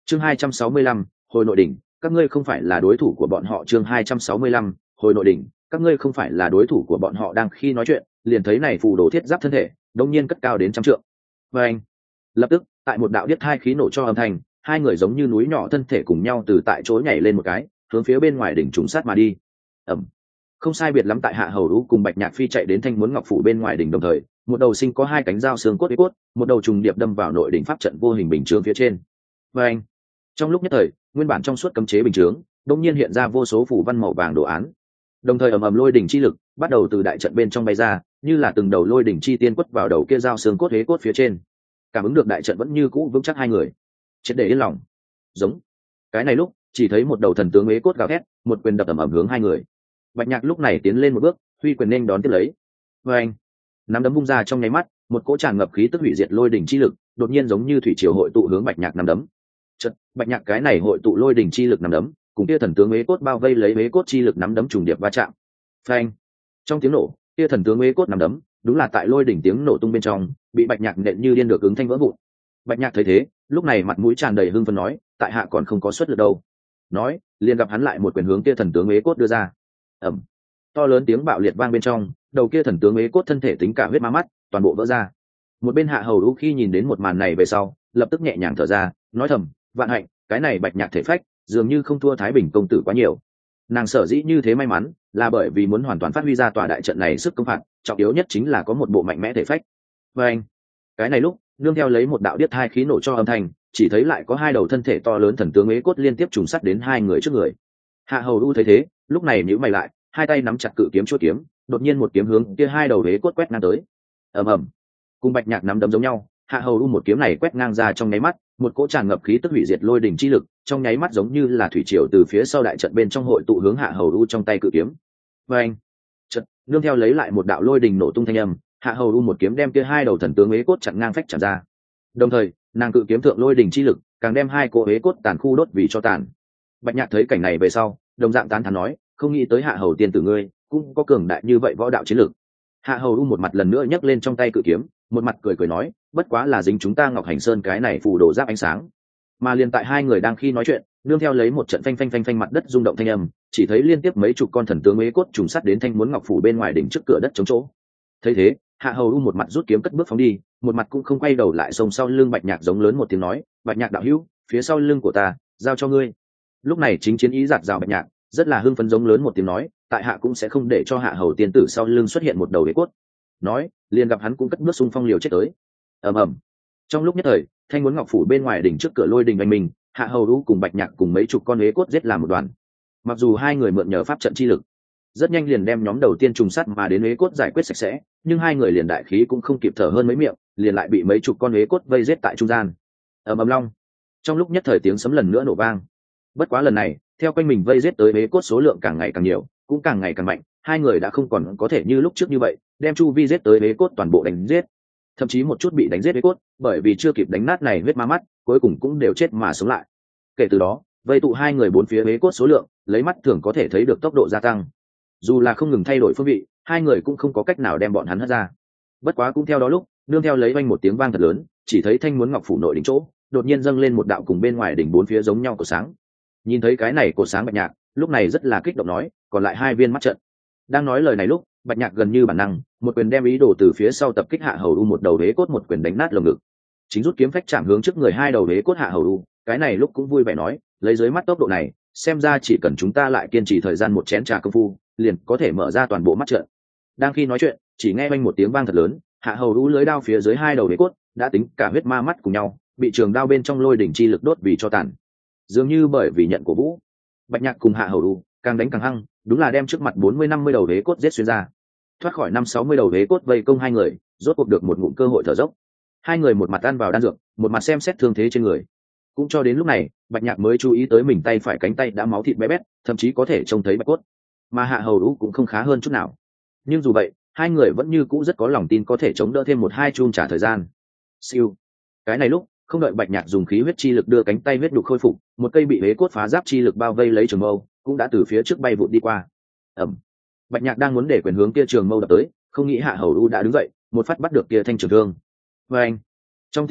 chương 265, hồi nội đỉnh, các ngươi không phải là đối thủ của bọn họ. chương 265, hồi nội đỉnh, các ngươi không phải là đối thủ của bọn họ. Đang khi nói chuyện, liền thấy này phù đồ thiết giáp thân thể đông nhiên cất cao đến 100 trượng. Và anh, lập tức tại một đạo điếc hai khí nổ cho âm thanh, hai người giống như núi nhỏ thân thể cùng nhau từ tại chỗ nhảy lên một cái, hướng phía bên ngoài đỉnh trùng sát mà đi. ầm, không sai biệt lắm tại Hạ Hầu Đũ cùng Bạch Nhạc Phi chạy đến Thanh Muốn Ngọc phủ bên ngoài đỉnh đồng thời, một đầu sinh có hai cánh dao xương cốt cốt, một đầu trùng điệp đâm vào nội đỉnh pháp trận vô hình bình chướng phía trên. Và anh, trong lúc nhất thời, nguyên bản trong suốt cấm chế bình chướng đột nhiên hiện ra vô số phù văn màu vàng đồ án, đồng thời ầm ầm lôi đỉnh chi lực bắt đầu từ đại trận bên trong bay ra, như là từng đầu lôi đỉnh chi tiên quất vào đầu kia dao xương cốt cốt phía trên. Cảm ứng được đại trận vẫn như cũ vững chắc, hai người triệt để yên lòng. Giống. Cái này lúc chỉ thấy một đầu thần tướng cốt gào thét, một quyền đập ầm ầm hướng hai người. Bạch Nhạc lúc này tiến lên một bước, huy quyền nên đón tiếp lấy. Và anh, nắm đấm vung ra trong nháy mắt, một cỗ tràn ngập khí tức hủy diệt lôi đỉnh chi lực đột nhiên giống như thủy triều hội tụ hướng Bạch Nhạc nắm đấm. Chợt, Bạch Nhạc cái này hội tụ lôi đỉnh chi lực nắm đấm, cùng kia thần tướng cốt bao vây lấy cốt chi lực nắm đấm trùng điệp va chạm. Phanh! Trong tiếng nổ, kia thần tướng cốt nắm đấm, đúng là tại lôi đỉnh tiếng nổ tung bên trong, bị Bạch Nhạc nện như điên được ứng thanh vỡ vụn. Bạch Nhạc thấy thế, lúc này mặt mũi tràn đầy hưng phấn nói, tại hạ còn không có xuất lực đâu. Nói, liền gặp hắn lại một quyền hướng kia thần tướng cốt đưa ra. Ầm! To lớn tiếng bạo liệt vang bên trong, đầu kia thần tướng cốt thân thể tính cả huyết ma mắt, toàn bộ vỡ ra. Một bên Hạ Hầu Đũ khi nhìn đến một màn này về sau, lập tức nhẹ nhàng thở ra, nói thầm, vạn hạnh, cái này Bạch Nhạc thể phách dường như không thua Thái Bình công tử quá nhiều. Nàng sở dĩ như thế may mắn, là bởi vì muốn hoàn toàn phát huy ra tòa đại trận này sức công phạt, trọng yếu nhất chính là có một bộ mạnh mẽ thể phách. Và anh, cái này lúc nương theo lấy một đạo điếc hai khí nổ cho âm thanh, chỉ thấy lại có hai đầu thân thể to lớn thần tướng cốt liên tiếp trùng sắt đến hai người trước người. Hạ Hầu Đũ thấy thế, lúc này nhíu mày lại, hai tay nắm chặt cự kiếm chuôi kiếm, đột nhiên một kiếm hướng kia hai đầu cốt quét ngang tới. Ầm ầm, cùng Bạch Nhạc nắm đấm giống nhau, Hạ Hầu Đũ một kiếm này quét ngang ra trong nháy mắt, một cỗ tràn ngập khí tức hủy diệt lôi đỉnh chi lực trong nháy mắt giống như là thủy triều từ phía sau đại trận bên trong hội tụ hướng Hạ Hầu Đũ trong tay cự kiếm. Và anh, chợt nương theo lấy lại một đạo lôi đỉnh nổ tung thanh âm, Hạ Hầu Đũ một kiếm đem kia hai đầu thần tướng cốt chặn ngang phách chạm ra. Đồng thời, nàng cự kiếm thượng lôi đỉnh chi lực càng đem hai cỗ cốt tàn khu đốt vì cho tàn. Bạch Nhạc thấy cảnh này về sau, đồng dạng tán thán nói, không nghĩ tới Hạ Hầu tiên tử ngươi cũng có cường đại như vậy võ đạo chiến lực. Hạ Hầu Đũ một mặt lần nữa nhấc lên trong tay cự kiếm, một mặt cười nói, bất quá là dính chúng ta Ngọc Hành Sơn cái này phù đồ giáp ánh sáng. Mà liền tại hai người đang khi nói chuyện, nương theo lấy một trận phanh phanh phanh phanh mặt đất rung động thanh âm, chỉ thấy liên tiếp mấy chục con thần tướng cốt trùng sắt đến Thanh Muốn Ngọc phủ bên ngoài đỉnh trước cửa đất chống chỗ. Thấy thế, Hạ Hầu Đũ một mặt rút kiếm cất bước phóng đi, một mặt cũng không quay đầu lại xông sau lưng Bạch Nhạc giống lớn một tiếng nói, Bạch Nhạc đạo hữu, phía sau lưng của ta, giao cho ngươi. Lúc này chính chiến ý giạt rào Bạch Nhạc, rất là hưng phấn giống lớn một tiếng nói, tại hạ cũng sẽ không để cho Hạ Hầu tiên tử sau lưng xuất hiện một đầu cốt. Nói, liền gặp hắn cũng cất bước xung phong liều chết tới. Ầm ầm. Trong lúc nhất thời, Thanh Muốn Ngọc phủ bên ngoài đỉnh trước cửa lôi đình anh mình, Hạ Hầu Đũ cùng Bạch Nhạc cùng mấy chục con cốt giết làm một đoàn. Mặc dù hai người mượn nhờ pháp trận chi lực, rất nhanh liền đem nhóm đầu tiên trùng sắt mà đến cốt giải quyết sạch sẽ, nhưng hai người liền đại khí cũng không kịp thở hơn mấy miệng, liền lại bị mấy chục con cốt vây giết tại trung gian. Ầm ầm long. Trong lúc nhất thời tiếng sấm lần nữa nổ vang. Bất quá lần này, theo quanh mình vây giết tới cốt số lượng càng ngày càng nhiều, cũng càng ngày càng mạnh, hai người đã không còn có thể như lúc trước như vậy, đem chu vi giết tới cốt toàn bộ đánh giết. Thậm chí một chút bị đánh giết cốt, bởi vì chưa kịp đánh nát này huyết ma mắt, cuối cùng cũng đều chết mà sống lại. Kể từ đó, vây tụ hai người bốn phía cốt số lượng, lấy mắt thường có thể thấy được tốc độ gia tăng. Dù là không ngừng thay đổi phương vị, hai người cũng không có cách nào đem bọn hắn hất ra. Bất quá cũng theo đó lúc, nương theo lấy vang một tiếng vang thật lớn, chỉ thấy Thanh Muốn Ngọc phủ nội đỉnh chỗ, đột nhiên dâng lên một đạo cùng bên ngoài đỉnh bốn phía giống nhau của sáng. Nhìn thấy cái này cột sáng Bạch Nhạc, lúc này rất là kích động nói, còn lại hai viên mắt trận. Đang nói lời này lúc, Bạch Nhạc gần như bản năng, một quyền đem ý đồ từ phía sau tập kích Hạ Hầu Đũ một đầu cốt một quyền đánh nát lồng ngực. Chính rút kiếm phách chạm hướng trước người hai đầu cốt Hạ Hầu Đũ, cái này lúc cũng vui vẻ nói, lấy dưới mắt tốc độ này, xem ra chỉ cần chúng ta lại kiên trì thời gian một chén trà công phu, liền có thể mở ra toàn bộ mắt trận. Đang khi nói chuyện, chỉ nghe vang một tiếng vang thật lớn, Hạ Hầu Đũ lưới đao phía dưới hai đầu cốt, đã tính cả huyết ma mắt cùng nhau, bị trường đao bên trong lôi đỉnh chi lực đốt vì cho tàn. Dường như bởi vì nhận của Vũ, Bạch Nhạc cùng Hạ Hầu Đũ càng đánh càng hăng, đúng là đem trước mặt 40-50 đầu cốt giết xuyên ra. Thoát khỏi 5-60 đầu cốt vây công hai người, rốt cuộc được một ngụm cơ hội thở dốc. Hai người một mặt ăn vào đan dược, một mặt xem xét thương thế trên người. Cũng cho đến lúc này, Bạch Nhạc mới chú ý tới mình tay phải cánh tay đã máu thịt bé bét, thậm chí có thể trông thấy bạch cốt. Mà Hạ Hầu Đũ cũng không khá hơn chút nào. Nhưng dù vậy, hai người vẫn như cũ rất có lòng tin có thể chống đỡ thêm 1-2 chuông trả thời gian. Siêu. Cái này lúc, không đợi Bạch Nhạc dùng khí huyết chi lực đưa cánh tay huyết đục khôi phục, một cây bị cốt phá giáp chi lực bao vây lấy trường mâu, cũng đã từ phía trước bay vụt đi qua. Ầm. Bạch Nhạc đang muốn để quyền hướng kia trường mâu đập tới, không nghĩ Hạ Hầu Đũ đã đứng dậy, một phát bắt được kia thanh trường thương. Và anh, trong tiếng nổ,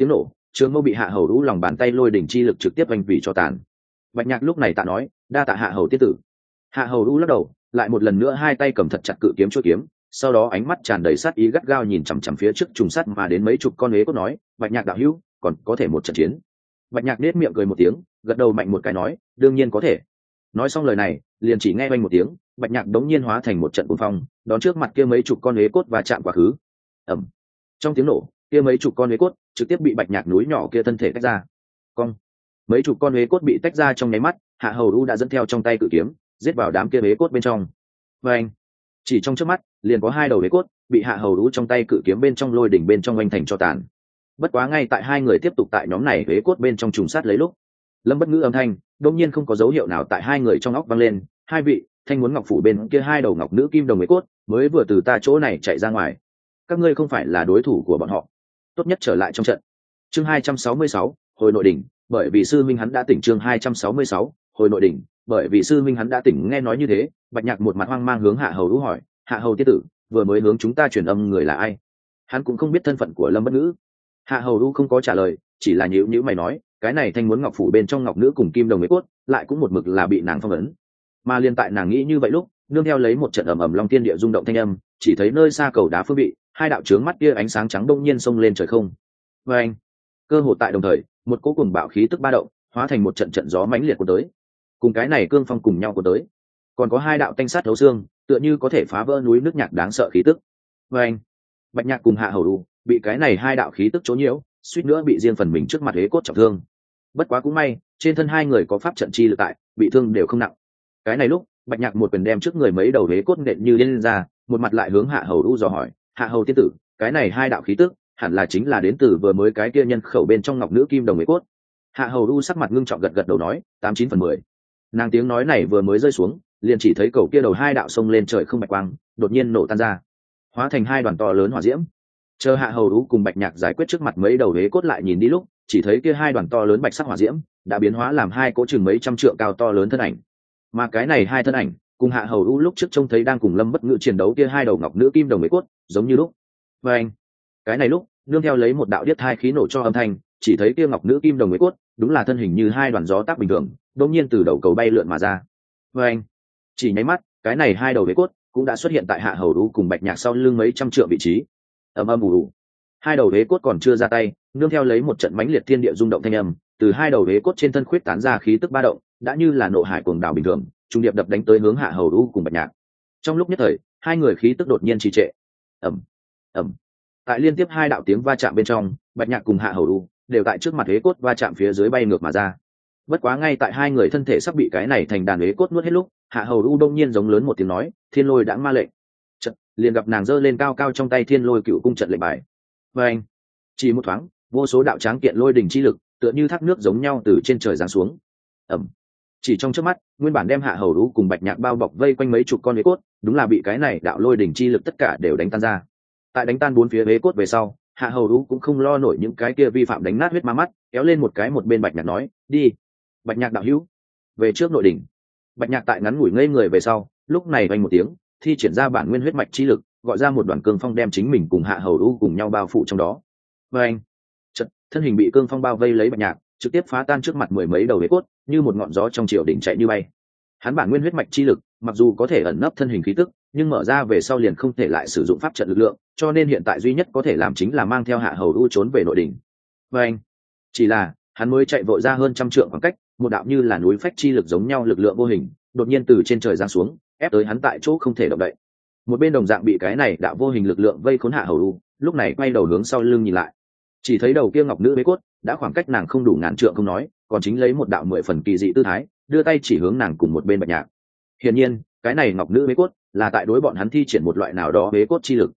trường mâu bị hạ hầu đũ lòng bàn tay lôi đỉnh chi lực trực tiếp oanh vì cho tàn. Bạch Nhạc lúc này tạ nói, đa tạ hạ hầu tiên tử. Hạ hầu đũ lắc đầu, lại một lần nữa hai tay cầm thật chặt cự kiếm chuôi kiếm, sau đó ánh mắt tràn đầy sát ý gắt gao nhìn chằm chằm phía trước trùng sắt mà đến mấy chục con ế cốt nói, Bạch Nhạc đạo hữu, còn có thể một trận chiến. Bạch Nhạc nết miệng cười một tiếng, gật đầu mạnh một cái nói, đương nhiên có thể. Nói xong lời này, liền chỉ nghe oanh một tiếng, Bạch Nhạc đống nhiên hóa thành một trận cuồng phong, đón trước mặt kia mấy chục con ế cốt và chạm quá khứ. Ầm. Trong tiếng nổ, kia mấy chục con ế cốt trực tiếp bị Bạch Nhạc núi nhỏ kia thân thể tách ra. Cong. Mấy chục con ế cốt bị tách ra trong nháy mắt, Hạ Hầu Du đã dẫn theo trong tay cự kiếm, giết vào đám kia ế cốt bên trong. Và anh, chỉ trong chớp mắt, liền có hai đầu ế cốt bị Hạ Hầu Du trong tay cự kiếm bên trong lôi đỉnh bên trong oanh thành cho tàn. Bất quá ngay tại hai người tiếp tục tại nhóm này ế cốt bên trong trùng sát lấy lúc, Lâm Bất Ngữ âm thanh đột nhiên không có dấu hiệu nào tại hai người trong óc vang lên, hai vị, Thanh Muốn Ngọc phủ bên kia hai đầu ngọc nữ kim đồng ế cốt mới vừa từ ta chỗ này chạy ra ngoài, các ngươi không phải là đối thủ của bọn họ, tốt nhất trở lại trong trận. Chương 266, hồi nội đỉnh, bởi vì sư minh hắn đã tỉnh. Chương 266, hồi nội đỉnh, bởi vì sư minh hắn đã tỉnh. Nghe nói như thế, Bạch Nhạc một mặt hoang mang hướng Hạ Hầu Du hỏi, Hạ Hầu tiết tử, vừa mới hướng chúng ta truyền âm người là ai? Hắn cũng không biết thân phận của Lâm Bất Ngữ. Hạ Hầu Du không có trả lời, chỉ là nhíu nhíu mày nói, cái này Thanh Muốn Ngọc phủ bên trong ngọc nữ cùng kim đồng ế cốt lại cũng một mực là bị nàng phong ấn. Mà liên tại nàng nghĩ như vậy lúc, nương theo lấy một trận ầm ầm long tiên địa rung động thanh âm, chỉ thấy nơi xa cầu đá phương vị, hai đạo chướng mắt kia ánh sáng trắng đông nhiên xông lên trời không. Và anh, cơ hội tại đồng thời, một cỗ cuồng bạo khí tức ba động, hóa thành một trận trận gió mãnh liệt của tới. Cùng cái này cương phong cùng nhau của tới, còn có hai đạo tanh sát thấu xương, tựa như có thể phá vỡ núi nước nhạc đáng sợ khí tức. Và anh, Bạch Nhạc cùng Hạ Hầu Du bị cái này hai đạo khí tức chỗ nhiễu, suýt nữa bị riêng phần mình trước mặt hế cốt trọng thương. Bất quá cũng may, trên thân hai người có pháp trận chi lực tại, bị thương đều không nặng. Cái này lúc, Bạch Nhạc một quyền đem trước người mấy đầu hế cốt nện như điên ra, một mặt lại hướng Hạ Hầu Du dò hỏi, Hạ Hầu tiên tử, cái này hai đạo khí tức hẳn là chính là đến từ vừa mới cái kia nhân khẩu bên trong ngọc nữ kim đồng hế cốt. Hạ Hầu Du sắc mặt ngưng trọng gật gật đầu nói, 89/10. Nàng tiếng nói này vừa mới rơi xuống, liền chỉ thấy cầu kia đầu hai đạo sông lên trời không bạch quang, đột nhiên nổ tan ra, hóa thành hai đoàn to lớn hỏa diễm. Chờ Hạ Hầu Du cùng Bạch Nhạc giải quyết trước mặt mấy đầu hế cốt lại nhìn đi lúc, chỉ thấy kia hai đoàn to lớn bạch sắc hỏa diễm đã biến hóa làm hai cỗ chừng mấy trăm trượng cao to lớn thân ảnh. Mà cái này hai thân ảnh cùng Hạ Hầu Du lúc trước trông thấy đang cùng Lâm Bất Ngữ chiến đấu kia hai đầu ngọc nữ kim đồng hế cốt giống như lúc. Và anh, cái này lúc nương theo lấy một đạo điếc thai khí nổ cho âm thanh, chỉ thấy kia ngọc nữ kim đồng hế cốt đúng là thân hình như hai đoàn gió tác bình thường, đột nhiên từ đầu cầu bay lượn mà ra. Và anh, chỉ nháy mắt, cái này hai đầu hế cốt cũng đã xuất hiện tại Hạ Hầu Du cùng Bạch Nhạc sau lưng mấy trăm trượng vị trí. Ầm ầm ù ù, hai đầu hế cốt còn chưa ra tay, nương theo lấy một trận mãnh liệt thiên địa rung động thanh âm, từ hai đầu hế cốt trên thân khuyết tán ra khí tức ba động, đã như là nộ hải cuồng đảo bình thường, trung điệp đập đánh tới hướng Hạ Hầu Du cùng Bạch Nhạc. Trong lúc nhất thời, hai người khí tức đột nhiên trì trệ. Ầm ầm, tại liên tiếp hai đạo tiếng va chạm bên trong, Bạch Nhạc cùng Hạ Hầu Du đều tại trước mặt hế cốt va chạm phía dưới bay ngược mà ra. Bất quá ngay tại hai người thân thể sắp bị cái này thành đàn hế cốt nuốt hết lúc, Hạ Hầu Du đông nhiên giống lớn một tiếng nói, Thiên Lôi Đãng Ma lệnh. Chợt, liền gặp nàng giơ lên cao cao trong tay Thiên Lôi Cựu Cung trận lệnh bài. Và anh, chỉ một thoáng, vô số đạo tráng kiện lôi đỉnh chi lực tựa như thác nước giống nhau từ trên trời giáng xuống. Ầm, chỉ trong chớp mắt, nguyên bản đem Hạ Hầu Du cùng Bạch Nhạc bao bọc vây quanh mấy chục con hế cốt, đúng là bị cái này đạo lôi đỉnh chi lực tất cả đều đánh tan ra. Tại đánh tan bốn phía hế cốt về sau, Hạ Hầu Du cũng không lo nổi những cái kia vi phạm đánh nát huyết ma mắt, kéo lên một cái một bên Bạch Nhạc nói, đi, Bạch Nhạc đạo hữu, về trước nội đỉnh. Bạch Nhạc tại ngắn ngủi ngây người về sau, lúc này vang một tiếng, thi triển ra bản nguyên huyết mạch chi lực, gọi ra một đoàn cương phong đem chính mình cùng Hạ Hầu Du cùng nhau bao phủ trong đó. Và anh, chợt, thân hình bị cương phong bao vây lấy Bạch Nhạc, trực tiếp phá tan trước mặt mười mấy đầu hế cốt, như một ngọn gió trong triều đỉnh chạy như bay. Hắn bản nguyên huyết mạch chi lực, mặc dù có thể ẩn nấp thân hình khí tức, nhưng mở ra về sau liền không thể lại sử dụng pháp trận lực lượng, cho nên hiện tại duy nhất có thể làm chính là mang theo Hạ Hầu Du trốn về nội đỉnh. Và anh, chỉ là hắn mới chạy vội ra hơn trăm trượng khoảng cách, một đạo như là núi phách chi lực giống nhau lực lượng vô hình, đột nhiên từ trên trời giáng xuống, ép tới hắn tại chỗ không thể động đậy. Một bên đồng dạng bị cái này đạo vô hình lực lượng vây khốn Hạ Hầu Du, lúc này quay đầu hướng sau lưng nhìn lại, chỉ thấy đầu kia ngọc nữ bế cốt đã khoảng cách nàng không đủ ngàn trượng không nói, còn chính lấy một đạo 10 phần kỳ dị tư thái, đưa tay chỉ hướng nàng cùng một bên Bạch Nhạc. Hiển nhiên, cái này ngọc nữ bế cốt là tại đối bọn hắn thi triển một loại nào đó bế cốt chi lực.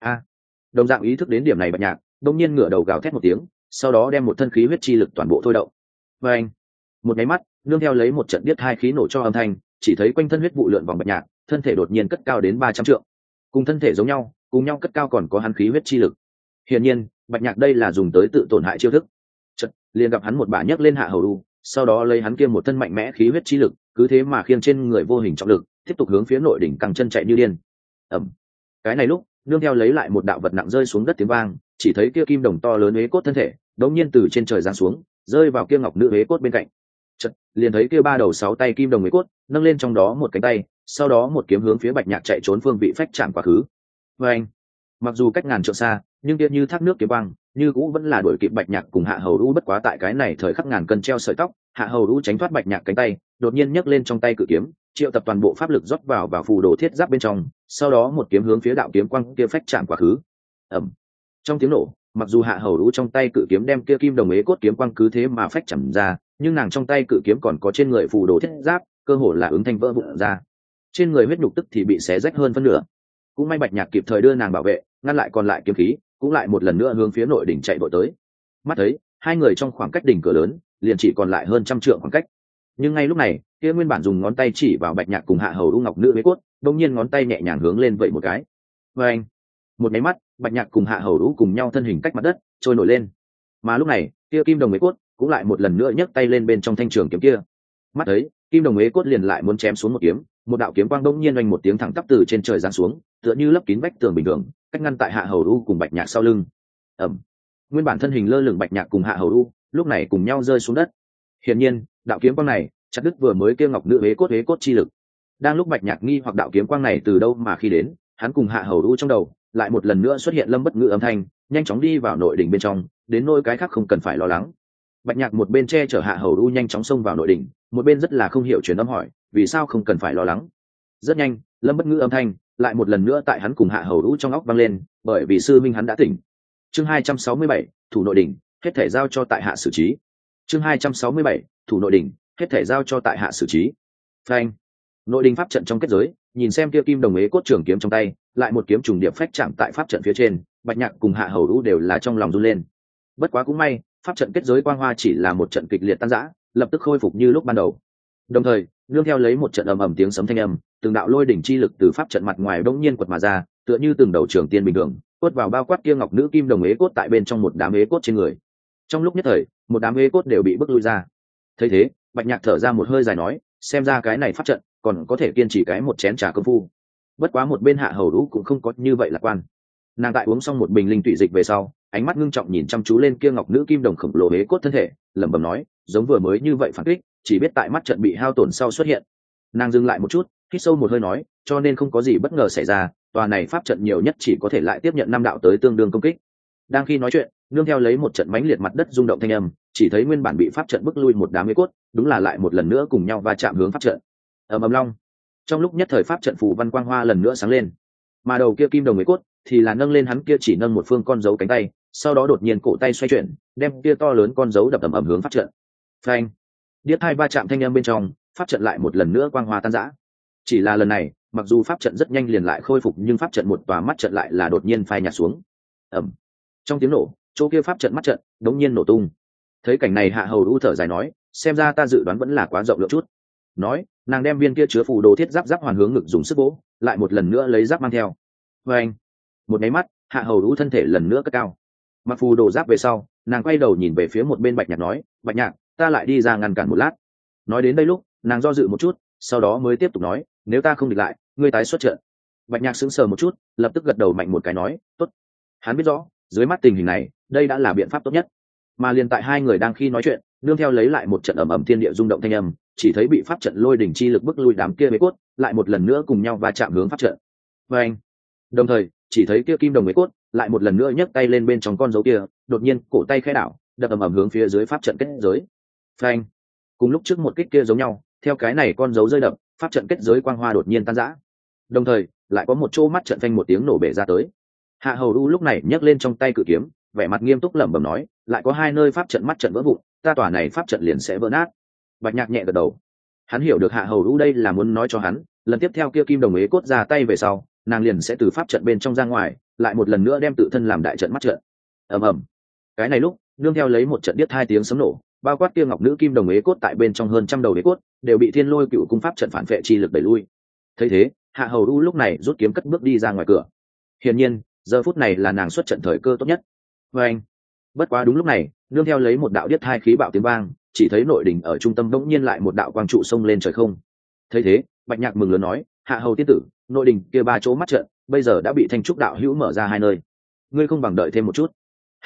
Đồng dạng ý thức đến điểm này Bạch Nhạc, đông nhiên ngửa đầu gào thét một tiếng, sau đó đem một thân khí huyết chi lực toàn bộ thôi động. Và anh, một nháy mắt, nương theo lấy một trận điếc hai khí nổ cho âm thanh, chỉ thấy quanh thân huyết vụ lượn vòng Bạch Nhạc, thân thể đột nhiên cất cao đến 300 trượng. Cùng thân thể giống nhau, cùng nhau cất cao còn có hắn khí huyết chi lực. Hiển nhiên, Bạch Nhạc đây là dùng tới tự tổn hại chiêu thức. Chợt, liền gặp hắn một bả nhấc lên Hạ Hầu Du, sau đó lấy hắn kia một thân mạnh mẽ khí huyết chi lực, cứ thế mà khiêng trên người vô hình trọng lực, tiếp tục hướng phía nội đỉnh căng chân chạy như điên. Ầm. Cái này lúc, nương theo lấy lại một đạo vật nặng rơi xuống đất tiếng vang, chỉ thấy kia kim đồng to lớn uế cốt thân thể, đống nhiên từ trên trời giáng xuống, rơi vào kia ngọc nữ huế cốt bên cạnh. Chợt, liền thấy kia ba đầu sáu tay kim đồng huế cốt nâng lên trong đó một cánh tay, sau đó một kiếm hướng phía Bạch Nhạc chạy trốn phương vị phách chạm quá khứ. Và anh, mặc dù cách ngàn trượng xa, nhưng kia như thác nước kiếm băng, như cũ vẫn là đuổi kịp Bạch Nhạc cùng Hạ Hầu Đu. Bất quá tại cái này thời khắc ngàn cân treo sợi tóc, Hạ Hầu Đu tránh thoát Bạch Nhạc cánh tay, đột nhiên nhấc lên trong tay cự kiếm, triệu tập toàn bộ pháp lực rót vào phù đồ thiết giáp bên trong, sau đó một kiếm hướng phía đạo kiếm quang kia phách chạm quá khứ. Ầm. Trong tiếng nổ, mặc dù Hạ Hầu Đu trong tay cự kiếm đem kia kim đồng ế cốt kiếm quang cứ thế mà phách chạm ra, nhưng nàng trong tay cự kiếm còn có trên người phù đồ thiết giáp, cơ hồ là ứng thanh vỡ vụn ra. Trên người huyết nhục tức thì bị xé rách hơn phân nửa. Cũng may Bạch Nhạc kịp thời đưa nàng bảo vệ, ngăn lại còn lại kiếm khí, cũng lại một lần nữa hướng phía nội đỉnh chạy vội tới. Mắt thấy hai người trong khoảng cách đỉnh cửa lớn liền chỉ còn lại hơn trăm trượng khoảng cách, nhưng ngay lúc này kia nguyên bản dùng ngón tay chỉ vào Bạch Nhạc cùng Hạ Hầu Đu ngọc nữ huế cốt, đột nhiên ngón tay nhẹ nhàng hướng lên vậy một cái. Và anh, một máy mắt, Bạch Nhạc cùng Hạ Hầu Đu cùng nhau thân hình cách mặt đất trôi nổi lên. Mà lúc này kia kim đồng huế cốt cũng lại một lần nữa nhấc tay lên bên trong thanh trường kiếm kia. Mắt thấy kim đồng huế cốt liền lại muốn chém xuống một kiếm, một đạo kiếm quang đông nhiên oanh một tiếng thẳng tắp từ trên trời giáng xuống, tựa như lấp kín vách tường bình thường, cách ngăn tại Hạ Hầu Đu cùng Bạch Nhạc sau lưng. Ầm. Nguyên bản thân hình lơ lửng Bạch Nhạc cùng Hạ Hầu Đu lúc này cùng nhau rơi xuống đất. Hiển nhiên đạo kiếm quang này chặt đứt vừa mới kia ngọc nữ huế cốt chi lực. Đang lúc Bạch Nhạc nghi hoặc đạo kiếm quang này từ đâu mà khi đến, hắn cùng Hạ Hầu Đu trong đầu lại một lần nữa xuất hiện Lâm Bất Ngữ âm thanh, nhanh chóng đi vào nội đỉnh bên trong, đến nỗi cái khác không cần phải lo lắng. Bạch Nhạc một bên che chở Hạ Hầu Đu nhanh chóng xông vào nội đỉnh, một bên rất là không hiểu truyền âm hỏi, vì sao không cần phải lo lắng. Rất nhanh, Lâm Bất Ngữ âm thanh lại một lần nữa tại hắn cùng Hạ Hầu Đu trong óc vang lên, bởi vì sư minh hắn đã tỉnh. Chương 267, thủ nội đỉnh, hết thể giao cho tại hạ xử trí. Chương 267, thủ nội đỉnh, hết thể giao cho tại hạ xử trí. Phanh. Nội đỉnh pháp trận trong kết giới, nhìn xem kia kim đồng ế cốt trường kiếm trong tay, lại một kiếm trùng điệp phách chạm tại pháp trận phía trên, Bạch Nhạc cùng Hạ Hầu Đu đều là trong lòng run lên. Bất quá cũng may, pháp trận kết giới quang hoa chỉ là một trận kịch liệt tan rã, lập tức khôi phục như lúc ban đầu. Đồng thời, nương theo lấy một trận ầm ầm tiếng sấm thanh âm, từng đạo lôi đỉnh chi lực từ pháp trận mặt ngoài bỗng nhiên quật mà ra, tựa như từng đầu trường tiên bình thường, quất vào bao quát kia ngọc nữ kim đồng ế cốt tại bên trong một đám ế cốt trên người. Trong lúc nhất thời, một đám ế cốt đều bị bức lui ra. Thấy thế, Bạch Nhạc thở ra một hơi dài nói, xem ra cái này pháp trận còn có thể kiên trì cái một chén trà công phu. Bất quá một bên Hạ Hầu Đu cũng không có như vậy lạc quan. Nàng tại uống xong một bình linh tụy dịch về sau, ánh mắt ngưng trọng nhìn chăm chú lên kia ngọc nữ kim đồng khổng lồ ế cốt thân thể, lẩm bẩm nói, giống vừa mới như vậy phản kích, chỉ biết tại mắt trận bị hao tổn sau xuất hiện. Nàng dừng lại một chút, hít sâu một hơi nói, cho nên không có gì bất ngờ xảy ra, tòa này pháp trận nhiều nhất chỉ có thể lại tiếp nhận 5 đạo tới tương đương công kích. Đang khi nói chuyện, nương theo lấy một trận mãnh liệt mặt đất rung động thanh âm, chỉ thấy nguyên bản bị pháp trận bức lui một đám ế cốt, đúng là lại một lần nữa cùng nhau va chạm hướng pháp trận. Ầm ầm long. Trong lúc nhất thời pháp trận phù văn quang hoa lần nữa sáng lên, mà đầu kia kim đồng ế cốt thì là nâng lên hắn kia chỉ nâng một phương con dấu cánh tay, sau đó đột nhiên cổ tay xoay chuyển, đem kia to lớn con dấu đập ầm ầm hướng pháp trận. Phanh. Điếc hai va chạm thanh âm bên trong, pháp trận lại một lần nữa quang hoa tan rã. Chỉ là lần này, mặc dù pháp trận rất nhanh liền lại khôi phục, nhưng pháp trận một tòa mắt trận lại là đột nhiên phai nhạt xuống. Ầm. Trong tiếng nổ, chỗ kia pháp trận mắt trận đống nhiên nổ tung. Thấy cảnh này Hạ Hầu Đu thở dài nói, xem ra ta dự đoán vẫn là quá rộng lượng chút. Nói, nàng đem viên kia chứa phù đồ thiết giáp hoàn hướng ngực dùng sức vỗ, lại một lần nữa lấy giáp mang theo. Anh, một máy mắt, Hạ Hầu Đu thân thể lần nữa cất cao. Mặc phù đồ giáp về sau, nàng quay đầu nhìn về phía một bên Bạch Nhạc nói, Bạch Nhạc, ta lại đi ra ngăn cản một lát. Nói đến đây lúc, nàng do dự một chút, sau đó mới tiếp tục nói, nếu ta không địch lại, ngươi tái xuất trận. Bạch Nhạc sững sờ một chút, lập tức gật đầu mạnh một cái nói, tốt. Hắn biết rõ, dưới mắt tình hình này, đây đã là biện pháp tốt nhất. Mà liền tại hai người đang khi nói chuyện, nương theo lấy lại một trận ầm ầm thiên địa rung động thanh âm, chỉ thấy bị pháp trận lôi đỉnh chi lực bức lui đám kia bế cốt, lại một lần nữa cùng nhau va chạm hướng pháp trận. Và anh, đồng thời chỉ thấy kia kim đồng bế cốt lại một lần nữa nhấc tay lên bên trong con dấu kia, đột nhiên cổ tay khẽ đảo, đập ầm ầm hướng phía dưới pháp trận kết giới. Phanh, cùng lúc trước một kích kia giống nhau, theo cái này con dấu rơi đập, pháp trận kết giới quang hoa đột nhiên tan rã. Đồng thời lại có một chỗ mắt trận phanh một tiếng nổ bể ra tới. Hạ Hầu Đu lúc này nhấc lên trong tay cự kiếm, vẻ mặt nghiêm túc lẩm bẩm nói, lại có 2 nơi pháp trận mắt trận vỡ vụn, ta tòa này pháp trận liền sẽ vỡ nát. Bạch Nhạc nhẹ gật đầu, hắn hiểu được Hạ Hầu Đu đây là muốn nói cho hắn, lần tiếp theo kia kim đồng ế cốt ra tay về sau, nàng liền sẽ từ pháp trận bên trong ra ngoài, lại một lần nữa đem tự thân làm đại trận mắt trận. Ầm ầm. Cái này lúc, nương theo lấy một trận điếc 2 tiếng sấm nổ, bao quát kia ngọc nữ kim đồng ế cốt tại bên trong hơn trăm đầu ế cốt, đều bị Thiên Lôi Cựu cung pháp trận phản vệ chi lực đẩy lui. Thấy thế, Hạ Hầu Đu lúc này rút kiếm cất bước đi ra ngoài cửa. Hiển nhiên, giờ phút này là nàng xuất trận thời cơ tốt nhất. Và anh, bất quá đúng lúc này, nương theo lấy một đạo điếc 2 khí bạo tiếng vang, chỉ thấy nội đỉnh ở trung tâm bỗng nhiên lại một đạo quang trụ xông lên trời không. Thấy thế, Bạch Nhạc mừng lớn nói, Hạ Hầu tiên tử, nội đỉnh kia 3 chỗ mắt trận bây giờ đã bị Thanh Trúc đạo hữu mở ra 2 nơi, ngươi không bằng đợi thêm một chút.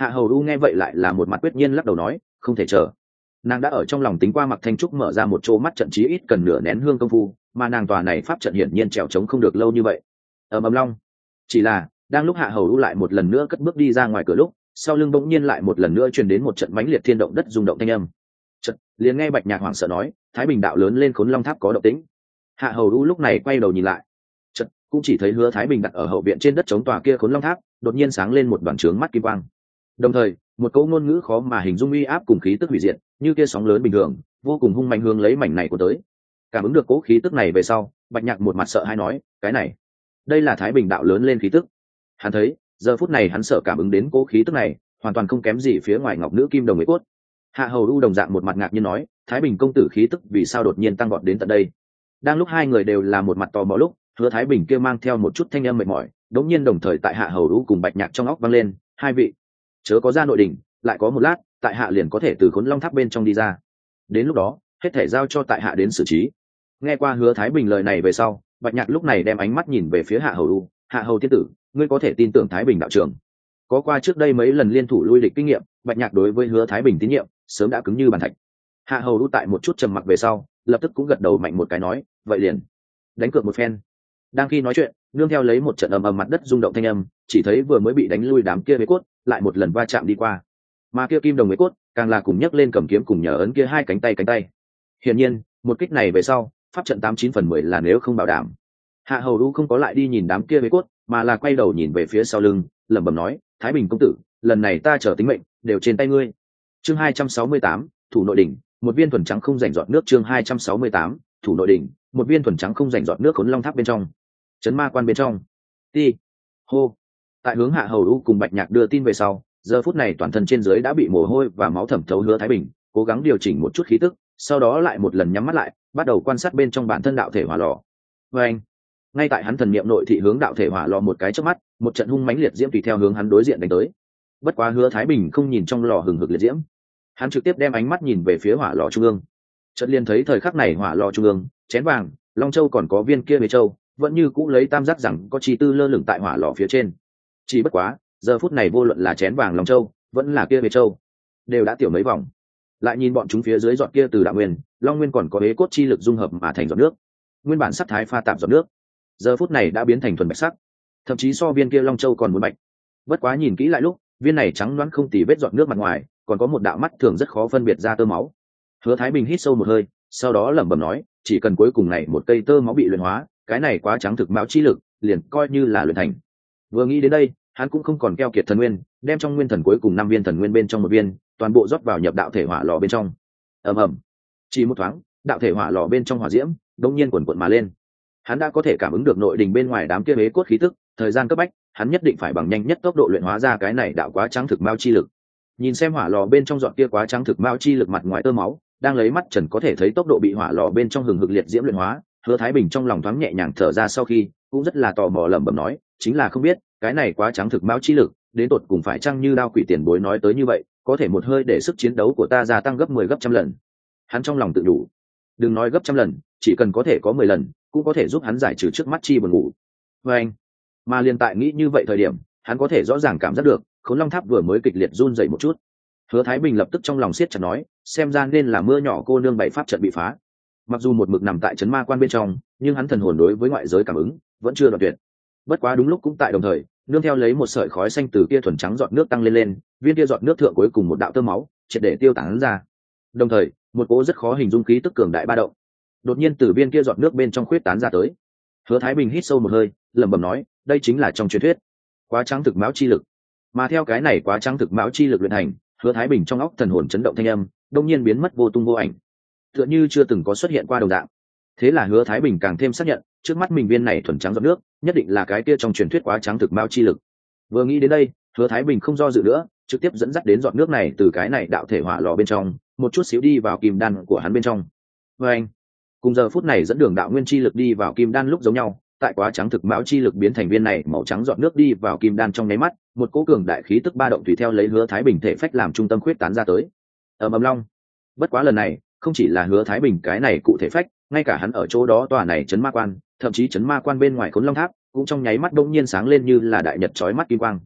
Hạ hầu u nghe vậy lại là một mặt quyết nhiên lắc đầu nói không thể chờ. Nàng đã ở trong lòng tính qua Mặc Thanh Trúc mở ra một chỗ mắt trận chí ít cần nửa nén hương công phu, mà nàng tòa này pháp trận hiển nhiên trèo trống không được lâu như vậy. Ầm long. Chỉ là đang lúc Hạ hầu u lại một lần nữa cất bước đi ra ngoài cửa lúc, sau lưng bỗng nhiên lại một lần nữa truyền đến một trận mãnh liệt thiên động đất rung động thanh âm. Chợt liền nghe Bạch Nhạc hoảng sợ nói Thái Bình đạo lớn lên Khốn Long Tháp có động tĩnh. Hạ hầu u lúc này quay đầu nhìn lại, chợt cũng chỉ thấy Hứa Thái Bình đặt ở hậu viện trên đất chống tòa kia Khốn Long Tháp đột nhiên sáng lên một đoàn trướng mắt kim quang. Đồng thời một câu ngôn ngữ khó mà hình dung uy áp cùng khí tức hủy diệt như kia sóng lớn bình thường vô cùng hung mạnh hướng lấy mảnh này của tới. Cảm ứng được cố khí tức này về sau, Bạch Nhạc một mặt sợ hãi nói cái này đây là Thái Bình đạo lớn lên khí tức. Hắn thấy giờ phút này hắn sợ cảm ứng đến cố khí tức này hoàn toàn không kém gì phía ngoài ngọc nữ kim đồng mới cốt. Hạ hầu u đồng dạng một mặt ngạc nhiên nói Thái Bình công tử khí tức vì sao đột nhiên tăng vọt đến tận đây. Đang lúc hai người đều là một mặt tò mò lúc, Hứa Thái Bình kia mang theo một chút thanh âm mệt mỏi đống nhiên đồng thời tại Hạ hầu u cùng Bạch Nhạc trong óc vang lên hai vị chớ có ra nội đình, lại có một lát tại hạ liền có thể từ Khốn Long Tháp bên trong đi ra, đến lúc đó hết thể giao cho tại hạ đến xử trí. Nghe qua Hứa Thái Bình lời này về sau, Bạch Nhạc lúc này đem ánh mắt nhìn về phía Hạ hầu u. Hạ hầu tiên tử, ngươi có thể tin tưởng Thái Bình đạo trưởng? Có qua trước đây mấy lần liên thủ lui địch kinh nghiệm, Bạch Nhạc đối với Hứa Thái Bình tín nhiệm sớm đã cứng như bàn thạch. Hạ hầu u tại một chút trầm mặc về sau, lập tức cũng gật đầu mạnh một cái nói vậy liền đánh cược một phen. Đang khi nói chuyện, nương theo lấy một trận ầm ầm mặt đất rung động thanh âm, chỉ thấy vừa mới bị đánh lui đám kia mấy cốt lại một lần va chạm đi qua, mà kia kim đồng mấy cốt càng là cùng nhấc lên cầm kiếm cùng nhờ ấn kia hai cánh tay. Hiển nhiên một kích này về sau pháp trận 89/10 là nếu không bảo đảm. Hạ hầu u không có lại đi nhìn đám kia mấy cốt mà là quay đầu nhìn về phía sau lưng lẩm bẩm nói Thái Bình công tử, lần này ta chờ tính mệnh đều trên tay ngươi. Chương 268, thủ nội đỉnh, một viên thuần trắng không rảnh giọt nước. Chương 268, thủ nội đỉnh, một viên thuần trắng không rảnh giọt nước. Khốn Long Tháp bên trong, trấn ma quan bên trong. Ti hô. Tại hướng Hạ hầu u cùng Bạch Nhạc đưa tin về sau, giờ phút này toàn thân trên dưới đã bị mồ hôi và máu thẩm thấu Hứa Thái Bình cố gắng điều chỉnh một chút khí tức, sau đó lại một lần nhắm mắt lại bắt đầu quan sát bên trong bản thân đạo thể hỏa lò. Và anh ngay tại hắn thần niệm nội thị hướng đạo thể hỏa lò một cái chớp mắt, một trận hung mãnh liệt diễm tùy theo hướng hắn đối diện đánh tới. Bất quá Hứa Thái Bình không nhìn trong lò hừng hực liệt diễm, hắn trực tiếp đem ánh mắt nhìn về phía hỏa lò trung ương. Chợt liền thấy thời khắc này hỏa lò trung ương, chén vàng, long châu còn có viên kia bế châu vẫn như cũ lấy tam giác rằng có chi tư lơ lửng tại hỏa lò phía trên. Chỉ bất quá giờ phút này vô luận là chén vàng long châu vẫn là kia bế châu đều đã tiểu mấy vòng. Lại nhìn bọn chúng phía dưới giọt kia từ đạo nguyên, long nguyên còn có bế cốt chi lực dung hợp mà thành giọt nước, nguyên bản sắc thái pha tạp giọt nước giờ phút này đã biến thành thuần bạch sắc, thậm chí so viên kia long châu còn muốn bạch. Bất quá nhìn kỹ lại lúc, viên này trắng loãng không tì vết giọt nước mặt ngoài còn có một đạo mắt thường rất khó phân biệt ra tơ máu. Hứa Thái Bình hít sâu một hơi, sau đó lẩm bẩm nói chỉ cần cuối cùng này một cây tơ máu bị luyện hóa, cái này quá trắng thực máu chi lực liền coi như là luyện thành. Vừa nghĩ đến đây, hắn cũng không còn keo kiệt thần nguyên, đem trong nguyên thần cuối cùng 5 viên thần nguyên bên trong một viên toàn bộ rót vào nhập đạo thể hỏa lò bên trong. Ầm ầm, chỉ một thoáng, đạo thể hỏa lò bên trong hỏa diễm đột nhiên cuồn cuộn mà lên. Hắn đã có thể cảm ứng được nội đình bên ngoài đám kia bế cốt khí tức, thời gian cấp bách, hắn nhất định phải bằng nhanh nhất tốc độ luyện hóa ra cái này đạo quá trắng thực mao chi lực. Nhìn xem hỏa lò bên trong giọt kia quá trắng thực mao chi lực mặt ngoài tơ máu, đang lấy mắt trần có thể thấy tốc độ bị hỏa lò bên trong hừng hực liệt diễm luyện hóa, Hứa Thái Bình trong lòng thoáng nhẹ nhàng thở ra, sau khi cũng rất là tò mò lẩm bẩm nói chính là không biết cái này quá trắng thực mao chi lực đến tột cùng phải chăng như đao quỷ tiền bối nói tới như vậy, có thể một hơi để sức chiến đấu của ta gia tăng gấp 10 gấp trăm lần. Hắn trong lòng tự đủ, đừng nói gấp trăm lần, chỉ cần có thể có 10 lần cũng có thể giúp hắn giải trừ trước mắt chi buồn ngủ. Và anh mà liền tại nghĩ như vậy thời điểm, hắn có thể rõ ràng cảm giác được Khốn Long Tháp vừa mới kịch liệt run dậy một chút. Hứa Thái Bình lập tức trong lòng siết chặt nói xem ra nên là mưa nhỏ cô nương bảy pháp trận bị phá. Mặc dù một mực nằm tại trấn ma quan bên trong, nhưng hắn thần hồn đối với ngoại giới cảm ứng vẫn chưa đoạn tuyệt. Bất quá đúng lúc cũng tại đồng thời, nương theo lấy một sợi khói xanh từ kia thuần trắng giọt nước tăng lên, viên kia giọt nước thượng cuối cùng một đạo tơ máu triệt để tiêu tán ra. Đồng thời một cỗ rất khó hình dung khí tức cường đại ba động đột nhiên từ viên kia giọt nước bên trong khuyết tán ra tới. Hứa Thái Bình hít sâu một hơi, lẩm bẩm nói đây chính là trong truyền thuyết quá trắng thực máu chi lực. Mà theo cái này quá trắng thực máu chi lực luyện thành, Hứa Thái Bình trong óc thần hồn chấn động thanh âm đột nhiên biến mất vô tung vô ảnh, tựa như chưa từng có xuất hiện qua đồng dạng. Thế là Hứa Thái Bình càng thêm xác nhận trước mắt mình viên này thuần trắng giọt nước nhất định là cái kia trong truyền thuyết quá trắng thực máu chi lực. Vừa nghĩ đến đây, Hứa Thái Bình không do dự nữa, trực tiếp dẫn dắt đến giọt nước này từ cái này đạo thể hỏa lò bên trong một chút xíu đi vào kim đan của hắn bên trong. Và anh cùng giờ phút này dẫn đường đạo nguyên chi lực đi vào kim đan lúc giống nhau, tại quá trắng thực mão chi lực biến thành viên này màu trắng giọt nước đi vào kim đan trong nháy mắt, một cỗ cường đại khí tức ba động tùy theo lấy Hứa Thái Bình thể phách làm trung tâm khuyết tán ra tới. Ầm long. Bất quá lần này không chỉ là Hứa Thái Bình cái này cụ thể phách, ngay cả hắn ở chỗ đó tòa này trấn ma quan, thậm chí trấn ma quan bên ngoài Khốn Long Tháp cũng trong nháy mắt bỗng nhiên sáng lên như là đại nhật chói mắt kim quang.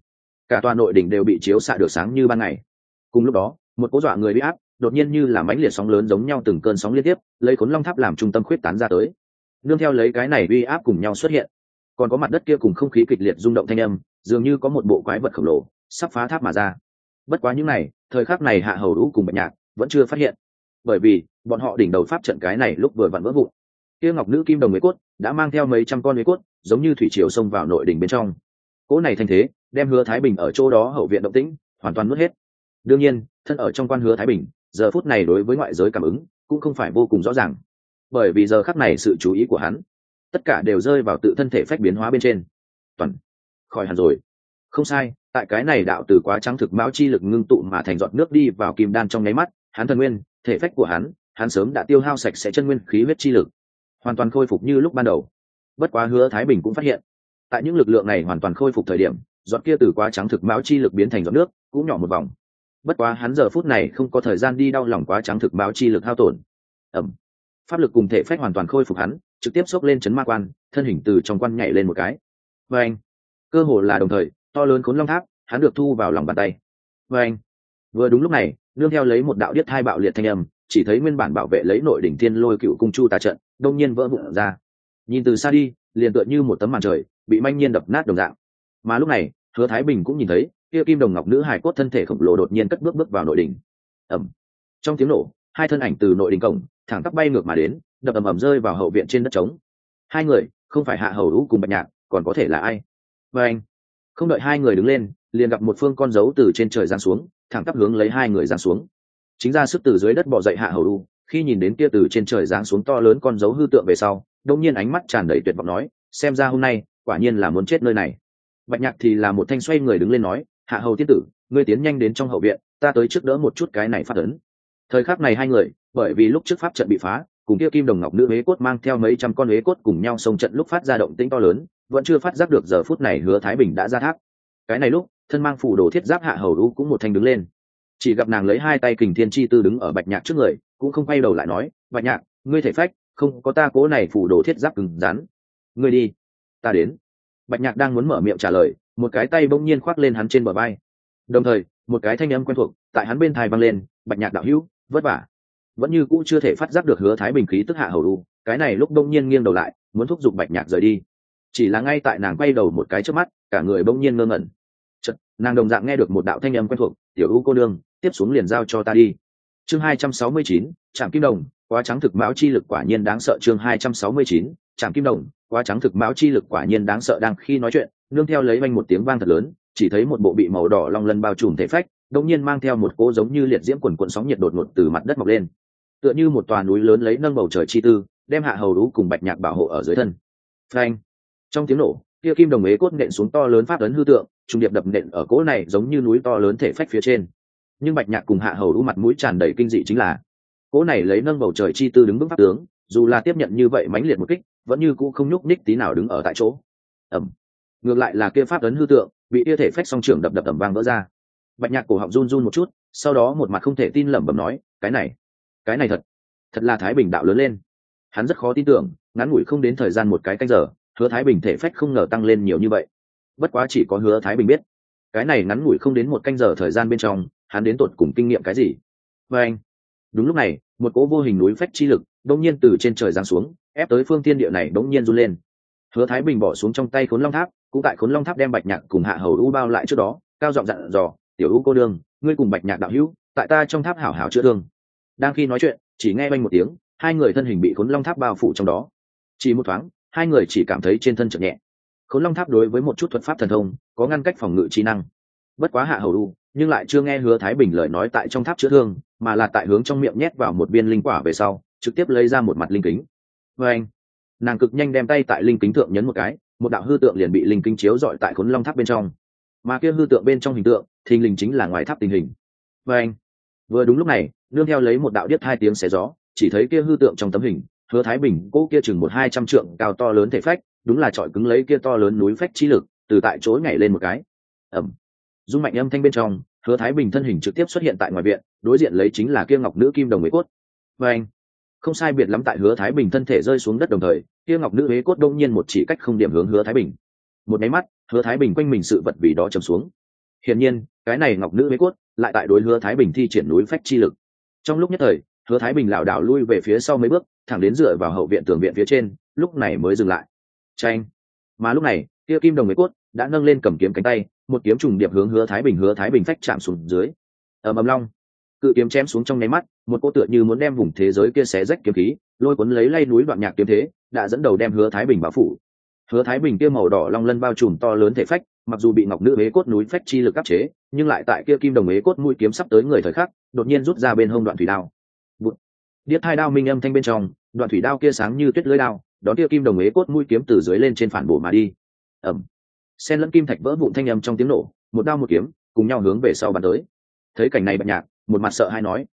cả tòa nội đỉnh đều bị chiếu xạ được sáng như ban ngày. Cùng lúc đó, một cỗ dọa người uy áp đột nhiên như là mãnh liệt sóng lớn giống nhau từng cơn sóng liên tiếp, lấy Khốn Long Tháp làm trung tâm khuyết tán ra tới. Nương theo lấy cái này uy áp cùng nhau xuất hiện, còn có mặt đất kia cùng không khí kịch liệt rung động thanh âm, dường như có một bộ quái vật khổng lồ sắp phá tháp mà ra. Bất quá những này, thời khắc này Hạ Hầu Vũ cùng Bạch Nhạc vẫn chưa phát hiện, bởi vì bọn họ đỉnh đầu pháp trận cái này lúc vừa vặn vỡ vụn. Kia ngọc nữ kim đồng mấy cốt đã mang theo mấy trăm con mấy cốt, giống như thủy triều xông vào nội đỉnh bên trong. Cỗ này thành thế, đem Hứa Thái Bình ở chỗ đó hậu viện động tĩnh hoàn toàn nuốt hết. Đương nhiên, thân ở trong quan Hứa Thái Bình, giờ phút này đối với ngoại giới cảm ứng cũng không phải vô cùng rõ ràng, bởi vì giờ khắc này sự chú ý của hắn tất cả đều rơi vào tự thân thể phách biến hóa bên trên. Toàn khỏi hẳn rồi. Không sai, tại cái này đạo từ quá trắng thực mão chi lực ngưng tụ mà thành giọt nước đi vào kim đan trong nháy mắt, hắn thần nguyên, thể phách của hắn sớm đã tiêu hao sạch sẽ chân nguyên khí huyết chi lực, hoàn toàn khôi phục như lúc ban đầu. Bất quá Hứa Thái Bình cũng phát hiện, tại những lực lượng này hoàn toàn khôi phục thời điểm, giọt kia từ quá trắng thực mão chi lực biến thành giọt nước cũng nhỏ một vòng. Bất quá hắn giờ phút này không có thời gian đi đau lòng quá trắng thực mão chi lực hao tổn. Pháp lực cùng thể phách hoàn toàn khôi phục, hắn trực tiếp xốc lên chấn ma quan, thân hình từ trong quan nhảy lên một cái. Và anh, cơ hồ là đồng thời, to lớn Khốn Long Tháp hắn được thu vào lòng bàn tay. Và anh, vừa đúng lúc này, nương theo lấy một đạo điếc thai bạo liệt thanh âm, chỉ thấy nguyên bản bảo vệ lấy nội đỉnh Thiên Lôi Cựu Cung Chu tà trận đông nhiên vỡ vụn ra. Nhìn từ xa đi, liền tựa như một tấm màn trời bị manh nhiên đập nát đồng dạng. Mà lúc này, Hứa Thái Bình cũng nhìn thấy kia kim đồng ngọc nữ hài cốt thân thể khổng lồ đột nhiên cất bước vào nội đỉnh. Trong tiếng nổ, hai thân ảnh từ nội đỉnh cổng thẳng tắp bay ngược mà đến, đập ầm rơi vào hậu viện trên đất trống. Hai người không phải Hạ Hầu Vũ cùng Bạch Nhạc, còn có thể là ai? Và anh, không đợi hai người đứng lên, liền gặp một phương con dấu từ trên trời giáng xuống, thẳng tắp hướng lấy hai người giáng xuống. Chính ra sức từ dưới đất bò dậy Hạ Hầu Vũ, khi nhìn đến kia từ trên trời giáng xuống to lớn con dấu hư tượng về sau, đột nhiên ánh mắt tràn đầy tuyệt vọng nói, xem ra hôm nay quả nhiên là muốn chết nơi này. Bạch Nhạc thì là một thanh xoay người đứng lên nói, Hạ Hầu tiên tử, ngươi tiến nhanh đến trong hậu viện, ta tới trước đỡ một chút cái này phát ấn. Thời khắc này hai người, bởi vì lúc trước pháp trận bị phá, cùng kia kim đồng ngọc nữ hế cốt mang theo mấy trăm con hế cốt cùng nhau xông trận lúc phát ra động tĩnh to lớn, vẫn chưa phát giác được giờ phút này Hứa Thái Bình đã ra tháp. Cái này lúc, thân mang phủ đồ thiết giáp Hạ Hầu Vũ cũng một thanh đứng lên, chỉ gặp nàng lấy hai tay kình thiên chi tư đứng ở Bạch Nhạc trước người, cũng không quay đầu lại nói, Bạch Nhạc, ngươi thể phách không có ta cố này phủ đồ thiết giáp cứng rắn, ngươi đi, ta đến. Bạch Nhạc đang muốn mở miệng trả lời, một cái tay bỗng nhiên khoác lên hắn trên bờ vai, đồng thời một cái thanh âm quen thuộc tại hắn bên tai vang lên, Bạch Nhạc đạo hữu, vất vả. Vẫn như cũ chưa thể phát giác được Hứa Thái Bình khí tức Hạ Hầu Vũ, cái này lúc bỗng nhiên nghiêng đầu lại, muốn thúc giục Bạch Nhạc rời đi. Chỉ là ngay tại nàng quay đầu một cái trước mắt, cả người bỗng nhiên ngơ ngẩn. Chợt, nàng đồng dạng nghe được một đạo thanh âm quen thuộc, "Tiểu U cô nương, tiếp xuống liền giao cho ta đi." Chương 269, Trảm Kim Đồng, quá trắng thực mão chi lực quả nhiên đáng sợ. Chương 269, Trảm Kim Đồng, quá trắng thực mão chi lực quả nhiên đáng sợ. Đang khi nói chuyện, nương theo lấy vang một tiếng vang thật lớn, chỉ thấy một bộ bị màu đỏ long lân bao trùm thể phách, đột nhiên mang theo một cỗ giống như liệt diễm quần quần sóng nhiệt đột ngột từ mặt đất mọc lên, tựa như một tòa núi lớn lấy nâng bầu trời chi tư, đem Hạ Hầu Vũ cùng Bạch Nhạc bảo hộ ở dưới thân. Phanh! Trong tiếng nổ, kia kim đồng ế cốt nện xuống to lớn pháp ấn hư tượng, trùng điệp đập nện ở cỗ này giống như núi to lớn thể phách phía trên. Nhưng Bạch Nhạc cùng Hạ Hầu Vũ mặt mũi tràn đầy kinh dị chính là, cỗ này lấy nâng bầu trời chi tư đứng vững pháp tướng, dù là tiếp nhận như vậy mãnh liệt một kích, vẫn như cũ không nhúc nhích tí nào đứng ở tại chỗ. Ngược lại là kia pháp ấn hư tượng, bị kia thể phách song trưởng đập ầm vang vỡ ra. Bạch Nhạc cổ họng run run một chút, sau đó một mặt không thể tin lẩm bẩm nói, cái này thật là Thái Bình đạo lớn lên. Hắn rất khó tin tưởng, ngắn ngủi không đến thời gian một cái canh giờ, Hứa Thái Bình thể phách không ngờ tăng lên nhiều như vậy. Bất quá chỉ có Hứa Thái Bình biết, cái này ngắn ngủi không đến một canh giờ thời gian bên trong, hắn đến tột cùng kinh nghiệm cái gì. Và anh, đúng lúc này, một cỗ vô hình núi phách chi lực đột nhiên từ trên trời giáng xuống, ép tới phương thiên địa này đột nhiên run lên. Hứa Thái Bình bỏ xuống trong tay Khốn Long Tháp, cũng tại Khốn Long Tháp đem Bạch Nhạc cùng Hạ Hầu Vũ bao lại trước đó, cao giọng dặn dò, "Tiểu U cô đương, ngươi cùng Bạch Nhạc đạo hữu, tại ta trong tháp hảo hảo chữa thương." Đang khi nói chuyện, chỉ nghe vang một tiếng, hai người thân hình bị Khốn Long Tháp bao phủ trong đó. Chỉ một thoáng, hai người chỉ cảm thấy trên thân chợt nhẹ. Khốn Long Tháp đối với một chút thuật pháp thần thông có ngăn cách phòng ngự trí năng. Bất quá Hạ Hầu Vũ nhưng lại chưa nghe Hứa Thái Bình lời nói tại trong tháp chữa thương, mà là tại hướng trong miệng nhét vào một viên linh quả về sau, trực tiếp lấy ra một mặt linh kính. Và anh, nàng cực nhanh đem tay tại linh kính thượng nhấn một cái, một đạo hư tượng liền bị linh kính chiếu rọi tại Khốn Long Tháp bên trong. Mà kia hư tượng bên trong hình tượng, thình lình chính là ngoài tháp tình hình. Và anh, vừa đúng lúc này, nương theo lấy một đạo điếc hai tiếng xé gió, chỉ thấy kia hư tượng trong tấm hình, Hứa Thái Bình cô kia chừng 100-200 trượng cao to lớn thể phách, đúng là trọi cứng lấy kia to lớn núi phách chi lực, từ tại chỗ nhảy lên một cái. Rung mạnh âm thanh bên trong, Hứa Thái Bình thân hình trực tiếp xuất hiện tại ngoài viện, đối diện lấy chính là kia ngọc nữ kim đồng mấy cốt. Và anh, không sai biệt lắm tại Hứa Thái Bình thân thể rơi xuống đất đồng thời, kia ngọc nữ hế cốt đông nhiên một chỉ cách không điểm hướng Hứa Thái Bình. Một máy mắt, Hứa Thái Bình quanh mình sự vật vì đó trầm xuống. hiển nhiên cái này ngọc nữ bế cốt lại tại đối hứa thái bình thi triển núi phách chi lực. Trong lúc nhất thời hứa thái bình lảo đảo lui về phía sau mấy bước, thẳng đến dựa vào hậu viện tường viện phía trên, lúc này mới dừng lại. Chanh. Mà lúc này kia kim đồng bế cốt đã nâng lên cầm kiếm cánh tay, một kiếm trùng điệp hướng hứa thái bình phách chạm xuống dưới. Ầm ầm long, cự kiếm chém xuống trong nháy mắt, một cỗ tựa như muốn đem vùng thế giới kia xé rách kiếm khí lôi cuốn lấy lay núi đoạn nhạc kiếm thế đã dẫn đầu đem hứa thái bình bao phủ. Hứa thái bình kia màu đỏ long lân bao trùm to lớn thể phách, mặc dù bị ngọc nữ bế cốt núi phách chi lực áp chế, nhưng lại tại kia kim đồng bế cốt mũi kiếm sắp tới người thời khắc đột nhiên rút ra bên hông đoạn thủy đao. Bụt. Điếc hai đao minh âm thanh bên trong, đoạn thủy đao kia sáng như tuyết lưỡi đao đón kia kim đồng bế cốt mũi kiếm từ dưới lên trên phản bổ mà đi. Ẩm. Sen lẫn kim thạch vỡ vụn thanh âm trong tiếng nổ, một đao một kiếm cùng nhau hướng về sau bắn tới. Thấy cảnh này Bạch Nhạc một mặt sợ hãi nói,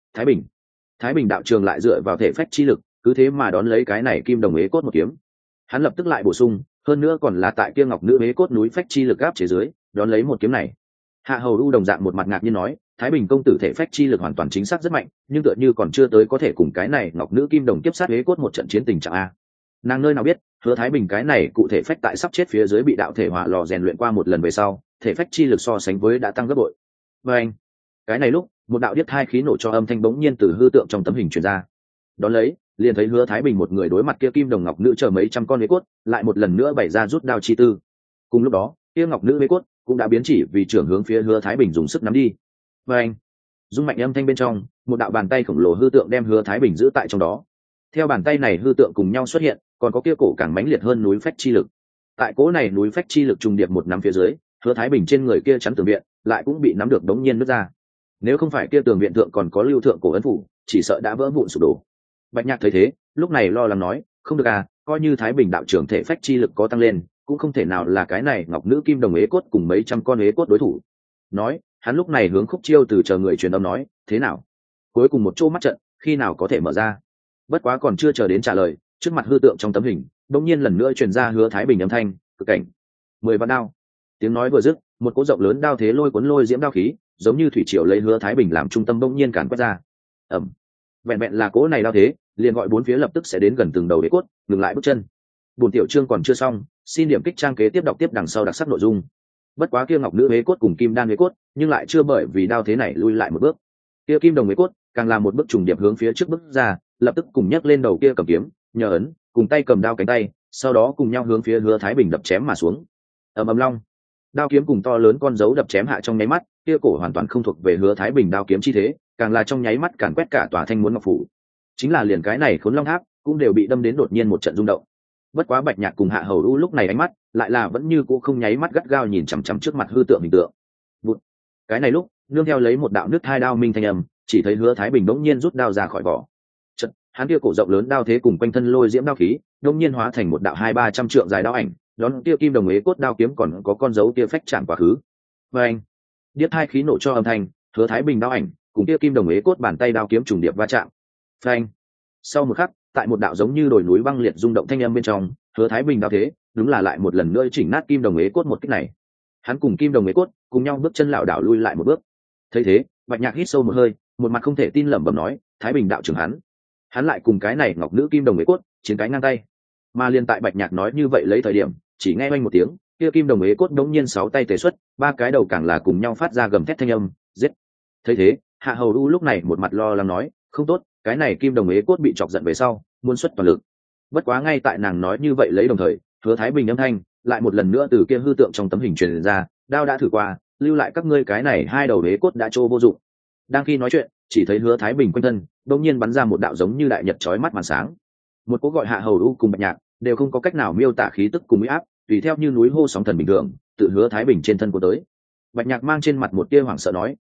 Thái Bình đạo trường lại dựa vào thể phách chi lực cứ thế mà đón lấy cái này kim đồng bế cốt một kiếm. Hắn lập tức lại bổ sung, hơn nữa còn là tại kia ngọc nữ bế cốt núi phách chi lực áp chế dưới đón lấy một kiếm này. Hạ Hầu U đồng dạng một mặt ngạc nhiên nói, Thái Bình công tử thể phách chi lực hoàn toàn chính xác rất mạnh, nhưng tựa như còn chưa tới có thể cùng cái này ngọc nữ kim đồng kiếp sát bế cốt một trận chiến tình trạng a. Nàng nơi nào biết hứa Thái Bình cái này cụ thể phách tại sắp chết phía dưới bị đạo thể hỏa lò rèn luyện qua một lần về sau, thể phách chi lực so sánh với đã tăng gấp bội. Và anh, cái này lúc một đạo điếc hai khí nổ cho âm thanh bỗng nhiên từ hư tượng trong tấm hình truyền ra. Đón lấy liền thấy hứa Thái Bình một người đối mặt kia kim đồng ngọc nữ chờ mấy trăm con bế cốt, lại một lần nữa bày ra rút đao chi tư. Cùng lúc đó kia ngọc nữ bế cốt cũng đã biến chỉ vì trưởng hướng phía hứa Thái Bình dùng sức nắm đi. Và anh, rung mạnh âm thanh bên trong, một đạo bàn tay khổng lồ hư tượng đem hứa Thái Bình giữ tại trong đó. Theo bàn tay này hư tượng cùng nhau xuất hiện, còn có kia cổ càng mãnh liệt hơn núi phách chi lực. Tại cỗ này núi phách chi lực trùng điệp một nắm phía dưới, hứa Thái Bình trên người kia chắn tường viện lại cũng bị nắm được đống nhiên nứt ra. Nếu không phải kia tường viện thượng còn có lưu thượng cổ ấn phủ, chỉ sợ đã vỡ vụn sụp đổ. Bạch Nhạc thấy thế, lúc này lo lắng nói, không được à, coi như Thái Bình đạo trưởng thể phách chi lực có tăng lên, cũng không thể nào là cái này ngọc nữ kim đồng ế cốt cùng mấy trăm con ế cốt đối thủ. Nói, hắn lúc này hướng Khúc Chiêu từ chờ người truyền âm nói, thế nào? Cuối cùng một chỗ mắt trận, khi nào có thể mở ra? Bất quá còn chưa chờ đến trả lời, trước mặt hư tượng trong tấm hình đột nhiên lần nữa truyền ra hứa Thái Bình âm thanh, cực cảnh 10 vạn đao. Tiếng nói vừa dứt, một cỗ rộng lớn đao thế lôi cuốn lôi diễm đao khí giống như thủy triều lấy hứa Thái Bình làm trung tâm bỗng nhiên càn quét ra. Ẩm. Vẹn vẹn là cỗ này đao thế liền gọi bốn phía lập tức sẽ đến gần từng đầu đế cốt ngừng lại bước chân. Buồn tiểu chương còn chưa xong, xin điểm kích trang kế tiếp đọc tiếp đằng sau đặc sắc nội dung. Bất quá kia ngọc nữ đế cốt cùng kim đan đế cốt nhưng lại chưa bởi vì đao thế này lui lại một bước. Kia kim đồng đế cốt càng làm một bước trùng điệp hướng phía trước bước ra, lập tức cùng nhấc lên đầu kia cầm kiếm nhờ ấn cùng tay cầm đao cánh tay, sau đó cùng nhau hướng phía hứa Thái Bình đập chém mà xuống. Ầm ầm long, đao kiếm cùng to lớn con dấu đập chém hạ trong nháy mắt, kia cổ hoàn toàn không thuộc về hứa Thái Bình đao kiếm chi thế, càng là trong nháy mắt càn quét cả tòa thanh muốn ngọc phủ. Chính là liền cái này khốn long tháp cũng đều bị đâm đến đột nhiên một trận rung động. Bất quá Bạch Nhạc cùng Hạ Hầu U lúc này ánh mắt lại là vẫn như cũ không nháy mắt gắt gao nhìn chằm chằm trước mặt hư tượng hình tượng. Vụt. Cái này lúc nương theo lấy một đạo nước hai đao minh thanh âm, chỉ thấy hứa Thái Bình đống nhiên rút đao ra khỏi vỏ. Chợt, hắn kia cổ rộng lớn đao thế cùng quanh thân lôi diễm đao khí, đống nhiên hóa thành một đạo 200-300 trượng dài đao ảnh, đón kia kim đồng ế cốt đao kiếm còn có con dấu kia phách chạm quá khứ. Và anh, điếc hai khí nổ cho âm thanh, hứa Thái Bình đao ảnh cùng kia kim đồng ế cốt bàn tay đao kiếm trùng điệp va chạm. Phanh. Sau một khắc, tại một đạo giống như đồi núi băng liệt rung động thanh âm bên trong, hứa Thái Bình đao thế đúng là lại một lần nữa chỉnh nát kim đồng ế cốt một kích này. Hắn cùng kim đồng ế cốt cùng nhau bước chân lảo đảo lui lại một bước. Thấy thế, Bạch Nhạc hít sâu một hơi, một mặt không thể tin lẩm bẩm nói, Thái Bình đạo trưởng hắn lại cùng cái này ngọc nữ kim đồng ế cốt chiến cái ngang tay. Mà liên tại Bạch Nhạc nói như vậy lấy thời điểm, chỉ nghe oanh một tiếng, kia kim đồng ế cốt đống nhiên 6 tay tề xuất, 3 cái đầu càng là cùng nhau phát ra gầm thét thanh âm, giết. Thấy thế, Hạ Hầu U lúc này một mặt lo lắng nói, không tốt, cái này kim đồng ế cốt bị chọc giận về sau muốn xuất toàn lực. Bất quá ngay tại nàng nói như vậy lấy đồng thời, hứa Thái Bình âm thanh lại một lần nữa từ kia hư tượng trong tấm hình truyền ra, đao đã thử qua, lưu lại các ngươi cái này hai đầu ế cốt đã trô vô dụng. Đang khi nói chuyện, chỉ thấy hứa Thái Bình quanh thân đột nhiên bắn ra một đạo giống như đại nhật chói mắt màn sáng. Một cú gọi Hạ Hầu U cùng Bạch Nhạc đều không có cách nào miêu tả khí tức cùng uy áp, tùy theo như núi hô sóng thần bình thường tự hứa Thái Bình trên thân của tới. Bạch Nhạc mang trên mặt một tia hoảng sợ nói,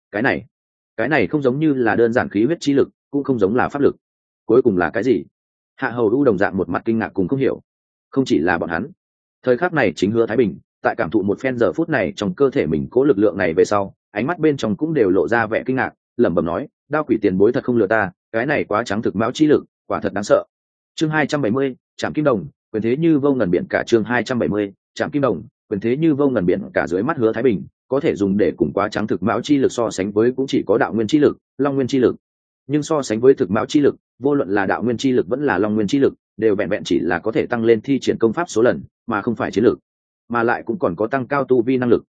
cái này không giống như là đơn giản khí huyết chi lực, cũng không giống là pháp lực, cuối cùng là cái gì? Hạ Hầu U đồng dạng một mặt kinh ngạc cùng không hiểu. Không chỉ là bọn hắn, thời khắc này chính hứa Thái Bình tại cảm thụ một phen giờ phút này trong cơ thể mình cố lực lượng này về sau, ánh mắt bên trong cũng đều lộ ra vẻ kinh ngạc, lẩm bẩm nói, đao quỷ tiền bối thật không lừa ta, cái này quá trắng thực mão chi lực, quả thật đáng sợ. Chương 270, Trảm Kim Đồng, quyền thế như vô ngần biển cả. Chương 270, Trảm Kim Đồng, quyền thế như vô ngần biển cả. Dưới mắt hứa Thái Bình có thể dùng để cùng quá trắng thực mão chi lực so sánh với cũng chỉ có đạo nguyên chi lực, long nguyên chi lực. Nhưng so sánh với thực mão chi lực, vô luận là đạo nguyên chi lực vẫn là long nguyên chi lực, đều vẹn vẹn chỉ là có thể tăng lên thi triển công pháp số lần, mà không phải chiến lực, mà lại cũng còn có tăng cao tu vi năng lực.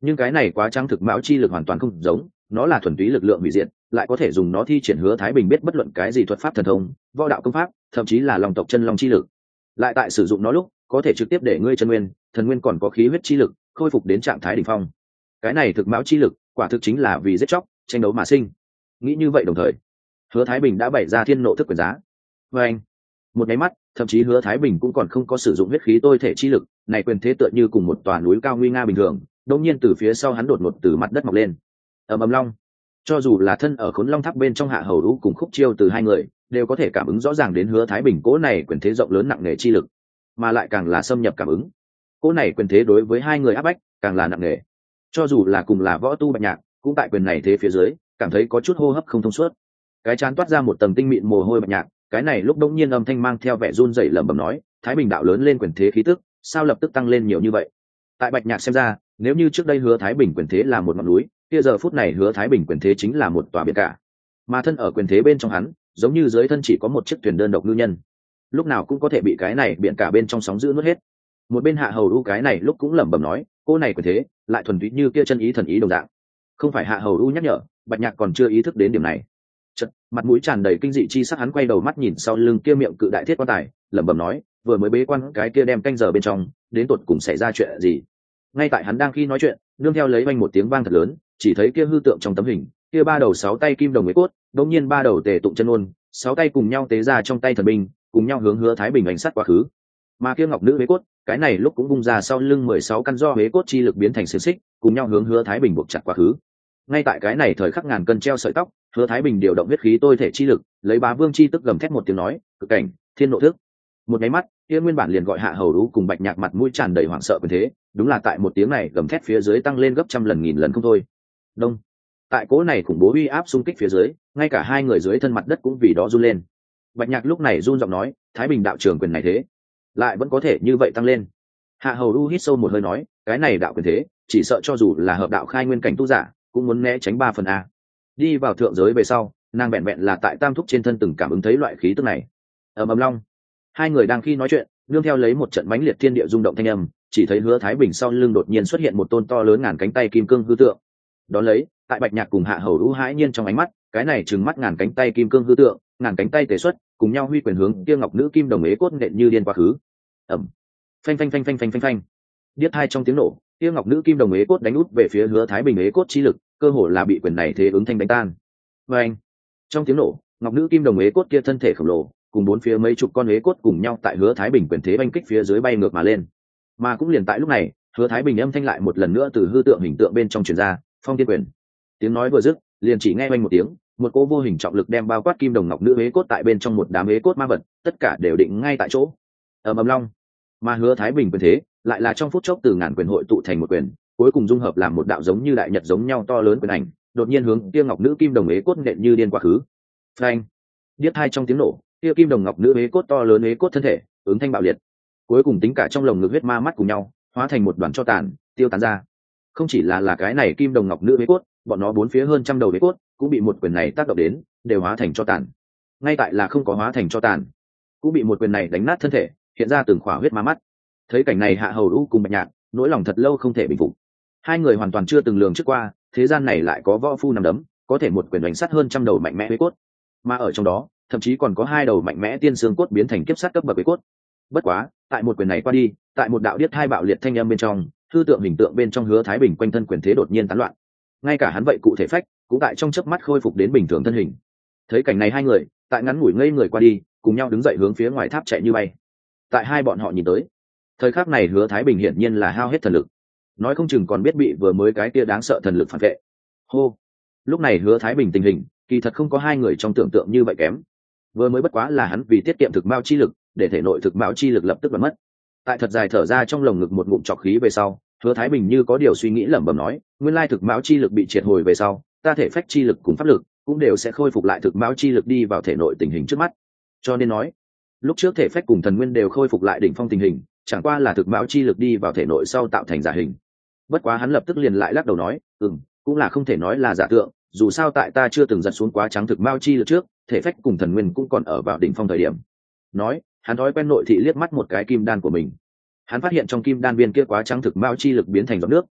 nhưng cái này quá trắng thực mão chi lực hoàn toàn không giống, nó là thuần túy lực lượng hủy diệt, lại có thể dùng nó thi triển Hứa Thái Bình biết bất luận cái gì thuật pháp thần thông, võ đạo công pháp, thậm chí là long tộc chân long chi lực. Lại tại sử dụng nó lúc, có thể trực tiếp để ngươi chân nguyên, thần nguyên còn có khí huyết chi lực khôi phục đến trạng thái đỉnh phong. Cái này thực mão chi lực, quả thực chính là vì giết chóc, tranh đấu mà sinh. Nghĩ như vậy đồng thời, Hứa Thái Bình đã bày ra thiên nộ thức quyền giá. Và anh, một cái mắt, thậm chí Hứa Thái Bình cũng còn không có sử dụng huyết khí tôi thể chi lực, này quyền thế tựa như cùng một tòa núi cao nguy nga bình thường, đột nhiên từ phía sau hắn đột ngột từ mặt đất mọc lên. Ầm ầm long. Cho dù là thân ở Khốn Long Tháp bên trong Hạ Hầu Đũ cùng Khúc Chiêu từ hai người, đều có thể cảm ứng rõ ràng đến Hứa Thái Bình cỗ này quyền thế rộng lớn nặng nề chi lực, mà lại càng là xâm nhập cảm ứng. Cỗ này quyền thế đối với hai người áp bách, càng là nặng nề. Cho dù là cùng là võ tu Bạch Nhạc, cũng tại quyền này thế phía dưới, cảm thấy có chút hô hấp không thông suốt. Cái trán toát ra một tầng tinh mịn mồ hôi. Bạch Nhạc, cái này lúc đống nhiên âm thanh mang theo vẻ run rẩy lẩm bẩm nói, Thái Bình đạo lớn lên quyền thế khí tức, sao lập tức tăng lên nhiều như vậy? Tại Bạch Nhạc xem ra, nếu như trước đây Hứa Thái Bình quyền thế là một ngọn núi, kia giờ phút này Hứa Thái Bình quyền thế chính là một tòa biển cả. Mà thân ở quyền thế bên trong hắn, giống như dưới thân chỉ có một chiếc thuyền đơn độc ngư nhân, lúc nào cũng có thể bị cái này biển cả bên trong sóng dữ nuốt hết. Một bên Hạ Hầu Đũ cái này lúc cũng lẩm bẩm nói, cô này quyền thế lại thuần túy như kia chân ý thần ý đồng dạng. Không phải Hạ Hầu Đũ nhắc nhở, Bạch Nhạc còn chưa ý thức đến điểm này. Chợt, mặt mũi tràn đầy kinh dị chi sắc, hắn quay đầu mắt nhìn sau lưng kia miệng cự đại thiết quan tài, lẩm bẩm nói, vừa mới bế quan cái kia đem canh giờ bên trong, đến tột cùng xảy ra chuyện gì? Ngay tại hắn đang khi nói chuyện, nương theo lấy vang một tiếng vang thật lớn, chỉ thấy kia hư tượng trong tấm hình, kia ba đầu sáu tay kim đồng mới cốt, đột nhiên ba đầu tề tụng chân ôn, sáu tay cùng nhau tế ra trong tay thần binh, cùng nhau hướng Hứa Thái Bình đánh sát quá khứ. Mà kia ngọc nữ huế cốt, cái này lúc cũng bung ra sau lưng 16 căn do huế cốt chi lực biến thành xiềng xích, cùng nhau hướng Hứa Thái Bình buộc chặt quá khứ. Ngay tại cái này thời khắc ngàn cân treo sợi tóc, Hứa Thái Bình điều động huyết khí tôi thể chi lực, lấy Bá Vương chi tức gầm thét một tiếng nói, cực cảnh, thiên nộ thức. Một cái mắt, kia nguyên bản liền gọi Hạ Hầu Đũ cùng Bạch Nhạc mặt mũi tràn đầy hoảng sợ quyền thế, đúng là tại một tiếng này gầm thét phía dưới tăng lên gấp trăm lần nghìn lần không thôi. Đông. Tại cỗ này khủng bố uy áp xung kích phía dưới, ngay cả hai người dưới thân mặt đất cũng vì đó run lên. Bạch Nhạc lúc này run giọng nói, Thái Bình đạo trưởng quyền này thế, lại vẫn có thể như vậy tăng lên. Hạ Hầu Đũ hít sâu một hơi nói, cái này đạo quyền thế, chỉ sợ cho dù là hợp đạo khai nguyên cảnh tu giả, cũng muốn né tránh 3 phần a. Đi vào thượng giới về sau, nàng vẹn vẹn là tại Tam Thúc trên thân từng cảm ứng thấy loại khí tức này. Ầm ầm long. Hai người đang khi nói chuyện, nương theo lấy một trận mãnh liệt thiên địa rung động thanh âm, chỉ thấy Hứa Thái Bình sau lưng đột nhiên xuất hiện một tôn to lớn ngàn cánh tay kim cương hư tượng. Đón lấy, tại Bạch Nhạc cùng Hạ Hầu Đũ hãi nhiên trong ánh mắt, cái này trừng mắt ngàn cánh tay kim cương hư tượng, ngàn cánh tay tề xuất, cùng nhau huy quyền hướng kia ngọc nữ kim đồng ế cốt nện như điên quá khứ. Ầm. Phanh phanh phanh phanh phanh phanh phanh. Điếc hai trong tiếng nổ, kia ngọc nữ kim đồng ế cốt đánh út về phía Hứa Thái Bình ế cốt chi lực, cơ hồ là bị quyền này thế ứng thanh đánh tan. Phanh. Trong tiếng nổ, ngọc nữ kim đồng ế cốt kia thân thể khổng lồ, cùng bốn phía mấy chục con ế cốt cùng nhau tại Hứa Thái Bình quyền thế banh kích phía dưới bay ngược mà lên. Mà cũng liền tại lúc này, Hứa Thái Bình âm thanh lại một lần nữa từ hư tượng hình tượng bên trong truyền ra, phong thiên quyền. Tiếng nói vừa dứt, liền chỉ nghe oanh một tiếng, một cỗ vô hình trọng lực đem bao quát kim đồng ngọc nữ ế cốt tại bên trong một đám ế cốt ma vật, tất cả đều định ngay tại chỗ. Ầm ầm long. Mà Hứa Thái Bình quyền thế, lại là trong phút chốc từ ngàn quyền hội tụ thành một quyền, cuối cùng dung hợp làm một đạo giống như đại nhật giống nhau to lớn quyền ảnh, đột nhiên hướng kia ngọc nữ kim đồng ế cốt nện như điên quá khứ. Phanh. Điếc hai trong tiếng nổ, kia kim đồng ngọc nữ ế cốt to lớn ế cốt thân thể, ứng thanh bạo liệt. Cuối cùng tính cả trong lồng ngực huyết ma mắt cùng nhau, hóa thành một đoàn tro tàn, tiêu tán ra. Không chỉ là cái này kim đồng ngọc nữ ế cốt, bọn nó bốn phía hơn trăm đầu ế cốt, cũng bị một quyền này tác động đến, đều hóa thành tro tàn. Ngay tại là không có hóa thành tro tàn, cũng bị một quyền này đánh nát thân thể, hiện ra từng khỏa huyết ma mắt. Thấy cảnh này Hạ Hầu Đũ cùng Bạch Nhạc, nỗi lòng thật lâu không thể bình phục. Hai người hoàn toàn chưa từng lường trước qua, thế gian này lại có võ phu nằm đấm, có thể một quyền đánh sát hơn trăm đầu mạnh mẽ ế cốt. Mà ở trong đó, thậm chí còn có hai đầu mạnh mẽ tiên xương cốt biến thành kiếp sát cấp bậc ế cốt. Bất quá, tại một quyền này qua đi, tại một đạo điếc hai bạo liệt thanh âm bên trong, hư tượng hình tượng bên trong Hứa Thái Bình quanh thân quyền thế đột nhiên tán loạn. Ngay cả hắn vậy cụ thể phách, cũng tại trong chớp mắt khôi phục đến bình thường thân hình. Thấy cảnh này hai người, tại ngắn ngủi ngây người qua đi, cùng nhau đứng dậy hướng phía ngoài tháp chạy như bay. Tại hai bọn họ nhìn tới, thời khắc này Hứa Thái Bình hiển nhiên là hao hết thần lực, nói không chừng còn biết bị vừa mới cái kia đáng sợ thần lực phản vệ. Hô. Lúc này Hứa Thái Bình tình hình, kỳ thật không có hai người trong tưởng tượng như vậy kém. Vừa mới bất quá là hắn vì tiết kiệm thực mao chi lực, để thể nội thực mao chi lực lập tức biến mất. Tại thật dài thở ra trong lồng ngực một ngụm trọc khí về sau, Hứa Thái Bình như có điều suy nghĩ lẩm bẩm nói, nguyên lai thực mao chi lực bị triệt hồi về sau, ta thể phách chi lực cùng pháp lực cũng đều sẽ khôi phục lại thực mao chi lực đi vào thể nội tình hình trước mắt. Cho nên nói, lúc trước thể phách cùng thần nguyên đều khôi phục lại đỉnh phong tình hình, chẳng qua là thực mao chi lực đi vào thể nội sau tạo thành giả hình. Bất quá hắn lập tức liền lại lắc đầu nói, cũng là không thể nói là giả tượng, dù sao tại ta chưa từng giật xuống quá trắng thực mao chi lực trước, thể phách cùng thần nguyên cũng còn ở vào đỉnh phong thời điểm. Nói, hắn thói quen nội thị liếc mắt một cái kim đan của mình. Hắn phát hiện trong kim đan viên kia quá trắng thực mao chi lực biến thành giọt nước,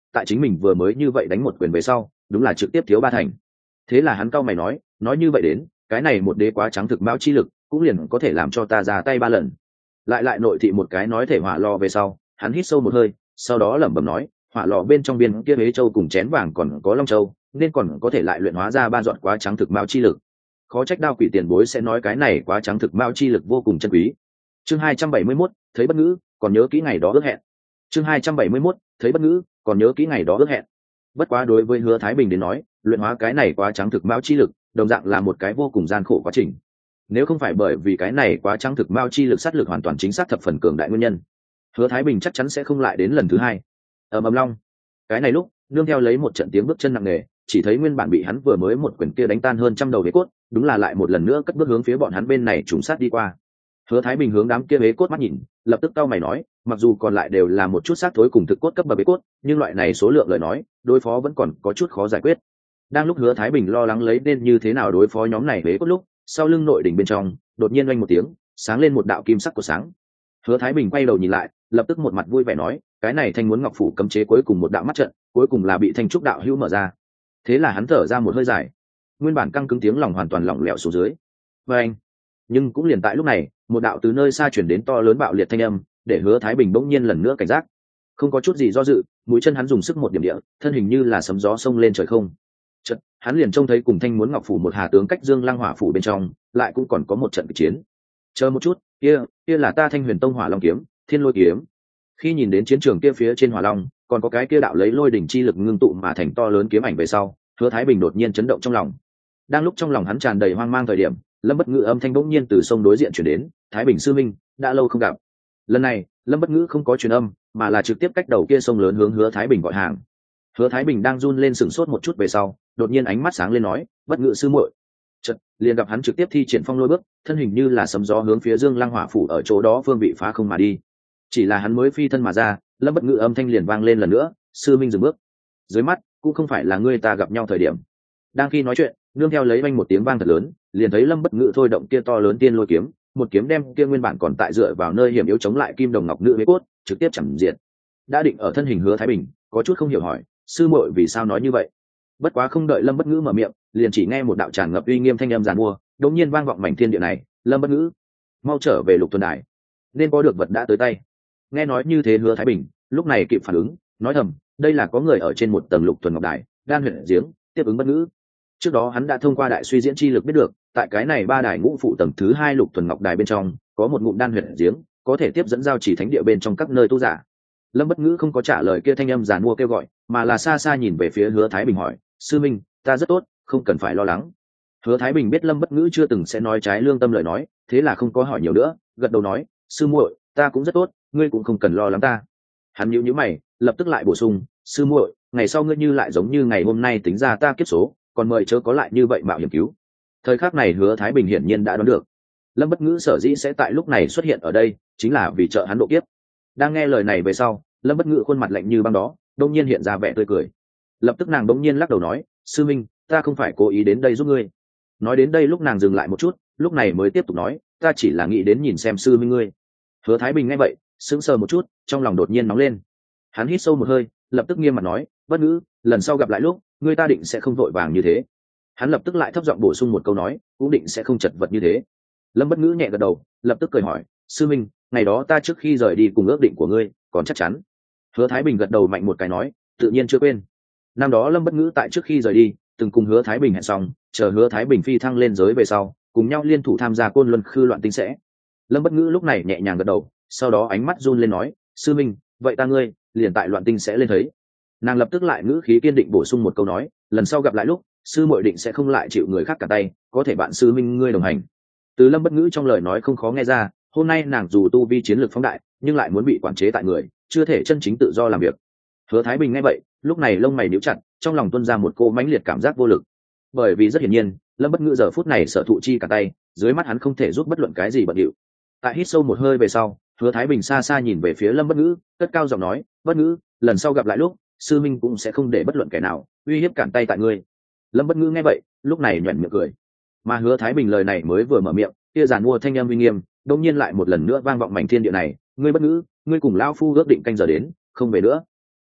tại chính mình vừa mới như vậy đánh một quyền về sau đúng là trực tiếp thiếu 3 thành. Thế là hắn cau mày nói như vậy đến cái này một đế quá trắng thực mao chi lực cũng liền có thể làm cho ta ra tay 3 lần. Lại nội thị một cái nói thể hỏa lò về sau, hắn hít sâu một hơi, sau đó lẩm bẩm nói, hỏa lò bên trong viên kia huế châu cùng chén vàng còn có long châu, nên còn có thể lại luyện hóa ra 3 giọt quá trắng thực mao chi lực. Khó trách Đao Quỷ tiền bối sẽ nói cái này quá trắng thực mao chi lực vô cùng chân quý. Chương 271, thấy bất ngữ, còn nhớ kỹ ngày đó ước hẹn. Chương 271, thấy bất ngữ, còn nhớ kỹ ngày đó ước hẹn. Bất quá đối với Hứa Thái Bình đến nói, luyện hóa cái này quá trắng thực mao chi lực, đồng dạng là một cái vô cùng gian khổ quá trình. Nếu không phải bởi vì cái này quá trắng thực mao chi lực sát lực hoàn toàn chính xác thập phần cường đại nguyên nhân, Hứa Thái Bình chắc chắn sẽ không lại đến lần thứ hai. Ầm ầm long. Cái này lúc, nương theo lấy một trận tiếng bước chân nặng nề, chỉ thấy nguyên bản bị hắn vừa mới một quyền kia đánh tan hơn trăm đầu hế cốt, đúng là lại một lần nữa cất bước hướng phía bọn hắn bên này trùng sát đi qua. Hứa Thái Bình hướng đám kia hế cốt mắt nhìn, lập tức cau mày nói, mặc dù còn lại đều là một chút xác thối cùng thực cốt cấp bậc hế cốt, nhưng loại này số lượng lời nói, đối phó vẫn còn có chút khó giải quyết. Đang lúc Hứa Thái Bình lo lắng lấy nên như thế nào đối phó nhóm này hế cốt lúc, sau lưng nội đỉnh bên trong, đột nhiên oanh một tiếng, sáng lên một đạo kim sắc của sáng. Hứa Thái Bình quay đầu nhìn lại, lập tức một mặt vui vẻ nói, cái này Thanh Muốn Ngọc phủ cấm chế cuối cùng một đạo mắt trận, cuối cùng là bị Thanh trúc đạo hữu mở ra. Thế là hắn thở ra một hơi dài, nguyên bản căng cứng tiếng lòng hoàn toàn lỏng lẻo xuống dưới. Và anh, nhưng cũng liền tại lúc này, một đạo từ nơi xa chuyển đến to lớn bạo liệt thanh âm, để Hứa Thái Bình bỗng nhiên lần nữa cảnh giác. Không có chút gì do dự, mũi chân hắn dùng sức một điểm địa, thân hình như là sấm gió xông lên trời không. Chợt, hắn liền trông thấy cùng Thanh Muốn Ngọc phủ một hà tướng cách Dương Lăng Hỏa phủ bên trong, lại cũng còn có một trận chiến. Chờ một chút, kia là ta Thanh Huyền Tông Hỏa Long kiếm, Thiên Lôi kiếm. Khi nhìn đến chiến trường kia phía trên Hỏa Long, còn có cái kia đạo lấy lôi đỉnh chi lực ngưng tụ mà thành to lớn kiếm ảnh về sau, Hứa Thái Bình đột nhiên chấn động trong lòng. Đang lúc trong lòng hắn tràn đầy hoang mang thời điểm, Lâm Bất Ngữ âm thanh bỗng nhiên từ sông đối diện truyền đến, "Thái Bình sư minh, đã lâu không gặp." Lần này, Lâm Bất Ngữ không có truyền âm, mà là trực tiếp cách đầu kia sông lớn hướng Hứa Thái Bình gọi hàng. Hứa Thái Bình đang run lên sửng sốt một chút về sau, đột nhiên ánh mắt sáng lên nói, "Bất Ngữ sư muội." Chợt, liền gặp hắn trực tiếp thi triển phong lôi bước, thân hình như là sấm gió hướng phía Dương Lăng Hỏa phủ ở chỗ đó phương vị phá không mà đi. Chỉ là hắn mới phi thân mà ra, Lâm Bất Ngữ âm thanh liền vang lên lần nữa, "Sư minh dừng bước." Dưới mắt cũng không phải là ngươi ta gặp nhau thời điểm. Đang khi nói chuyện, nương theo lấy vang một tiếng vang thật lớn, liền thấy Lâm Bất Ngữ thôi động kia to lớn tiên lôi kiếm, một kiếm đem kia nguyên bản còn tại dựa vào nơi hiểm yếu chống lại kim đồng ngọc nữ hế cốt, trực tiếp chằm diệt. Đã định ở thân hình Hứa Thái Bình, có chút không hiểu hỏi, sư muội vì sao nói như vậy? Bất quá không đợi Lâm Bất Ngữ mở miệng, liền chỉ nghe một đạo tràn ngập uy nghiêm thanh âm giàn mua, đột nhiên vang vọng mảnh thiên địa này, "Lâm Bất Ngữ, mau trở về Lục Tuần Đài, nên có được vật đã tới tay." Nghe nói như thế Hứa Thái Bình lúc này kịp phản ứng, nói thầm, đây là có người ở trên một tầng Lục Tuần Ngọc Đài, đan huyện giếng, tiếp ứng Bất Ngữ. Trước đó hắn đã thông qua đại suy diễn chi lực biết được, tại cái này 3 đài ngũ phụ tầng thứ 2 Lục Tuần Ngọc Đài bên trong, có một ngụm đan huyện giếng, có thể tiếp dẫn giao chỉ thánh địa bên trong các nơi tu giả. Lâm Bất Ngữ không có trả lời kia thanh âm giàn mua kêu gọi, mà là xa xa nhìn về phía Hứa Thái Bình hỏi, "Sư minh, ta rất tốt, không cần phải lo lắng." Hứa Thái Bình biết Lâm Bất Ngữ chưa từng sẽ nói trái lương tâm lời nói, thế là không có hỏi nhiều nữa, gật đầu nói, "Sư muội, ta cũng rất tốt, ngươi cũng không cần lo lắng ta." Hắn nhíu mày, lập tức lại bổ sung, "Sư muội, ngày sau ngươi như lại giống như ngày hôm nay tính ra ta kiếp số, còn mời chớ có lại như vậy mạo hiểm cứu." Thời khắc này Hứa Thái Bình hiển nhiên đã đoán được, Lâm Bất Ngữ sở dĩ sẽ tại lúc này xuất hiện ở đây, chính là vì trợ hắn độ kiếp. Đang nghe lời này về sau, Lâm Bất Ngữ khuôn mặt lạnh như băng đó, đột nhiên hiện ra vẻ tươi cười. Lập tức nàng đột nhiên lắc đầu nói, "Sư minh, ta không phải cố ý đến đây giúp ngươi." Nói đến đây lúc nàng dừng lại một chút, lúc này mới tiếp tục nói, "Ta chỉ là nghĩ đến nhìn xem sư minh ngươi." Hứa Thái Bình nghe vậy, sững sờ một chút, trong lòng đột nhiên nóng lên. Hắn hít sâu một hơi, lập tức nghiêm mặt nói, "Bất Ngữ, lần sau gặp lại lúc, ngươi ta định sẽ không vội vàng như thế." Hắn lập tức lại thấp giọng bổ sung một câu nói, "cũng định sẽ không chật vật như thế." Lâm Bất Ngữ nhẹ gật đầu, lập tức cười hỏi, "Sư minh, ngày đó ta trước khi rời đi cùng ước định của ngươi, còn chắc chắn?" Hứa Thái Bình gật đầu mạnh một cái nói, "Tự nhiên chưa quên." Năm đó Lâm Bất Ngữ tại trước khi rời đi, từng cùng Hứa Thái Bình hẹn xong, chờ Hứa Thái Bình phi thăng lên giới về sau, cùng nhau liên thủ tham gia Côn Luân Khư loạn tinh sẽ. Lâm Bất Ngữ lúc này nhẹ nhàng gật đầu, sau đó ánh mắt run lên nói, "Sư minh, vậy ta ngươi, liền tại loạn tinh sẽ lên thấy." Nàng lập tức lại ngữ khí kiên định bổ sung một câu nói, "Lần sau gặp lại lúc, sư muội định sẽ không lại chịu người khác cả tay, có thể bạn sư minh ngươi đồng hành." Từ Lâm Bất Ngữ trong lời nói không khó nghe ra, hôm nay nàng dù tu vi chiến lược phóng đại, nhưng lại muốn bị quản chế tại người, chưa thể chân chính tự do làm việc. Hứa Thái Bình nghe vậy, lúc này lông mày nhíu chặt, trong lòng tuôn ra một cô mãnh liệt cảm giác vô lực. Bởi vì rất hiển nhiên, Lâm Bất Ngữ giờ phút này sở thụ chi cả tay, dưới mắt hắn không thể giúp bất luận cái gì bận điệu. Tại hít sâu một hơi về sau, Hứa Thái Bình xa xa nhìn về phía Lâm Bất Ngữ, cất cao giọng nói, "Bất Ngữ, lần sau gặp lại lúc, sư minh cũng sẽ không để bất luận kẻ nào uy hiếp cản tay tại ngươi." Lâm Bất Ngữ nghe vậy, lúc này nhuyễn miệng cười. Mà Hứa Thái Bình lời này mới vừa mở miệng, kia giàn mua thanh âm uy nghiêm, đột nhiên lại một lần nữa vang vọng mảnh thiên địa này, "Ngươi Bất Ngữ, ngươi cùng lão phu ước định canh giờ đến, không về nữa."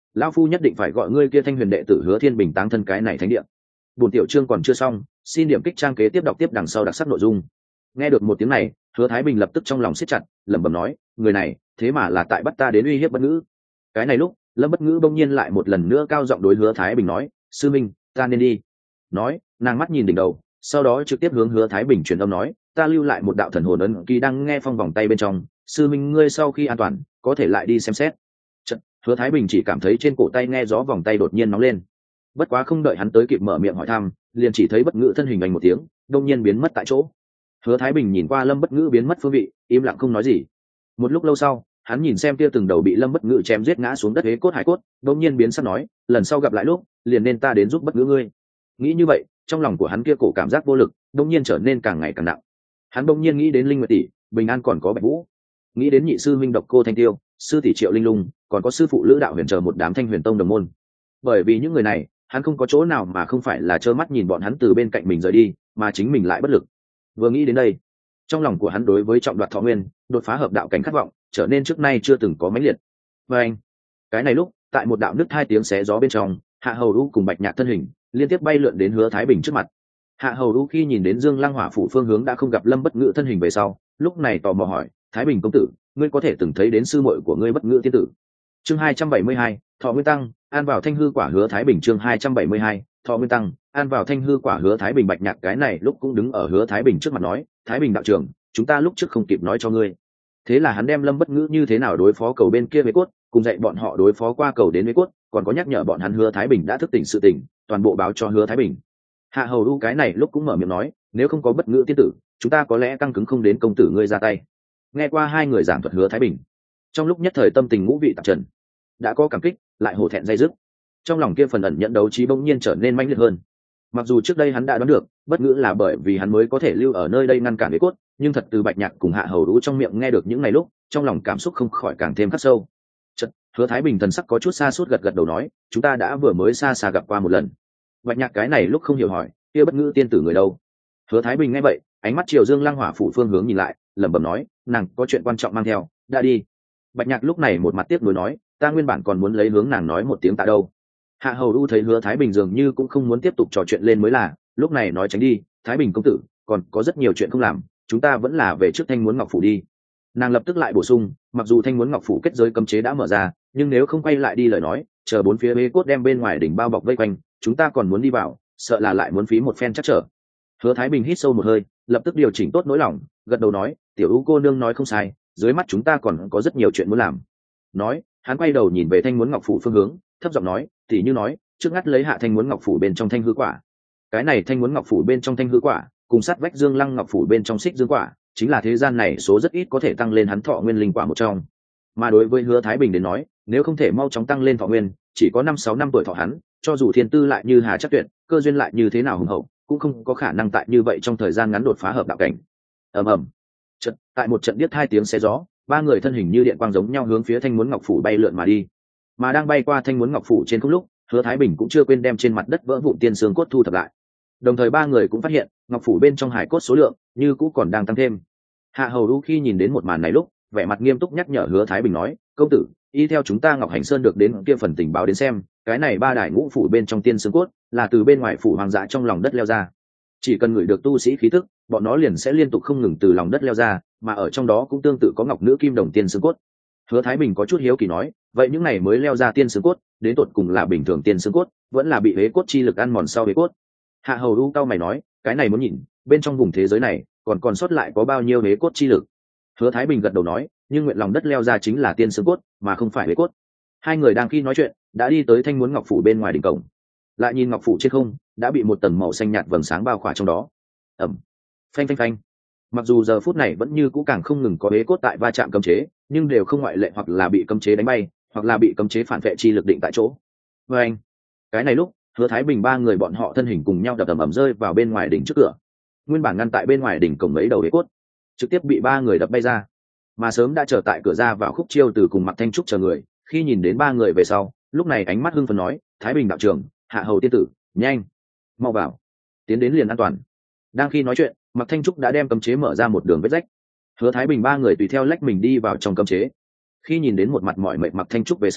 lão phu nhất định phải gọi ngươi kia thanh huyền đệ tử Hứa Thiên Bình táng thân cái này thánh địa. Buổi tiểu chương còn chưa xong, xin điểm kích trang kế tiếp đọc tiếp đằng sau đặc sắc nội dung. Nghe được một tiếng này, Hứa Thái Bình lập tức trong lòng siết chặt, lẩm bẩm nói, người này thế mà là tại bắt ta đến uy hiếp Bất Ngữ. Cái này lúc Lâm Bất Ngữ bỗng nhiên lại một lần nữa cao giọng đối Hứa Thái Bình nói, sư minh, ta nên đi. Nói, nàng mắt nhìn đỉnh đầu, sau đó trực tiếp hướng Hứa Thái Bình truyền âm nói, ta lưu lại một đạo thần hồn ấn ký đang nghe phong vòng tay bên trong, sư minh ngươi sau khi an toàn có thể lại đi xem xét. Chật, Hứa Thái Bình chỉ cảm thấy trên cổ tay nghe gió vòng tay đột nhiên nóng lên. Bất quá không đợi hắn tới kịp mở miệng hỏi thăm, liền chỉ thấy Bất Ngữ thân hình anh một tiếng, đột nhiên biến mất tại chỗ. Hứa Thái Bình nhìn qua Lâm Bất Ngữ biến mất phương vị, im lặng không nói gì. Một lúc lâu sau, hắn nhìn xem kia từng đầu bị Lâm Bất Ngữ chém giết ngã xuống đất hế cốt hải cốt, đột nhiên biến sắc nói, lần sau gặp lại lúc, liền nên ta đến giúp Bất Ngữ ngươi. Nghĩ như vậy, trong lòng của hắn kia cổ cảm giác vô lực, đột nhiên trở nên càng ngày càng nặng. Hắn đột nhiên nghĩ đến Linh Nguyệt tỷ, Bình An còn có Bạch Vũ, nghĩ đến nhị sư minh Độc Cô Thanh Tiêu, sư tỷ Triệu Linh Lung, còn có sư phụ Lữ Đạo Huyền chờ một đám Thanh Huyền Tông đồng môn. Bởi vì những người này, hắn không có chỗ nào mà không phải là trơ mắt nhìn bọn hắn từ bên cạnh mình rời đi, mà chính mình lại bất lực. Vừa nghĩ đến đây, trong lòng của hắn đối với trọng đoạt thọ nguyên, đột phá hợp đạo cảnh khát vọng trở nên trước nay chưa từng có mãnh liệt. Và anh, cái này lúc tại một đạo nứt hai tiếng xé gió bên trong, Hạ Hầu U cùng Bạch Nhạc thân hình liên tiếp bay lượn đến Hứa Thái Bình trước mặt. Hạ Hầu U khi nhìn đến Dương Lăng Hỏa phủ phương hướng đã không gặp Lâm Bất Ngữ thân hình về sau, lúc này tò mò hỏi, Thái Bình công tử, ngươi có thể từng thấy đến sư muội của ngươi Bất Ngữ tiên tử? Chương 272, Thọ Nguyên Tăng, an vào thanh hư quả. Hứa Thái Bình chương 272, Thọ Nguyên Tăng, an vào thanh hư quả. Hứa Thái Bình Bạch Nhạc cái này lúc cũng đứng ở Hứa Thái Bình trước mặt nói, Thái Bình đạo trưởng, chúng ta lúc trước không kịp nói cho ngươi. Thế là hắn đem Lâm Bất Ngữ như thế nào đối phó cầu bên kia với cốt, cùng dạy bọn họ đối phó qua cầu đến với cốt, còn có nhắc nhở bọn hắn Hứa Thái Bình đã thức tỉnh sự tỉnh, toàn bộ báo cho Hứa Thái Bình. Hạ Hầu U cái này lúc cũng mở miệng nói, nếu không có Bất Ngữ tiên tử, chúng ta có lẽ căng cứng không đến công tử ngươi ra tay. Nghe qua hai người giảng thuật Hứa Thái Bình, trong lúc nhất thời tâm tình ngũ vị tạp trần, đã có cảm kích, lại hổ thẹn dây dứt. Trong lòng kia phần ẩn nhận đấu trí bỗng nhiên trở nên mãnh liệt hơn. Mặc dù trước đây hắn đã đoán được, Bất Ngữ là bởi vì hắn mới có thể lưu ở nơi đây ngăn cản đế cốt, nhưng thật từ Bạch Nhạc cùng Hạ Hầu Đũ trong miệng nghe được những ngày lúc, trong lòng cảm xúc không khỏi càng thêm khắc sâu. Chợt, Hứa Thái Bình thần sắc có chút xa suốt gật gật đầu nói, chúng ta đã vừa mới xa xa gặp qua một lần. Bạch Nhạc cái này lúc không hiểu hỏi, kia Bất Ngữ tiên tử người đâu? Hứa Thái Bình nghe vậy, ánh mắt chiều Dương Lăng Hỏa phủ phương hướng nhìn lại, lẩm bẩm nói, nàng có chuyện quan trọng mang theo, đã đi. Bạch Nhạc lúc này một mặt tiếc nuối nói, ta nguyên bản còn muốn lấy hướng nàng nói một tiếng tạ đâu. Hạ Hầu U thấy Hứa Thái Bình dường như cũng không muốn tiếp tục trò chuyện lên mới là, lúc này nói tránh đi, Thái Bình công tử, còn có rất nhiều chuyện không làm, chúng ta vẫn là về trước Thanh Muốn Ngọc phủ đi. Nàng lập tức lại bổ sung, mặc dù Thanh Muốn Ngọc phủ kết giới cấm chế đã mở ra, nhưng nếu không quay lại đi lời nói, chờ bốn phía bế cốt đem bên ngoài đỉnh bao bọc vây quanh, chúng ta còn muốn đi vào, sợ là lại muốn phí một phen chắc trở. Hứa Thái Bình hít sâu một hơi, lập tức điều chỉnh tốt nỗi lòng, gật đầu nói, tiểu U cô nương nói không sai, dưới mắt chúng ta còn có rất nhiều chuyện muốn làm. Nói, hắn quay đầu nhìn về Thanh Muốn Ngọc phủ phương hướng, thấp giọng nói, thì như nói, trước ngắt lấy hạ Thanh Muốn Ngọc phủ bên trong thanh hư quả. Cái này Thanh Muốn Ngọc phủ bên trong thanh hư quả, cùng sát vách Dương Lăng Ngọc phủ bên trong xích dương quả, chính là thế gian này số rất ít có thể tăng lên hắn thọ nguyên linh quả một trong. Mà đối với Hứa Thái Bình đến nói, nếu không thể mau chóng tăng lên thọ nguyên, chỉ có 5-6 năm tuổi thọ hắn, cho dù thiên tư lại như hà chắc tuyệt, cơ duyên lại như thế nào hùng hậu, cũng không có khả năng tại như vậy trong thời gian ngắn đột phá hợp đạo cảnh. Ầm ầm. Tại một trận điếc hai tiếng xé gió, ba người thân hình như điện quang giống nhau hướng phía Thanh Muốn Ngọc phủ bay lượn mà đi. Mà đang bay qua Thanh Muốn Ngọc phủ trên không lúc, Hứa Thái Bình cũng chưa quên đem trên mặt đất vỡ vụn tiên xương cốt thu thập lại. Đồng thời ba người cũng phát hiện, ngọc phủ bên trong hải cốt số lượng như cũ còn đang tăng thêm. Hạ Hầu Du khi nhìn đến một màn này lúc, vẻ mặt nghiêm túc nhắc nhở Hứa Thái Bình nói, công tử, y theo chúng ta Ngọc Hành Sơn được đến kia phần tình báo đến xem, cái này ba đại ngũ phủ bên trong tiên xương cốt là từ bên ngoài phủ hoàng dã trong lòng đất leo ra. Chỉ cần ngửi được tu sĩ khí tức, bọn nó liền sẽ liên tục không ngừng từ lòng đất leo ra, mà ở trong đó cũng tương tự có ngọc nữ kim đồng tiên xương cốt. Hứa Thái Bình có chút hiếu kỳ nói, vậy những này mới leo ra tiên xương cốt, đến tột cùng là bình thường tiên xương cốt, vẫn là bị hế cốt chi lực ăn mòn sau hế cốt? Hạ Hầu Du cao mày nói, cái này muốn nhìn, bên trong vùng thế giới này còn sót lại có bao nhiêu hế cốt chi lực. Hứa Thái Bình gật đầu nói, nhưng nguyện lòng đất leo ra chính là tiên xương cốt, mà không phải hế cốt. Hai người đang khi nói chuyện, đã đi tới Thanh Muốn Ngọc phủ bên ngoài đỉnh cổng. Lại nhìn ngọc phủ trên không, đã bị một tầng màu xanh nhạt vầng sáng bao khỏa trong đó. Ầm, phanh phanh phanh. Mặc dù giờ phút này vẫn như cũ càng không ngừng có hế cốt tại va chạm cấm chế, nhưng đều không ngoại lệ hoặc là bị cấm chế đánh bay, hoặc là bị cấm chế phản vệ chi lực định tại chỗ. Và anh, cái này lúc Hứa Thái Bình ba người bọn họ thân hình cùng nhau đập ầm ầm rơi vào bên ngoài đỉnh trước cửa. Nguyên bản ngăn tại bên ngoài đỉnh cổng mấy đầu hế cốt, trực tiếp bị ba người đập bay ra. Mà sớm đã chờ tại cửa ra vào Khúc Chiêu từ cùng Mặc Thanh Trúc chờ người, khi nhìn đến ba người về sau, lúc này ánh mắt hưng phấn nói, Thái Bình đạo trưởng, Hạ Hầu tiên tử, nhanh, mau vào, tiến đến liền an toàn. Đang khi nói chuyện, Mặc Thanh Trúc đã đem cấm chế mở ra một đường vết rách. Hứa Thái Bình ba người tùy theo lách mình đi vào trong cấm chế. Khi nhìn đến một mặt mỏi mệt Mặc Thanh Trúc về sau,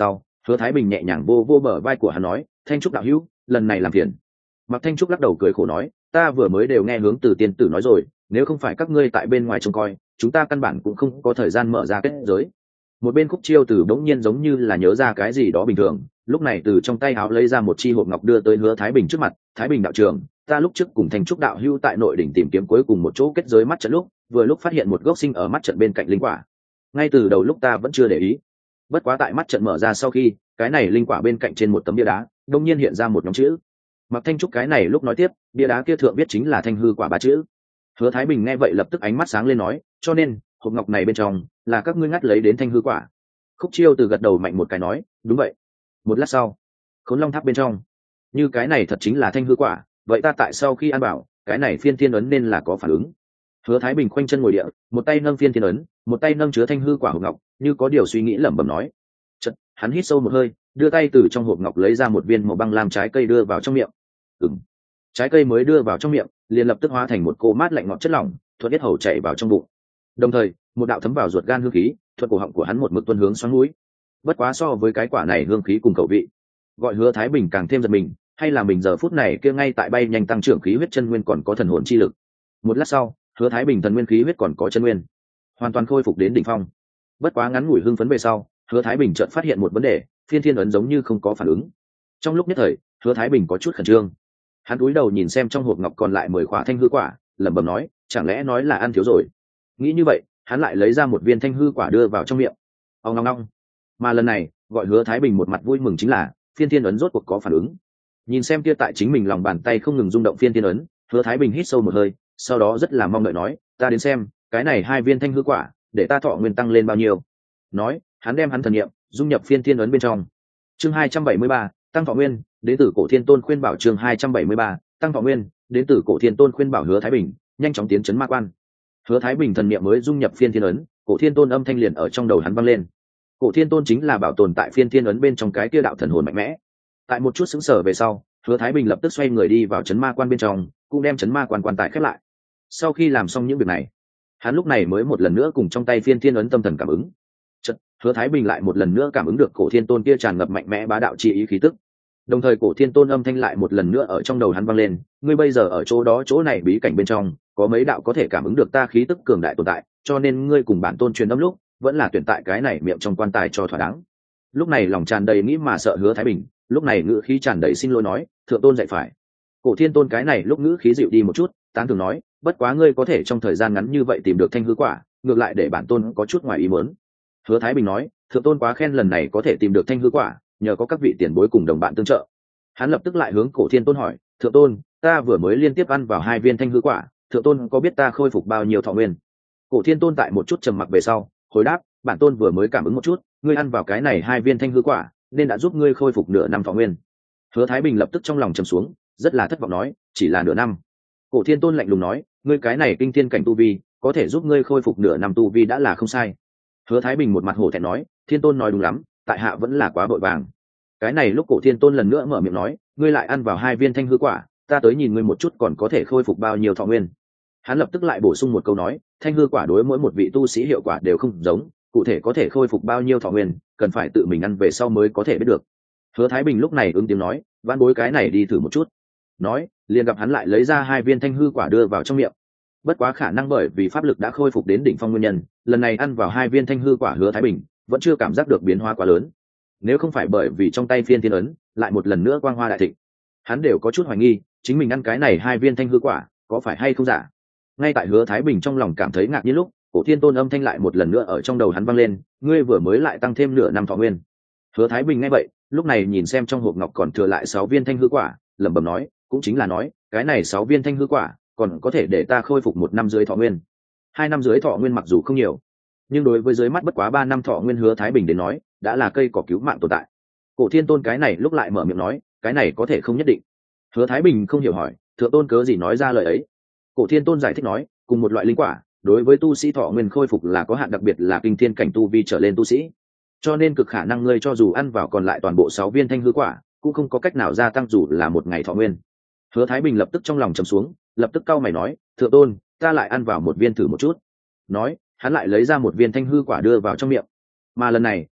Hứa Thái Bình nhẹ nhàng vô vô bờ vai của hắn nói, Thanh Trúc đạo hữu, lần này làm phiền. Mạc Thanh Trúc lắc đầu cười khổ nói, ta vừa mới đều nghe Hướng Từ tiên tử nói rồi, nếu không phải các ngươi tại bên ngoài trông coi, chúng ta căn bản cũng không có thời gian mở ra kết giới. Một bên Khúc Chiêu Từ bỗng nhiên giống như là nhớ ra cái gì đó bình thường, lúc này từ trong tay áo lấy ra một chi hộp ngọc đưa tới Hứa Thái Bình trước mặt. Thái Bình đạo trưởng, ta lúc trước cùng Thanh Trúc đạo hữu tại nội đỉnh tìm kiếm cuối cùng một chỗ kết giới mắt trận lúc, vừa lúc phát hiện một gốc sinh ở mắt trận bên cạnh linh quả. Ngay từ đầu lúc ta vẫn chưa để ý, bất quá tại mắt trận mở ra sau khi, cái này linh quả bên cạnh trên một tấm bia đá đột nhiên hiện ra một nhóm chữ. Mạc Thanh Trúc cái này lúc nói tiếp, bia đá kia thượng viết chính là Thanh hư quả ba chữ. Hứa Thái Bình nghe vậy lập tức ánh mắt sáng lên nói, cho nên hộp ngọc này bên trong là các ngươi ngắt lấy đến Thanh hư quả. Khúc Chiêu Từ gật đầu mạnh một cái nói, đúng vậy. Một lát sau, Khốn Long Tháp bên trong, như cái này thật chính là Thanh hư quả, vậy ta tại sau khi ăn bảo, cái này phiên thiên ấn nên là có phản ứng. Hứa Thái Bình khoanh chân ngồi địa, một tay nâng phiên thiên ấn, một tay nâng chứa Thanh hư quả hộp ngọc, như có điều suy nghĩ lẩm bẩm nói. Chợt, hắn hít sâu một hơi, đưa tay từ trong hộp ngọc lấy ra một viên màu băng lam trái cây đưa vào trong miệng. Trái cây mới đưa vào trong miệng, liền lập tức hóa thành một cô mát lạnh ngọt chất lỏng, thuận yết hầu chảy vào trong bụng. Đồng thời, một đạo thấm vào ruột gan hương khí, thuận cổ họng của hắn một mực tuôn hướng xoắn mũi. Bất quá so với cái quả này hương khí cùng khẩu vị, gọi Hứa Thái Bình càng thêm giật mình, hay là mình giờ phút này kia ngay tại bay nhanh tăng trưởng khí huyết chân nguyên còn có thần hồn chi lực. Một lát sau, Hứa Thái Bình thần nguyên khí huyết còn có chân nguyên, hoàn toàn khôi phục đến đỉnh phong. Bất quá ngắn ngủi hưng phấn về sau, Hứa Thái Bình chợt phát hiện một vấn đề, phiên thiên ấn giống như không có phản ứng. Trong lúc nhất thời, Hứa Thái Bình có chút khẩn trương. Hắn cúi đầu nhìn xem trong hộp ngọc còn lại 10 khỏa thanh hư quả, lẩm bẩm nói, chẳng lẽ nói là ăn thiếu rồi. Nghĩ như vậy, hắn lại lấy ra một viên thanh hư quả đưa vào trong miệng. Ong ong ong. Mà lần này, gọi Hứa Thái Bình một mặt vui mừng chính là, phiên thiên ấn rốt cuộc có phản ứng. Nhìn xem kia tại chính mình lòng bàn tay không ngừng rung động phiên thiên ấn, Hứa Thái Bình hít sâu một hơi, sau đó rất là mong đợi nói, ta đến xem, cái này 2 viên thanh hư quả, để ta thọ nguyên tăng lên bao nhiêu. Nói, hắn đem hắn thần niệm dung nhập phiên thiên ấn bên trong. Chương 273, tăng thọ nguyên, đến từ Cổ Thiên Tôn khuyên bảo. Chương 273, tăng thọ nguyên, đến từ Cổ Thiên Tôn khuyên bảo Hứa Thái Bình, nhanh chóng tiến trấn ma quan. Hứa Thái Bình thần niệm mới dung nhập phiên thiên ấn, Cổ Thiên Tôn âm thanh liền ở trong đầu hắn vang lên. Cổ Thiên Tôn chính là bảo tồn tại phiên thiên ấn bên trong cái kia đạo thần hồn mạnh mẽ. Tại một chút sững sờ về sau, Hứa Thái Bình lập tức xoay người đi vào trấn ma quan bên trong, cũng đem trấn ma quan quan tài khép lại. Sau khi làm xong những việc này, hắn lúc này mới một lần nữa cùng trong tay phiên thiên ấn tâm thần cảm ứng. Chợt, Hứa Thái Bình lại một lần nữa cảm ứng được Cổ Thiên Tôn kia tràn ngập mạnh mẽ bá đạo chi ý khí tức. Đồng thời Cổ Thiên Tôn âm thanh lại một lần nữa ở trong đầu hắn vang lên, ngươi bây giờ ở chỗ đó, chỗ này bí cảnh bên trong, có mấy đạo có thể cảm ứng được ta khí tức cường đại tồn tại, cho nên ngươi cùng bản tôn truyền âm lúc, vẫn là tuyển tại cái này miệng trong quan tài cho thỏa đáng. Lúc này lòng tràn đầy nghĩ mà sợ Hứa Thái Bình, lúc này ngữ khí tràn đầy xin lỗi nói, thượng tôn dạy phải. Cổ Thiên Tôn cái này lúc ngữ khí dịu đi một chút, tán thưởng nói, bất quá ngươi có thể trong thời gian ngắn như vậy tìm được thanh hư quả, ngược lại để bản tôn có chút ngoài ý muốn. Hứa Thái Bình nói, thượng tôn quá khen, lần này có thể tìm được thanh hư quả, nhờ có các vị tiền bối cùng đồng bạn tương trợ. Hắn lập tức lại hướng Cổ Thiên Tôn hỏi, thượng tôn, ta vừa mới liên tiếp ăn vào 2 viên thanh hư quả, thượng tôn có biết ta khôi phục bao nhiêu thọ nguyên? Cổ Thiên Tôn tại một chút trầm mặc về sau, hồi đáp, bản tôn vừa mới cảm ứng một chút, ngươi ăn vào cái này 2 viên thanh hư quả, nên đã giúp ngươi khôi phục nửa năm thọ nguyên. Hứa Thái Bình lập tức trong lòng trầm xuống, rất là thất vọng nói, chỉ là nửa năm. Cổ Thiên Tôn lạnh lùng nói, ngươi cái này kinh thiên cảnh tu vi, có thể giúp ngươi khôi phục nửa năm tu vi đã là không sai. Hứa Thái Bình một mặt hổ thẹn nói, Thiên Tôn nói đúng lắm, tại hạ vẫn là quá vội vàng. Cái này lúc Cổ Thiên Tôn lần nữa mở miệng nói, ngươi lại ăn vào 2 viên thanh hư quả, ta tới nhìn ngươi một chút còn có thể khôi phục bao nhiêu thọ nguyên. Hắn lập tức lại bổ sung một câu nói, thanh hư quả đối mỗi một vị tu sĩ hiệu quả đều không giống, cụ thể có thể khôi phục bao nhiêu thọ nguyên, cần phải tự mình ăn về sau mới có thể biết được. Hứa Thái Bình lúc này ứng tiếng nói, vãn bối cái này đi thử một chút. Nói, liền gặp hắn lại lấy ra 2 viên thanh hư quả đưa vào trong miệng. Bất quá khả năng bởi vì pháp lực đã khôi phục đến đỉnh phong nguyên nhân, lần này ăn vào 2 viên thanh hư quả Hứa Thái Bình vẫn chưa cảm giác được biến hóa quá lớn. Nếu không phải bởi vì trong tay phiên thiên ấn lại một lần nữa quang hoa đại thịnh, hắn đều có chút hoài nghi chính mình ăn cái này 2 viên thanh hư quả có phải hay không giả. Ngay tại Hứa Thái Bình trong lòng cảm thấy ngạc nhiên lúc, Cổ Thiên Tôn âm thanh lại một lần nữa ở trong đầu hắn vang lên, ngươi vừa mới lại tăng thêm nửa năm thọ nguyên. Hứa Thái Bình nghe vậy, lúc này nhìn xem trong hộp ngọc còn thừa lại 6 viên thanh hư quả, lẩm bẩm nói, cũng chính là nói, cái này 6 viên thanh hư quả còn có thể để ta khôi phục 1 năm dưới thọ nguyên. 2 năm dưới thọ nguyên mặc dù không nhiều, nhưng đối với dưới mắt bất quá 3 năm thọ nguyên Hứa Thái Bình đến nói, đã là cây cỏ cứu mạng tồn tại. Cổ Thiên Tôn cái này lúc lại mở miệng nói, cái này có thể không nhất định. Hứa Thái Bình không hiểu hỏi, thượng tôn cớ gì nói ra lời ấy? Cổ Thiên Tôn giải thích nói, cùng một loại linh quả, đối với tu sĩ thọ nguyên khôi phục là có hạn, đặc biệt là kinh thiên cảnh tu vi trở lên tu sĩ, cho nên cực khả năng ngươi cho dù ăn vào còn lại toàn bộ 6 viên thanh hư quả, cũng không có cách nào gia tăng dù là 1 ngày thọ nguyên. Hứa Thái Bình lập tức trong lòng trầm xuống, lập tức cau mày nói, thượng tôn, ta lại ăn vào 1 viên thử một chút. Nói, hắn lại lấy ra 1 viên thanh hư quả đưa vào trong miệng. Mà lần này,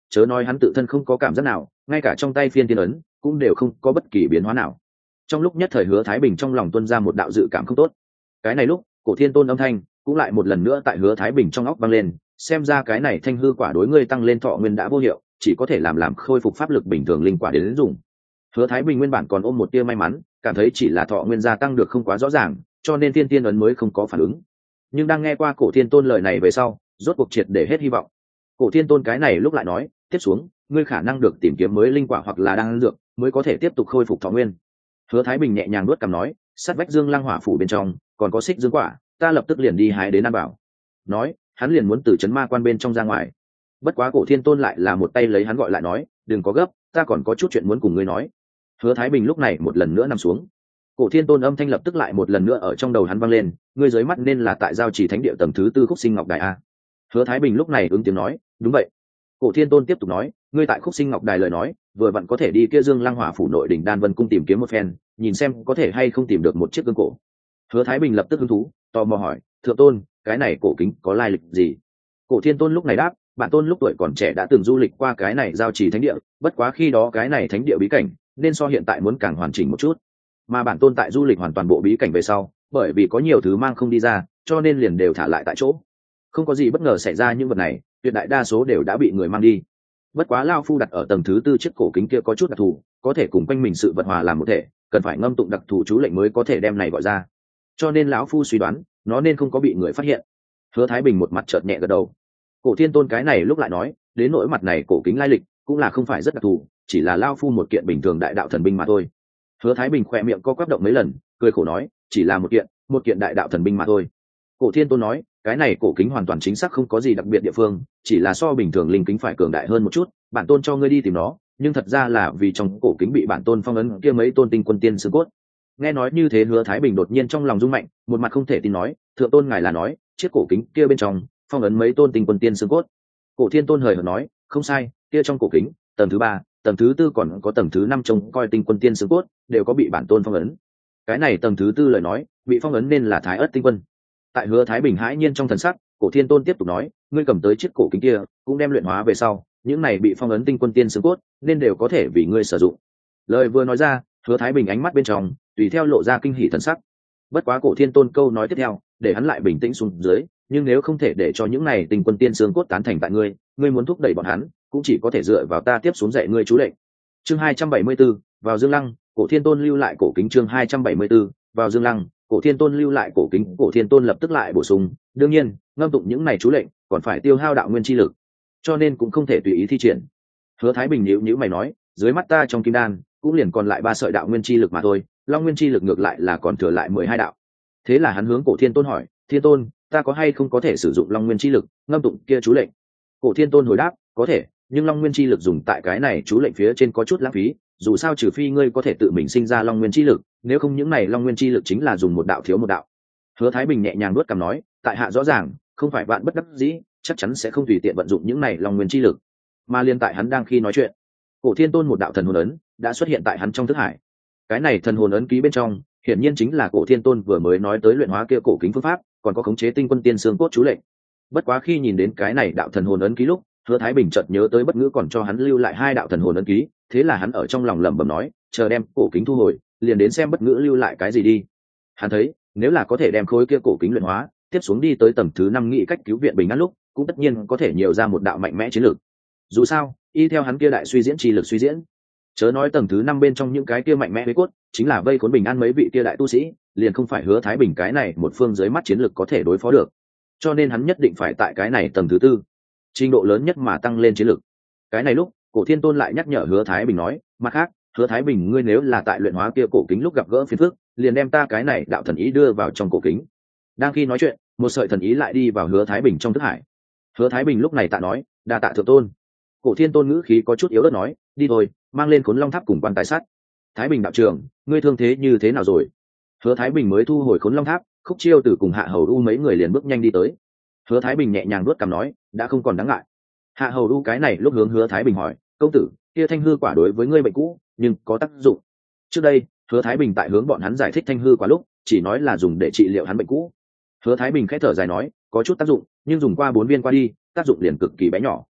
chớ nói hắn tự thân không có cảm giác nào, ngay cả trong tay phiên tiên ấn cũng đều không có bất kỳ biến hóa nào. Trong lúc nhất thời Hứa Thái Bình trong lòng tuôn ra một đạo dự cảm không tốt. Cái này lúc Cổ Thiên Tôn âm thanh cũng lại một lần nữa tại Hứa Thái Bình trong óc vang lên, xem ra cái này thanh hư quả đối ngươi tăng lên thọ nguyên đã vô hiệu, chỉ có thể làm khôi phục pháp lực bình thường linh quả đến dùng. Hứa Thái Bình nguyên bản còn ôm một tia may mắn, cảm thấy chỉ là thọ nguyên gia tăng được không quá rõ ràng, cho nên thiên tiên ấn mới không có phản ứng. Nhưng đang nghe qua Cổ Thiên Tôn lời này về sau, rốt cuộc triệt để hết hy vọng. Cổ Thiên Tôn cái này lúc lại nói, tiếp xuống ngươi khả năng được tìm kiếm mới linh quả hoặc là đan dược mới có thể tiếp tục khôi phục thọ nguyên. Hứa Thái Bình nhẹ nhàng nuốt cằm nói, sát vách Dương Lăng Hỏa phủ bên trong còn có xích dương quả, ta lập tức liền đi hái đến ăn bảo. Nói hắn liền muốn từ trấn ma quan bên trong ra ngoài. Bất quá Cổ Thiên Tôn lại là một tay lấy hắn gọi lại nói, đừng có gấp, ta còn có chút chuyện muốn cùng ngươi nói. Hứa Thái Bình lúc này một lần nữa nằm xuống. Cổ Thiên Tôn âm thanh lập tức lại một lần nữa ở trong đầu hắn vang lên, ngươi dưới mắt nên là tại giao trì thánh địa tầng thứ 4 Khúc Sinh Ngọc Đài a. Hứa Thái Bình lúc này ứng tiếng nói, đúng vậy. Cổ Thiên Tôn tiếp tục nói, ngươi tại Khúc Sinh Ngọc Đài lời nói, vừa vặn có thể đi kia Dương Lăng Hỏa phủ nội đỉnh Đan Vân cung tìm kiếm một phen, nhìn xem có thể hay không tìm được một chiếc gương cổ. Hứa Thái Bình lập tức hứng thú, tò mò hỏi, thượng tôn, cái này cổ kính có lai lịch gì? Cổ Thiên Tôn lúc này đáp, bản tôn lúc tuổi còn trẻ đã từng du lịch qua cái này giao trì thánh địa, bất quá khi đó cái này thánh địa bí cảnh nên so hiện tại muốn càng hoàn chỉnh một chút. Mà bản tôn tại du lịch hoàn toàn bộ bí cảnh về sau, bởi vì có nhiều thứ mang không đi ra, cho nên liền đều thả lại tại chỗ. Không có gì bất ngờ xảy ra, những vật này tuyệt đại đa số đều đã bị người mang đi. Bất quá lao phu đặt ở tầng thứ 4 chiếc cổ kính kia có chút đặc thù, có thể cùng quanh mình sự vật hòa làm một thể, cần phải ngâm tụng đặc thù chú lệnh mới có thể đem này gọi ra. Cho nên lão phu suy đoán, nó nên không có bị người phát hiện. Hứa Thái Bình một mặt chợt nhẹ gật đầu. Cổ Thiên Tôn cái này lúc lại nói, đến nỗi mặt này cổ kính lai lịch cũng là không phải rất đặc thù, chỉ là lao phu một kiện bình thường đại đạo thần binh mà thôi. Hứa Thái Bình khỏe miệng co quắp động mấy lần, cười khổ nói, chỉ là một kiện đại đạo thần binh mà thôi. Cổ Thiên Tôn nói, cái này cổ kính hoàn toàn chính xác không có gì đặc biệt địa phương, chỉ là so bình thường linh kính phải cường đại hơn một chút, bản tôn cho ngươi đi tìm nó, nhưng thật ra là vì trong cổ kính bị bản tôn phong ấn kia mấy tôn tinh quân tiên xương cốt. Nghe nói như thế Hứa Thái Bình đột nhiên trong lòng rung mạnh, một mặt không thể tin nói, thượng tôn ngài là nói chiếc cổ kính kia bên trong phong ấn mấy tôn tinh quân tiên xương cốt? Cổ Thiên Tôn hời hợt nói, không sai, kia trong cổ kính tầng thứ 3, tầng thứ 4 còn có tầng thứ 5 trông coi tinh quân tiên xương cốt đều có bị bản tôn phong ấn. Cái này tầng thứ 4 lời nói bị phong ấn nên là Thái Ức tinh quân. Tại Hứa Thái Bình hãi nhiên trong thần sắc, Cổ Thiên Tôn tiếp tục nói, ngươi cầm tới chiếc cổ kính kia cũng đem luyện hóa về sau, những này bị phong ấn tinh quân tiên xương cốt nên đều có thể vì ngươi sử dụng. Lời vừa nói ra, Hứa Thái Bình ánh mắt bên trong tùy theo lộ ra kinh hỉ thần sắc. Bất quá Cổ Thiên Tôn câu nói tiếp theo để hắn lại bình tĩnh xuống dưới, nhưng nếu không thể để cho những này tinh quân tiên xương cốt tán thành tại ngươi, ngươi muốn thúc đẩy bọn hắn cũng chỉ có thể dựa vào ta tiếp xuống dạy ngươi chú lệnh. Chương 274, vào Dương Lăng, Cổ Thiên Tôn lưu lại cổ kính. Chương 274, vào Dương Lăng, Cổ Thiên Tôn lưu lại cổ kính. Cổ Thiên Tôn lập tức lại bổ sung, đương nhiên ngâm tụng những này chú lệnh còn phải tiêu hao đạo nguyên chi lực, cho nên cũng không thể tùy ý thi triển. Hứa Thái Bình nhíu mày nói, dưới mắt ta trong kim đan cũng liền còn lại 3 sợi đạo nguyên chi lực mà thôi, long nguyên chi lực ngược lại là còn thừa lại 12 đạo. Thế là hắn hướng Cổ Thiên Tôn hỏi, Thiên Tôn, ta có hay không có thể sử dụng long nguyên chi lực ngâm tụng kia chú lệnh? Cổ Thiên Tôn hồi đáp, có thể, nhưng long nguyên chi lực dùng tại cái này chú lệnh phía trên có chút lãng phí, dù sao trừ phi ngươi có thể tự mình sinh ra long nguyên chi lực, nếu không những này long nguyên chi lực chính là dùng một đạo thiếu một đạo. Hứa Thái Bình nhẹ nhàng nuốt cằm nói, tại hạ rõ ràng, không phải vạn bất đắc dĩ, chắc chắn sẽ không tùy tiện vận dụng những này long nguyên chi lực. Mà liên tại hắn đang khi nói chuyện, Cổ Thiên Tôn một đạo thần hồn ấn đã xuất hiện tại hắn trong thức hải. Cái này thần hồn ấn ký bên trong hiển nhiên chính là Cổ Thiên Tôn vừa mới nói tới luyện hóa kia cổ kính phương pháp, còn có khống chế tinh quân tiên xương cốt chú lệnh. Bất quá khi nhìn đến cái này đạo thần hồn ấn ký lúc, Hứa Thái Bình chợt nhớ tới bất ngữ còn cho hắn lưu lại 2 đạo thần hồn ấn ký, thế là hắn ở trong lòng lẩm bẩm nói, chờ đem cổ kính thu hồi, liền đến xem bất ngữ lưu lại cái gì đi. Hắn thấy, nếu là có thể đem khối kia cổ kính luyện hóa, tiếp xuống đi tới tầng thứ 5 nghĩ cách cứu viện bình an lúc, cũng tất nhiên có thể nhiều ra một đạo mạnh mẽ chiến lược. Dù sao, y theo hắn kia đại suy diễn chi lực suy diễn, chớ nói tầng thứ 5 bên trong những cái kia mạnh mẽ với cốt, chính là vây khốn bình an mấy vị kia đại tu sĩ, liền không phải Hứa Thái Bình cái này một phương dưới mắt chiến lược có thể đối phó được. Cho nên hắn nhất định phải tại cái này tầng thứ 4, trình độ lớn nhất mà tăng lên chiến lược. Cái này lúc, Cổ Thiên Tôn lại nhắc nhở Hứa Thái Bình nói, mặt khác, Hứa Thái Bình ngươi nếu là tại luyện hóa kia cổ kính lúc gặp gỡ phiền phức, liền đem ta cái này đạo thần ý đưa vào trong cổ kính. Đang khi nói chuyện, một sợi thần ý lại đi vào Hứa Thái Bình trong thức hải. Hứa Thái Bình lúc này tạ nói, đa tạ thượng tôn. Cổ Thiên Tôn ngữ khí có chút yếu ớt nói, đi thôi, mang lên Khốn Long Tháp cùng quan tài sắt. Thái Bình đạo trưởng, ngươi thương thế như thế nào rồi? Hứa Thái Bình mới thu hồi Khốn Long Tháp, Khúc Chiêu Tử cùng Hạ Hầu U mấy người liền bước nhanh đi tới. Hứa Thái Bình nhẹ nhàng nuốt cằm nói, đã không còn đáng ngại. Hạ Hầu U cái này lúc hướng Hứa Thái Bình hỏi, công tử, kia thanh hư quả đối với ngươi bệnh cũ nhưng có tác dụng? Trước đây Hứa Thái Bình tại hướng bọn hắn giải thích thanh hư quả lúc chỉ nói là dùng để trị liệu hắn bệnh cũ. Hứa Thái Bình khẽ thở dài nói, có chút tác dụng, nhưng dùng qua 4 viên qua đi, tác dụng liền cực kỳ bé nhỏ.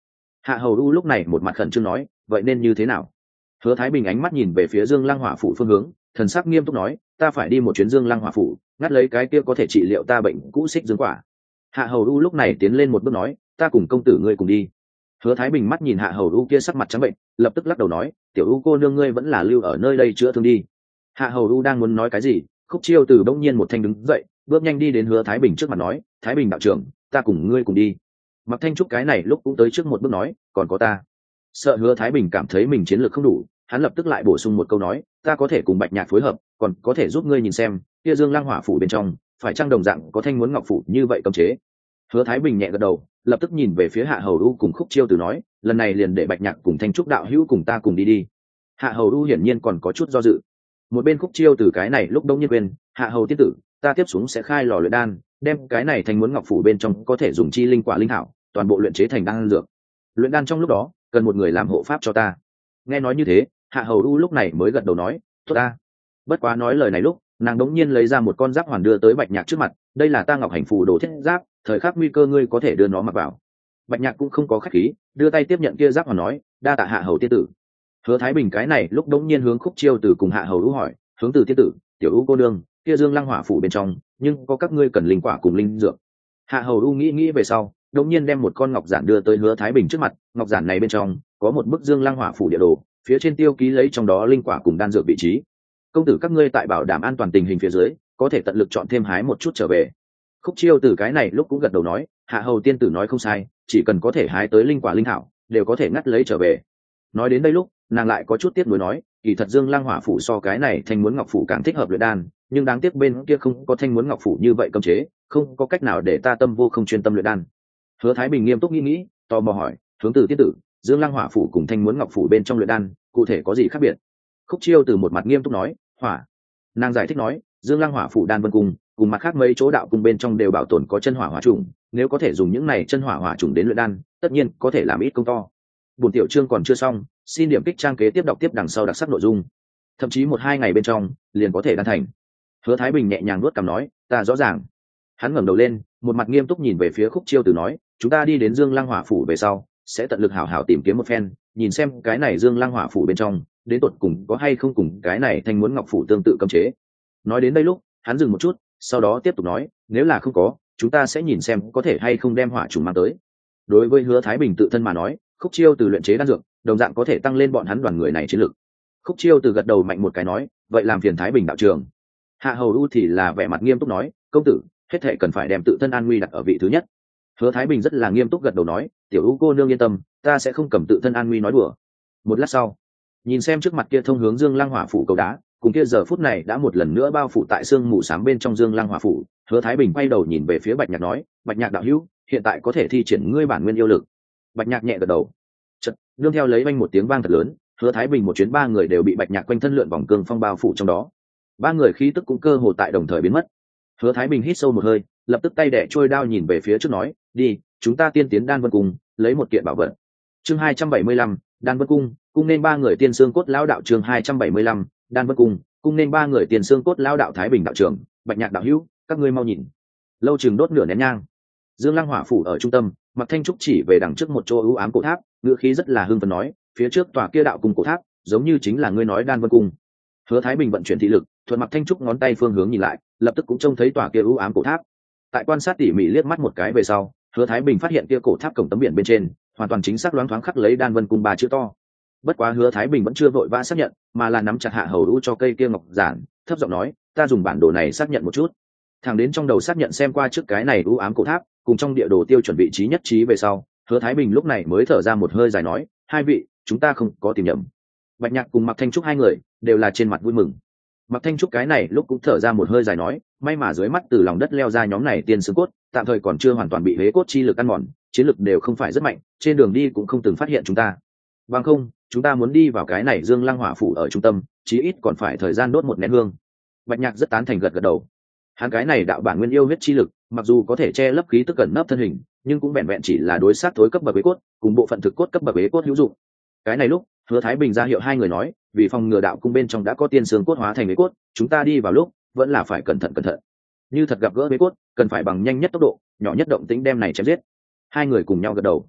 Hạ hầu u lúc này một mặt khẩn trương nói, vậy nên như thế nào? Hứa Thái Bình ánh mắt nhìn về phía Dương Lăng Hỏa phủ phương hướng, thần sắc nghiêm túc nói, ta phải đi một chuyến Dương Lăng Hỏa phủ, ngắt lấy cái kia có thể trị liệu ta bệnh cũ xích dương quả. Hạ hầu u lúc này tiến lên một bước nói, ta cùng công tử ngươi cùng đi. Hứa Thái Bình mắt nhìn Hạ hầu u kia sắc mặt trắng bệnh, lập tức lắc đầu nói, tiểu u cô nương ngươi vẫn là lưu ở nơi đây chữa thương đi. Hạ hầu u đang muốn nói cái gì, Khúc Chiêu từ bỗng nhiên một thanh đứng dậy, bước nhanh đi đến Hứa Thái Bình trước mặt nói, Thái Bình đạo trưởng, ta cùng ngươi cùng đi. Mặc Thanh Trúc cái này lúc cũng tới trước một bước nói, còn có ta. Sợ Hứa Thái Bình cảm thấy mình chiến lược không đủ, hắn lập tức lại bổ sung một câu nói, ta có thể cùng Bạch Nhạc phối hợp, còn có thể giúp ngươi nhìn xem kia Dương Lăng Hỏa phủ bên trong phải trang đồng dạng có thanh muốn ngọc phủ như vậy cấm chế. Hứa Thái Bình nhẹ gật đầu, lập tức nhìn về phía Hạ hầu u cùng Khúc Chiêu từ nói, lần này liền để Bạch Nhạc cùng Thanh Trúc đạo hữu cùng ta cùng đi đi. Hạ hầu u hiển nhiên còn có chút do dự. Một bên Khúc Chiêu từ cái này lúc đông nhiên quên, Hạ hầu tiên tử, ta tiếp xuống sẽ khai lò luyện đan, đem cái này thanh muốn ngọc phủ bên trong có thể dùng chi linh quả linh thảo toàn bộ luyện chế thành đan dược. Luyện đan trong lúc đó cần một người làm hộ pháp cho ta. Nghe nói như thế, Hạ hầu u lúc này mới gật đầu nói, tốt ta. Bất quá nói lời này lúc, nàng đống nhiên lấy ra một con giáp hoàn đưa tới Bạch Nhạc trước mặt, đây là ta ngọc hành phù đồ thiết giáp, thời khắc nguy cơ ngươi có thể đưa nó mặc vào. Bạch Nhạc cũng không có khách khí, đưa tay tiếp nhận kia giáp hoàn nói, đa tạ Hạ hầu tiên tử. Hứa Thái Bình cái này lúc đống nhiên hướng Khúc Chiêu từ cùng Hạ hầu u hỏi, hướng từ tiên tử, tiểu u cô đương, kia Dương Lăng Hỏa phủ bên trong, nhưng có các ngươi cần linh quả cùng linh dược. Hạ hầu u nghĩ về sau, đống nhiên đem một con ngọc giản đưa tới Hứa Thái Bình trước mặt, ngọc giản này bên trong có một bức Dương Lăng Hỏa phủ địa đồ, phía trên tiêu ký lấy trong đó linh quả cùng đan dược vị trí. Công tử các ngươi tại bảo đảm an toàn tình hình phía dưới, có thể tận lực chọn thêm hái một chút trở về. Khúc Chiêu từ cái này lúc cũng gật đầu nói, Hạ hầu tiên tử nói không sai, chỉ cần có thể hái tới linh quả linh thảo, đều có thể ngắt lấy trở về. Nói đến đây lúc, nàng lại có chút tiếc nuối nói, kỳ thật Dương Lăng Hỏa phủ so cái này thanh muốn ngọc phủ càng thích hợp luyện đan, nhưng đáng tiếc bên kia không có thanh muốn ngọc phủ như vậy cấm chế, không có cách nào để ta tâm vô không chuyên tâm luyện đan. Hứa Thái Bình nghiêm túc nghĩ, tò mò hỏi, hướng từ tiên tử, Dương Lăng Hỏa phủ cùng thanh muốn ngọc phủ bên trong luyện đan, cụ thể có gì khác biệt? Khúc Chiêu từ một mặt nghiêm túc nói, hỏa. Nàng giải thích nói, Dương Lăng Hỏa phủ đan vân cung cùng mặt khác mấy chỗ đạo cung bên trong đều bảo tồn có chân hỏa hỏa trùng, nếu có thể dùng những này chân hỏa hỏa trùng đến luyện đan, tất nhiên có thể làm ít công to. Buổi tiểu chương còn chưa xong, xin điểm kích trang kế tiếp đọc tiếp đằng sau đặc sắc nội dung. Thậm chí 1-2 ngày bên trong, liền có thể đan thành. Hứa Thái Bình nhẹ nhàng nuốt cằm nói, ta rõ ràng. Hắn ngẩng đầu lên, một mặt nghiêm túc nhìn về phía Khúc Chiêu từ nói, chúng ta đi đến Dương Lăng Hỏa phủ về sau, sẽ tận lực hảo hảo tìm kiếm một phen, nhìn xem cái này Dương Lăng Hỏa phủ bên trong, đến tột cùng có hay không cùng cái này thanh muốn ngọc phủ tương tự cấm chế. Nói đến đây lúc, hắn dừng một chút, sau đó tiếp tục nói, nếu là không có, chúng ta sẽ nhìn xem có thể hay không đem hỏa trùng mang tới. Đối với Hứa Thái Bình tự thân mà nói, Khúc Chiêu từ luyện chế đan dược, đồng dạng có thể tăng lên bọn hắn đoàn người này chiến lực. Khúc Chiêu từ gật đầu mạnh một cái nói, vậy làm phiền Thái Bình đạo trường. Hạ hầu u thì là vẻ mặt nghiêm túc nói, công tử, hết thệ cần phải đem tự thân an nguy đặt ở vị thứ nhất. Hứa Thái Bình rất là nghiêm túc gật đầu nói, tiểu u cô nương yên tâm, ta sẽ không cầm tự thân an nguy nói đùa. Một lát sau, nhìn xem trước mặt kia thông hướng Dương Lăng Hỏa phủ cầu đá, cùng kia giờ phút này đã một lần nữa bao phủ tại sương mù xám bên trong Dương Lăng Hỏa phủ, Hứa Thái Bình quay đầu nhìn về phía Bạch Nhạc nói, Bạch Nhạc đạo hữu, hiện tại có thể thi triển ngươi bản nguyên yêu lực. Bạch Nhạc nhẹ gật đầu. Chợt, nương theo lấy vang một tiếng vang thật lớn, Hứa Thái Bình một chuyến ba người đều bị Bạch Nhạc quanh thân lượn vòng cương phong bao phủ trong đó. Ba người khí tức cũng cơ hồ tại đồng thời biến mất. Hứa Thái Bình hít sâu một hơi, lập tức tay đẻ trôi đao nhìn về phía trước nói, đi, chúng ta tiên tiến Đan Vân Cung, lấy một kiện bảo vật. Chương 275, Đan Vân Cung, cung nên ba người tiên xương cốt lão đạo. Chương 275, Đan Vân Cung, cung nên ba người tiên xương cốt lão đạo. Thái Bình đạo trưởng, Bạch Nhạc đạo hữu, các ngươi mau nhìn. Lâu chừng đốt nửa nén nhang. Dương Lăng Hỏa phủ ở trung tâm, Mặc Thanh Trúc chỉ về đằng trước một chỗ ưu ám cổ tháp, ngữ khí rất là hưng phấn nói, phía trước tòa kia đạo cung cổ tháp, giống như chính là ngươi nói Đan Vân Cung. Hứa Thái Bình vận chuyển thị lực, thuận Mặc Thanh Trúc ngón tay phương hướng nhìn lại, lập tức cũng trông thấy tòa kia ưu ám cổ tháp. Tại quan sát tỉ mỉ liếc mắt một cái về sau, Hứa Thái Bình phát hiện kia cổ tháp cổng tấm biển bên trên, hoàn toàn chính xác loáng thoáng khắc lấy Đan Vân Cung 3 chữ to. Bất quá Hứa Thái Bình vẫn chưa vội vã xác nhận, mà là nắm chặt Hạ hầu u cho cây kia ngọc giản, thấp giọng nói, ta dùng bản đồ này xác nhận một chút. Thẳng đến trong đầu xác nhận xem qua trước cái này ưu ám cổ tháp, cùng trong địa đồ tiêu chuẩn vị trí nhất trí về sau, Hứa Thái Bình lúc này mới thở ra một hơi dài nói, hai vị, chúng ta không có tìm nhầm. Bạch Nhạc cùng Mặc Thanh Trúc hai người đều là trên mặt vui mừng. Mặc Thanh Trúc cái này lúc cũng thở ra một hơi dài nói, may mà dưới mắt từ lòng đất leo ra nhóm này tiên xương cốt, tạm thời còn chưa hoàn toàn bị hế cốt chi lực ăn mòn, chiến lực đều không phải rất mạnh, trên đường đi cũng không từng phát hiện chúng ta. Bằng không, chúng ta muốn đi vào cái này Dương Lăng Hỏa phủ ở trung tâm, chí ít còn phải thời gian đốt một nén hương. Bạch Nhạc rất tán thành gật gật đầu. Hắn cái này đạo bản nguyên yêu huyết chi lực, mặc dù có thể che lấp khí tức cẩn nấp thân hình, nhưng cũng vẹn vẹn chỉ là đối sát thối cấp bậc bế cốt, cùng bộ phận thực cốt cấp bậc bế cốt hữu dụng. Cái này lúc, Hứa Thái Bình ra hiệu hai người nói, vì phòng ngừa đạo cung bên trong đã có tiên xương cốt hóa thành bế cốt, chúng ta đi vào lúc vẫn là phải cẩn thận. Như thật gặp gỡ bế cốt, cần phải bằng nhanh nhất tốc độ, nhỏ nhất động tĩnh đem này chém giết. Hai người cùng nhau gật đầu.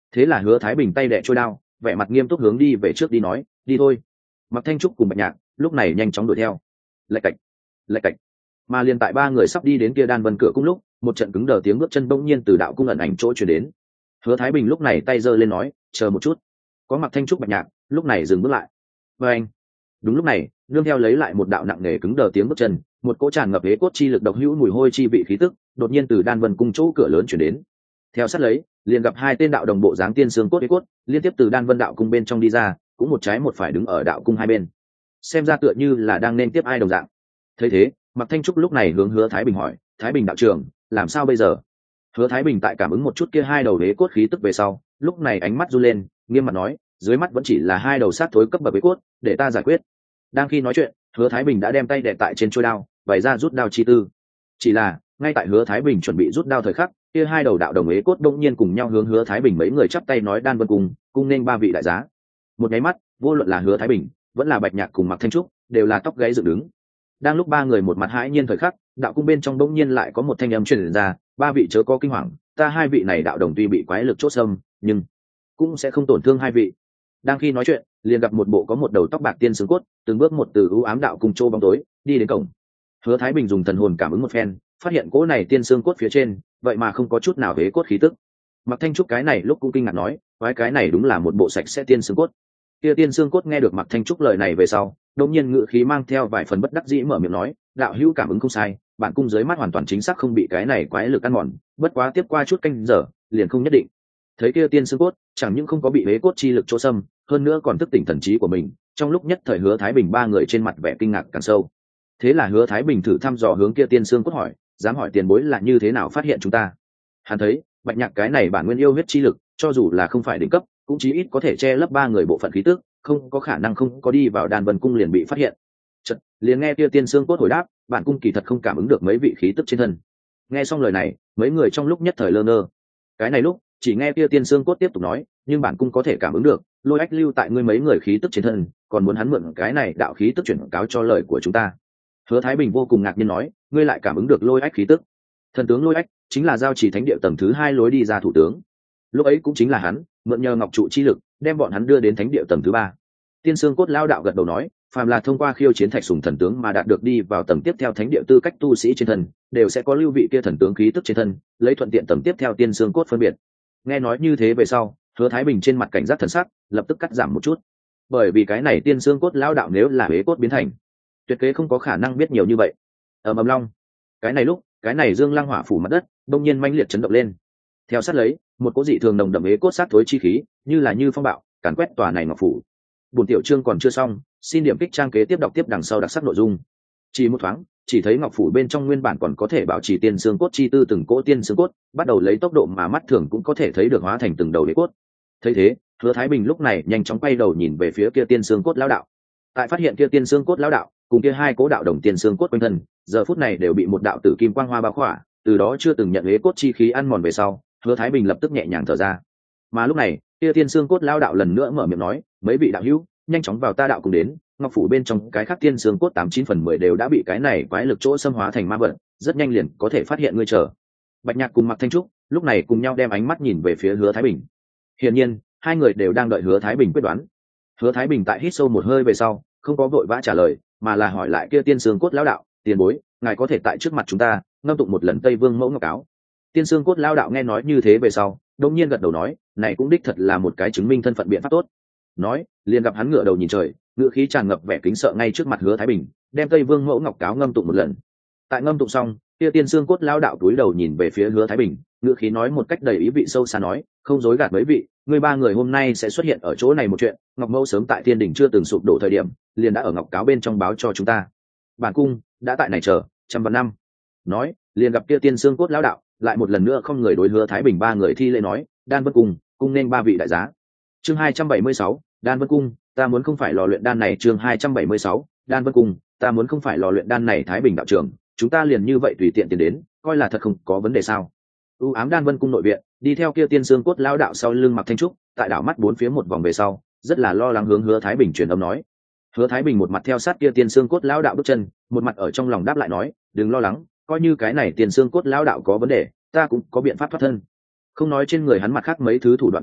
Thế là Hứa Thái Bình tay đẻ trôi đao, vẻ mặt nghiêm túc hướng đi về trước đi nói, đi thôi. Mặc Thanh Trúc cùng Bạch Nhạc lúc này nhanh chóng đuổi theo. Lạch cạch, lạch cạch. Mà liền tại ba người sắp đi đến kia Đan Vân cửa cung lúc, một trận cứng đờ tiếng bước chân bỗng nhiên từ đạo cung ẩn ảnh chỗ truyền đến. Hứa Thái Bình lúc này tay giơ lên nói, chờ một chút. Có Mặc Thanh Trúc Bạch Nhạc lúc này dừng bước lại. Và anh, đúng lúc này, nương theo lấy lại một đạo nặng nề cứng đờ tiếng bước chân, một cỗ tràn ngập hế cốt chi lực độc hữu mùi hôi chi vị khí tức, đột nhiên từ Đan Vân cung chỗ cửa lớn truyền đến. Theo sát lấy, liền gặp hai tên đạo đồng bộ dáng tiên xương cốt hế cốt, liên tiếp từ Đan Vân đạo cung bên trong đi ra, cũng một trái một phải đứng ở đạo cung hai bên. Xem ra tựa như là đang nên tiếp ai đồng dạng. Thấy thế, Mạc Thanh Trúc lúc này hướng Hứa Thái Bình hỏi, Thái Bình đạo trưởng, làm sao bây giờ? Hứa Thái Bình tại cảm ứng một chút kia hai đầu hế cốt khí tức về sau, lúc này ánh mắt run lên, nghiêm mặt nói, dưới mắt vẫn chỉ là hai đầu sát thối cấp bậc hế cốt, để ta giải quyết. Đang khi nói chuyện, Hứa Thái Bình đã đem tay đè tại trên chuôi đao, bày ra rút đao chi tư. Chỉ là, ngay tại Hứa Thái Bình chuẩn bị rút đao thời khắc, kia hai đầu đạo đồng hế cốt đông nhiên cùng nhau hướng Hứa Thái Bình mấy người chắp tay nói Đan Vân cung nên ba vị đại giá. Một nháy mắt, vô luận là Hứa Thái Bình, vẫn là Bạch Nhạc cùng Mạc Thanh Trúc, đều là tóc gáy dựng đứng. Đang lúc ba người một mặt hãi nhiên thời khắc, đạo cung bên trong bỗng nhiên lại có một thanh âm truyền ra, ba vị chớ có kinh hoàng, ta hai vị này đạo đồng tuy bị quái lực chốt xâm, nhưng cũng sẽ không tổn thương hai vị. Đang khi nói chuyện, liền gặp một bộ có một đầu tóc bạc tiên xương cốt, từng bước một từ ưu ám đạo cung trô bóng tối đi đến cổng. Hứa Thái Bình dùng thần hồn cảm ứng một phen, phát hiện cỗ này tiên xương cốt phía trên, vậy mà không có chút nào hế cốt khí tức. Mạc Thanh Trúc cái này lúc cũng kinh ngạc nói, quái cái này đúng là một bộ sạch sẽ tiên xương cốt. Kia tiên xương cốt nghe được Mạc Thanh Trúc lời này về sau, đột nhiên ngữ khí mang theo vài phần bất đắc dĩ mở miệng nói, đạo hữu cảm ứng không sai, bản cung dưới mắt hoàn toàn chính xác không bị cái này quái lực ăn mòn, bất quá tiếp qua chút canh giờ, liền không nhất định. Thấy kia tiên xương cốt, chẳng những không có bị hế cốt chi lực chỗ xâm, hơn nữa còn thức tỉnh thần trí của mình, trong lúc nhất thời Hứa Thái Bình ba người trên mặt vẻ kinh ngạc càng sâu. Thế là Hứa Thái Bình thử thăm dò hướng kia tiên xương cốt hỏi, dám hỏi tiền bối là như thế nào phát hiện chúng ta? Hắn thấy, Bạch Nhạc cái này bản nguyên yêu huyết chi lực, cho dù là không phải đỉnh cấp, cũng chí ít có thể che lấp ba người bộ phận khí tức, không có khả năng không có đi vào Đan Vân cung liền bị phát hiện. Chợt, liền nghe kia tiên xương cốt hồi đáp, bản cung kỳ thật không cảm ứng được mấy vị khí tức trên thân. Nghe xong lời này, mấy người trong lúc nhất thời lơ ngơ. Cái này lúc, chỉ nghe kia tiên xương cốt tiếp tục nói, nhưng bản cung có thể cảm ứng được, lôi ách lưu tại ngươi mấy người khí tức trên thân, còn muốn hắn mượn cái này đạo khí tức chuyển cáo cho lời của chúng ta. Hứa Thái Bình vô cùng ngạc nhiên nói, ngươi lại cảm ứng được lôi ách khí tức? Thần tướng lôi ách chính là giao chỉ thánh địa tầng thứ 2 lối đi ra thủ tướng. Lúc ấy cũng chính là hắn mượn nhờ ngọc trụ chi lực đem bọn hắn đưa đến thánh địa tầng thứ 3. Tiên xương cốt lao đạo gật đầu nói, phàm là thông qua khiêu chiến thạch sùng thần tướng mà đạt được đi vào tầng tiếp theo thánh địa tư cách tu sĩ trên thân, đều sẽ có lưu vị kia thần tướng khí tức trên thân, lấy thuận tiện tầng tiếp theo tiên xương cốt phân biệt. Nghe nói như thế về sau, Hứa Thái Bình trên mặt cảnh giác thần sắc lập tức cắt giảm một chút, bởi vì cái này tiên xương cốt lao đạo nếu là hế cốt biến thành, tuyệt kế không có khả năng biết nhiều như vậy. Ầm ầm long, cái này lúc, cái này dương lăng hỏa phủ mặt đất đông nhiên manh liệt chấn động lên. Theo sát lấy, một cỗ dị thường nồng đậm hế cốt sát thối chi khí, như phong bạo, càn quét tòa này ngọc phủ. Bổn tiểu chương còn chưa xong, xin điểm kích trang kế tiếp đọc tiếp đằng sau đặc sắc nội dung. Chỉ một thoáng, chỉ thấy ngọc phủ bên trong nguyên bản còn có thể bảo trì tiên xương cốt chi tư từng cỗ tiên xương cốt, bắt đầu lấy tốc độ mà mắt thường cũng có thể thấy được hóa thành từng đầu hế cốt. Thấy thế, Hứa Thái Bình lúc này nhanh chóng quay đầu nhìn về phía kia tiên xương cốt lão đạo. Tại phát hiện kia tiên xương cốt lão đạo cùng kia hai cố đạo đồng tiên xương cốt quanh thân, giờ phút này đều bị một đạo tử kim quang hoa bao khỏa, từ đó chưa từng nhận hế cốt chi khí ăn mòn về sau, Hứa Thái Bình lập tức nhẹ nhàng thở ra. Mà lúc này, kia tiên xương cốt lão đạo lần nữa mở miệng nói, mấy vị đạo hữu, nhanh chóng vào ta đạo cùng đến, ngọc phủ bên trong cái khác tiên xương cốt 89/10 đều đã bị cái này quái lực chỗ xâm hóa thành ma vật, rất nhanh liền có thể phát hiện ngươi chờ. Bạch Nhạc cùng Mạc Thanh Trúc lúc này cùng nhau đem ánh mắt nhìn về phía Hứa Thái Bình. Hiển nhiên, hai người đều đang đợi Hứa Thái Bình quyết đoán. Hứa Thái Bình tại hít sâu một hơi về sau, không có vội vã trả lời, mà là hỏi lại kia tiên xương cốt lão đạo, tiền bối, ngài có thể tại trước mặt chúng ta ngâm tụng một lần Tây Vương mẫu ngọc cáo. Tiên xương cốt lão đạo nghe nói như thế về sau, đột nhiên gật đầu nói, này cũng đích thật là một cái chứng minh thân phận biện pháp tốt. Nói, liền gặp hắn ngửa đầu nhìn trời, ngựa khí tràn ngập vẻ kính sợ ngay trước mặt Hứa Thái Bình, đem Tây Vương mẫu ngọc cáo ngâm tụng một lần. Tại ngâm tụng xong, kia tiên xương cốt lão đạo cúi đầu nhìn về phía Hứa Thái Bình, ngựa khí nói một cách đầy ý vị sâu xa nói, không dối gạt mấy vị, người ba người hôm nay sẽ xuất hiện ở chỗ này một chuyện, ngọc mẫu sớm tại thiên đình chưa từng sụp đổ thời điểm, liền đã ở ngọc cáo bên trong báo cho chúng ta. Bản cung đã tại này chờ trăm vạn năm. Nói, liền gặp kia tiên xương cốt lão đạo lại một lần nữa không người đối Hứa Thái Bình ba người thi lễ nói, Đan Vân cung nên ba vị đại giá. Chương 276, Đan Vân cung, ta muốn không phải lò luyện đan này. Chương 276, Đan Vân cung, ta muốn không phải lò luyện đan này. Thái Bình đạo trưởng, chúng ta liền như vậy tùy tiện tiến đến, coi là thật không có vấn đề sao? Ám Đan Vân cung nội viện, đi theo kia tiên xương cốt lão đạo sau lưng Mạc Thanh Trúc, tại đảo mắt bốn phía một vòng về sau, rất là lo lắng hướng Hứa Thái Bình truyền âm nói. Hứa Thái Bình một mặt theo sát kia tiên xương cốt lão đạo bước chân, một mặt ở trong lòng đáp lại nói, đừng lo lắng, coi như cái này tiên xương cốt lão đạo có vấn đề, ta cũng có biện pháp thoát thân. Không nói trên người hắn mặt khác mấy thứ thủ đoạn bảo mệnh,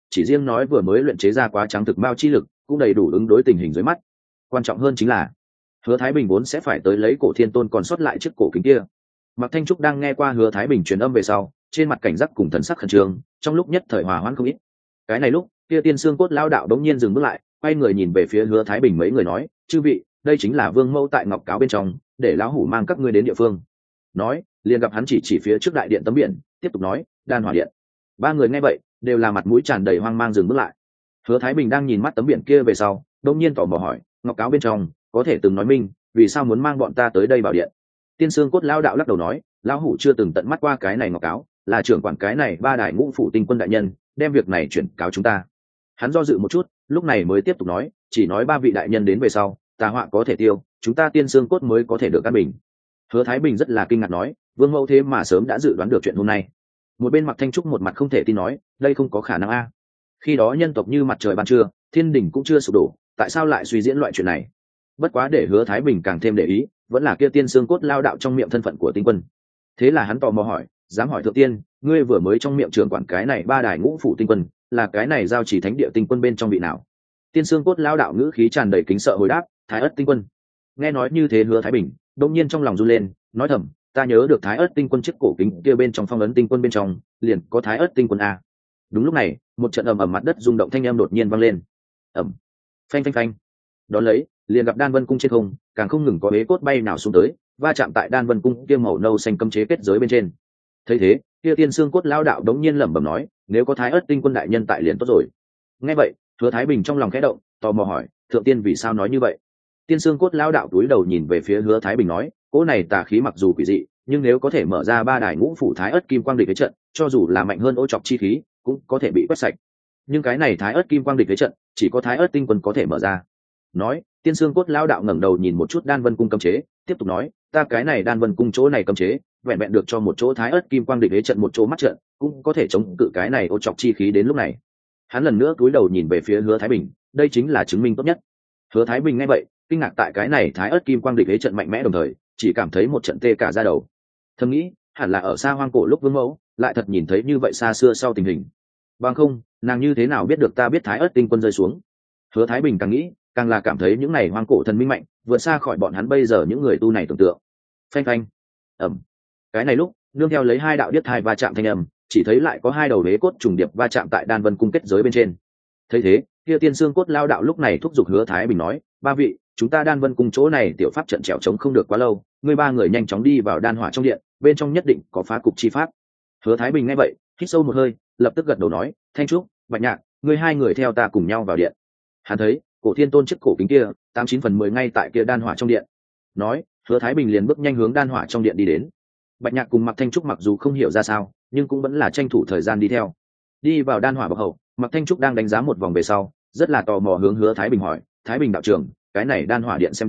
chỉ riêng nói vừa mới luyện chế ra quá trắng thực mao chi lực cũng đầy đủ ứng đối tình hình dưới mắt. Quan trọng hơn chính là Hứa Thái Bình vốn sẽ phải tới lấy Cổ Thiên Tôn còn sót lại chiếc cổ kính kia. Mạc Thanh Trúc đang nghe qua Hứa Thái Bình truyền âm về sau, trên mặt cảnh giác cùng thần sắc khẩn trương, trong lúc nhất thời hòa hoãn không ít. Cái này lúc, kia Tiên Xương Cốt lão đạo đống nhiên dừng bước lại, quay người nhìn về phía Hứa Thái Bình mấy người nói, chư vị, đây chính là Vương Mẫu tại ngọc cáo bên trong, để lão hủ mang các ngươi đến địa phương. Nói, liền gặp hắn chỉ phía trước đại điện tấm biển, tiếp tục nói, Đan Hỏa Điện. Ba người nghe vậy, đều là mặt mũi tràn đầy hoang mang dừng bước lại. Hứa Thái Bình đang nhìn mắt tấm biển kia về sau, đống nhiên tò mò hỏi, ngọc cáo bên trong, có thể từng nói minh, vì sao muốn mang bọn ta tới đây bảo điện? Tiên Xương Cốt lão đạo lắc đầu nói, lão hủ chưa từng tận mắt qua cái này ngọc cáo, là trưởng quản cái này ba đại ngũ phủ tinh quân đại nhân đem việc này chuyển cáo chúng ta. Hắn do dự một chút, lúc này mới tiếp tục nói, chỉ nói ba vị đại nhân đến về sau, tà họa có thể tiêu, chúng ta Tiên Xương Cốt mới có thể được an bình. Hứa Thái Bình rất là kinh ngạc nói, Vương Mẫu thế mà sớm đã dự đoán được chuyện hôm nay. Một bên Mạc Thanh Trúc một mặt không thể tin nói, đây không có khả năng a. Khi đó nhân tộc như mặt trời ban trưa, thiên đình cũng chưa sụp đổ, tại sao lại suy diễn loại chuyện này? Bất quá để Hứa Thái Bình càng thêm để ý, vẫn là kia Tiên Xương Cốt lao đạo trong miệng thân phận của tinh quân. Thế là hắn tò mò hỏi, dám hỏi thượng tiên, ngươi vừa mới trong miệng trưởng quản cái này ba đài ngũ phủ tinh quân, là cái này giao chỉ thánh địa tinh quân bên trong vị nào? Tiên Xương Cốt lao đạo ngữ khí tràn đầy kính sợ hồi đáp, Thái Ất tinh quân. Nghe nói như thế Hứa Thái Bình đột nhiên trong lòng run lên, nói thầm, ta nhớ được Thái Ất tinh quân chiếc cổ kính kia bên trong phong ấn tinh quân bên trong, liền có Thái Ất tinh quân a. Đúng lúc này, một trận ầm ầm mặt đất rung động thanh âm đột nhiên vang lên. Ầm. Phanh phanh phanh. Đón lấy, liền gặp Đan Vân cung trên không, càng không ngừng có hế cốt bay nào xuống tới, va chạm tại Đan Vân cung kia màu nâu xanh cấm chế kết giới bên trên. Thấy thế, kia Tiên Xương Cốt lão đạo đống nhiên lẩm bẩm nói, nếu có Thái Ất tinh quân đại nhân tại liền tốt rồi. Nghe vậy, Hứa Thái Bình trong lòng khẽ động, tò mò hỏi, thượng tiên vì sao nói như vậy? Tiên Xương Cốt lão đạo túi đầu nhìn về phía Hứa Thái Bình nói, cỗ này tà khí mặc dù quỷ dị, nhưng nếu có thể mở ra ba đài ngũ phủ Thái Ất kim quang địch với trận, cho dù là mạnh hơn ô chọc chi khí, cũng có thể bị quét sạch. Nhưng cái này Thái Ất kim quang địch với trận, chỉ có Thái Ất tinh quân có thể mở ra. Nói, Tiên Xương Cốt lão đạo ngẩng đầu nhìn một chút Đan Vân cung cấm chế, tiếp tục nói, ta cái này Đan Vân cung chỗ này cấm chế, vẹn vẹn được cho một chỗ Thái Ất kim quang địch với trận một chỗ mắt trận, cũng có thể chống cự cái này ô chọc chi khí đến lúc này. Hắn lần nữa cúi đầu nhìn về phía Hứa Thái Bình, đây chính là chứng minh tốt nhất. Hứa Thái Bình nghe vậy, kinh ngạc tại cái này Thái Ất kim quang địch với trận mạnh mẽ, đồng thời chỉ cảm thấy một trận tê cả da đầu. Thầm nghĩ, hẳn là ở xa hoang cổ lúc Vương Mẫu lại thật nhìn thấy như vậy xa xưa sau tình hình. Bằng không, nàng như thế nào biết được ta biết Thái Ất tinh quân rơi xuống? Hứa Thái Bình càng nghĩ, càng là cảm thấy những này hoang cổ thần minh mạnh, vượt xa khỏi bọn hắn bây giờ những người tu này tưởng tượng. Phanh phanh. Ầm. Cái này lúc, nương theo lấy hai đạo điếc thai va chạm thanh âm, chỉ thấy lại có hai đầu đế cốt trùng điệp va chạm tại Đan Vân cung kết giới bên trên. Thấy thế, kia Tiên Xương Cốt lao đạo lúc này thúc giục Hứa Thái Bình nói, ba vị, chúng ta Đan Vân cung chỗ này tiểu pháp trận trèo trống không được quá lâu, ngươi ba người nhanh chóng đi vào đan hỏa trong điện, bên trong nhất định có phá cục chi pháp. Hứa Thái Bình nghe vậy, hít sâu một hơi, lập tức gật đầu nói, Thanh Trúc, Bạch Nhạc, ngươi hai người theo ta cùng nhau vào điện. Hắn thấy Cổ Thiên Tôn chiếc cổ kính kia 89/10 ngay tại kia đan hỏa trong điện. Nói, Hứa Thái Bình liền bước nhanh hướng đan hỏa trong điện đi đến. Bạch Nhạc cùng Mạc Thanh Trúc mặc dù không hiểu ra sao, nhưng cũng vẫn là tranh thủ thời gian đi theo. Đi vào đan hỏa bậc hậu, Mạc Thanh Trúc đang đánh giá một vòng về sau, rất là tò mò hướng Hứa Thái Bình hỏi, Thái Bình đạo trưởng, cái này đan hỏa điện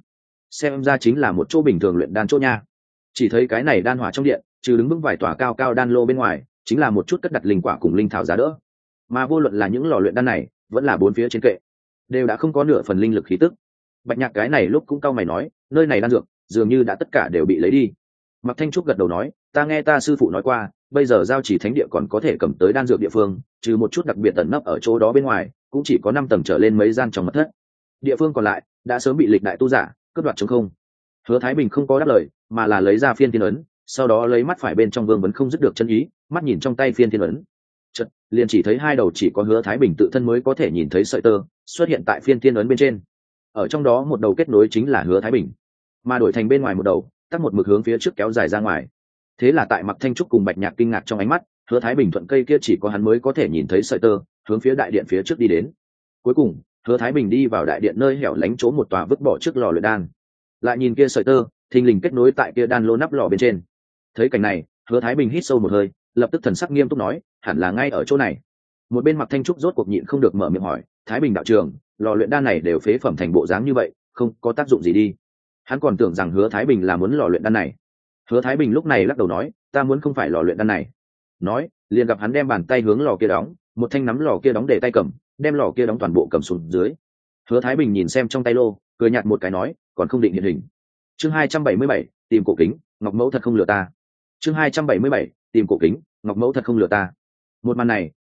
xem ra chính là một chỗ bình thường luyện đan chỗ nha. Chỉ thấy cái này đan hỏa trong điện, trừ đứng vững vài tòa cao cao đan lô bên ngoài, chính là một chút cất đặt linh quả cùng linh thảo giá đỡ. Mà vô luận là những lò luyện đan này, vẫn là bốn phía trên kệ, đều đã không có nửa phần linh lực khí tức. Bạch Nhạc cái này lúc cũng cau mày nói, nơi này đan dược dường như đã tất cả đều bị lấy đi. Mạc Thanh Trúc gật đầu nói, ta nghe ta sư phụ nói qua, bây giờ giao chỉ thánh địa còn có thể cầm tới đan dược địa phương, trừ một chút đặc biệt tận nấp ở chỗ đó bên ngoài, cũng chỉ có 5 tầng trở lên mấy gian trong mật thất. Địa phương còn lại đã sớm bị lịch đại tu giả cướp đoạt trống không. Hứa Thái Bình không có đáp lời, mà là lấy ra phiên thiên ấn, sau đó lấy mắt phải bên trong vương vấn không dứt được chân ý, mắt nhìn trong tay phiên thiên ấn. Chợt, liền chỉ thấy hai đầu chỉ có Hứa Thái Bình tự thân mới có thể nhìn thấy sợi tơ xuất hiện tại phiên thiên ấn bên trên. Ở trong đó một đầu kết nối chính là Hứa Thái Bình, mà đổi thành bên ngoài một đầu, tắt một mực hướng phía trước kéo dài ra ngoài. Thế là tại Mạc Thanh Trúc cùng Bạch Nhạc kinh ngạc trong ánh mắt, Hứa Thái Bình thuận cây kia chỉ có hắn mới có thể nhìn thấy sợi tơ, hướng phía đại điện phía trước đi đến. Cuối cùng, Hứa Thái Bình đi vào đại điện nơi hẻo lánh chỗ một tòa vứt bỏ trước lò luyện đan. Lại nhìn kia sợi tơ, thình lình kết nối tại kia đan lô nắp lò bên trên. Thấy cảnh này, Hứa Thái Bình hít sâu một hơi, lập tức thần sắc nghiêm túc nói, hẳn là ngay ở chỗ này. Một bên Mạc Thanh Trúc rốt cuộc nhịn không được mở miệng hỏi, Thái Bình đạo trưởng, lò luyện đan này đều phế phẩm thành bộ dáng như vậy, không có tác dụng gì đi? Hắn còn tưởng rằng Hứa Thái Bình là muốn lò luyện đan này. Hứa Thái Bình lúc này lắc đầu nói, ta muốn không phải lò luyện đan này. Nói, liền gặp hắn đem bàn tay hướng lò kia đóng, một thanh nắm lò kia đóng để tay cầm, đem lò kia đóng toàn bộ cầm xuống dưới. Hứa Thái Bình nhìn xem trong tay lô, cười nhạt một cái nói, còn không định hiện hình. Chương 277, tìm cổ kính, Ngọc Mẫu thật không lừa ta. Chương 277, tìm cổ kính, Ngọc Mẫu thật không lừa ta. Một màn này,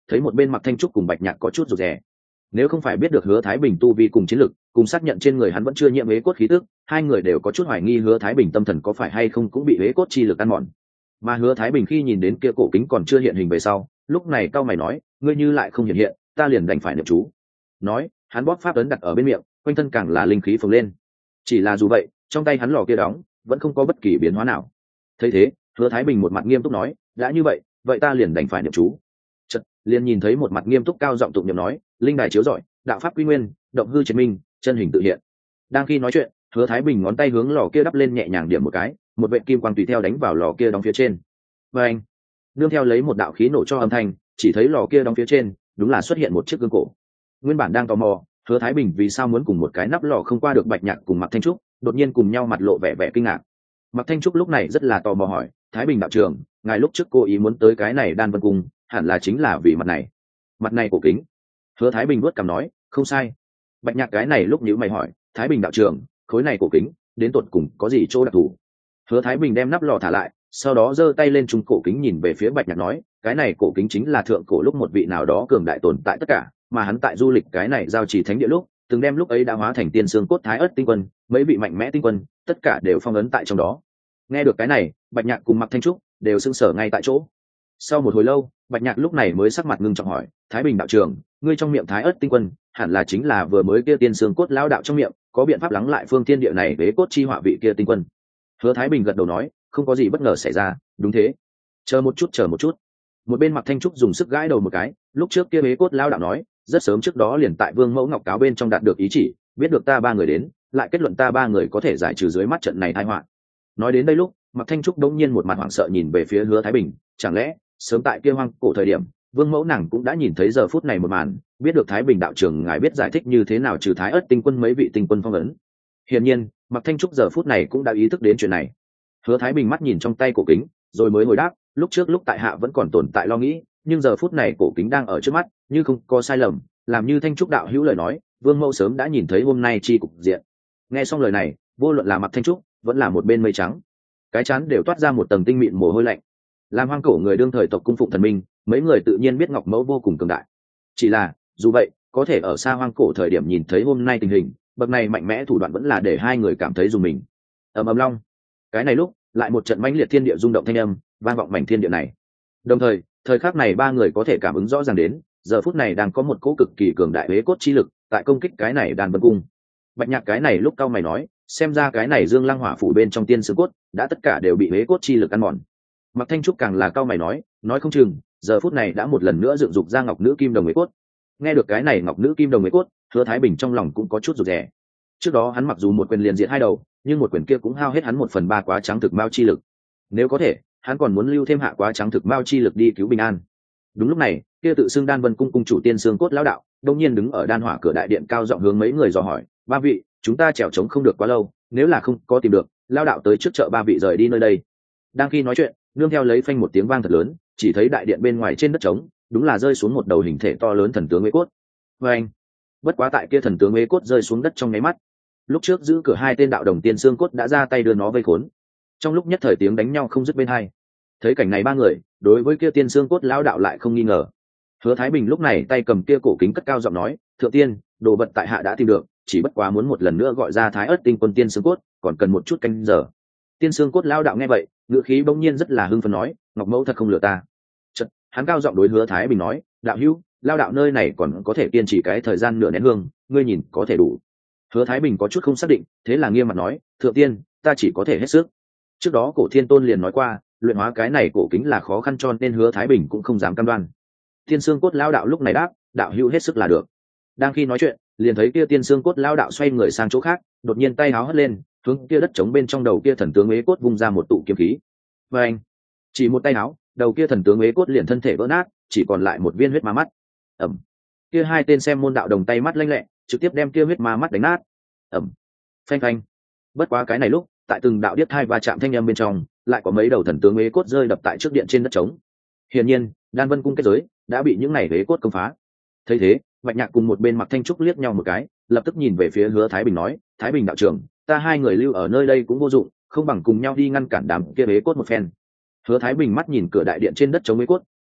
thấy một bên Mặc Thanh Trúc cùng Bạch Nhạc có chút rụt rè. Nếu không phải biết được Hứa Thái Bình tu vi cùng chiến lực, cùng xác nhận trên người hắn vẫn chưa nhiễm ế cốt khí tức, hai người đều có chút hoài nghi Hứa Thái Bình tâm thần có phải hay không cũng bị ế cốt chi lực ăn mòn. Mà Hứa Thái Bình khi nhìn đến kia cổ kính còn chưa hiện hình về sau, lúc này cau mày nói, ngươi như lại không hiện hiện, ta liền đành phải niệm chú. Nói, hắn bóp pháp ấn đặt ở bên miệng, quanh thân càng là linh khí phồng lên. Chỉ là dù vậy, trong tay hắn lò kia đóng, vẫn không có bất kỳ biến hóa nào. Thấy thế, Hứa Thái Bình một mặt nghiêm túc nói, đã như vậy, vậy ta liền đành phải niệm chú. Chợt, liền nhìn thấy một mặt nghiêm túc cao giọng tụng niệm nói, linh đài chiếu rọi, đạo pháp quy nguyên, động hư triệt minh, chân hình tự hiện. Đang khi nói chuyện, Hứa Thái Bình ngón tay hướng lò kia đắp lên nhẹ nhàng điểm một cái, một vệt kim quang tùy theo đánh vào lò kia đóng phía trên. Và anh, nương theo lấy một đạo khí nổ cho âm thanh, chỉ thấy lò kia đóng phía trên, đúng là xuất hiện một chiếc gương cổ. Nguyên bản đang tò mò, Hứa Thái Bình vì sao muốn cùng một cái nắp lò không qua được Bạch Nhạc cùng Mặc Thanh Trúc, đột nhiên cùng nhau mặt lộ vẻ vẻ kinh ngạc. Mặc Thanh Trúc lúc này rất là tò mò hỏi, Thái Bình đạo trưởng, ngài lúc trước cố ý muốn tới cái này Đan Vân Cung, hẳn là chính là vì mặt này. Mặt này cổ kính. Hứa Thái Bình vuốt cằm nói, không sai. Bạch Nhạc cái này lúc nhíu mày hỏi, Thái Bình đạo trưởng, khối này cổ kính, đến tột cùng có gì chỗ đặc thù? Hứa Thái Bình đem nắp lò thả lại, sau đó giơ tay lên trung cổ kính nhìn về phía Bạch Nhạc nói, cái này cổ kính chính là thượng cổ lúc một vị nào đó cường đại tồn tại tất cả, mà hắn tại du lịch cái này giao trì thánh địa lúc, từng đem lúc ấy đã hóa thành tiên xương cốt Thái Ức tinh quân, mấy vị mạnh mẽ tinh quân, tất cả đều phong ấn tại trong đó. Nghe được cái này, Bạch Nhạc cùng Mặc Thanh Trúc đều sững sờ ngay tại chỗ. Sau một hồi lâu, Bạch Nhạc lúc này mới sắc mặt ngưng trọng hỏi, Thái Bình đạo trưởng, ngươi trong miệng Thái Ức tinh quân, hẳn là chính là vừa mới kia tiên xương cốt lão đạo trong miệng, có biện pháp lắng lại phương thiên địa này với cốt chi họa vị kia tinh quân. Hứa Thái Bình gật đầu nói, không có gì bất ngờ xảy ra, đúng thế. Chờ một chút. Một bên Mặc Thanh Trúc dùng sức gãi đầu một cái, lúc trước kia bế cốt lão đạo nói, rất sớm trước đó liền tại Vương Mẫu Ngọc cáo bên trong đạt được ý chỉ, biết được ta ba người đến, lại kết luận ta ba người có thể giải trừ dưới mắt trận này tai họa. Nói đến đây lúc, Mặc Thanh Trúc đống nhiên một mặt hoảng sợ nhìn về phía Hứa Thái Bình, chẳng lẽ sớm tại kia hoang cổ thời điểm, Vương Mẫu nàng cũng đã nhìn thấy giờ phút này một màn, biết được Thái Bình đạo trưởng ngài biết giải thích như thế nào trừ Thái Ức tinh quân mấy vị tinh quân phong ấn. Hiển nhiên, Mặc Thanh Trúc giờ phút này cũng đã ý thức đến chuyện này. Hứa Thái Bình mắt nhìn trong tay cổ kính, rồi mới hồi đáp, lúc trước lúc tại hạ vẫn còn tồn tại lo nghĩ, nhưng giờ phút này cổ kính đang ở trước mắt, như không có sai lầm, làm như Thanh Trúc đạo hữu lời nói, Vương Mẫu sớm đã nhìn thấy hôm nay chi cục diện. Nghe xong lời này, vô luận là Mặc Thanh Trúc, vẫn là một bên mây trắng, cái chán đều toát ra một tầng tinh mịn mồ hôi lạnh. Làm hoang cổ người đương thời tộc cung phụng thần minh, mấy người tự nhiên biết Ngọc Mẫu vô cùng cường đại. Chỉ là, dù vậy, có thể ở xa hoang cổ thời điểm nhìn thấy hôm nay tình hình, bậc này mạnh mẽ thủ đoạn vẫn là để hai người cảm thấy dùng mình. Ầm ầm long, cái này lúc lại một trận mãnh liệt thiên địa rung động thanh âm vang vọng mảnh thiên địa này. Đồng thời, thời khắc này ba người có thể cảm ứng rõ ràng đến, giờ phút này đang có một cỗ cực kỳ cường đại huế cốt chi lực tại công kích cái này Đan Vân Cung. Bạch Nhạc cái này lúc cao mày nói, xem ra cái này Dương Lăng Hỏa phủ bên trong tiên xương cốt đã tất cả đều bị huế cốt chi lực ăn mòn. Mặc Thanh Trúc càng là cao mày nói không chừng giờ phút này đã một lần nữa dựng dục ra Ngọc Nữ Kim Đồng huế cốt. Nghe được cái này Ngọc Nữ Kim Đồng huế cốt, Hứa Thái Bình trong lòng cũng có chút rụt rè. Trước đó hắn mặc dù một quyền liền diệt hai đầu, nhưng một quyền kia cũng hao hết hắn 1/3 quá trắng thực mao chi lực. Nếu có thể, hắn còn muốn lưu thêm hạ quá trắng thực mao chi lực đi cứu bình an. Đúng lúc này, kia tự xưng Đan Vân Cung cung chủ tiên xương cốt lão đạo, đông nhiên đứng ở đan hỏa cửa đại điện cao giọng hướng mấy người dò hỏi, ba vị, chúng ta trèo trống không được quá lâu, nếu là không có tìm được, lão đạo tới trước chợ ba vị rời đi nơi đây. Đang khi nói chuyện, nương theo lấy phanh một tiếng vang thật lớn, chỉ thấy đại điện bên ngoài trên đất trống, đúng là rơi xuống một đầu hình thể to lớn thần tướng Huế cốt. Và anh, bất quá tại kia thần tướng Huế cốt rơi xuống đất trong nháy mắt, lúc trước giữ cửa hai tên đạo đồng tiên xương cốt đã ra tay đưa nó vây khốn. Trong lúc nhất thời tiếng đánh nhau không dứt bên hai. Thấy cảnh này ba người, đối với kia tiên xương cốt lão đạo lại không nghi ngờ. Hứa Thái Bình lúc này tay cầm kia cổ kính cất cao giọng nói, thượng tiên, đồ vật tại hạ đã tìm được, chỉ bất quá muốn một lần nữa gọi ra Thái Ức tinh quân tiên xương cốt, còn cần một chút canh giờ. Tiên xương cốt lão đạo nghe vậy, ngữ khí bỗng nhiên rất là hưng phấn nói, Ngọc Mẫu thật không lừa ta. Chợt, hắn cao giọng đối Hứa Thái Bình nói, đạo hữu, lão đạo nơi này còn có thể kiên trì cái thời gian nửa nén hương, ngươi nhìn có thể đủ. Hứa Thái Bình có chút không xác định, thế là nghiêm mặt nói, thượng tiên, ta chỉ có thể hết sức. Trước đó Cổ Thiên Tôn liền nói qua, luyện hóa cái này cổ kính là khó khăn, cho nên Hứa Thái Bình cũng không dám cam đoan. Tiên xương cốt lão đạo lúc này đáp, đạo hữu hết sức là được. Đang khi nói chuyện, liền thấy kia tiên xương cốt lão đạo xoay người sang chỗ khác, đột nhiên tay háo hất lên, hướng kia đất trống bên trong đầu kia thần tướng Huế cốt vung ra một tụ kiếm khí. Và anh, chỉ một tay háo, đầu kia thần tướng Huế cốt liền thân thể vỡ nát, chỉ còn lại một viên huyết ma mắt. Ẩm. Kia hai tên xem môn đạo đồng tay mắt lanh lẹ, trực tiếp đem kia huyết ma mắt đánh nát. Ẩm. Phanh phanh. Bất quá cái này lúc, tại từng đạo điếc thai va chạm thanh âm bên trong, lại có mấy đầu thần tướng Huế cốt rơi đập tại trước điện trên đất trống. Hiển nhiên, Đan Vân Cung kết giới đã bị những này Huế cốt công phá. Thấy thế, Bạch Nhạc cùng một bên Mặc Thanh Trúc liếc nhau một cái, lập tức nhìn về phía Hứa Thái Bình nói, Thái Bình đạo trưởng, ta hai người lưu ở nơi đây cũng vô dụng, không bằng cùng nhau đi ngăn cản đám kia Huế cốt một phen. Hứa Thái Bình mắt nhìn cửa đại điện trên đất chống Huế cốt,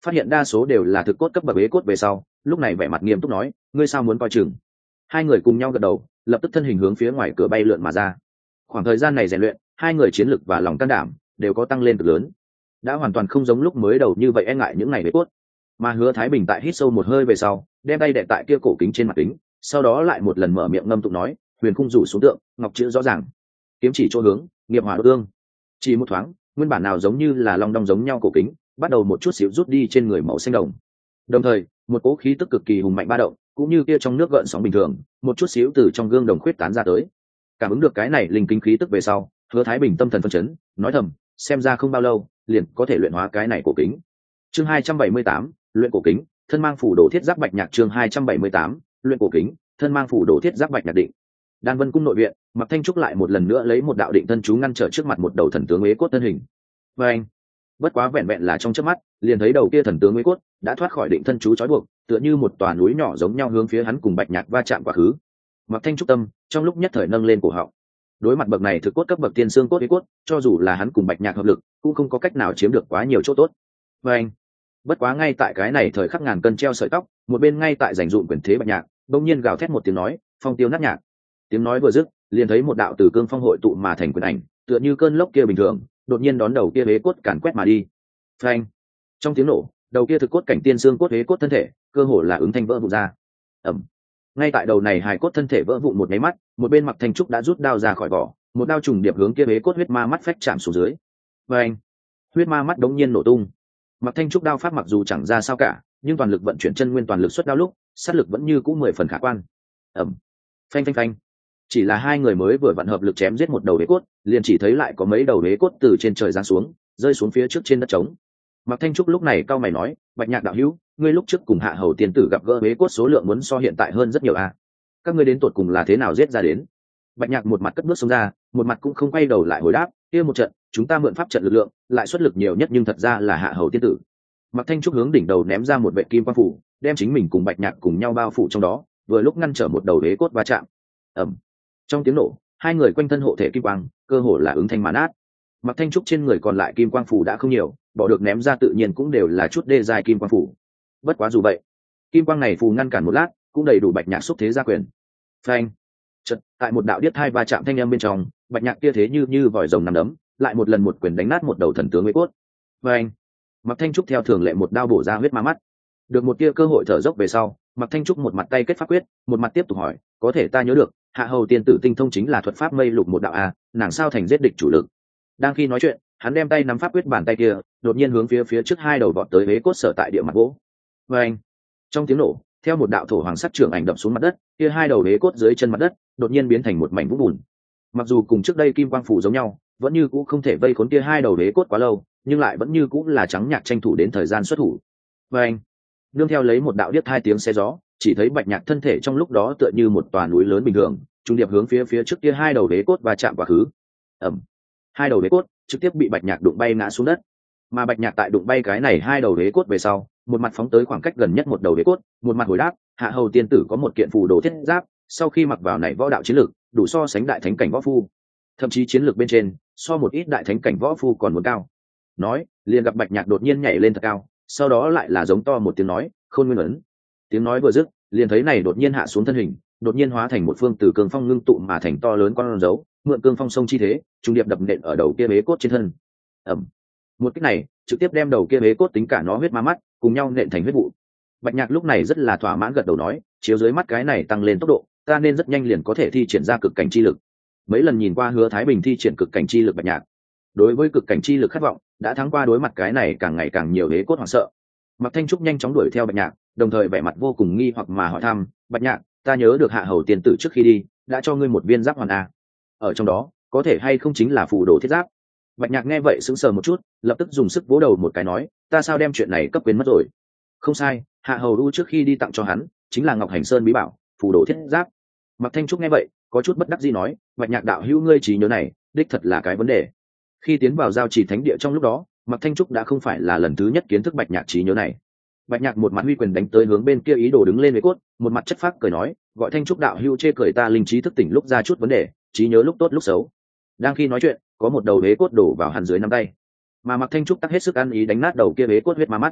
phát hiện đa số đều là thực cốt cấp bậc ế cốt về sau, lúc này vẻ mặt nghiêm túc nói, ngươi sao muốn coi chừng? Hai người cùng nhau gật đầu, lập tức thân hình hướng phía ngoài cửa bay lượn mà ra. Khoảng thời gian này rèn luyện, hai người chiến lực và lòng can đảm đều có tăng lên cực lớn, đã hoàn toàn không giống lúc mới đầu như vậy e ngại những ngày ế cốt. Mà Hứa Thái Bình tại hít sâu một hơi về sau, đem tay đè tại kia cổ kính trên mặt kính, sau đó lại một lần mở miệng ngâm tụng nói, huyền khung rủ xuống tượng, ngọc chữ rõ ràng, kiếm chỉ chỗ hướng, nghiệp hỏa đốt tương. Chỉ một thoáng, nguyên bản nào giống như là long đong giống nhau cổ kính bắt đầu một chút xíu rút đi trên người màu xanh đồng. Đồng thời, một cỗ khí tức cực kỳ hùng mạnh ba động, cũng như kia trong nước gợn sóng bình thường, một chút xíu từ trong gương đồng khuyết tán ra tới. Cảm ứng được cái này linh kinh khí tức về sau, Hứa Thái Bình tâm thần phân chấn, nói thầm, xem ra không bao lâu liền có thể luyện hóa cái này cổ kính. Chương 278, luyện cổ kính, thân mang phủ đồ thiết giáp bạch nhạc. Chương 278, luyện cổ kính, thân mang phủ đồ thiết giáp bạch nhạc định. Đan Vân cung nội viện, Mạc Thanh Trúc lại một lần nữa lấy một đạo định thân chú ngăn trở trước mặt một đầu thần tướng ế cốt thân hình. Và anh, bất quá vẹn vẹn là trong chớp mắt, liền thấy đầu kia thần tướng ế cốt đã thoát khỏi định thân chú trói buộc, tựa như một tòa núi nhỏ giống nhau hướng phía hắn cùng bạch nhạc va chạm quá khứ. Mạc Thanh Trúc tâm trong lúc nhất thời nâng lên cổ họng. Đối mặt bậc này thực cốt cấp bậc tiên xương cốt ế cốt, cho dù là hắn cùng bạch nhạc hợp lực, cũng không có cách nào chiếm được quá nhiều chỗ tốt. Và anh, bất quá ngay tại cái này thời khắc ngàn cân treo sợi tóc, một bên ngay tại giành dụm quyền thế bạch nhạc bỗng nhiên gào thét một tiếng nói, phong tiêu nát nhạc. Tiếng nói vừa dứt, liền thấy một đạo từ cương phong hội tụ mà thành quyền ảnh, tựa như cơn lốc kia bình thường, đột nhiên đón đầu kia ế cốt càn quét mà đi. Phanh! Trong tiếng nổ, đầu kia thực cốt cảnh tiên xương cốt ế cốt thân thể, cơ hồ là ứng thanh vỡ vụn ra. Ầm! Ngay tại đầu này hài cốt thân thể vỡ vụn một nháy mắt, một bên Mạc Thanh Trúc đã rút đao ra khỏi vỏ, một đao trùng điệp hướng kia ế cốt huyết ma mắt phách chạm xuống dưới. Phanh! Huyết ma mắt đống nhiên nổ tung. Mạc Thanh Trúc đao pháp mặc dù chẳng ra sao cả, nhưng toàn lực vận chuyển chân nguyên toàn lực xuất đao lúc, sát lực vẫn như cũ 10 phần khả quan. Ầm! Phanh phanh phanh! Chỉ là hai người mới vừa vận hợp lực chém giết một đầu đế cốt, liền chỉ thấy lại có mấy đầu đế cốt từ trên trời giáng xuống, rơi xuống phía trước trên đất trống. Mạc Thanh Trúc lúc này cau mày nói, Bạch Nhạc đạo hữu, ngươi lúc trước cùng Hạ Hầu tiên tử gặp gỡ đế cốt số lượng muốn so hiện tại hơn rất nhiều à? Các ngươi đến tột cùng là thế nào giết ra đến? Bạch Nhạc một mặt cất bước xông ra, một mặt cũng không quay đầu lại hồi đáp, kia một trận, chúng ta mượn pháp trận lực lượng, lại xuất lực nhiều nhất nhưng thật ra là Hạ Hầu tiên tử. Mạc Thanh Trúc hướng đỉnh đầu ném ra một vệ kim quang phủ, đem chính mình cùng Bạch Nhạc cùng nhau bao phủ trong đó, vừa lúc ngăn trở một đầu đế cốt va chạm. Ầm. Trong tiếng nổ, hai người quanh thân hộ thể kim quang cơ hồ là ứng thanh mãn át. Mạc Thanh Trúc trên người còn lại kim quang phủ đã không nhiều, bỏ được ném ra tự nhiên cũng đều là chút đê dài kim quang phủ. Bất quá dù vậy, kim quang này phù ngăn cản một lát, cũng đầy đủ Bạch Nhạc xúc thế ra quyền. Phanh! Chợt, tại một đạo điếc thai va chạm thanh âm bên trong, Bạch Nhạc kia thế như vòi rồng nằm đấm, lại một lần một quyền đánh nát một đầu thần tướng ế cốt. Phanh! Mạc Thanh Trúc theo thường lệ một đao bổ ra huyết ma mắt. Được một tia cơ hội thở dốc về sau, Mạc Thanh Trúc một mặt tay kết pháp quyết, một mặt tiếp tục hỏi, có thể ta nhớ được, Hạ Hầu tiên tử tinh thông chính là thuật pháp mây lục một đạo a, nàng sao thành giết địch chủ lực? Đang khi nói chuyện, hắn đem tay nắm pháp quyết bàn tay kia, đột nhiên hướng phía trước hai đầu vọt tới hế cốt sở tại địa mặt gỗ. Và anh, trong tiếng nổ, theo một đạo thổ hoàng sắc trưởng ảnh đập xuống mặt đất, kia hai đầu hế cốt dưới chân mặt đất, đột nhiên biến thành một mảnh vũng bùn. Mặc dù cùng trước đây kim quang phủ giống nhau, vẫn như cũ không thể vây khốn kia hai đầu hế cốt quá lâu, nhưng lại vẫn như cũ là trắng nhạc tranh thủ đến thời gian xuất thủ. Và anh, nương theo lấy một đạo điếc hai tiếng xe gió, chỉ thấy Bạch Nhạc thân thể trong lúc đó tựa như một tòa núi lớn bình thường, trung điệp hướng phía trước kia hai đầu đế cốt và chạm quá khứ. Ầm! Hai đầu đế cốt trực tiếp bị Bạch Nhạc đụng bay ngã xuống đất. Mà Bạch Nhạc tại đụng bay cái này hai đầu đế cốt về sau, một mặt phóng tới khoảng cách gần nhất một đầu đế cốt, một mặt hồi đáp, Hạ Hầu tiên tử có một kiện phù đồ thiết giáp, sau khi mặc vào này võ đạo chiến lực, đủ so sánh đại thánh cảnh võ phu. Thậm chí chiến lược bên trên, so một ít đại thánh cảnh võ phu còn muốn cao. Nói, liền gặp Bạch Nhạc đột nhiên nhảy lên thật cao, sau đó lại là giống to một tiếng nói, Khôn Nguyên ấn. Tiếng nói vừa dứt, liền thấy này đột nhiên hạ xuống thân hình, đột nhiên hóa thành một phương từ cương phong ngưng tụ mà thành to lớn con dấu, mượn cương phong sông chi thế, trung điệp đập nện ở đầu kia bế cốt trên thân. Ầm. Một kích này, trực tiếp đem đầu kia bế cốt tính cả nó huyết ma mắt, cùng nhau nện thành huyết vụ. Bạch Nhạc lúc này rất là thỏa mãn gật đầu nói, chiếu dưới mắt cái này tăng lên tốc độ, ta nên rất nhanh liền có thể thi triển ra cực cảnh chi lực. Mấy lần nhìn qua Hứa Thái Bình thi triển cực cảnh chi lực Bạch Nhạc, đối với cực cảnh chi lực khát vọng đã thắng qua đối mặt cái này càng ngày càng nhiều bế cốt hoảng sợ. Mạc Thanh Trúc nhanh chóng đuổi theo Bạch Nhạc, đồng thời vẻ mặt vô cùng nghi hoặc mà hỏi thăm, Bạch Nhạc, ta nhớ được Hạ Hầu tiên tử trước khi đi đã cho ngươi một viên giáp hoàn a, ở trong đó có thể hay không chính là phù đồ thiết giáp? Bạch Nhạc nghe vậy sững sờ một chút, lập tức dùng sức vỗ đầu một cái nói, ta sao đem chuyện này cấp quên mất rồi? Không sai, Hạ Hầu Du trước khi đi tặng cho hắn chính là Ngọc Hành Sơn bí bảo, phù đồ thiết giáp. Mạc Thanh Trúc nghe vậy có chút bất đắc dĩ nói, Bạch Nhạc đạo hữu ngươi trí nhớ này đích thật là cái vấn đề. Khi tiến vào giao trì thánh địa trong lúc đó, Mạc Thanh Trúc đã không phải là lần thứ nhất kiến thức Bạch Nhạc trí nhớ này. Bạch Nhạc một mặt huy quyền đánh tới hướng bên kia ý đồ đứng lên với cốt, một mặt chất phác cười nói, gọi Thanh Trúc đạo hữu chê cười ta linh trí thức tỉnh lúc ra chút vấn đề, trí nhớ lúc tốt lúc xấu. Đang khi nói chuyện, có một đầu hế cốt đổ vào hắn dưới nắm tay, mà Mạc Thanh Trúc tắc hết sức ăn ý đánh nát đầu kia hế cốt huyết ma mắt.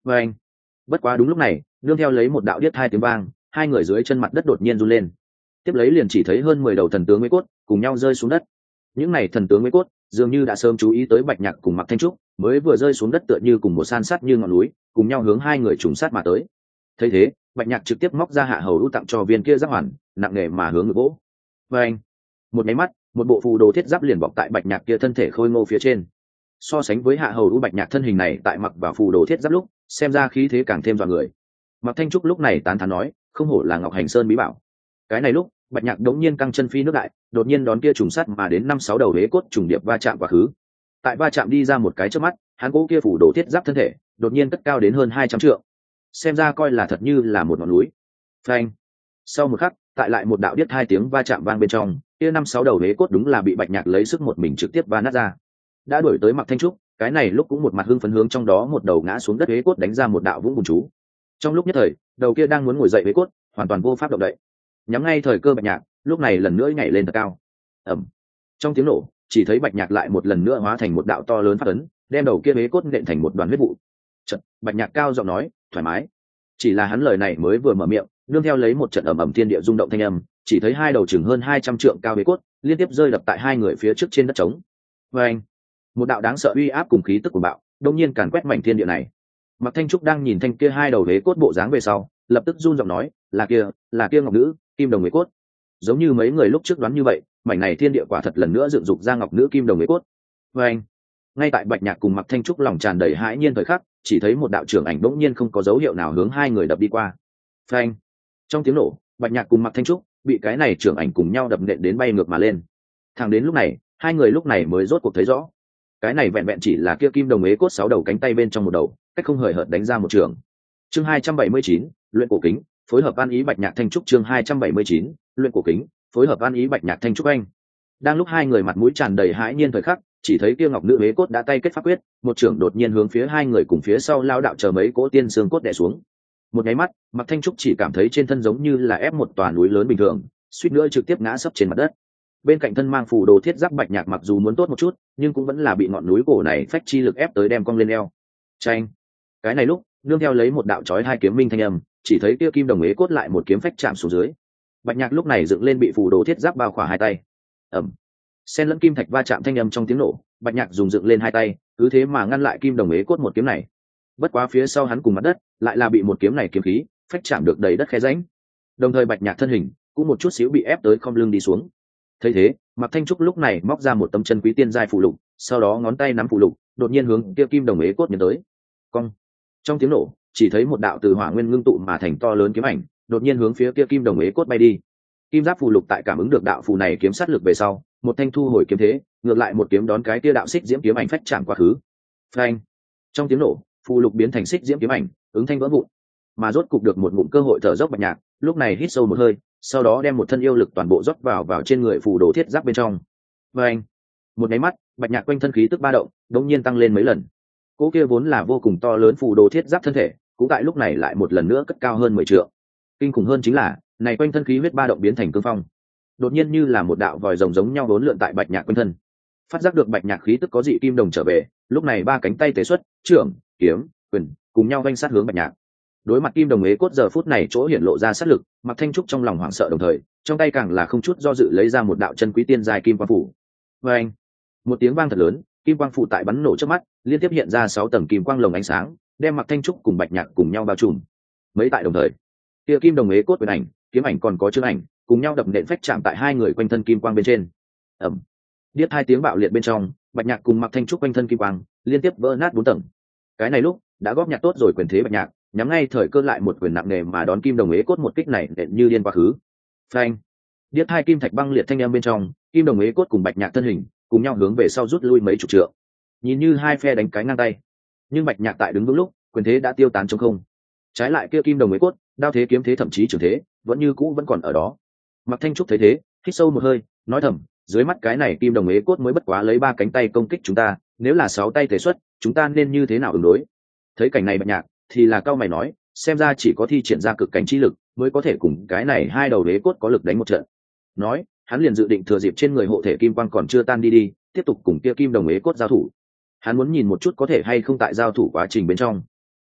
và anh, bất quá đúng lúc này nương theo lấy một đạo điếc hai tiếng vang, hai người dưới chân mặt đất đột nhiên run lên. Tiếp lấy liền chỉ thấy hơn 10 đầu thần tướng mới cốt cùng nhau rơi xuống đất. Những này thần tướng mới cốt dường như đã sớm chú ý tới Bạch Nhạc cùng Mạc Thanh Trúc, mới vừa rơi xuống đất tựa như cùng một san sát như ngọn núi, cùng nhau hướng hai người trùng sát mà tới. Thấy thế, Bạch Nhạc trực tiếp móc ra hạ hầu đũ tặng cho viên kia giáp hoàn, nặng nề mà hướng ngực vỗ. Và anh, một máy mắt, một bộ phù đồ thiết giáp liền bọc tại Bạch Nhạc kia thân thể khôi ngô phía trên. So sánh với hạ hầu đũ, Bạch Nhạc thân hình này tại mặc vào phù đồ thiết giáp lúc, xem ra khí thế càng thêm dọa người. Mạc Thanh Trúc lúc này tán thán nói, không hổ là Ngọc Hành Sơn bí bảo. Cái này lúc Bạch Nhạc đống nhiên căng chân phi nước đại, đột nhiên đón kia trùng sắt mà đến 5-6 đầu hế cốt trùng điệp va chạm quá khứ. Tại va chạm đi ra một cái chớp mắt, hắn cố kia phủ đổ thiết giáp thân thể, đột nhiên cất cao đến hơn 200 trượng. Xem ra coi là thật như là một ngọn núi. Phanh. Sau một khắc, tại lại một đạo điếc hai tiếng va chạm vang bên trong, kia 5-6 đầu hế cốt đúng là bị Bạch Nhạc lấy sức một mình trực tiếp va nát ra. Đã đuổi tới Mạc Thanh Trúc, cái này lúc cũng một mặt hưng phấn hướng trong đó một đầu ngã xuống đất hế cốt đánh ra một đạo vũng bùn chú. Trong lúc nhất thời, đầu kia đang muốn ngồi dậy hế cốt, hoàn toàn vô pháp động đậy. Nhắm ngay thời cơ Bạch Nhạc, lúc này lần nữa nhảy lên thật cao. Ầm. Trong tiếng nổ, chỉ thấy Bạch Nhạc lại một lần nữa hóa thành một đạo to lớn phát ấn, đem đầu kia hế cốt nện thành một đoàn huyết vụ. Chợt, Bạch Nhạc cao giọng nói, thoải mái. Chỉ là hắn lời này mới vừa mở miệng, nương theo lấy một trận ầm ầm thiên địa rung động thanh âm, chỉ thấy hai đầu chừng hơn 200 trượng cao hế cốt liên tiếp rơi đập tại hai người phía trước trên đất trống. Và anh, một đạo đáng sợ uy áp cùng khí tức của bạo, đột nhiên càn quét mảnh thiên địa này. Mạc Thanh Trúc đang nhìn thanh kia hai đầu hế cốt bộ dáng về sau, lập tức run giọng nói, là kia ngọc nữ, kim đồng hế cốt. Giống như mấy người lúc trước đoán như vậy, mảnh này thiên địa quả thật lần nữa dựng dục ra ngọc nữ kim đồng hế cốt. Và anh, ngay tại Bạch Nhạc cùng Mạc Thanh Trúc lòng tràn đầy hãi nhiên thời khắc, chỉ thấy một đạo trưởng ảnh bỗng nhiên không có dấu hiệu nào hướng hai người đập đi qua. Phanh! Trong tiếng nổ, Bạch Nhạc cùng Mạc Thanh Trúc bị cái này trưởng ảnh cùng nhau đập nện đến bay ngược mà lên. Thẳng đến lúc này, hai người lúc này mới rốt cuộc thấy rõ, cái này vẹn vẹn chỉ là kia kim đồng hế cốt 6 đầu cánh tay bên trong một đầu, cách không hời hợt đánh ra một trường. Chương 279, luyện cổ kính, phối hợp an ý Bạch Nhạc Thanh Trúc. Chương 279, luyện cổ kính, phối hợp an ý Bạch Nhạc Thanh Trúc anh. Đang lúc hai người mặt mũi tràn đầy hãi nhiên thời khắc, chỉ thấy kia ngọc nữ hế cốt đã tay kết pháp quyết, một trưởng đột nhiên hướng phía hai người cùng phía sau lao đạo chờ mấy cỗ tiên xương cốt đè xuống. Một cái mắt, Mạc Thanh Trúc chỉ cảm thấy trên thân giống như là ép một tòa núi lớn bình thường, suýt nữa trực tiếp ngã sấp trên mặt đất. Bên cạnh thân mang phù đồ thiết giáp Bạch Nhạc mặc dù muốn tốt một chút, nhưng cũng vẫn là bị ngọn núi cổ này phách chi lực ép tới đem cong lên eo. Chanh! Cái này lúc, nương theo lấy một đạo chói hai kiếm minh thanh âm, chỉ thấy kia kim đồng hế cốt lại một kiếm phách chạm xuống dưới. Bạch Nhạc lúc này dựng lên bị phù đồ thiết giáp bao khỏa hai tay. Ầm! Xen lẫn kim thạch va chạm thanh âm trong tiếng nổ, Bạch Nhạc dùng dựng lên hai tay, cứ thế mà ngăn lại kim đồng hế cốt một kiếm này. Bất quá phía sau hắn cùng mặt đất, lại là bị một kiếm này kiếm khí phách chạm được đầy đất khe rãnh. Đồng thời Bạch Nhạc thân hình cũng một chút xíu bị ép tới khom lưng đi xuống. Thấy thế, Mạc Thanh Trúc lúc này móc ra một tấm chân quý tiên giai phù lục, sau đó ngón tay nắm phù lục, đột nhiên hướng kia kim đồng hế cốt nhấn tới. Cong. Trong tiếng nổ, chỉ thấy một đạo từ hỏa nguyên ngưng tụ mà thành to lớn kiếm ảnh, đột nhiên hướng phía kia kim đồng hế cốt bay đi. Kim giáp phù lục tại cảm ứng được đạo phù này kiếm sát lực về sau, một thanh thu hồi kiếm thế, ngược lại một kiếm đón cái kia đạo xích diễm kiếm ảnh phách chạm quá khứ. Phanh! Trong tiếng nổ, phù lục biến thành xích diễm kiếm ảnh, ứng thanh vỡ vụn. Mà rốt cục được một ngụm cơ hội thở dốc Bạch Nhạc, lúc này hít sâu một hơi, sau đó đem một thân yêu lực toàn bộ rót vào trên người phù đồ thiết giáp bên trong. Phanh! Một cái mắt, Bạch Nhạc quanh thân khí tức ba động, đột nhiên tăng lên mấy lần. Cỗ kia vốn là vô cùng to lớn phù đồ thiết giáp thân thể, cũng tại lúc này lại một lần nữa cất cao hơn 10 trượng. Kinh khủng hơn chính là, này quanh thân khí huyết ba động biến thành cương phong. Đột nhiên như là một đạo vòi rồng giống nhau vốn lượn tại Bạch Nhạc quanh thân. Phát giác được Bạch Nhạc khí tức có dị kim đồng trở về, lúc này ba cánh tay tế xuất, trưởng, kiếm, quyền, cùng nhau vanh sát hướng Bạch Nhạc. Đối mặt kim đồng ế cốt giờ phút này chỗ hiển lộ ra sát lực, Mạc Thanh Trúc trong lòng hoảng sợ đồng thời, trong tay càng là không chút do dự lấy ra một đạo chân quý tiên giai kim quang phủ. Và anh, một tiếng vang thật lớn, kim quang phủ tại bắn nổ trước mắt, liên tiếp hiện ra 6 tầng kim quang lồng ánh sáng, đem Mạc Thanh Trúc cùng Bạch Nhạc cùng nhau bao trùm. Mấy tại đồng thời, kia kim đồng ế cốt quyền ảnh, kiếm ảnh còn có chữ ảnh, cùng nhau đập nện phách chạm tại hai người quanh thân kim quang bên trên. Ầm. Điếc hai tiếng bạo liệt bên trong, Bạch Nhạc cùng Mạc Thanh Trúc quanh thân kim quang liên tiếp vỡ nát 4 tầng. Cái này lúc đã góp nhặt tốt rồi quyền thế Bạch Nhạc, nhắm ngay thời cơ lại một quyền nặng nề mà đón kim đồng ế cốt một kích này nện như điên quá khứ. Phanh! Điếc hai kim thạch băng liệt thanh âm bên trong, kim đồng ế cốt cùng Bạch Nhạc thân hình cùng nhau hướng về sau rút lui mấy chục trượng. Nhìn như hai phe đánh cái ngang tay, nhưng Bạch Nhạc tại đứng vững lúc, quyền thế đã tiêu tán trong không. Trái lại kia kim đồng ế cốt, đao thế kiếm thế thậm chí trường thế, vẫn như cũ vẫn còn ở đó. Mạc Thanh Trúc thấy thế, hít sâu một hơi, nói thầm, dưới mắt cái này kim đồng ế cốt mới bất quá lấy 3 cánh tay công kích chúng ta, nếu là 6 tay thể xuất, chúng ta nên như thế nào ứng đối? Thấy cảnh này Bạch Nhạc thì là cao mày nói, xem ra chỉ có thi triển ra cực cảnh chi lực mới có thể cùng cái này hai đầu ế cốt có lực đánh một trận. Nói, hắn liền dự định thừa dịp trên người hộ thể kim quang còn chưa tan đi, tiếp tục cùng kia kim đồng ế cốt giao thủ. Hắn muốn nhìn một chút có thể hay không tại giao thủ quá trình bên trong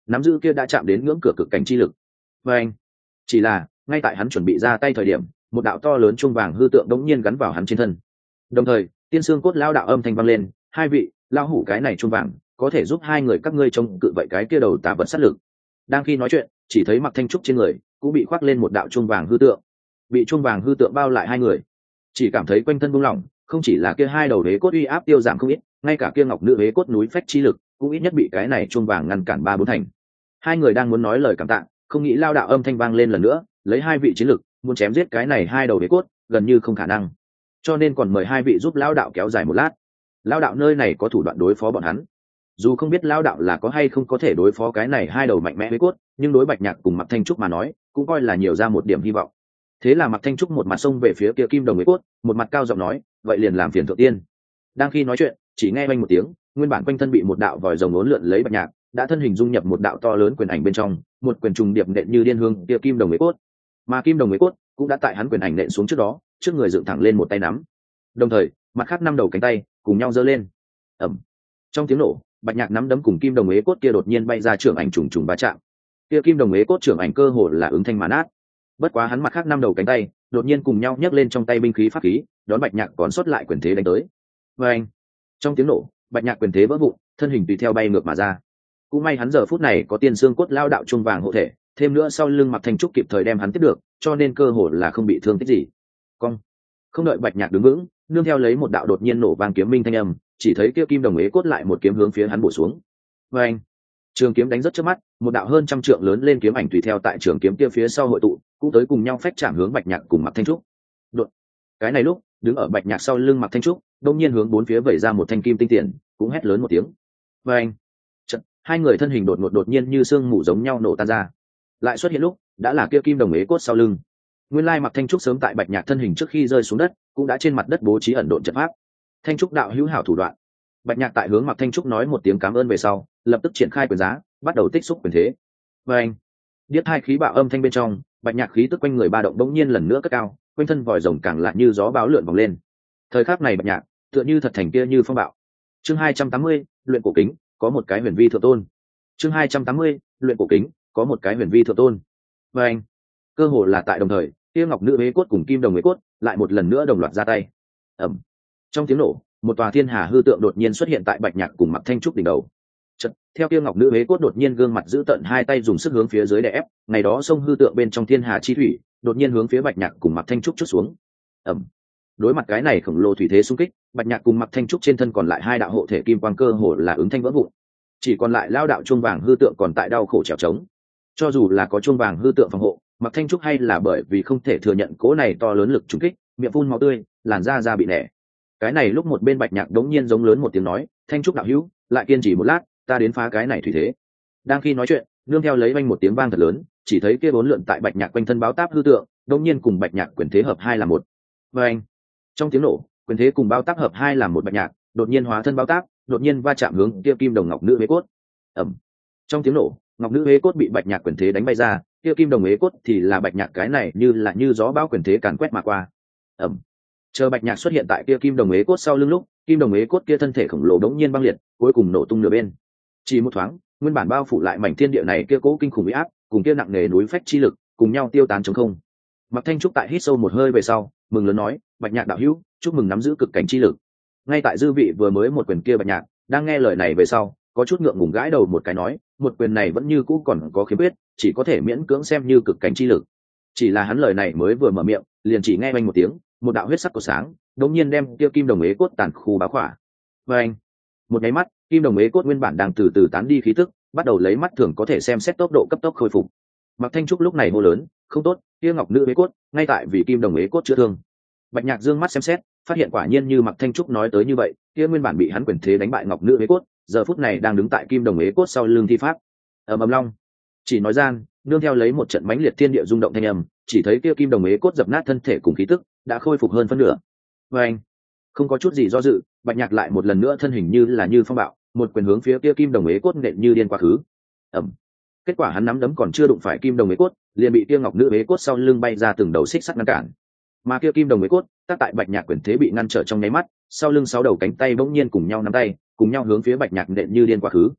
nắm giữ kia đã chạm đến ngưỡng cửa cực cảnh chi lực. Và anh, chỉ là ngay tại hắn chuẩn bị ra tay thời điểm, một đạo to lớn chuông vàng hư tượng đống nhiên gắn vào hắn trên thân. Đồng thời, tiên xương cốt lao đạo âm thanh vang lên, hai vị lao hủ, cái này chuông vàng có thể giúp hai người các ngươi chống cự vậy cái kia đầu tà vật sát lực. Đang khi nói chuyện, chỉ thấy Mặc Thanh Trúc trên người cũng bị khoác lên một đạo chuông vàng hư tượng, bị chuông vàng hư tượng bao lại hai người, chỉ cảm thấy quanh thân buông lỏng, không chỉ là kia hai đầu đế cốt uy áp tiêu giảm không ít, ngay cả kia ngọc nữ đế cốt núi phách chi lực cũng ít nhất bị cái này chuông vàng ngăn cản 3-4 thành. Hai người đang muốn nói lời cảm tạ, không nghĩ lao đạo âm thanh vang lên lần nữa, lấy hai vị chiến lực muốn chém giết cái này hai đầu đế cốt gần như không khả năng, cho nên còn mời hai vị giúp lao đạo kéo dài một lát. Lao đạo nơi này có thủ đoạn đối phó bọn hắn, dù không biết lao đạo là có hay không có thể đối phó cái này hai đầu mạnh mẽ đế cốt, nhưng đối Bạch Nhạc cùng Mặc Thanh Trúc mà nói cũng coi là nhiều ra một điểm hy vọng. Thế là Mặc Thanh Trúc một mặt xông về phía kia kim đồng đế cốt, một mặt cao giọng nói, vậy liền làm phiền thượng tiên. Đang khi nói chuyện, chỉ nghe vang một tiếng, nguyên bản quanh thân bị một đạo vòi rồng uốn lượn lấy Bạch Nhạc đã thân hình dung nhập một đạo to lớn quyền ảnh bên trong, một quyền trùng điệp nện như điên hương kia kim đồng đế cốt. Mà kim đồng đế cốt cũng đã tại hắn quyền ảnh nện xuống trước đó, trước người dựng thẳng lên một tay nắm, đồng thời mặt khác 5 đầu cánh tay cùng nhau giơ lên. Ầm. Trong tiếng nổ, Bạch Nhạc nắm đấm cùng kim đồng ế cốt kia đột nhiên bay ra, trưởng ảnh trùng trùng va chạm. Kia kim đồng ế cốt trưởng ảnh cơ hồ là ứng thanh mà nát. Bất quá hắn mặt khác 5 đầu cánh tay đột nhiên cùng nhau nhấc lên trong tay binh khí pháp khí, đón Bạch Nhạc còn sót lại quyền thế đánh tới. Và anh, trong tiếng nổ, Bạch Nhạc quyền thế vỡ vụn, thân hình tùy theo bay ngược mà ra. Cũng may hắn giờ phút này có tiên xương cốt lao đạo trung vàng hộ thể, thêm nữa sau lưng Mặc Thanh Trúc kịp thời đem hắn tiếp được, cho nên cơ hồ là không bị thương tích gì. Cong. Không đợi Bạch Nhạc đứng vững, nương theo lấy một đạo đột nhiên nổ vang kiếm minh thanh âm, chỉ thấy kia kim đồng ế cốt lại một kiếm hướng phía hắn bổ xuống. Và anh, trường kiếm đánh rất trước mắt, một đạo hơn 100 trượng lớn lên kiếm ảnh tùy theo tại trường kiếm kia phía sau hội tụ, cũng tới cùng nhau phách chạm hướng Bạch Nhạc cùng Mặc Thanh Trúc. Đột. Cái này lúc, đứng ở Bạch Nhạc sau lưng Mặc Thanh Trúc, đột nhiên hướng bốn phía vẩy ra một thanh kim tinh tiền, cũng hét lớn một tiếng. Và anh, hai người thân hình đột nhiên như sương mù giống nhau nổ tan ra. Lại xuất hiện lúc, đã là kia kim đồng ế cốt sau lưng. Nguyên lai Mặc Thanh Trúc sớm tại Bạch Nhạc thân hình trước khi rơi xuống đất, cũng đã trên mặt đất bố trí ẩn độn trận pháp. Thanh Trúc đạo hữu hảo thủ đoạn. Bạch Nhạc tại hướng Mặc Thanh Trúc nói một tiếng cảm ơn về sau, lập tức triển khai quyền giá, bắt đầu tích xúc quyền thế. Và anh, điếc hai khí bạo âm thanh bên trong, Bạch Nhạc khí tức quanh người ba động bỗng nhiên lần nữa cất cao, quanh thân vòi rồng càng lại như gió bão lượn vòng lên. Thời khắc này Bạch Nhạc tựa như thật thành kia như phong bạo. Chương 280, luyện cổ kính, có một cái huyền vi thượng tôn. Chương 280, luyện cổ kính, có một cái huyền vi thượng tôn. Và anh, cơ hồ là tại đồng thời, kia ngọc nữ bế cốt cùng kim đồng bế cốt lại một lần nữa đồng loạt ra tay. Ầm. Trong tiếng nổ, một tòa thiên hà hư tượng đột nhiên xuất hiện tại Bạch Nhạc cùng Mặc Thanh Trúc đỉnh đầu. Chợt, theo kia ngọc nữ bế cốt đột nhiên gương mặt giữ tận hai tay dùng sức hướng phía dưới đè ép, ngày đó sông hư tượng bên trong thiên hà chi thủy đột nhiên hướng phía Bạch Nhạc cùng Mặc Thanh Trúc chút xuống. Ầm. Đối mặt cái này khổng lồ thủy thế xung kích, Bạch Nhạc cùng Mặc Thanh Trúc trên thân còn lại hai đạo hộ thể kim quang cơ hồ là ứng thanh vỡ vụn, chỉ còn lại lao đạo chuông vàng hư tượng còn tại đau khổ trèo trống. Cho dù là có chuông vàng hư tượng phòng hộ, Mặc Thanh Trúc hay là bởi vì không thể thừa nhận cỗ này to lớn lực trùng kích, miệng phun máu tươi, làn da bị nẻ. Cái này lúc một bên Bạch Nhạc đống nhiên giống lớn một tiếng nói, Thanh Trúc đạo hữu, lại kiên trì một lát, ta đến phá cái này thủy thế. Đang khi nói chuyện, nương theo lấy vang một tiếng vang thật lớn, chỉ thấy kia bốn lượn tại Bạch Nhạc quanh thân báo táp hư tượng đống nhiên cùng Bạch Nhạc quyền thế hợp hai là một. Và anh, trong tiếng nổ, quyền thế cùng báo táp hợp hai là một. Bạch Nhạc đột nhiên hóa thân báo táp, đột nhiên va chạm hướng kia kim đồng ngọc nữ hế cốt. Ầm. Trong tiếng nổ, ngọc nữ hế cốt bị Bạch Nhạc quyền thế đánh bay ra, kia kim đồng hế cốt thì là Bạch Nhạc cái này như gió bão quyền thế càn quét mà qua. Ầm. Chờ Bạch Nhạc xuất hiện tại kia kim đồng hế cốt sau lưng lúc, kim đồng hế cốt kia thân thể khổng lồ đống nhiên băng liệt, cuối cùng nổ tung nửa bên. Chỉ một thoáng, nguyên bản bao phủ lại mảnh thiên địa này kia cố kinh khủng uy áp, cùng kia nặng nề núi phách chi lực, cùng nhau tiêu tán trống không. Mặc Thanh Trúc tại hít sâu một hơi về sau, mừng lớn nói, Bạch Nhạc đạo hữu, chúc mừng nắm giữ cực cảnh chi lực. Ngay tại dư vị vừa mới một quyền kia Bạch Nhạc, đang nghe lời này về sau, có chút ngượng ngùng gãi đầu một cái nói, một quyền này vẫn như cũ còn có khiếm khuyết, chỉ có thể miễn cưỡng xem như cực cảnh chi lực. Chỉ là hắn lời này mới vừa mở miệng, liền chỉ nghe vang một tiếng, một đạo huyết sắc của sáng đột nhiên đem kia kim đồng ế cốt tàn khu báo khỏa. Và anh, một nháy mắt, kim đồng ế cốt nguyên bản đang từ từ tán đi khí tức, bắt đầu lấy mắt thường có thể xem xét tốc độ cấp tốc khôi phục. Mặc Thanh Trúc lúc này hô lớn, không tốt, kia ngọc nữ ế cốt ngay tại vì kim đồng ế cốt chữa thương. Bạch Nhạc dương mắt xem xét, phát hiện quả nhiên như Mặc Thanh Trúc nói tới như vậy, kia nguyên bản bị hắn quyền thế đánh bại ngọc nữ ế cốt, giờ phút này đang đứng tại kim đồng ế cốt sau lưng thi pháp. Ầm ầm long, chỉ nói gian, nương theo lấy một trận mãnh liệt thiên địa rung động thanh âm, chỉ thấy kia kim đồng ế cốt dập nát thân thể cùng khí tức đã khôi phục hơn phân nửa. Và anh, không có chút gì do dự, Bạch Nhạc lại một lần nữa thân hình như phong bạo, một quyền hướng phía kia kim đồng ế cốt nện như điên quá khứ. Ầm. Kết quả hắn nắm đấm còn chưa đụng phải kim đồng ế cốt, liền bị kia ngọc nữ ế cốt sau lưng bay ra từng đầu xích sắt ngăn cản. Mà kia kim đồng ế cốt, tác tại Bạch Nhạc quyền thế bị ngăn trở trong nháy mắt, sau lưng 6 đầu cánh tay bỗng nhiên cùng nhau nắm tay, cùng nhau hướng phía Bạch Nhạc nện như điên quá khứ.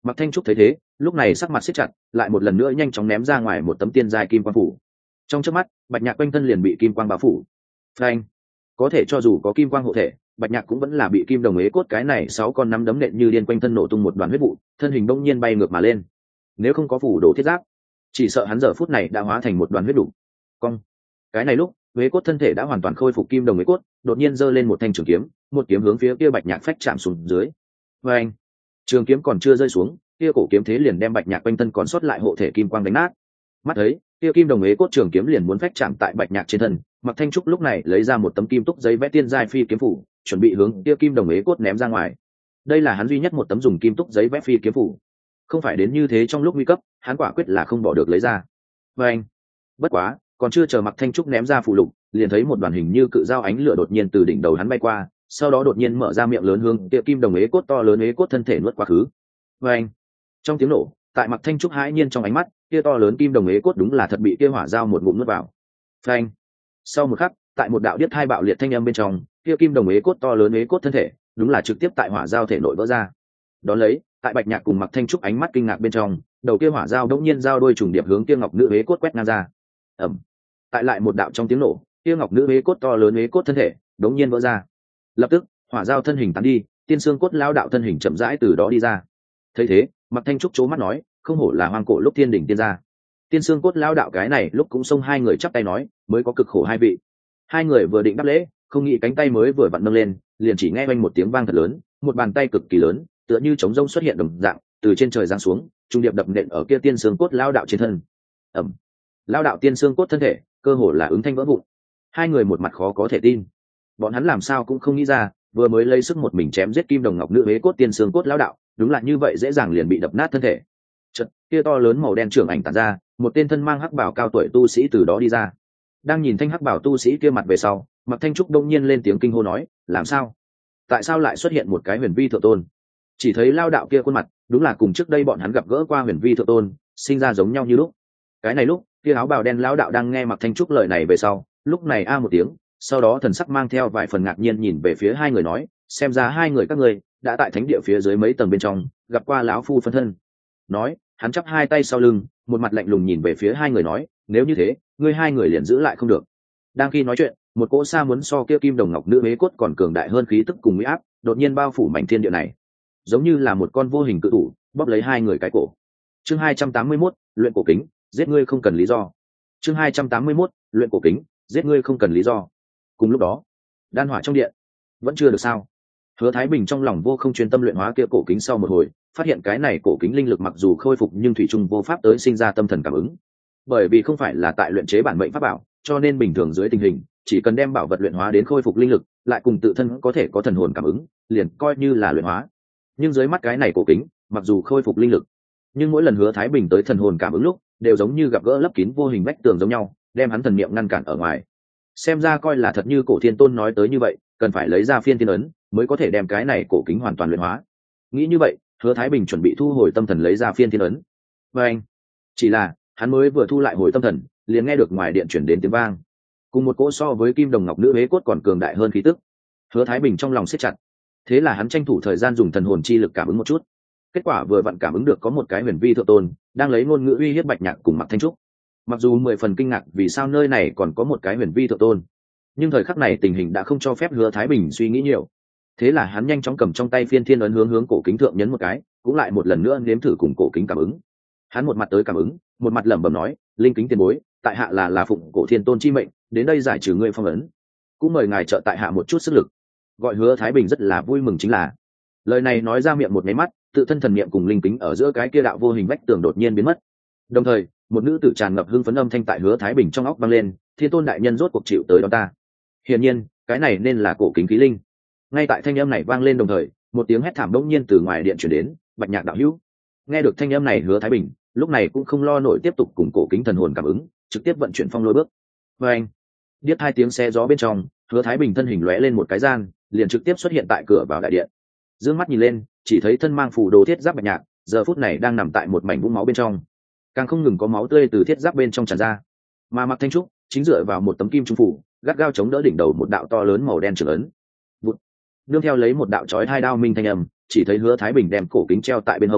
Mặc Thanh Trúc thấy thế, lúc này sắc mặt siết chặt, lại một lần nữa nhanh chóng ném ra ngoài một tấm tiên giai kim quang phủ. Trong chớp mắt, Bạch Nhạc quanh thân liền bị kim quang bao phủ. Phanh! Có thể cho dù có kim quang hộ thể, Bạch Nhạc cũng vẫn là bị kim đồng ế cốt cái này 6 con nắm đấm nện như điên quanh thân nổ tung một đoàn huyết vụ, thân hình bỗng nhiên bay ngược mà lên. Nếu không có phủ đồ thiết giáp, chỉ sợ hắn giờ phút này đã hóa thành một đoàn huyết đủ. Cong. Cái này lúc, ế cốt thân thể đã hoàn toàn khôi phục kim đồng ế cốt, đột nhiên giơ lên một thanh trường kiếm, một kiếm hướng phía kia Bạch Nhạc phách chạm xuống dưới. Phanh! Trường kiếm còn chưa rơi xuống, kia cổ kiếm thế liền đem Bạch Nhạc quanh thân còn sót lại hộ thể kim quang đánh nát. Mắt thấy, kia kim đồng ế cốt trường kiếm liền muốn phách chạm tại Bạch Nhạc trên thân, Mặc Thanh Trúc lúc này lấy ra một tấm kim túc giấy vẽ tiên giai phi kiếm phủ, chuẩn bị hướng kia kim đồng ế cốt ném ra ngoài. Đây là hắn duy nhất một tấm dùng kim túc giấy vẽ phi kiếm phủ. Không phải đến như thế trong lúc nguy cấp, hắn quả quyết là không bỏ được lấy ra. Và anh, bất quá, còn chưa chờ Mặc Thanh Trúc ném ra phù lục, liền thấy một đoàn hình như cự dao ánh lửa đột nhiên từ đỉnh đầu hắn bay qua, sau đó đột nhiên mở ra miệng lớn hướng kia kim đồng ế cốt to lớn ế cốt thân thể nuốt quá khứ. Và anh, trong tiếng nổ, tại Mặc Thanh Trúc hãi nhiên trong ánh mắt, kia to lớn kim đồng ế cốt đúng là thật bị kia hỏa dao một ngụm nuốt vào. Phanh. Sau một khắc, tại một đạo điếc hai bạo liệt thanh âm bên trong, kia kim đồng ế cốt to lớn ế cốt thân thể, đúng là trực tiếp tại hỏa dao thể nội vỡ ra. Đón lấy, tại Bạch Nhạc cùng Mặc Thanh Trúc ánh mắt kinh ngạc bên trong, đầu kia hỏa dao đống nhiên giao đôi trùng điệp hướng kia ngọc nữ ế cốt quét ngang ra. Ầm. Tại lại một đạo trong tiếng nổ, kia ngọc nữ ế cốt to lớn ế cốt thân thể, đống nhiên vỡ ra. Lập tức, hỏa dao thân hình tán đi, tiên xương cốt lão đạo thân hình chậm rãi từ đó đi ra. Thấy thế, Mặc Thanh Trúc chố mắt nói, không hổ là hoang cổ lúc tiên đỉnh tiên gia. Tiên xương cốt lão đạo cái này lúc cũng xông hai người chắp tay nói, mới có cực khổ hai vị. Hai người vừa định đáp lễ, không nghĩ cánh tay mới vừa vặn nâng lên, liền chỉ nghe vang một tiếng vang thật lớn, một bàn tay cực kỳ lớn, tựa như trống rông xuất hiện đồng dạng, từ trên trời giáng xuống, trung điệp đập nện ở kia tiên xương cốt lão đạo trên thân. Ầm. Lão đạo tiên xương cốt thân thể, cơ hồ là ứng thanh vỡ vụn. Hai người một mặt khó có thể tin. Bọn hắn làm sao cũng không nghĩ ra, vừa mới lấy sức một mình chém giết kim đồng ngọc nữ hế cốt tiên xương cốt lão đạo, đúng là như vậy dễ dàng liền bị đập nát thân thể. Chợt, kia to lớn màu đen trưởng ảnh tản ra, một tên thân mang hắc bào cao tuổi tu sĩ từ đó đi ra. Đang nhìn thanh hắc bào tu sĩ kia mặt về sau, Mặc Thanh Trúc đông nhiên lên tiếng kinh hô nói, làm sao? Tại sao lại xuất hiện một cái huyền vi thượng tôn? Chỉ thấy lao đạo kia khuôn mặt, đúng là cùng trước đây bọn hắn gặp gỡ qua huyền vi thượng tôn, sinh ra giống nhau như lúc. Cái này lúc, kia áo bào đen lão đạo đang nghe Mặc Thanh Trúc lời này về sau, lúc này a một tiếng, sau đó thần sắc mang theo vài phần ngạc nhiên nhìn về phía hai người nói, xem ra hai người các ngươi đã tại thánh địa phía dưới mấy tầng bên trong gặp qua lão phu phân thân. Nói, hắn chắp hai tay sau lưng, một mặt lạnh lùng nhìn về phía hai người nói, nếu như thế, ngươi hai người liền giữ lại không được. Đang khi nói chuyện, một cỗ sa muốn so kia kim đồng ngọc nữ hế cốt còn cường đại hơn khí tức cùng uy áp, đột nhiên bao phủ mảnh thiên địa này, giống như là một con vô hình cự thủ bóp lấy hai người cái cổ. Chương 281, luyện cổ kính, giết ngươi không cần lý do. Chương 281, luyện cổ kính, giết ngươi không cần lý do. Cùng lúc đó, đan hỏa trong điện vẫn chưa được sao. Hứa Thái Bình trong lòng vô không chuyên tâm luyện hóa kia cổ kính sau một hồi, phát hiện cái này cổ kính linh lực mặc dù khôi phục nhưng thủy chung vô pháp tới sinh ra tâm thần cảm ứng. Bởi vì không phải là tại luyện chế bản mệnh pháp bảo, cho nên bình thường dưới tình hình, chỉ cần đem bảo vật luyện hóa đến khôi phục linh lực, lại cùng tự thân có thể có thần hồn cảm ứng, liền coi như là luyện hóa. Nhưng dưới mắt cái này cổ kính, mặc dù khôi phục linh lực, nhưng mỗi lần Hứa Thái Bình tới thần hồn cảm ứng lúc, đều giống như gặp gỡ lấp kín vô hình vách tường giống nhau, đem hắn thần niệm ngăn cản ở ngoài. Xem ra coi là thật như cổ thiên tôn nói tới như vậy, cần phải lấy ra phiên thiên ấn mới có thể đem cái này cổ kính hoàn toàn luyện hóa. Nghĩ như vậy, Hứa Thái Bình chuẩn bị thu hồi tâm thần lấy ra phiên thiên ấn. Và anh, chỉ là hắn mới vừa thu lại hồi tâm thần, liền nghe được ngoài điện chuyển đến tiếng vang, cùng một cỗ so với kim đồng ngọc nữ hế cốt còn cường đại hơn khí tức. Hứa Thái Bình trong lòng siết chặt, thế là hắn tranh thủ thời gian dùng thần hồn chi lực cảm ứng một chút. Kết quả vừa vặn cảm ứng được có một cái huyền vi thượng tôn đang lấy ngôn ngữ uy hiếp Bạch Nhạc cùng Mặc Thanh Trúc. Mặc dù 10 phần kinh ngạc vì sao nơi này còn có một cái huyền vi thượng tôn, nhưng thời khắc này tình hình đã không cho phép Hứa Thái Bình suy nghĩ nhiều. Thế là hắn nhanh chóng cầm trong tay phiên thiên ấn hướng cổ kính thượng nhấn một cái, cũng lại một lần nữa nếm thử cùng cổ kính cảm ứng. Hắn một mặt tới cảm ứng, một mặt lẩm bẩm nói, linh kính tiền bối, tại hạ là phụng cổ thiên tôn chi mệnh đến đây giải trừ ngươi phong ấn, cũng mời ngài trợ tại hạ một chút sức lực. Gọi Hứa Thái Bình rất là vui mừng chính là, lời này nói ra miệng một máy mắt, tự thân thần niệm cùng linh kính ở giữa cái kia đạo vô hình vách tường đột nhiên biến mất. Đồng thời, một nữ tử tràn ngập hưng phấn âm thanh tại Hứa Thái Bình trong óc vang lên, thiên tôn đại nhân rốt cuộc chịu tới đó ta. Hiển nhiên, cái này nên là cổ kính khí linh. Ngay tại thanh âm này vang lên đồng thời, một tiếng hét thảm đột nhiên từ ngoài điện truyền đến, Bạch Nhạc đạo hữu. Nghe được thanh âm này, Hứa Thái Bình lúc này cũng không lo nổi tiếp tục cùng cổ kính thần hồn cảm ứng, trực tiếp vận chuyển phong lôi bước. Và anh, điếc hai tiếng xe gió bên trong, Hứa Thái Bình thân hình lóe lên một cái gian, liền trực tiếp xuất hiện tại cửa vào đại điện. Dương mắt nhìn lên, chỉ thấy thân mang phù đồ thiết giáp Bạch Nhạc, giờ phút này đang nằm tại một mảnh vũng máu bên trong, càng không ngừng có máu tươi từ thiết giáp bên trong tràn ra. Mà Mặc Thanh Trúc chính dựa vào một tấm kim trung phủ, gắt gao chống đỡ đỉnh đầu một đạo to lớn màu đen trường ấn. Nương theo lấy một đạo chói hai đao minh thanh âm, chỉ thấy Hứa Thái Bình đem cổ kính treo tại bên hông,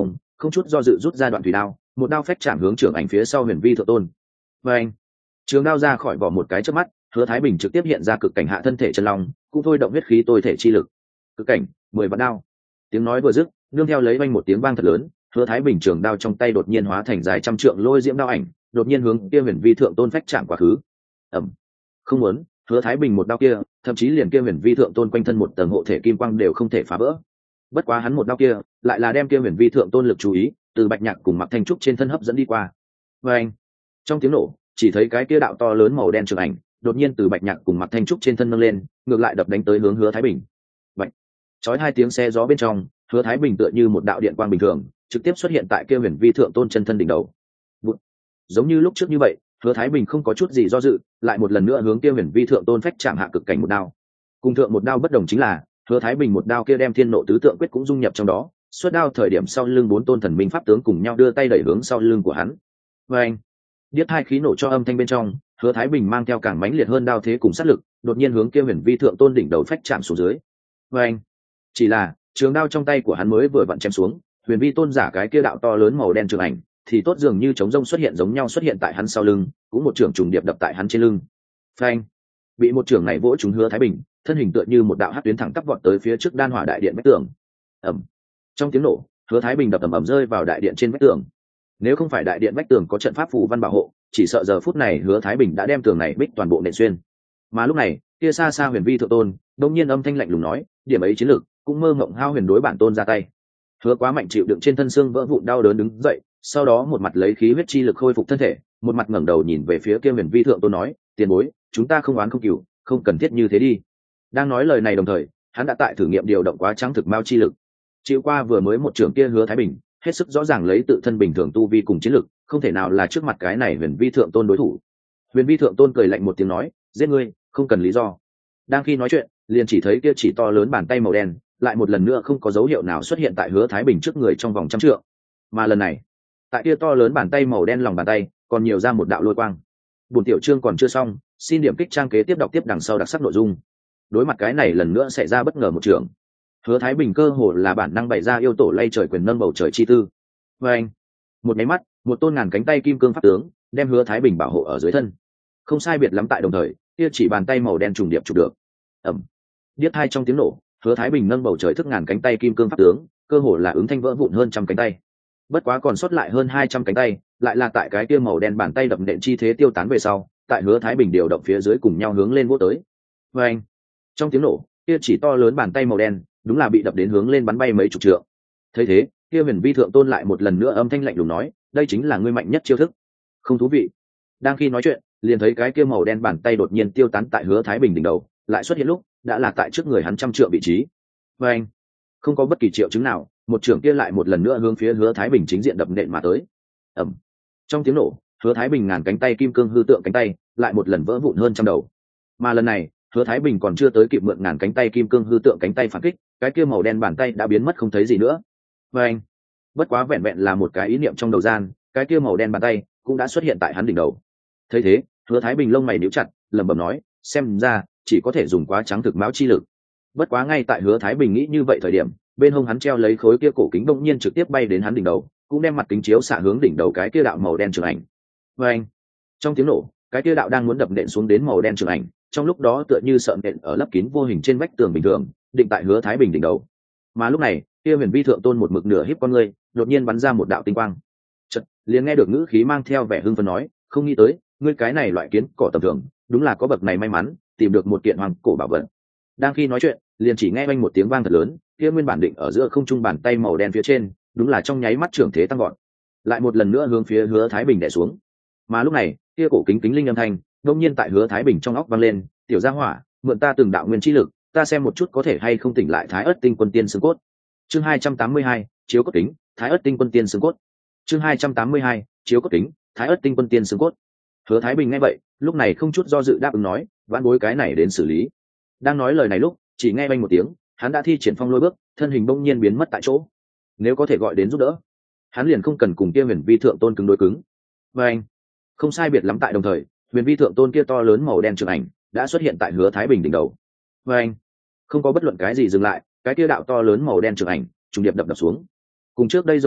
không chút do dự rút ra đoạn thủy đao, một đao phách chạm hướng trưởng ảnh phía sau huyền vi thượng tôn. Và anh, trường đao ra khỏi vỏ một cái chớp mắt, Hứa Thái Bình trực tiếp hiện ra cực cảnh hạ thân thể chân long, cũng thôi động huyết khí tôi thể chi lực. Cực cảnh, 10 vạn đao. Tiếng nói vừa dứt, nương theo lấy vang một tiếng vang thật lớn, Hứa Thái Bình trường đao trong tay đột nhiên hóa thành dài trăm trượng lôi diễm đao ảnh, đột nhiên hướng kia huyền vi thượng tôn phách chạm quá khứ. Ầm. Không muốn, Hứa Thái Bình một đao kia, thậm chí liền kia huyền vi thượng tôn quanh thân một tầng hộ thể kim quang đều không thể phá vỡ. Bất quá hắn một đao kia, lại là đem kia huyền vi thượng tôn lực chú ý từ Bạch Nhạc cùng Mạc Thanh Trúc trên thân hấp dẫn đi qua. Và anh, trong tiếng nổ, chỉ thấy cái kia đạo to lớn màu đen trường ảnh, đột nhiên từ Bạch Nhạc cùng Mạc Thanh Trúc trên thân nâng lên, ngược lại đập đánh tới hướng Hứa Thái Bình. Bạch. Chói hai tiếng xe gió bên trong, Hứa Thái Bình tựa như một đạo điện quang bình thường, trực tiếp xuất hiện tại kia huyền vi thượng tôn chân thân đỉnh đầu. Bụt. Giống như lúc trước như vậy, Hứa Thái Bình không có chút gì do dự, lại một lần nữa hướng kia huyền vi thượng tôn phách chạm hạ cực cảnh một đao. Cùng thượng một đao bất đồng chính là, Hứa Thái Bình một đao kia đem thiên nộ tứ tượng quyết cũng dung nhập trong đó, xuất đao thời điểm sau lưng bốn tôn thần minh pháp tướng cùng nhau đưa tay đẩy hướng sau lưng của hắn. Và anh, điếc hai khí nổ cho âm thanh bên trong, Hứa Thái Bình mang theo càng mãnh liệt hơn đao thế cùng sát lực, đột nhiên hướng kia huyền vi thượng tôn đỉnh đầu phách chạm xuống dưới. Và anh, chỉ là trường đao trong tay của hắn mới vừa vặn chém xuống, huyền vi tôn giả cái kia đạo to lớn màu đen trường ảnh thì tốt dường như trống rông xuất hiện giống nhau xuất hiện tại hắn sau lưng, cũng một trường trùng điệp đập tại hắn trên lưng. Phanh, bị một trường này vỗ trúng Hứa Thái Bình, thân hình tựa như một đạo hắc tuyến thẳng tắp vọt tới phía trước đan hỏa đại điện vách tường. Ầm. Trong tiếng nổ, Hứa Thái Bình đập ầm ầm rơi vào đại điện trên vách tường. Nếu không phải đại điện vách tường có trận pháp phù văn bảo hộ, chỉ sợ giờ phút này Hứa Thái Bình đã đem tường này bích toàn bộ nện xuyên. Mà lúc này, kia xa xa huyền vi thượng tôn, đột nhiên âm thanh lạnh lùng nói, điểm ấy chiến lược, cũng mơ mộng hao huyền đối bản tôn ra tay. Hứa Quá Mạnh chịu đựng trên thân xương vỡ vụn đau đớn đứng dậy, sau đó một mặt lấy khí huyết chi lực khôi phục thân thể, một mặt ngẩng đầu nhìn về phía kia huyền vi thượng tôn nói, tiền bối, chúng ta không oán không cừu, không cần thiết như thế đi. Đang nói lời này đồng thời, hắn đã tại thử nghiệm điều động quá trắng thực mao chi lực. Chịu qua vừa mới một trưởng kia Hứa Thái Bình, hết sức rõ ràng lấy tự thân bình thường tu vi cùng chiến lực, không thể nào là trước mặt cái này huyền vi thượng tôn đối thủ. Huyền vi thượng tôn cười lạnh một tiếng nói, giết ngươi, không cần lý do. Đang khi nói chuyện, liền chỉ thấy kia chỉ to lớn bàn tay màu đen, lại một lần nữa không có dấu hiệu nào xuất hiện tại Hứa Thái Bình trước người trong vòng trăm trượng. Mà lần này, tại kia to lớn bàn tay màu đen lòng bàn tay, còn nhiều ra một đạo lôi quang. Buổi tiểu chương còn chưa xong, xin điểm kích trang kế tiếp đọc tiếp đằng sau đặc sắc nội dung. Đối mặt cái này lần nữa xảy ra bất ngờ một trường, Hứa Thái Bình cơ hồ là bản năng bày ra yêu tổ lay trời quyền nâng bầu trời chi tư. Và anh, một máy mắt, một tôn ngàn cánh tay kim cương pháp tướng đem Hứa Thái Bình bảo hộ ở dưới thân. Không sai biệt lắm tại đồng thời, kia chỉ bàn tay màu đen trùng điệp chụp được. Ầm. Điếc hai trong tiếng nổ, Hứa Thái Bình nâng bầu trời thức ngàn cánh tay kim cương pháp tướng, cơ hồ là ứng thanh vỡ vụn hơn trăm cánh tay. Bất quá còn sót lại hơn 200 cánh tay, lại là tại cái kia màu đen bàn tay đập nện chi thế tiêu tán về sau, tại Hứa Thái Bình điều động phía dưới cùng nhau hướng lên vỗ tới. Và anh, trong tiếng nổ, kia chỉ to lớn bàn tay màu đen, đúng là bị đập đến hướng lên bắn bay mấy chục trượng. Thấy thế, kia huyền vi thượng tôn lại một lần nữa âm thanh lạnh lùng nói, đây chính là ngươi mạnh nhất chiêu thức. Không thú vị. Đang khi nói chuyện, liền thấy cái kia màu đen bàn tay đột nhiên tiêu tán tại Hứa Thái Bình đỉnh đầu, lại xuất hiện lúc đã là tại trước người hắn trăm trượng vị trí. Và anh, không có bất kỳ triệu chứng nào, một trưởng kia lại một lần nữa hướng phía Hứa Thái Bình chính diện đập nện mà tới. Ầm. Trong tiếng nổ, Hứa Thái Bình ngàn cánh tay kim cương hư tượng cánh tay lại một lần vỡ vụn hơn trăm đầu. Mà lần này, Hứa Thái Bình còn chưa tới kịp mượn ngàn cánh tay kim cương hư tượng cánh tay phản kích, cái kia màu đen bàn tay đã biến mất không thấy gì nữa. Và anh, bất quá vẹn vẹn là một cái ý niệm trong đầu gian, cái kia màu đen bàn tay cũng đã xuất hiện tại hắn đỉnh đầu. Thấy thế, Hứa Thái Bình lông mày nhíu chặt, lẩm bẩm nói, xem ra chỉ có thể dùng quá trắng thực máu chi lực. Bất quá ngay tại Hứa Thái Bình nghĩ như vậy thời điểm, bên hông hắn treo lấy khối kia cổ kính bỗng nhiên trực tiếp bay đến hắn đỉnh đầu, cũng đem mặt kính chiếu xạ hướng đỉnh đầu cái kia đạo màu đen trường ảnh. Và anh, trong tiếng nổ, cái kia đạo đang muốn đập nện xuống đến màu đen trường ảnh, trong lúc đó tựa như sợ nện ở lấp kín vô hình trên vách tường bình thường, định tại Hứa Thái Bình đỉnh đầu. Mà lúc này, kia huyền vi thượng tôn một mực nửa híp con ngươi, đột nhiên bắn ra một đạo tinh quang. Chợt, liền nghe được ngữ khí mang theo vẻ hưng phấn nói, không nghĩ tới, ngươi cái này loại kiến cỏ tầm thường, đúng là có bậc này may mắn, tìm được một kiện hoàng cổ bảo vật. Đang khi nói chuyện, liền chỉ nghe oanh một tiếng vang thật lớn, kia nguyên bản định ở giữa không trung bàn tay màu đen phía trên, đúng là trong nháy mắt trưởng thế tăng gọn, lại một lần nữa hướng phía Hứa Thái Bình đè xuống. Mà lúc này, kia cổ kính kính linh âm thanh, đột nhiên tại Hứa Thái Bình trong óc vang lên, "Tiểu gia hỏa, mượn ta từng đạo nguyên chi lực, ta xem một chút có thể hay không tỉnh lại Thái Ức Tinh Quân Tiên xương cốt." Chương 282, chiếu cốt kính, Thái Ức Tinh Quân Tiên xương cốt. Chương 282, chiếu cốt kính, Thái Ức Tinh Quân Tiên xương cốt. Hứa Thái Bình nghe vậy, lúc này không chút do dự đáp ứng nói, "Vãn bối cái này đến xử lý." Đang nói lời này lúc, chỉ nghe vang một tiếng, hắn đã thi triển phong lôi bước, thân hình bỗng nhiên biến mất tại chỗ. Nếu có thể gọi đến giúp đỡ, hắn liền không cần cùng kia huyền vi thượng tôn cứng đối cứng. Và anh, không sai biệt lắm tại đồng thời, huyền vi thượng tôn kia to lớn màu đen trường ảnh đã xuất hiện tại Hứa Thái Bình đỉnh đầu. Và anh, không có bất luận cái gì dừng lại, cái kia đạo to lớn màu đen trường ảnh trùng điệp đập xuống. Cùng trước đây giống nhau,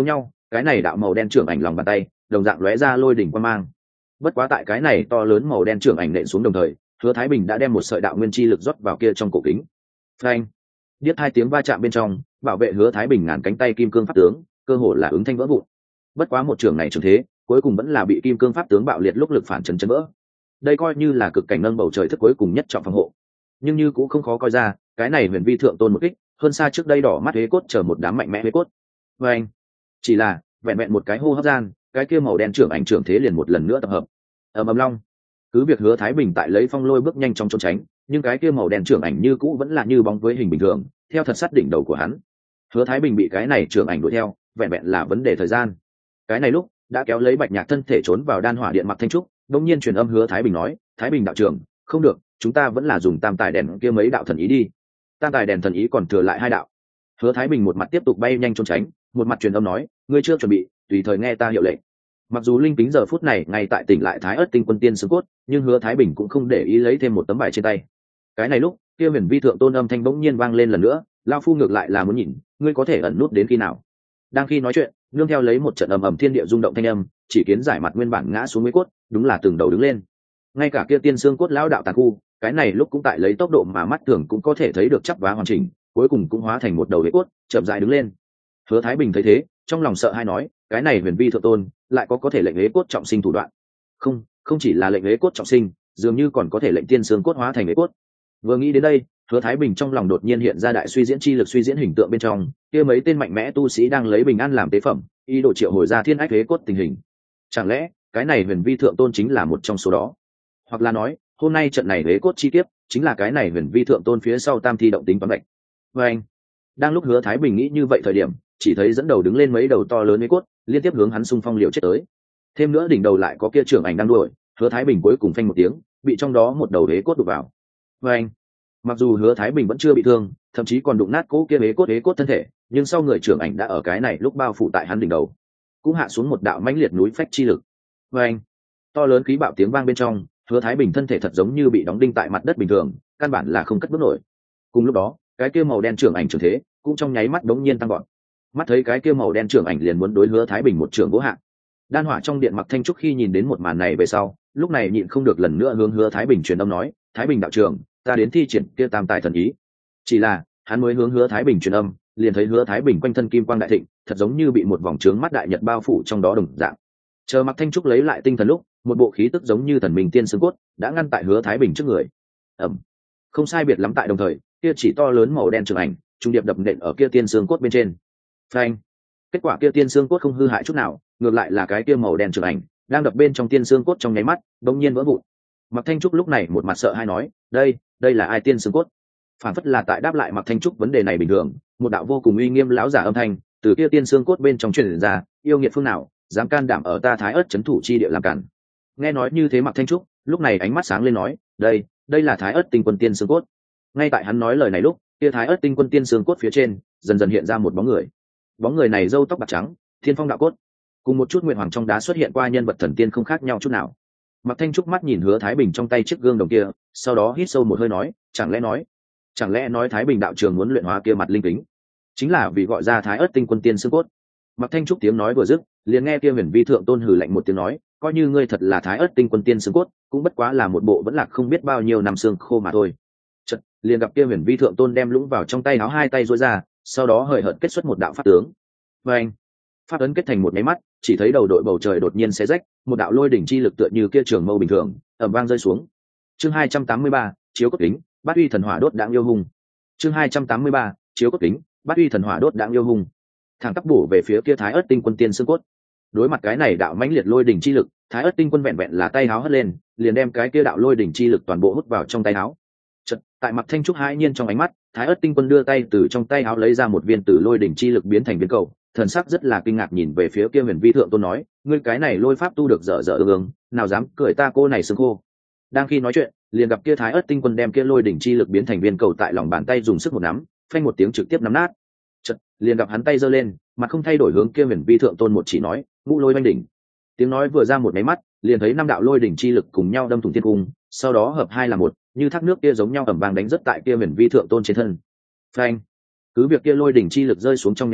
cái này đạo màu đen trưởng ảnh lòng bàn tay đồng dạng lóe ra lôi đỉnh quang mang. Bất quá tại cái này to lớn màu đen trưởng ảnh nện xuống đồng thời, Hứa Thái Bình đã đem một sợi đạo nguyên chi lực rót vào kia trong cổ kính. Phanh! Điếc hai tiếng va chạm bên trong, bảo vệ Hứa Thái Bình ngàn cánh tay kim cương pháp tướng, cơ hồ là ứng thanh vỡ vụn. Bất quá một trường này trường thế, cuối cùng vẫn là bị kim cương pháp tướng bạo liệt lúc lực phản chấn chấn vỡ. Đây coi như là cực cảnh nâng bầu trời thức cuối cùng nhất trọng phòng hộ. Nhưng như cũng không khó coi ra, cái này huyền vi thượng tôn một kích, hơn xa trước đây đỏ mắt huế cốt chờ một đám mạnh mẽ huế cốt. Phanh! Chỉ là vẹn vẹn một cái hô hấp gian, cái kia màu đen trưởng ảnh trưởng thế liền một lần nữa tập hợp. Ầm ầm long. Cứ việc Hứa Thái Bình tại lấy phong lôi bước nhanh trong trốn tránh, nhưng cái kia màu đen trưởng ảnh như cũ vẫn là như bóng với hình bình thường, theo thật sát đỉnh đầu của hắn. Hứa Thái Bình bị cái này trưởng ảnh đuổi theo, vẹn vẹn là vấn đề thời gian. Cái này lúc đã kéo lấy Bạch Nhạc thân thể trốn vào đan hỏa điện Mặc Thanh Trúc, đột nhiên truyền âm Hứa Thái Bình nói, "Thái Bình đạo trưởng, không được, chúng ta vẫn là dùng tam tài đèn kia mấy đạo thần ý đi." Tam tài đèn thần ý còn thừa lại hai đạo. Hứa Thái Bình một mặt tiếp tục bay nhanh trốn tránh, một mặt truyền âm nói, "Ngươi chưa chuẩn bị, tùy thời nghe ta hiệu lệnh." Mặc dù linh tính giờ phút này ngay tại tỉnh lại Thái Ức Tinh Quân Tiên xương cốt, nhưng Hứa Thái Bình cũng không để ý lấy thêm một tấm bài trên tay. Cái này lúc kia huyền vi thượng tôn âm thanh bỗng nhiên vang lên lần nữa, lao phu ngược lại là muốn nhìn ngươi có thể ẩn nút đến khi nào. Đang khi nói chuyện, nương theo lấy một trận ầm ầm thiên địa rung động thanh âm, chỉ kiến giải mặt nguyên bản ngã xuống mấy cốt, đúng là từng đầu đứng lên. Ngay cả kia tiên xương cốt lão đạo tàn khu, cái này lúc cũng tại lấy tốc độ mà mắt thường cũng có thể thấy được chắp vá hoàn chỉnh, cuối cùng cũng hóa thành một đầu huyết cốt, chậm rãi đứng lên. Hứa Thái Bình thấy thế, trong lòng sợ hai nói, cái này huyền vi thượng tôn lại có thể lệnh hế cốt trọng sinh thủ đoạn. Không chỉ là lệnh hế cốt trọng sinh, dường như còn có thể lệnh tiên xương cốt hóa thành hế cốt. Vừa nghĩ đến đây, Hứa Thái Bình trong lòng đột nhiên hiện ra đại suy diễn chi lực suy diễn hình tượng bên trong, kia mấy tên mạnh mẽ tu sĩ đang lấy bình an làm tế phẩm, ý đồ triệu hồi ra thiên ách hế cốt tình hình. Chẳng lẽ cái này huyền vi thượng tôn chính là một trong số đó? Hoặc là nói, hôm nay trận này hế cốt chi kiếp chính là cái này huyền vi thượng tôn phía sau tam thi động tính toán bệnh. Và anh, đang lúc Hứa Thái Bình nghĩ như vậy thời điểm, chỉ thấy dẫn đầu đứng lên mấy đầu to lớn hế cốt, liên tiếp hướng hắn xung phong liều chết tới. Thêm nữa đỉnh đầu lại có kia trưởng ảnh đang đuổi, Hứa Thái Bình cuối cùng phanh một tiếng, bị trong đó một đầu hế cốt đụng vào. Và anh, mặc dù Hứa Thái Bình vẫn chưa bị thương, thậm chí còn đụng nát cố kia hế cốt thân thể, nhưng sau người trưởng ảnh đã ở cái này lúc bao phủ tại hắn đỉnh đầu, cũng hạ xuống một đạo mãnh liệt núi phách chi lực. Và anh, to lớn khí bạo tiếng vang bên trong, Hứa Thái Bình thân thể thật giống như bị đóng đinh tại mặt đất bình thường, căn bản là không cất bước nổi. Cùng lúc đó, cái kia màu đen trưởng ảnh trưởng thế cũng trong nháy mắt đống nhiên tăng gọn. Mắt thấy cái kia màu đen trưởng ảnh liền muốn đối Hứa Thái Bình một trường vỗ hạ. Đan hỏa trong điện Mặc Thanh Trúc khi nhìn đến một màn này về sau, lúc này nhịn không được lần nữa hướng Hứa Thái Bình truyền âm nói, "Thái Bình đạo trưởng, ta đến thi triển kia tam tài thần ý." Chỉ là hắn mới hướng Hứa Thái Bình truyền âm, liền thấy Hứa Thái Bình quanh thân kim quang đại thịnh, thật giống như bị một vòng trướng mắt đại nhật bao phủ trong đó đồng dạng. Chờ Mặc Thanh Trúc lấy lại tinh thần lúc, một bộ khí tức giống như thần minh tiên xương cốt đã ngăn tại Hứa Thái Bình trước người. Không sai biệt lắm tại đồng thời, kia chỉ to lớn màu đen trường ảnh trung điệp đập nện ở kia tiên xương cốt bên trên. Phanh! Kết quả kia tiên xương cốt không hư hại chút nào, ngược lại là cái kia màu đen trường ảnh đang đập bên trong tiên xương cốt trong nháy mắt đống nhiên vỡ vụn. Mặc Thanh Trúc lúc này một mặt sợ hai nói, đây là ai tiên xương cốt? Phản phất là tại đáp lại Mặc Thanh Trúc vấn đề này bình thường, một đạo vô cùng uy nghiêm lão giả âm thanh từ kia tiên xương cốt bên trong truyền ra, yêu nghiệt phương nào dám can đảm ở ta Thái Ức trấn thủ chi địa làm cản. Nghe nói như thế Mặc Thanh Trúc lúc này ánh mắt sáng lên nói, đây là Thái Ức Tinh Quân tiên xương cốt. Ngay tại hắn nói lời này lúc, kia Thái Ức Tinh Quân tiên xương cốt phía trên dần dần hiện ra một bóng người. Bóng người này râu tóc bạc trắng, thiên phong đạo cốt, cùng một chút nguyện hoàng trong đá xuất hiện qua nhân vật thần tiên không khác nhau chút nào. Mặc Thanh Trúc mắt nhìn Hứa Thái Bình trong tay chiếc gương đồng kia, sau đó hít sâu một hơi nói, chẳng lẽ nói Thái Bình đạo trường muốn luyện hóa kia mặt linh tính, chính là vì gọi ra Thái Ức Tinh Quân tiên xương cốt. Mặc Thanh Trúc tiếng nói vừa dứt, liền nghe kia huyền vi thượng tôn hừ lạnh một tiếng nói, coi như ngươi thật là Thái Ức Tinh Quân tiên xương cốt, cũng bất quá là một bộ vẫn lạc không biết bao nhiêu năm xương khô mà thôi. Chợt, liền gặp kia huyền vi thượng tôn đem lũng vào trong tay áo hai tay duỗi ra, sau đó hời hợt kết xuất một đạo pháp tướng. Và anh, pháp ấn kết thành một nháy mắt, chỉ thấy đầu đội bầu trời đột nhiên xé rách, một đạo lôi đỉnh chi lực tựa như kia trường mâu bình thường, ầm vang rơi xuống. Chương 283, chiếu cốt kính, Bát Uy thần hỏa đốt đãng yêu hùng. Chương 283, chiếu cốt kính, Bát Uy thần hỏa đốt đãng yêu hùng. Thẳng tắp bổ về phía kia Thái Ức Tinh Quân tiên xương cốt. Đối mặt cái này đạo mãnh liệt lôi đỉnh chi lực, Thái Ức Tinh Quân vẹn vẹn là tay háo hất lên, liền đem cái kia đạo lôi đỉnh chi lực toàn bộ hút vào trong tay háo. Chợt, tại Mặc Thanh Trúc hãi nhiên trong ánh mắt, Thái Ức Tinh Quân đưa tay từ trong tay háo lấy ra một viên tử lôi đỉnh chi lực biến thành viên cầu, thần sắc rất là kinh ngạc nhìn về phía kia huyền vi thượng tôn nói, ngươi cái này lôi pháp tu được dở dở ương, nào dám cười ta cô này xương khô. Đang khi nói chuyện, liền gặp kia Thái Ức Tinh Quân đem kia lôi đỉnh chi lực biến thành viên cầu tại lòng bàn tay dùng sức một nắm, phanh một tiếng trực tiếp nắm nát. Chợt, liền gặp hắn tay giơ lên, mặt không thay đổi hướng kia huyền vi thượng tôn một chỉ nói, ngũ lôi oanh đỉnh. Tiếng nói vừa ra một máy mắt, liền thấy năm đạo lôi đỉnh chi lực cùng nhau đâm thủng thiên cung, sau đó hợp hai là một, như thác nước kia giống nhau ầm vang đánh rất tại kia huyền vi thượng tôn trên thân. Phanh! Cứ việc kia lôi đỉnh chi lực rơi xuống trong nháy mắt,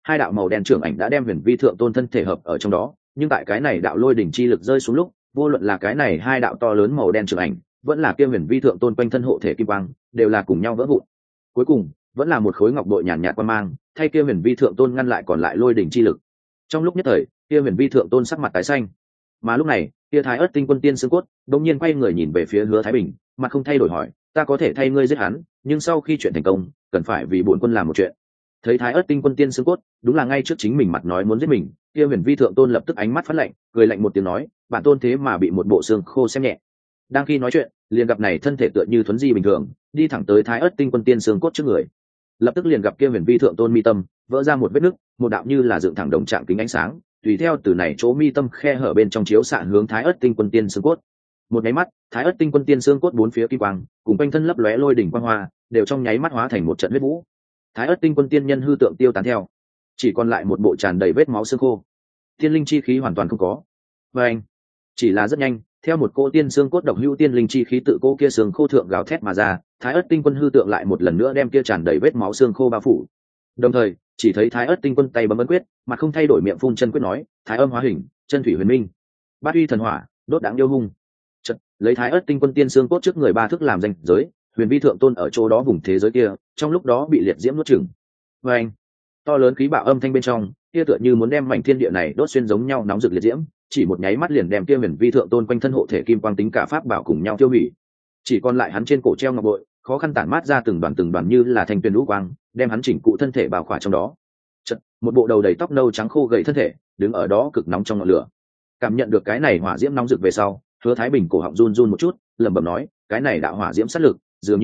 hai đạo màu đen trưởng ảnh đã đem huyền vi thượng tôn thân thể hợp ở trong đó, nhưng tại cái này đạo lôi đỉnh chi lực rơi xuống lúc, vô luận là cái này hai đạo to lớn màu đen trưởng ảnh vẫn là kia huyền vi thượng tôn quanh thân hộ thể kim quang đều là cùng nhau vỡ vụn. Cuối cùng vẫn là một khối ngọc bội nhàn nhạt quang mang thay kia huyền vi thượng tôn ngăn lại còn lại lôi đỉnh chi lực. Trong lúc nhất thời kia huyền vi thượng tôn sắc mặt tái xanh, mà lúc này kia thái ớt tinh quân tiên xương cốt đột nhiên quay người nhìn về phía Hứa Thái Bình, mặt không thay đổi hỏi, ta có thể thay ngươi giết hắn, nhưng sau khi chuyện thành công cần phải vì bổn quân làm một chuyện. Thấy thái ớt tinh quân tiên xương cốt đúng là ngay trước chính mình mặt nói muốn giết mình, kia huyền vi thượng tôn lập tức ánh mắt phát lạnh, cười lạnh một tiếng nói, bản tôn thế mà bị một bộ xương khô xem nhẹ. Đang khi nói chuyện liền gặp này thân thể tựa như thuấn di bình thường đi thẳng tới thái ớt tinh quân tiên xương cốt trước người, lập tức liền gặp kia huyền vi thượng tôn mi tâm vỡ ra một vết nứt, một đạo như là dựng thẳng đồng trạng kính ánh sáng tùy theo từ này chỗ mi tâm khe hở bên trong chiếu xạ hướng thái ớt tinh quân tiên xương cốt. Một nháy mắt thái ớt tinh quân tiên xương cốt bốn phía kim quang cùng quanh thân lấp lóe lôi đỉnh quang hoa đều trong nháy mắt hóa thành một trận huyết vũ. Thái ớt tinh quân tiên nhân hư tượng tiêu tán theo, chỉ còn lại một bộ tràn đầy vết máu xương khô, tiên linh chi khí hoàn toàn không có. Và anh chỉ là rất nhanh, theo một cô tiên xương cốt độc hữu tiên linh chi khí tự cô kia xương khô thượng gào thét mà ra, thái ớt tinh quân hư tượng lại một lần nữa đem kia tràn đầy vết máu xương khô bao phủ. Đồng thời chỉ thấy thái ớt tinh quân tay bấm ấn quyết, mặt không thay đổi miệng phun chân quyết nói, thái âm hóa hình, chân thủy huyền minh, bát uy thần hỏa, đốt đáng yêu hung. Chật, lấy thái ớt tinh quân tiên xương cốt trước người ba thước làm danh giới, huyền vi thượng tôn ở chỗ đó vùng thế giới kia trong lúc đó bị liệt diễm nuốt chửng. Và anh to lớn khí bạo âm thanh bên trong kia tựa như muốn đem mảnh thiên địa này đốt xuyên giống nhau nóng rực liệt diễm, chỉ một nháy mắt liền đem kia huyền vi thượng tôn quanh thân hộ thể kim quang tính cả pháp bảo cùng nhau tiêu hủy. Chỉ còn lại hắn trên cổ treo ngọc bội khó khăn tản mát ra từng đoàn như là thanh tuyền lũ quang, đem hắn chỉnh cụ thân thể bao khỏa trong đó. Chật, một bộ đầu đầy tóc nâu trắng khô gầy thân thể đứng ở đó cực nóng trong ngọn lửa. Cảm nhận được cái này hỏa diễm nóng rực về sau, Hứa Thái Bình cổ họng run run một chút, lẩm bẩm nói, cái này đạo hỏa diễm sát lực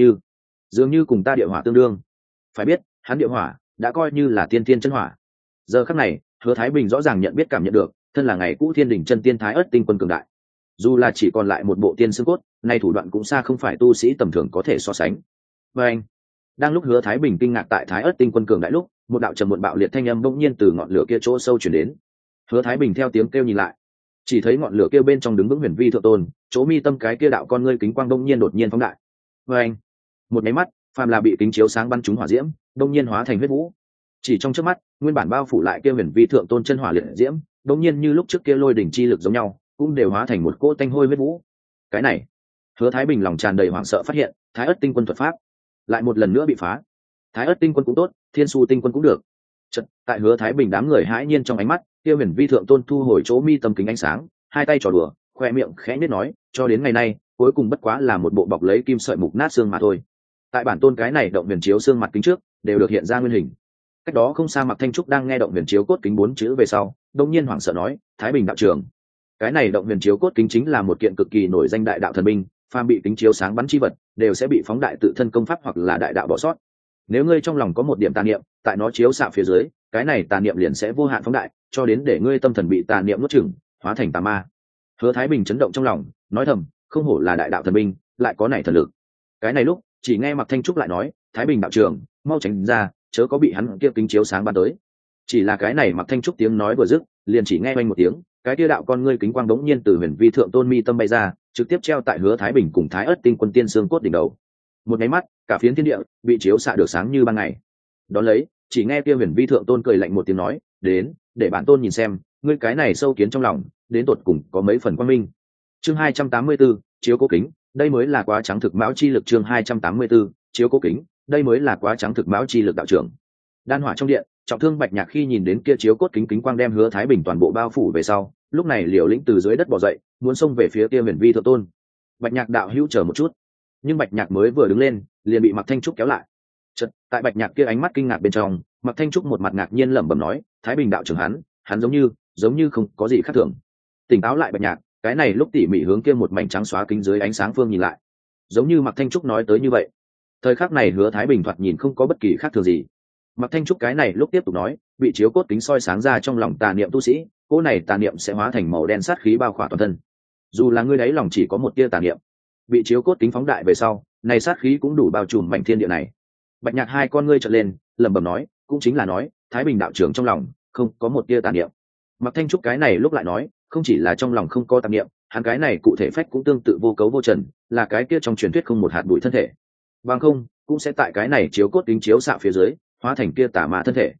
dường như cùng ta địa hỏa tương đương. Phải biết hắn địa hỏa đã coi như là tiên thiên chân hỏa. Giờ khắc này Hứa Thái Bình rõ ràng nhận biết cảm nhận được thân là ngày cũ thiên đỉnh chân tiên thái ớt tinh quân cường đại, dù là chỉ còn lại một bộ tiên xương cốt, nay thủ đoạn cũng xa không phải tu sĩ tầm thường có thể so sánh. Và anh đang lúc Hứa Thái Bình kinh ngạc tại thái ớt tinh quân cường đại lúc, một đạo trầm muộn bạo liệt thanh âm bỗng nhiên từ ngọn lửa kia chỗ sâu truyền đến. Hứa Thái Bình theo tiếng kêu nhìn lại, chỉ thấy ngọn lửa kia bên trong đứng vững huyền vi thượng tôn, chỗ mi tâm cái kia đạo con ngươi kính quang bỗng nhiên đột nhiên phóng đại. Và anh một máy mắt, phàm là bị kính chiếu sáng bắn trúng hỏa diễm bỗng nhiên hóa thành huyết vũ. Chỉ trong chớp mắt, nguyên bản bao phủ lại kia huyền vi thượng tôn chân hỏa liệt diễm bỗng nhiên như lúc trước kia lôi đỉnh chi lực giống nhau, cũng đều hóa thành một cỗ tanh hôi huyết vũ. Cái này, Hứa Thái Bình lòng tràn đầy hoảng sợ phát hiện thái ớt tinh quân thuật pháp lại một lần nữa bị phá. Thái ớt tinh quân cũng tốt, thiên su tinh quân cũng được. Chật, tại Hứa Thái Bình đám người hãi nhiên trong ánh mắt, kia huyền vi thượng tôn thu hồi chỗ mi tâm kính ánh sáng, hai tay trò đùa, khoe miệng khẽ nết nói, cho đến ngày nay cuối cùng bất quá là một bộ bọc lấy kim sợi mục nát xương mà thôi. Tại bản tôn cái này động huyền chiếu xương mặt kính trước đều được hiện ra nguyên hình. Cách đó không xa Mạc Thanh Trúc đang nghe động huyền chiếu cốt kính 4 chữ về sau đông nhiên hoảng sợ nói, Thái Bình đạo trưởng, cái này động huyền chiếu cốt kính chính là một kiện cực kỳ nổi danh đại đạo thần binh, phàm bị kính chiếu sáng bắn chi vật đều sẽ bị phóng đại tự thân công pháp hoặc là đại đạo bỏ sót. Nếu ngươi trong lòng có một điểm tà niệm, tại nó chiếu xạ phía dưới, cái này tà niệm liền sẽ vô hạn phóng đại, cho đến để ngươi tâm thần bị tà niệm nuốt chửng, hóa thành tà ma. Hứa Thái Bình chấn động trong lòng, nói thầm, không hổ là đại đạo thần binh, lại có này thần lực. Cái này lúc, chỉ nghe Mạc Thanh Trúc lại nói, Thái Bình đạo trưởng, mau tránh ra, chớ có bị hắn kia kính chiếu sáng bắn tới. Chỉ là cái này Mạc Thanh Trúc tiếng nói vừa dứt, liền chỉ nghe oanh một tiếng, cái kia đạo con ngươi kính quang đống nhiên từ huyền vi thượng tôn mi tâm bay ra, trực tiếp treo tại Hứa Thái Bình cùng thái ớt tinh quân tiên xương cốt đỉnh đầu. Một cái mắt, cả phiến thiên địa bị chiếu xạ được sáng như ban ngày. Đón lấy, chỉ nghe kia huyền vi thượng tôn cười lạnh một tiếng nói, đến, để bản tôn nhìn xem, ngươi cái này sâu kiến trong lòng, đến tột cùng có mấy phần quang minh. Chương 284, chiếu cố kính, đây mới là quá trắng thực mão chi lực. Chương 284, chiếu cố kính, đây mới là quá trắng thực mão chi lực đạo trưởng. Đan hỏa trong điện, trọng thương Bạch Nhạc khi nhìn đến kia chiếu cốt kính kính quang đem Hứa Thái Bình toàn bộ bao phủ về sau, lúc này liều lĩnh từ dưới đất bò dậy, muốn xông về phía kia huyền vi thượng tôn. Bạch Nhạc đạo hữu chờ một chút, nhưng Bạch Nhạc mới vừa đứng lên, liền bị Mạc Thanh Trúc kéo lại. Chợt, tại Bạch Nhạc kia ánh mắt kinh ngạc bên trong, Mạc Thanh Trúc một mặt ngạc nhiên lẩm bẩm nói, Thái Bình đạo trưởng hắn giống như không có gì khác thường. Tỉnh táo lại Bạch Nhạc, cái này lúc tỉ mỉ hướng kia một mảnh trắng xóa kính dưới ánh sáng phương nhìn lại, giống như Mạc Thanh Trúc nói tới như vậy. Thời khắc này Hứa Thái Bình thoạt nhìn không có bất kỳ khác thường gì. Mạc Thanh Trúc cái này lúc tiếp tục nói, bị chiếu cốt kính soi sáng ra trong lòng tà niệm tu sĩ, cỗ này tà niệm sẽ hóa thành màu đen sát khí bao khỏa toàn thân. Dù là ngươi đấy lòng chỉ có một tia tà niệm, bị chiếu cốt kính phóng đại về sau, này sát khí cũng đủ bao trùm mảnh thiên địa này. Bạch Nhạc hai con ngươi trợn lên, lẩm bẩm nói, cũng chính là nói, Thái Bình đạo trưởng trong lòng không có một tia tà niệm. Mạc Thanh Trúc cái này lúc lại nói, không chỉ là trong lòng không có tà niệm, hắn cái này cụ thể phách cũng tương tự vô cấu vô trần, là cái kia trong truyền thuyết không một hạt bụi thân thể. Bằng không, cũng sẽ tại cái này chiếu cốt kính chiếu xạ phía dưới, hóa thành kia tà ma thân thể.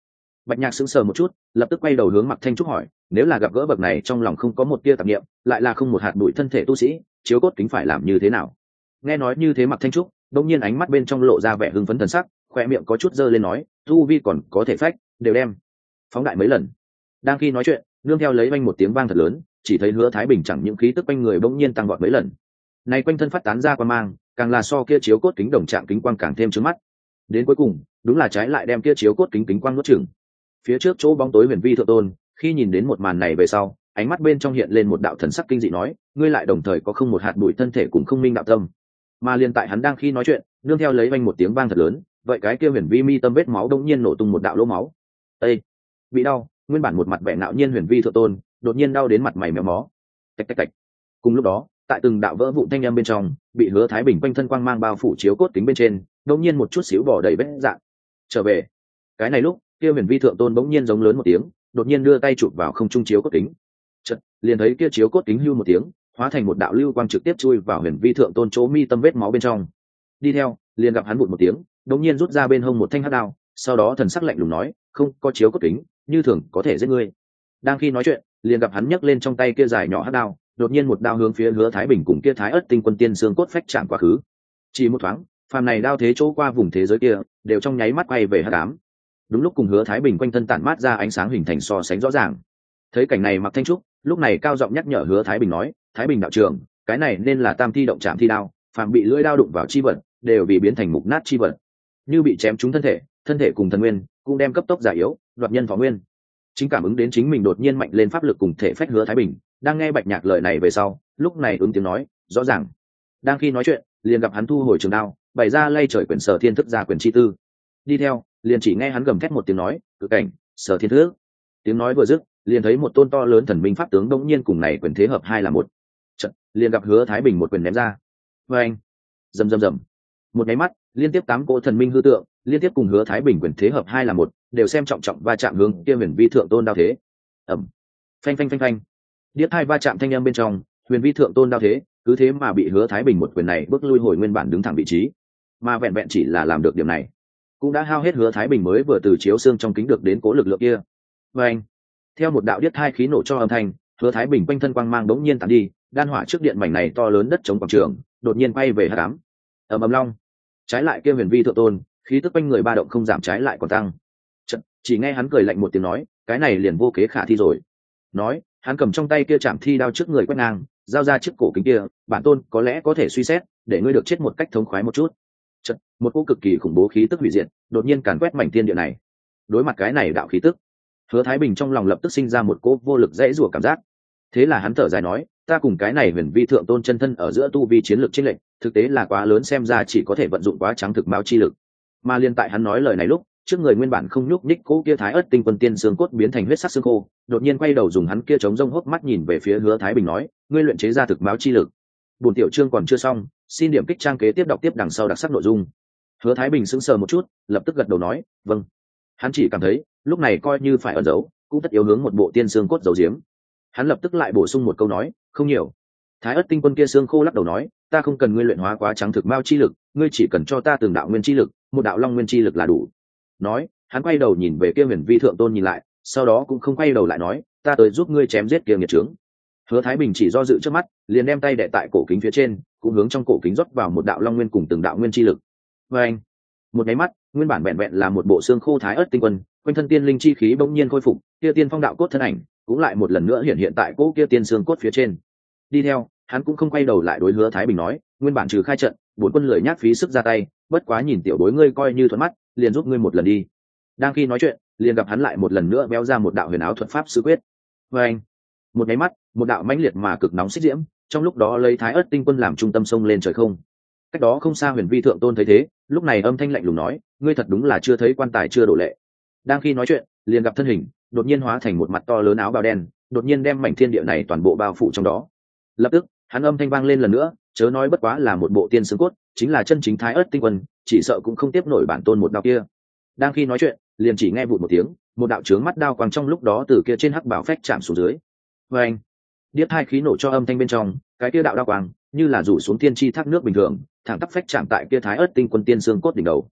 Bạch Nhạc sững sờ một chút, lập tức quay đầu hướng Mạc Thanh Trúc hỏi, nếu là gặp gỡ bậc này trong lòng không có một tia tạp niệm, lại là không một hạt bụi thân thể tu sĩ, chiếu cốt kính phải làm như thế nào? Nghe nói như thế Mạc Thanh Trúc, đột nhiên ánh mắt bên trong lộ ra vẻ hưng phấn thần sắc, khóe miệng có chút dơ lên nói, tu vi còn có thể phách, đều đem phóng đại mấy lần. Đang khi nói chuyện, nương theo lấy vang một tiếng vang thật lớn, chỉ thấy Hứa Thái Bình chẳng những khí tức quanh người bỗng nhiên tăng vọt mấy lần. Này quanh thân phát tán ra quang mang, càng là so kia chiếu cốt kính đồng trạng kính quang càng thêm chói mắt. Đến cuối cùng, đúng là trái lại đem kia chiếu cốt kính quang nuốt chửng. Phía trước chỗ bóng tối huyền vi thượng tôn, khi nhìn đến một màn này về sau, ánh mắt bên trong hiện lên một đạo thần sắc kinh dị nói, ngươi lại đồng thời có không một hạt bụi thân thể cùng không minh đạo tâm. Mà liền tại hắn đang khi nói chuyện, nương theo lấy vang một tiếng vang thật lớn, vậy cái kia huyền vi mi tâm vết máu đông nhiên nổ tung một đạo lỗ máu. Ê, bị đau, nguyên bản một mặt vẻ ngạo nhiên huyền vi thượng tôn, đột nhiên đau đến mặt mày méo mó. Tạch tạch tạch. Cùng lúc đó, tại từng đạo vỡ vụn thanh âm bên trong, bị Hứa Thái Bình quanh thân quang mang bao phủ chiếu cốt kính bên trên, đột nhiên một chút xíu bỏ đầy vết dạn. Trở về. Cái này lúc, kia huyền vi thượng tôn bỗng nhiên giống lớn một tiếng, đột nhiên đưa tay chụp vào không trung chiếu cốt kính. Chợt, liền thấy kia chiếu cốt kính hưu một tiếng, hóa thành một đạo lưu quang trực tiếp chui vào huyền vi thượng tôn chỗ mi tâm vết máu bên trong. Đi theo, liền gặp hắn vụt một tiếng, đột nhiên rút ra bên hông một thanh hắc đao, sau đó thần sắc lạnh lùng nói, không có chiếu cốt kính, như thường có thể giết ngươi. Đang khi nói chuyện, liền gặp hắn nhấc lên trong tay kia dài nhỏ hắc đao, đột nhiên một đao hướng phía Hứa Thái Bình cùng kia Thái Ức Tinh Quân tiên xương cốt phách chạm quá khứ. Chỉ một thoáng, phàm này đao thế chỗ qua vùng thế giới kia, đều trong nháy mắt quay về hắc ám. Đúng lúc cùng Hứa Thái Bình quanh thân tản mát ra ánh sáng hình thành so sánh rõ ràng. Thấy cảnh này Mạc Thanh Trúc lúc này cao giọng nhắc nhở Hứa Thái Bình nói, Thái Bình đạo trưởng, cái này nên là tam thi động chạm thi đao, phàm bị lưỡi đao đụng vào chi vật, đều bị biến thành mục nát chi vật. Như bị chém trúng thân thể cùng thần nguyên, cũng đem cấp tốc già yếu, đoạt nhân thọ nguyên. Chính cảm ứng đến chính mình đột nhiên mạnh lên pháp lực cùng thể phách Hứa Thái Bình, đang nghe Bạch Nhạc lời này về sau, lúc này ứng tiếng nói, rõ ràng. Đang khi nói chuyện, liền gặp hắn thu hồi trường đao, bày ra lay trời quyển Sở Thiên Thức ra quyển chi tư. Đi theo, liền chỉ nghe hắn gầm thét một tiếng nói, cự cảnh, Sở Thiên Thức. Tiếng nói vừa dứt, liền thấy một tôn to lớn thần minh pháp tướng đống nhiên cùng này quyền thế hợp hai là một. Chợt, liền gặp Hứa Thái Bình một quyền ném ra. Oeng! Rầm rầm rầm. Một cái mắt, liên tiếp 8 cỗ thần minh hư tượng, liên tiếp cùng Hứa Thái Bình quyền thế hợp hai là một, đều xem trọng trọng va chạm hướng kia huyền vi thượng tôn đao thế. Ầm. Phanh phanh phanh phanh. Điếc hai va chạm thanh âm bên trong, huyền vi thượng tôn đao thế, cứ thế mà bị Hứa Thái Bình một quyền này bước lui hồi nguyên bản đứng thẳng vị trí. Mà vẹn vẹn chỉ là làm được điểm này, cũng đã hao hết Hứa Thái Bình mới vừa từ chiếu xương trong kính được đến cố lực lượng kia. Oeng. Theo một đạo điếc hai khí nổ cho âm thanh, Hứa Thái Bình quanh thân quang mang đống nhiên tản đi, đan hỏa trước điện mảnh này to lớn đất chống quảng trường, đột nhiên quay về hắc ám. Ầm ầm long. Trái lại kia huyền vi thượng tôn, khí tức quanh người ba động không giảm trái lại còn tăng. Chỉ nghe hắn cười lạnh một tiếng nói, cái này liền vô kế khả thi rồi. Nói, hắn cầm trong tay kia chạm thi đao trước người quét ngang, giao ra chiếc cổ kính kia, bản tôn có lẽ có thể suy xét, để ngươi được chết một cách thống khoái một chút. Một cỗ cực kỳ khủng bố khí tức hủy diệt, đột nhiên càn quét mảnh thiên địa này. Đối mặt cái này đạo khí tức, Hứa Thái Bình trong lòng lập tức sinh ra một cỗ vô lực dễ rủa cảm giác. Thế là hắn thở dài nói, ta cùng cái này huyền vi thượng tôn chân thân ở giữa tu vi chiến lược chênh lệch, thực tế là quá lớn, xem ra chỉ có thể vận dụng quá trắng thực máu chi lực. Mà liên tại hắn nói lời này lúc, trước người nguyên bản không nhúc nhích cố kia Thái Ức Tinh Quân tiên xương cốt biến thành huyết sắc xương khô, đột nhiên quay đầu dùng hắn kia trống rông hốc mắt nhìn về phía Hứa Thái Bình nói, ngươi luyện chế ra thực máu chi lực. Bổn tiểu chương còn chưa xong, xin điểm kích trang kế tiếp đọc tiếp đằng sau đặc sắc nội dung. Hứa Thái Bình sững sờ một chút, lập tức gật đầu nói, vâng. Hắn chỉ cảm thấy lúc này coi như phải ẩn giấu, cũng tất yếu hướng một bộ tiên xương cốt giấu giếm. Hắn lập tức lại bổ sung một câu nói, không nhiều. Thái Ức Tinh Quân kia xương khô lắc đầu nói, ta không cần ngươi luyện hóa quá trắng thực mao chi lực, ngươi chỉ cần cho ta từng đạo nguyên chi lực, một đạo long nguyên chi lực là đủ. Nói, hắn quay đầu nhìn về kia huyền vi thượng tôn nhìn lại, sau đó cũng không quay đầu lại nói, ta tới giúp ngươi chém giết kia nghiệt trướng. Hứa Thái Bình chỉ do dự trước mắt, liền đem tay đè tại cổ kính phía trên, cũng hướng trong cổ kính rót vào một đạo long nguyên cùng từng đạo nguyên chi lực. Và anh, một cái mắt, nguyên bản vẹn vẹn là một bộ xương khô Thái Ức Tinh Quân, quanh thân tiên linh chi khí bỗng nhiên khôi phục, kia tiên phong đạo cốt thân ảnh cũng lại một lần nữa hiện tại cỗ kia tiên xương cốt phía trên. Đi theo, hắn cũng không quay đầu lại đối Hứa Thái Bình nói, nguyên bản trừ khai trận, bốn quân lười nhác phí sức ra tay, bất quá nhìn tiểu đối ngươi coi như thuận mắt, liền giúp ngươi một lần đi. Đang khi nói chuyện, liền gặp hắn lại một lần nữa béo ra một đạo huyền áo thuật pháp sư quyết. Và anh, một cái mắt, một đạo mãnh liệt mà cực nóng xích diễm, trong lúc đó lấy Thái Ức Tinh Quân làm trung tâm sông lên trời không. Cách đó không xa huyền vi thượng tôn thấy thế, lúc này âm thanh lạnh lùng nói, ngươi thật đúng là chưa thấy quan tài chưa đổ lệ. Đang khi nói chuyện, liền gặp thân hình đột nhiên hóa thành một mặt to lớn áo bào đen, đột nhiên đem mảnh thiên địa này toàn bộ bao phủ trong đó. Lập tức, hắn âm thanh vang lên lần nữa, chớ nói bất quá là một bộ tiên xương cốt, chính là chân chính Thái Ức Tinh Quân, chỉ sợ cũng không tiếp nổi bản tôn một đao kia. Đang khi nói chuyện, liền chỉ nghe vụt một tiếng, một đạo chướng mắt đao quang trong lúc đó từ kia trên hắc bảo phách chạm xuống dưới. Và anh, điếc hai khí nổ cho âm thanh bên trong, cái kia đạo đao quang như là rủ xuống tiên chi thác nước bình thường, thẳng tắp phách chạm tại kia Thái Ức Tinh Quân tiên xương cốt đỉnh đầu.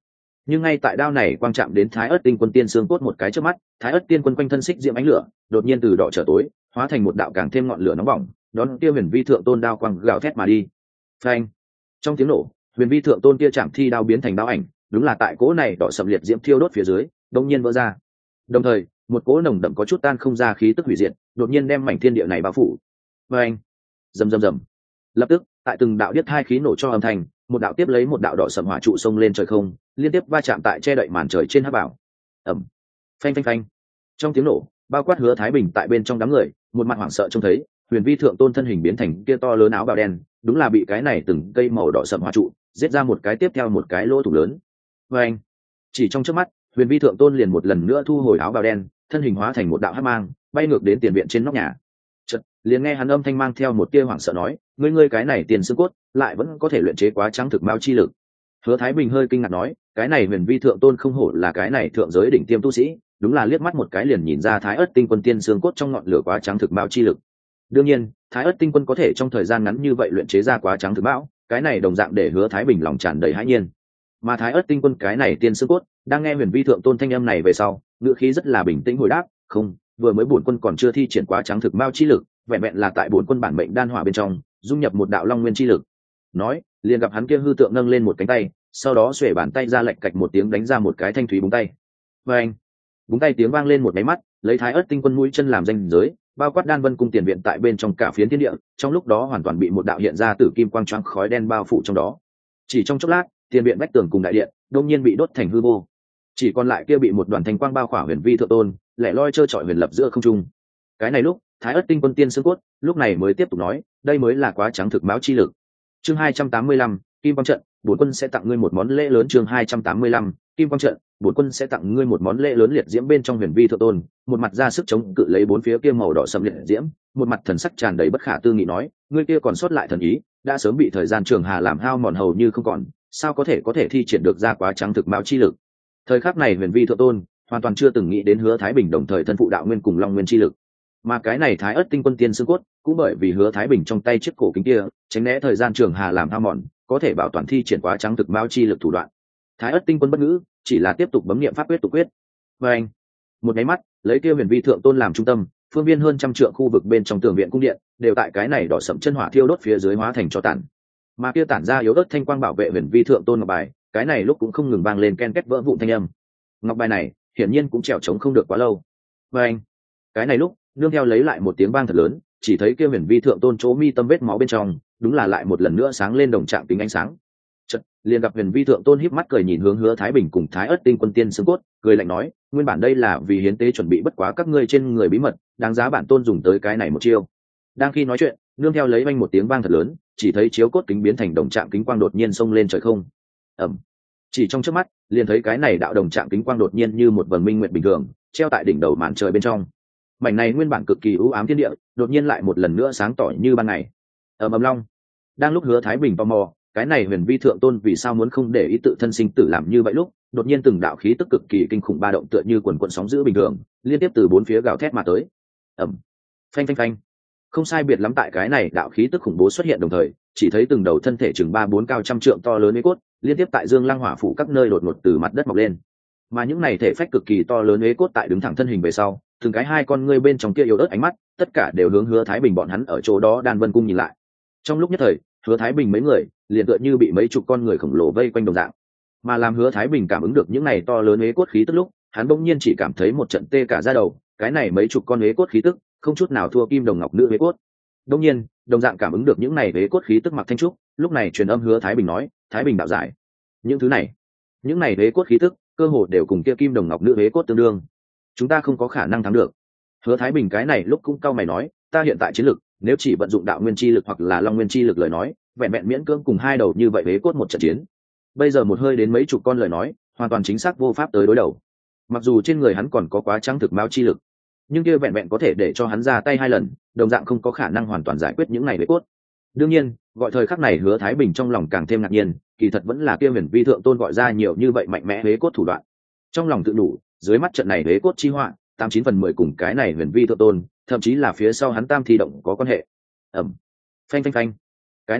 Nhưng ngay tại đao này quang chạm đến Thái Ức Tinh Quân tiên xương cốt một cái trước mắt, Thái Ức tiên quân quanh thân xích diễm ánh lửa đột nhiên từ đỏ trở tối, hóa thành một đạo càng thêm ngọn lửa nóng bỏng, đón kia huyền vi thượng tôn đao quang gào thét mà đi. Phanh! Trong tiếng nổ, huyền vi thượng tôn kia chạm thi đao biến thành đao ảnh, đúng là tại cỗ này đỏ sậm liệt diễm thiêu đốt phía dưới, đột nhiên vỡ ra. Đồng thời, một cỗ nồng đậm có chút tan không ra khí tức hủy diệt, đột nhiên đem mảnh thiên địa này bao phủ. Phanh! Rầm rầm rầm. Lập tức, tại từng đạo điếc hai khí nổ cho âm thanh, một đạo tiếp lấy một đạo đỏ sậm hỏa trụ xông lên trời không, liên tiếp va chạm tại che đậy màn trời trên hắc bảo. Ầm. Phanh phanh phanh. Trong tiếng nổ, bao quát Hứa Thái Bình tại bên trong đám người, một mặt hoảng sợ trông thấy, huyền vi thượng tôn thân hình biến thành kia to lớn áo bào đen, đúng là bị cái này từng cây màu đỏ sậm hỏa trụ giết ra một cái tiếp theo một cái lỗ thủng lớn. Phanh. Chỉ trong chớp mắt, huyền vi thượng tôn liền một lần nữa thu hồi áo bào đen, thân hình hóa thành một đạo hắc mang, bay ngược đến tiền viện trên nóc nhà. Chợt, liền nghe hắn âm thanh mang theo một tia hoảng sợ nói, ngươi cái này tiền xương cốt, lại vẫn có thể luyện chế quá trắng thực mao chi lực. Hứa Thái Bình hơi kinh ngạc nói, cái này huyền vi thượng tôn không hổ là cái này thượng giới đỉnh tiêm tu sĩ, đúng là liếc mắt một cái liền nhìn ra Thái Ức Tinh Quân tiên xương cốt trong ngọn lửa quá trắng thực mao chi lực. Đương nhiên, Thái Ức Tinh Quân có thể trong thời gian ngắn như vậy luyện chế ra quá trắng thực mao, cái này đồng dạng để Hứa Thái Bình lòng tràn đầy hãi nhiên. Mà Thái Ức Tinh Quân cái này tiên xương cốt, đang nghe huyền vi thượng tôn thanh âm này về sau, ngữ khí rất là bình tĩnh hồi đáp, không, vừa mới bổn quân còn chưa thi triển quá trắng thực mao chi lực, vẹn vẹn là tại bổn quân bản mệnh đan hỏa bên trong dung nhập một đạo long nguyên chi lực. Nói, liền gặp hắn kia hư tượng nâng lên một cánh tay, sau đó xuề bàn tay ra lệch cạch một tiếng đánh ra một cái thanh thúy búng tay. Và anh, búng tay tiếng vang lên một máy mắt, lấy Thái Ức Tinh Quân mũi chân làm danh giới, bao quát Đan Vân cung tiền viện tại bên trong cả phiến thiên địa, trong lúc đó hoàn toàn bị một đạo hiện ra tử kim quang choáng khói đen bao phủ trong đó. Chỉ trong chốc lát, tiền viện vách tường cùng đại điện đột nhiên bị đốt thành hư vô, chỉ còn lại kia bị một đoàn thanh quang bao khỏa huyền vi thượng tôn, lẻ loi trơ trọi huyền lập giữa không trung. Cái này lúc, Thái Ức Tinh Quân tiên xương cốt lúc này mới tiếp tục nói, đây mới là quá trắng thực mão chi lực. Chương 285, Kim Quang trận, bổn quân sẽ tặng ngươi một món lễ lớn. Chương 285, Kim Quang trận, bổn quân sẽ tặng ngươi một món lễ lớn. Liệt diễm bên trong huyền vi thượng tôn, một mặt ra sức chống cự lấy bốn phía kia màu đỏ sẫm liệt diễm, một mặt thần sắc tràn đầy bất khả tư nghị nói, ngươi kia còn sót lại thần ý, đã sớm bị thời gian trường hà làm hao mòn hầu như không còn, sao có thể thi triển được ra quá trắng thực mão chi lực. Thời khắc này huyền vi thượng tôn hoàn toàn chưa từng nghĩ đến Hứa Thái Bình đồng thời thân phụ đạo nguyên cùng long nguyên chi lực, mà cái này Thái Ức Tinh Quân tiên xương cốt cũng bởi vì Hứa Thái Bình trong tay chiếc cổ kính kia tránh né thời gian trường hà làm hao mòn, có thể bảo toàn thi triển quá trắng thực mao chi lực thủ đoạn. Thái Ức Tinh Quân bất ngữ, chỉ là tiếp tục bấm niệm pháp quyết tụ quyết. Và anh, một cái mắt lấy kia huyền vi thượng tôn làm trung tâm, phương viên hơn trăm trượng khu vực bên trong tường viện cung điện đều tại cái này đỏ sẫm chân hỏa thiêu đốt phía dưới hóa thành cho tàn, mà kia tản ra yếu ớt thanh quang bảo vệ huyền vi thượng tôn ngọc bài, cái này lúc cũng không ngừng vang lên ken két vỡ vụn thanh âm. Ngọc bài này hiển nhiên cũng trèo trống không được quá lâu. Và anh, cái này lúc nương theo lấy lại một tiếng vang thật lớn, chỉ thấy kia huyền vi thượng tôn chỗ mi tâm vết máu bên trong đúng là lại một lần nữa sáng lên đồng trạng kính ánh sáng. Chợt liền gặp huyền vi thượng tôn híp mắt cười nhìn hướng Hứa Thái Bình cùng Thái Ức Tinh Quân tiên xương cốt, cười lạnh nói, nguyên bản đây là vì hiến tế chuẩn bị, bất quá các ngươi trên người bí mật đáng giá bản tôn dùng tới cái này một chiêu. Đang khi nói chuyện, nương theo lấy vang một tiếng vang thật lớn, chỉ thấy chiếu cốt kính biến thành đồng trạng kính quang đột nhiên xông lên trời không. Ầm. Chỉ trong chớp mắt, liền thấy cái này đạo đồng trạng kính quang đột nhiên như một vầng minh nguyệt bình thường treo tại đỉnh đầu màn trời bên trong. Mảnh này nguyên bản cực kỳ u ám thiên địa đột nhiên lại một lần nữa sáng tỏ như ban ngày. Ầm long. Đang lúc Hứa Thái Bình tò mò cái này huyền vi thượng tôn vì sao muốn không để ý tự thân sinh tử làm như vậy lúc, đột nhiên từng đạo khí tức cực kỳ kinh khủng ba động tựa như quần quần sóng dữ bình thường liên tiếp từ bốn phía gào thét mà tới. Ầm. Phanh phanh phanh. Không sai biệt lắm, tại cái này đạo khí tức khủng bố xuất hiện đồng thời, chỉ thấy từng đầu thân thể chừng 3-4 cao trăm trượng to lớn uế cốt liên tiếp tại dương lăng hỏa phủ các nơi đột ngột từ mặt đất mọc lên, mà những này thể phách cực kỳ to lớn uế cốt tại đứng thẳng thân hình về sau, từng cái hai con ngươi bên trong kia yếu ớt ánh mắt tất cả đều hướng Hứa Thái Bình bọn hắn ở chỗ đó Đan Vân cung nhìn lại. Trong lúc nhất thời, Hứa Thái Bình mấy người liền tựa như bị mấy chục con người khổng lồ vây quanh đồng dạng, mà làm Hứa Thái Bình cảm ứng được những này to lớn uế cốt khí tức lúc, hắn bỗng nhiên chỉ cảm thấy một trận tê cả da đầu. Cái này mấy chục con uế cốt khí tức không chút nào thua kim đồng ngọc nữ uế cốt. Đông nhiên, đồng dạng cảm ứng được những này uế cốt khí tức Mặc Thanh Trúc lúc này truyền âm Hứa Thái Bình nói, Thái Bình đạo giải, những thứ này, những này uế cốt khí tức cơ hồ đều cùng kia kim đồng ngọc nữ uế cốt tương đương, chúng ta không có khả năng thắng được. Hứa Thái Bình cái này lúc cũng cau mày nói, ta hiện tại chiến lực nếu chỉ vận dụng đạo nguyên chi lực hoặc là long nguyên chi lực lời nói, vẹn vẹn miễn cưỡng cùng hai đầu như vậy uế cốt một trận chiến. Bây giờ một hơi đến mấy chục con lời nói, hoàn toàn chính xác vô pháp tới đối đầu. Mặc dù trên người hắn còn có quá trắng thực mao chi lực, nhưng kia vẹn vẹn có thể để cho hắn ra tay hai lần, đồng dạng không có khả năng hoàn toàn giải quyết những này uế cốt. Đương nhiên, gọi thời khắc này Hứa Thái Bình trong lòng càng thêm ngạc nhiên, kỳ thật vẫn là kia huyền vi thượng tôn gọi ra nhiều như vậy mạnh mẽ uế cốt thủ đoạn. Trong lòng tự đủ, dưới mắt trận này uế cốt chi họa, 89/10 cùng cái này huyền vi thượng tôn, thậm chí là phía sau hắn tam thi động có quan hệ. Ầm. Phanh phanh phanh. Cái này lúc,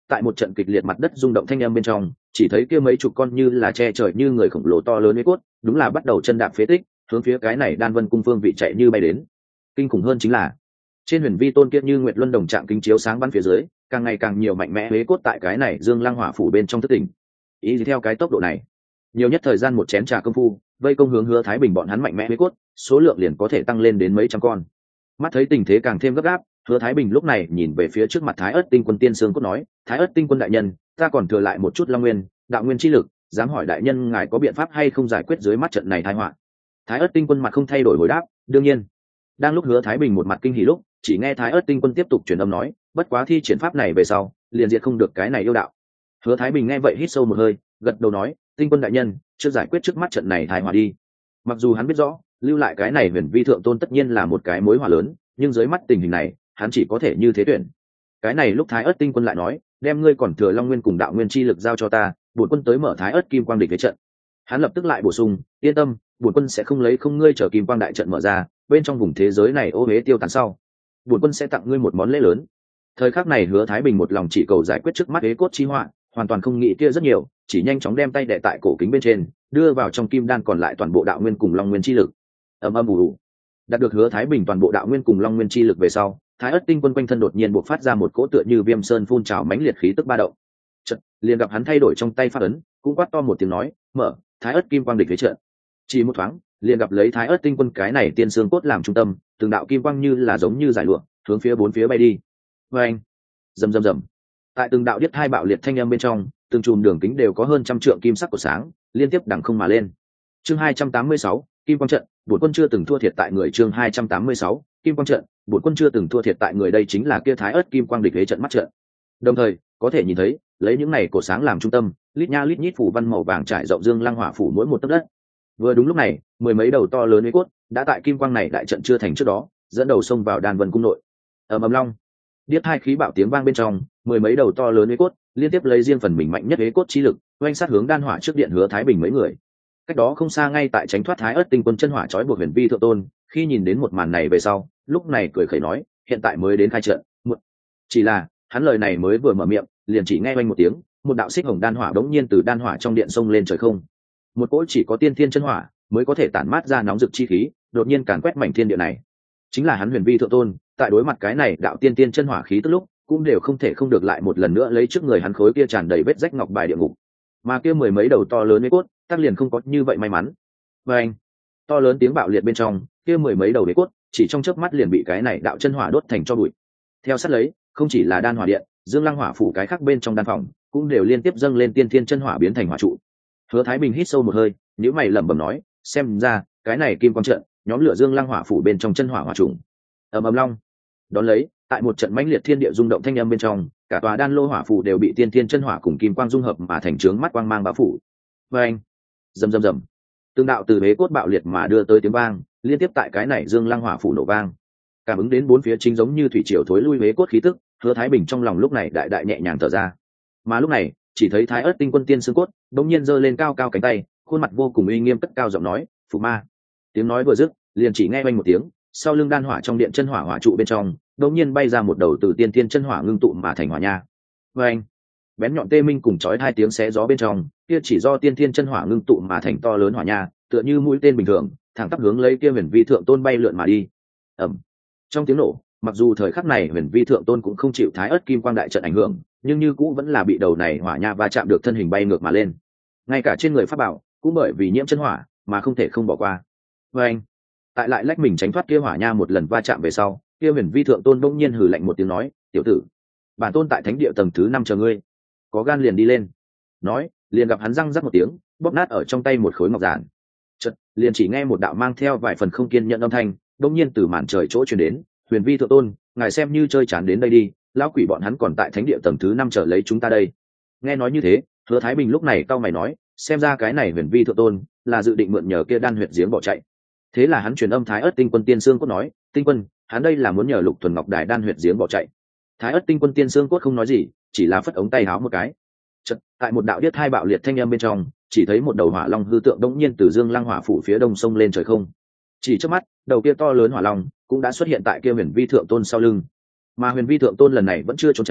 tại một trận kịch liệt mặt đất rung động thanh âm bên trong, chỉ thấy kia mấy chục con như là che trời như người khổng lồ to lớn uế cốt, đúng là bắt đầu chân đạp phế tích, hướng phía cái này đan vân cung phương vị chạy như bay đến. Kinh khủng hơn chính là trên huyền vi tôn kia như nguyệt luân đồng trạng kính chiếu sáng bắn phía dưới, càng ngày càng nhiều mạnh mẽ uế cốt tại cái này dương lăng hỏa phủ bên trong thất tỉnh. Ý theo cái tốc độ này, nhiều nhất thời gian một chén trà công phu, vây công hướng Hứa Thái Bình bọn hắn mạnh mẽ uế cốt, số lượng liền có thể tăng lên đến mấy trăm con. Mắt thấy tình thế càng thêm gấp gáp, Hứa Thái Bình lúc này nhìn về phía trước mặt Thái Ức Tinh Quân Tiên Sương Cốt nói: Thái Ức Tinh Quân đại nhân, ta còn thừa lại một chút long nguyên, đạo nguyên chi lực, dám hỏi đại nhân ngài có biện pháp hay không giải quyết dưới mắt trận này tai họa? Thái Ức Tinh Quân mặt không thay đổi hồi đáp: đương nhiên. Đang lúc Hứa Thái Bình một mặt kinh hỉ lúc, chỉ nghe Thái Ức Tinh Quân tiếp tục truyền âm nói: bất quá thi triển pháp này về sau, liền diệt không được cái này yêu đạo. Hứa Thái Bình nghe vậy hít sâu một hơi, gật đầu nói: Tinh Quân đại nhân, chưa giải quyết trước mắt trận này tai họa đi. Mặc dù hắn biết rõ, lưu lại cái này huyền vi thượng tôn tất nhiên là một cái mối họa lớn, nhưng dưới mắt tình hình này, hắn chỉ có thể như thế tuyển. Cái này lúc Thái Ức Tinh Quân lại nói: đem ngươi còn thừa long nguyên cùng đạo nguyên chi lực giao cho ta, bổn quân tới mở Thái Ức Kim Quang địch thế trận. Hắn lập tức lại bổ sung: yên tâm, bổn quân sẽ không lấy không ngươi chờ Kim Quang đại trận mở ra, bên trong vùng thế giới này ô uế tiêu tán sau, bổn quân sẽ tặng ngươi một món lễ lớn. Thời khắc này Hứa Thái Bình một lòng chỉ cầu giải quyết trước mắt uế cốt chi họa, hoàn toàn không nghĩ kia rất nhiều, chỉ nhanh chóng đem tay đè tại cổ kính bên trên, đưa vào trong kim đan còn lại toàn bộ đạo nguyên cùng long nguyên chi lực. Ầm ầm ù ù. Đạt được Hứa Thái Bình toàn bộ đạo nguyên cùng long nguyên chi lực về sau, Thái Ức Tinh Quân quanh thân đột nhiên bộc phát ra một cỗ tựa như viêm sơn phun trào mãnh liệt khí tức ba động. Chợt, liền gặp hắn thay đổi trong tay pháp ấn, cũng quát to một tiếng nói: mở Thái Ức Kim Quang địch thế trận. Chỉ một thoáng, liền gặp lấy Thái Ức Tinh Quân cái này tiên xương cốt làm trung tâm, từng đạo kim quang như là giống như giải lụa, hướng phía bốn phía bay đi. Oeng, rầm rầm rầm. Tại từng đạo điếc hai bạo liệt thanh âm bên trong, từng chùm đường kính đều có hơn trăm trượng kim sắc của sáng, liên tiếp đằng không mà lên. Chương 286, Kim Quang trận, bổn quân chưa từng thua thiệt tại người. Chương 286, Kim Quang trận, bổn quân chưa từng thua thiệt tại người. Đây chính là kia Thái Ức Kim Quang địch thế trận mắt trận. Đồng thời, có thể nhìn thấy, lấy những này cổ sáng làm trung tâm, lít nha lít nhít phủ văn màu vàng trải rộng dương lăng hỏa phủ mỗi một tấc đất. Vừa đúng lúc này, mười mấy đầu to lớn uế cốt đã tại kim quang này đại trận chưa thành trước đó, dẫn đầu xông vào đan vân cung nội. Ầm ầm long, điếc hai khí bạo tiếng vang bên trong, mười mấy đầu to lớn uế cốt liên tiếp lấy riêng phần mình mạnh nhất uế cốt chi lực, oanh sát hướng đan hỏa trước điện Hứa Thái Bình mấy người. Cách đó không xa ngay tại tránh thoát Thái Ức Tinh Quân chân hỏa trói buộc huyền vi thượng tôn, khi nhìn đến một màn này về sau, lúc này cười khẩy nói: hiện tại mới đến khai trận, muộn. Chỉ là hắn lời này mới vừa mở miệng, liền chỉ nghe oanh một tiếng, một đạo xích hồng đan hỏa đống nhiên từ đan hỏa trong điện xông lên trời không. Một cỗ chỉ có tiên thiên chân hỏa mới có thể tản mát ra nóng rực chi khí, đột nhiên càn quét mảnh thiên địa này. Chính là hắn huyền vi thượng tôn, tại đối mặt cái này đạo tiên tiên chân hỏa khí tức lúc, cũng đều không thể không được lại một lần nữa lấy trước người hắn khối kia tràn đầy vết rách ngọc bài địa ngục. Mà kia mười mấy đầu to lớn uế cốt, tăng liền không có như vậy may mắn. Và anh, to lớn tiếng bạo liệt bên trong, kia mười mấy đầu uế cốt, chỉ trong chớp mắt liền bị cái này đạo chân hỏa đốt thành tro bụi. Theo sát lấy, không chỉ là đan hỏa điện, dương lăng hỏa phủ cái khác bên trong đan phòng, cũng đều liên tiếp dâng lên tiên thiên chân hỏa biến thành hỏa trụ. Hứa Thái Bình hít sâu một hơi, nhíu mày lẩm bẩm nói: xem ra cái này kim quang trận, nhóm lửa dương lăng hỏa phủ bên trong chân hỏa hỏa trùng. Ầm ầm long. Đón lấy, tại một trận mãnh liệt thiên địa rung động thanh âm bên trong, cả tòa đan lô hỏa phủ đều bị tiên thiên chân hỏa cùng kim quang dung hợp mà thành trướng mắt quang mang bao phủ. Và anh, rầm rầm rầm, tương đạo từ bế cốt bạo liệt mà đưa tới tiếng vang, liên tiếp tại cái này dương lăng hỏa phủ nổ vang. Cảm ứng đến bốn phía chính giống như thủy triều thối lui bế cốt khí tức, Hứa Thái Bình trong lòng lúc này đại đại nhẹ nhàng thở ra. Mà lúc này, chỉ thấy Thái Ức Tinh Quân tiên xương cốt đống nhiên giơ lên cao cao cánh tay, khuôn mặt vô cùng uy nghiêm cất cao giọng nói: "Phụ ma." Tiếng nói vừa dứt, liền chỉ nghe oanh một tiếng, sau lưng đan hỏa trong điện chân hỏa hỏa trụ bên trong, đột nhiên bay ra một đầu từ tiên tiên chân hỏa ngưng tụ mà thành hỏa nha. Oanh! Bén nhọn tê minh cùng chói hai tiếng xé gió bên trong, kia chỉ do tiên tiên chân hỏa ngưng tụ mà thành to lớn hỏa nha, tựa như mũi tên bình thường, thẳng tắp hướng lấy kia huyền vi thượng tôn bay lượn mà đi. Ầm. Trong tiếng nổ, mặc dù thời khắc này huyền vi thượng tôn cũng không chịu Thái Ức Kim Quang đại trận ảnh hưởng, nhưng như cũ vẫn là bị đầu này hỏa nha va chạm được thân hình bay ngược mà lên. Ngay cả trên người pháp bảo cũng bởi vì nhiễm chân hỏa mà không thể không bỏ qua. Oanh! Tại lại lách mình tránh thoát kia hỏa nha một lần va chạm về sau, kia huyền vi thượng tôn bỗng nhiên hừ lạnh một tiếng nói: "Tiểu tử, bản tôn tại thánh địa tầng thứ 5 chờ ngươi, có gan liền đi lên." Nói, liền gặp hắn răng rắc một tiếng, bóp nát ở trong tay một khối ngọc giản. Chợt, liền chỉ nghe một đạo mang theo vài phần không kiên nhẫn âm thanh, bỗng nhiên từ màn trời chỗ truyền đến: "Huyền vi thượng tôn, ngài xem như chơi chán đến đây đi, lão quỷ bọn hắn còn tại thánh địa tầng thứ 5 chờ lấy chúng ta đây." Nghe nói như thế, Hứa Thái Bình lúc này cau mày nói: "Xem ra cái này huyền vi thượng tôn là dự định mượn nhờ kia đan huyệt giếng bỏ chạy." Thế là hắn truyền âm Thái Ức Tinh Quân tiên xương cốt nói: "Tinh Quân, hắn đây là muốn nhờ Lục Thuần Ngọc Đài đan huyệt giếng bỏ chạy." Thái Ức Tinh Quân tiên xương cốt không nói gì, chỉ là phất ống tay háo một cái. Chợt, tại một đạo điếc hai bạo liệt thanh âm bên trong, chỉ thấy một đầu hỏa long hư tượng đống nhiên từ dương lăng hỏa phủ phía đông sông lên trời không. Chỉ trước mắt, đầu kia to lớn hỏa long cũng đã xuất hiện tại kia huyền vi thượng tôn sau lưng. Mà huyền vi thượng tôn lần này vẫn chưa trốn tránh,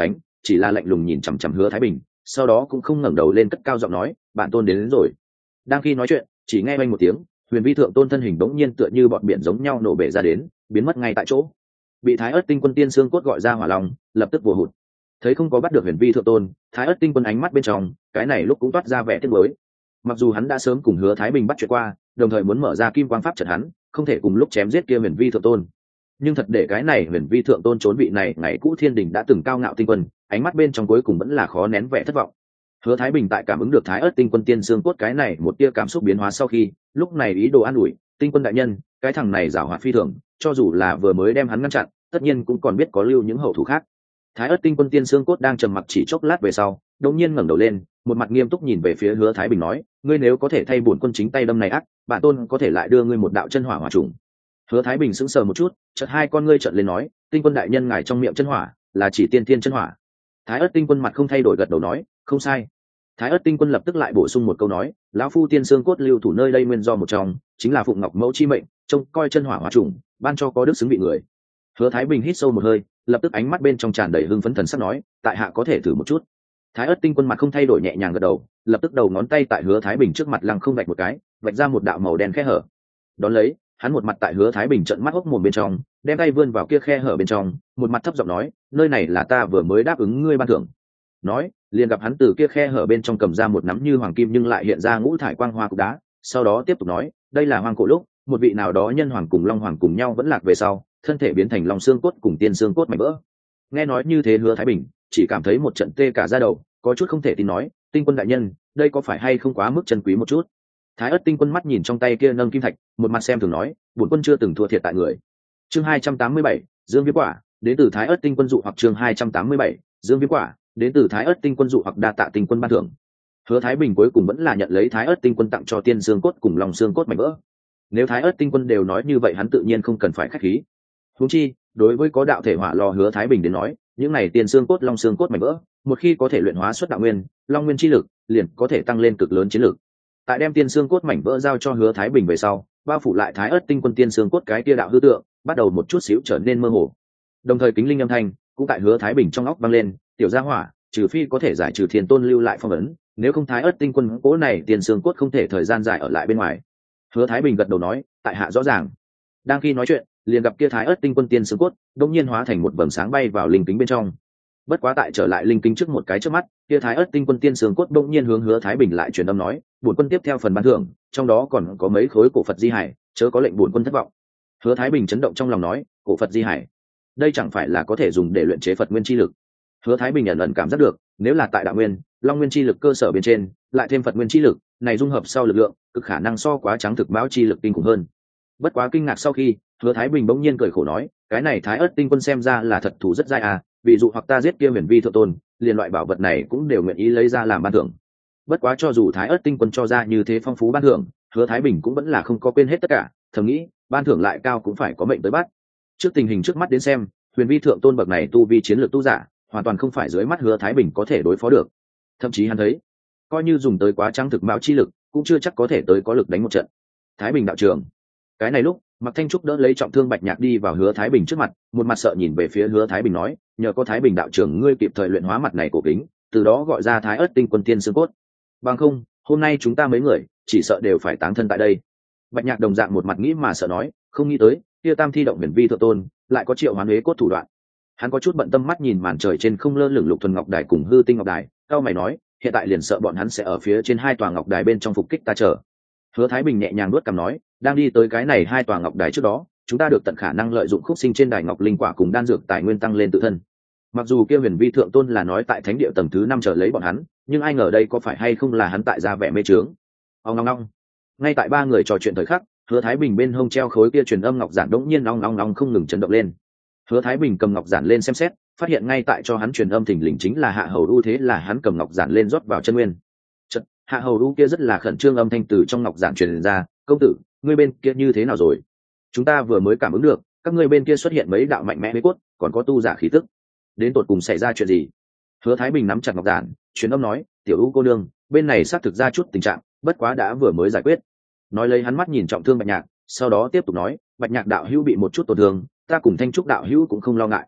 chỉ là lạnh lùng nhìn chằm chằm Hứa Thái Bình, sau đó cũng không ngẩng đầu lên, cất cao giọng nói, bản tôn đến rồi. Đang khi nói chuyện, chỉ nghe vang một tiếng, huyền vi thượng tôn thân hình bỗng nhiên tựa như bọn biển giống nhau nổ bể ra đến, biến mất ngay tại chỗ. Bị Thái Ức Tinh Quân tiên xương cốt gọi ra hỏa lòng, lập tức vồ hụt. Thấy không có bắt được huyền vi thượng tôn, Thái Ức Tinh Quân ánh mắt bên trong cái này lúc cũng toát ra vẻ tiếc nuối. Mặc dù hắn đã sớm cùng Hứa Thái Bình bắt chuyện qua, đồng thời muốn mở ra kim quang pháp trận hắn không thể cùng lúc chém giết kia huyền vi thượng tôn, nhưng thật để cái này huyền vi thượng tôn trốn vị này ngày cũ thiên đình đã từng cao ngạo tinh quân, ánh mắt bên trong cuối cùng vẫn là khó nén vẻ thất vọng. Hứa Thái Bình tại cảm ứng được Thái Ức Tinh Quân tiên xương cốt cái này một tia cảm xúc biến hóa sau khi, lúc này ý đồ an ủi, Tinh Quân đại nhân, cái thằng này giảo hoạt phi thường, cho dù là vừa mới đem hắn ngăn chặn, tất nhiên cũng còn biết có lưu những hậu thủ khác. Thái Ức Tinh Quân tiên xương cốt đang trầm mặc chỉ chốc lát về sau, đột nhiên ngẩng đầu lên, một mặt nghiêm túc nhìn về phía Hứa Thái Bình nói, ngươi nếu có thể thay bổn quân chính tay đâm này ác, bản tôn có thể lại đưa ngươi một đạo chân hỏa hỏa trùng. Hứa Thái Bình sững sờ một chút, chợt hai con ngươi trợn lên nói, Tinh Quân đại nhân ngài trong miệng chân hỏa là chỉ tiên thiên chân hỏa. Thái Ức Tinh Quân mặt không thay đổi gật đầu nói, không sai. Thái Ức Tinh Quân lập tức lại bổ sung một câu nói, lão phu tiên xương cốt lưu thủ nơi đây nguyên do một trong, chính là phụng ngọc mẫu chi mệnh, trông coi chân hỏa hỏa trùng, ban cho có đức xứng vị người. Hứa Thái Bình hít sâu một hơi, lập tức ánh mắt bên trong tràn đầy hưng phấn thần sắc nói, tại hạ có thể thử một chút. Thái Ức Tinh Quân mặt không thay đổi nhẹ nhàng gật đầu, lập tức đầu ngón tay tại Hứa Thái Bình trước mặt lăng không vạch một cái, vạch ra một đạo màu đen khe hở. Đón lấy, hắn một mặt tại Hứa Thái Bình trợn mắt hốc mồm bên trong, đem tay vươn vào kia khe hở bên trong, một mặt thấp giọng nói, nơi này là ta vừa mới đáp ứng ngươi ban thưởng. Nói, liền gặp hắn từ kia khe hở bên trong cầm ra một nắm như hoàng kim nhưng lại hiện ra ngũ thải quang hoa cục đá, sau đó tiếp tục nói, đây là hoang cổ lúc, một vị nào đó nhân hoàng cùng long hoàng cùng nhau vẫn lạc về sau, thân thể biến thành long xương cốt cùng tiên xương cốt mảnh vỡ. Nghe nói như thế Hứa Thái Bình chỉ cảm thấy một trận tê cả da đầu, có chút không thể tin nói, Tinh Quân đại nhân, đây có phải hay không quá mức chân quý một chút? Thái Ức Tinh Quân mắt nhìn trong tay kia nâng kim thạch, một mặt xem thường nói, bổn quân chưa từng thua thiệt tại người. Chương 287, Dương Viêm Quả, đến từ Thái Ức Tinh Quân dụ hoặc chương 287, Dương Viêm Quả, đến từ Thái Ức Tinh Quân dụ hoặc đa tạ Tinh Quân ban thưởng. Hứa Thái Bình cuối cùng vẫn là nhận lấy Thái Ức Tinh Quân tặng cho tiên xương cốt cùng lòng xương cốt mảnh vỡ. Nếu Thái Ức Tinh Quân đều nói như vậy hắn tự nhiên không cần phải khách khí. Huống chi, đối với có đạo thể hỏa lò Hứa Thái Bình đến nói, những này tiên xương cốt long xương cốt mảnh vỡ, một khi có thể luyện hóa xuất đạo nguyên, long nguyên chi lực, liền có thể tăng lên cực lớn chiến lực. Tại đem tiên xương cốt mảnh vỡ giao cho Hứa Thái Bình về sau, bao phủ lại Thái Ức Tinh Quân tiên xương cốt cái kia đạo hư tượng, bắt đầu một chút xíu trở nên mơ hồ. Đồng thời kính linh âm thanh cũng tại Hứa Thái Bình trong óc vang lên, tiểu gia hỏa, trừ phi có thể giải trừ thiên tôn lưu lại phong ấn, nếu không Thái Ức Tinh Quân cố này tiên xương cốt không thể thời gian dài ở lại bên ngoài. Hứa Thái Bình gật đầu nói, tại hạ rõ ràng. Đang khi nói chuyện, liền gặp kia Thái Ức Tinh Quân tiên xương cốt đột nhiên hóa thành một vầng sáng bay vào linh kính bên trong. Bất quá tại trở lại linh kính trước một cái trước mắt, kia Thái Ức Tinh Quân tiên xương cốt đột nhiên hướng Hứa Thái Bình lại truyền âm nói, bổn quân tiếp theo phần ban thưởng, trong đó còn có mấy khối cổ Phật di hải, chớ có lệnh bổn quân thất vọng. Hứa Thái Bình chấn động trong lòng nói, cổ Phật di hải, đây chẳng phải là có thể dùng để luyện chế Phật nguyên chi lực? Hứa Thái Bình ẩn ẩn cảm giác được, nếu là tại đạo nguyên, long nguyên chi lực cơ sở bên trên, lại thêm Phật nguyên chi lực, này dung hợp sau lực lượng, cực khả năng so quá trắng thực mão chi lực kinh khủng hơn. Bất quá kinh ngạc sau khi, Hứa Thái Bình bỗng nhiên cười khổ nói, cái này Thái Ức Tinh Quân xem ra là thật thù rất dai à, ví dụ hoặc ta giết kia huyền vi thượng tôn, liền loại bảo vật này cũng đều nguyện ý lấy ra làm ban thưởng. Bất quá cho dù Thái Ức Tinh Quân cho ra như thế phong phú ban thưởng, Hứa Thái Bình cũng vẫn là không có quên hết tất cả, thầm nghĩ, ban thưởng lại cao cũng phải có mệnh tới bắt. Trước tình hình trước mắt đến xem, huyền vi thượng tôn bậc này tu vi chiến lược tu giả, hoàn toàn không phải dưới mắt Hứa Thái Bình có thể đối phó được. Thậm chí hắn thấy, coi như dùng tới quá trắng thực mão chi lực, cũng chưa chắc có thể tới có lực đánh một trận. Thái Bình đạo trường. Cái này lúc, Mạc Thanh Trúc đỡ lấy trọng thương Bạch Nhạc đi vào Hứa Thái Bình trước mặt, một mặt sợ nhìn về phía Hứa Thái Bình nói, nhờ có Thái Bình đạo trưởng ngươi kịp thời luyện hóa mặt này cổ kính, từ đó gọi ra Thái Ức Tinh Quân tiên xương cốt. Bằng không, hôm nay chúng ta mấy người chỉ sợ đều phải táng thân tại đây. Bạch Nhạc đồng dạng một mặt nghĩ mà sợ nói, không nghĩ tới, kia Tam Thi động huyền vi thượng tôn, lại có triệu hoán huế cốt thủ đoạn. Hắn có chút bận tâm mắt nhìn màn trời trên không lơ lửng lục thuần ngọc đài cùng hư tinh ngọc đài, cao mày nói, hiện tại liền sợ bọn hắn sẽ ở phía trên hai tòa ngọc đài bên trong phục kích ta chờ. Hứa Thái Bình nhẹ nhàng nuốt cằm nói, đang đi tới cái này hai tòa ngọc đài trước đó, chúng ta được tận khả năng lợi dụng khúc sinh trên đài ngọc linh quả cùng đan dược tài nguyên tăng lên tự thân. Mặc dù kia huyền vi thượng tôn là nói tại thánh địa tầng thứ 5 chờ lấy bọn hắn, nhưng ai ngờ đây có phải hay không là hắn tại ra vẻ mê trướng. Ong ong ong. Ngay tại ba người trò chuyện thời khắc, Hứa Thái Bình bên hông treo khối kia truyền âm ngọc giản đống nhiên ong ong ong không ngừng chấn động lên. Hứa Thái Bình cầm ngọc giản lên xem xét, phát hiện ngay tại cho hắn truyền âm thình lình chính là Hạ Hầu Du, thế là hắn cầm ngọc giản lên rót vào chân nguyên. Chợt, Hạ Hầu Du kia rất là khẩn trương âm thanh từ trong ngọc giản truyền ra, "Công tử, ngươi bên kia như thế nào rồi? Chúng ta vừa mới cảm ứng được, các ngươi bên kia xuất hiện mấy đạo mạnh mẽ huyết cốt, còn có tu giả khí tức. Đến tột cùng xảy ra chuyện gì?" Hứa Thái Bình nắm chặt ngọc giản, truyền âm nói, "Tiểu U cô nương, bên này xác thực ra chút tình trạng, bất quá đã vừa mới giải quyết." Nói lấy hắn mắt nhìn trọng thương Bạch Nhạc, sau đó tiếp tục nói, "Bạch Nhạc đạo hữu bị một chút tổn thương, ta cùng Thanh Trúc đạo hữu cũng không lo ngại."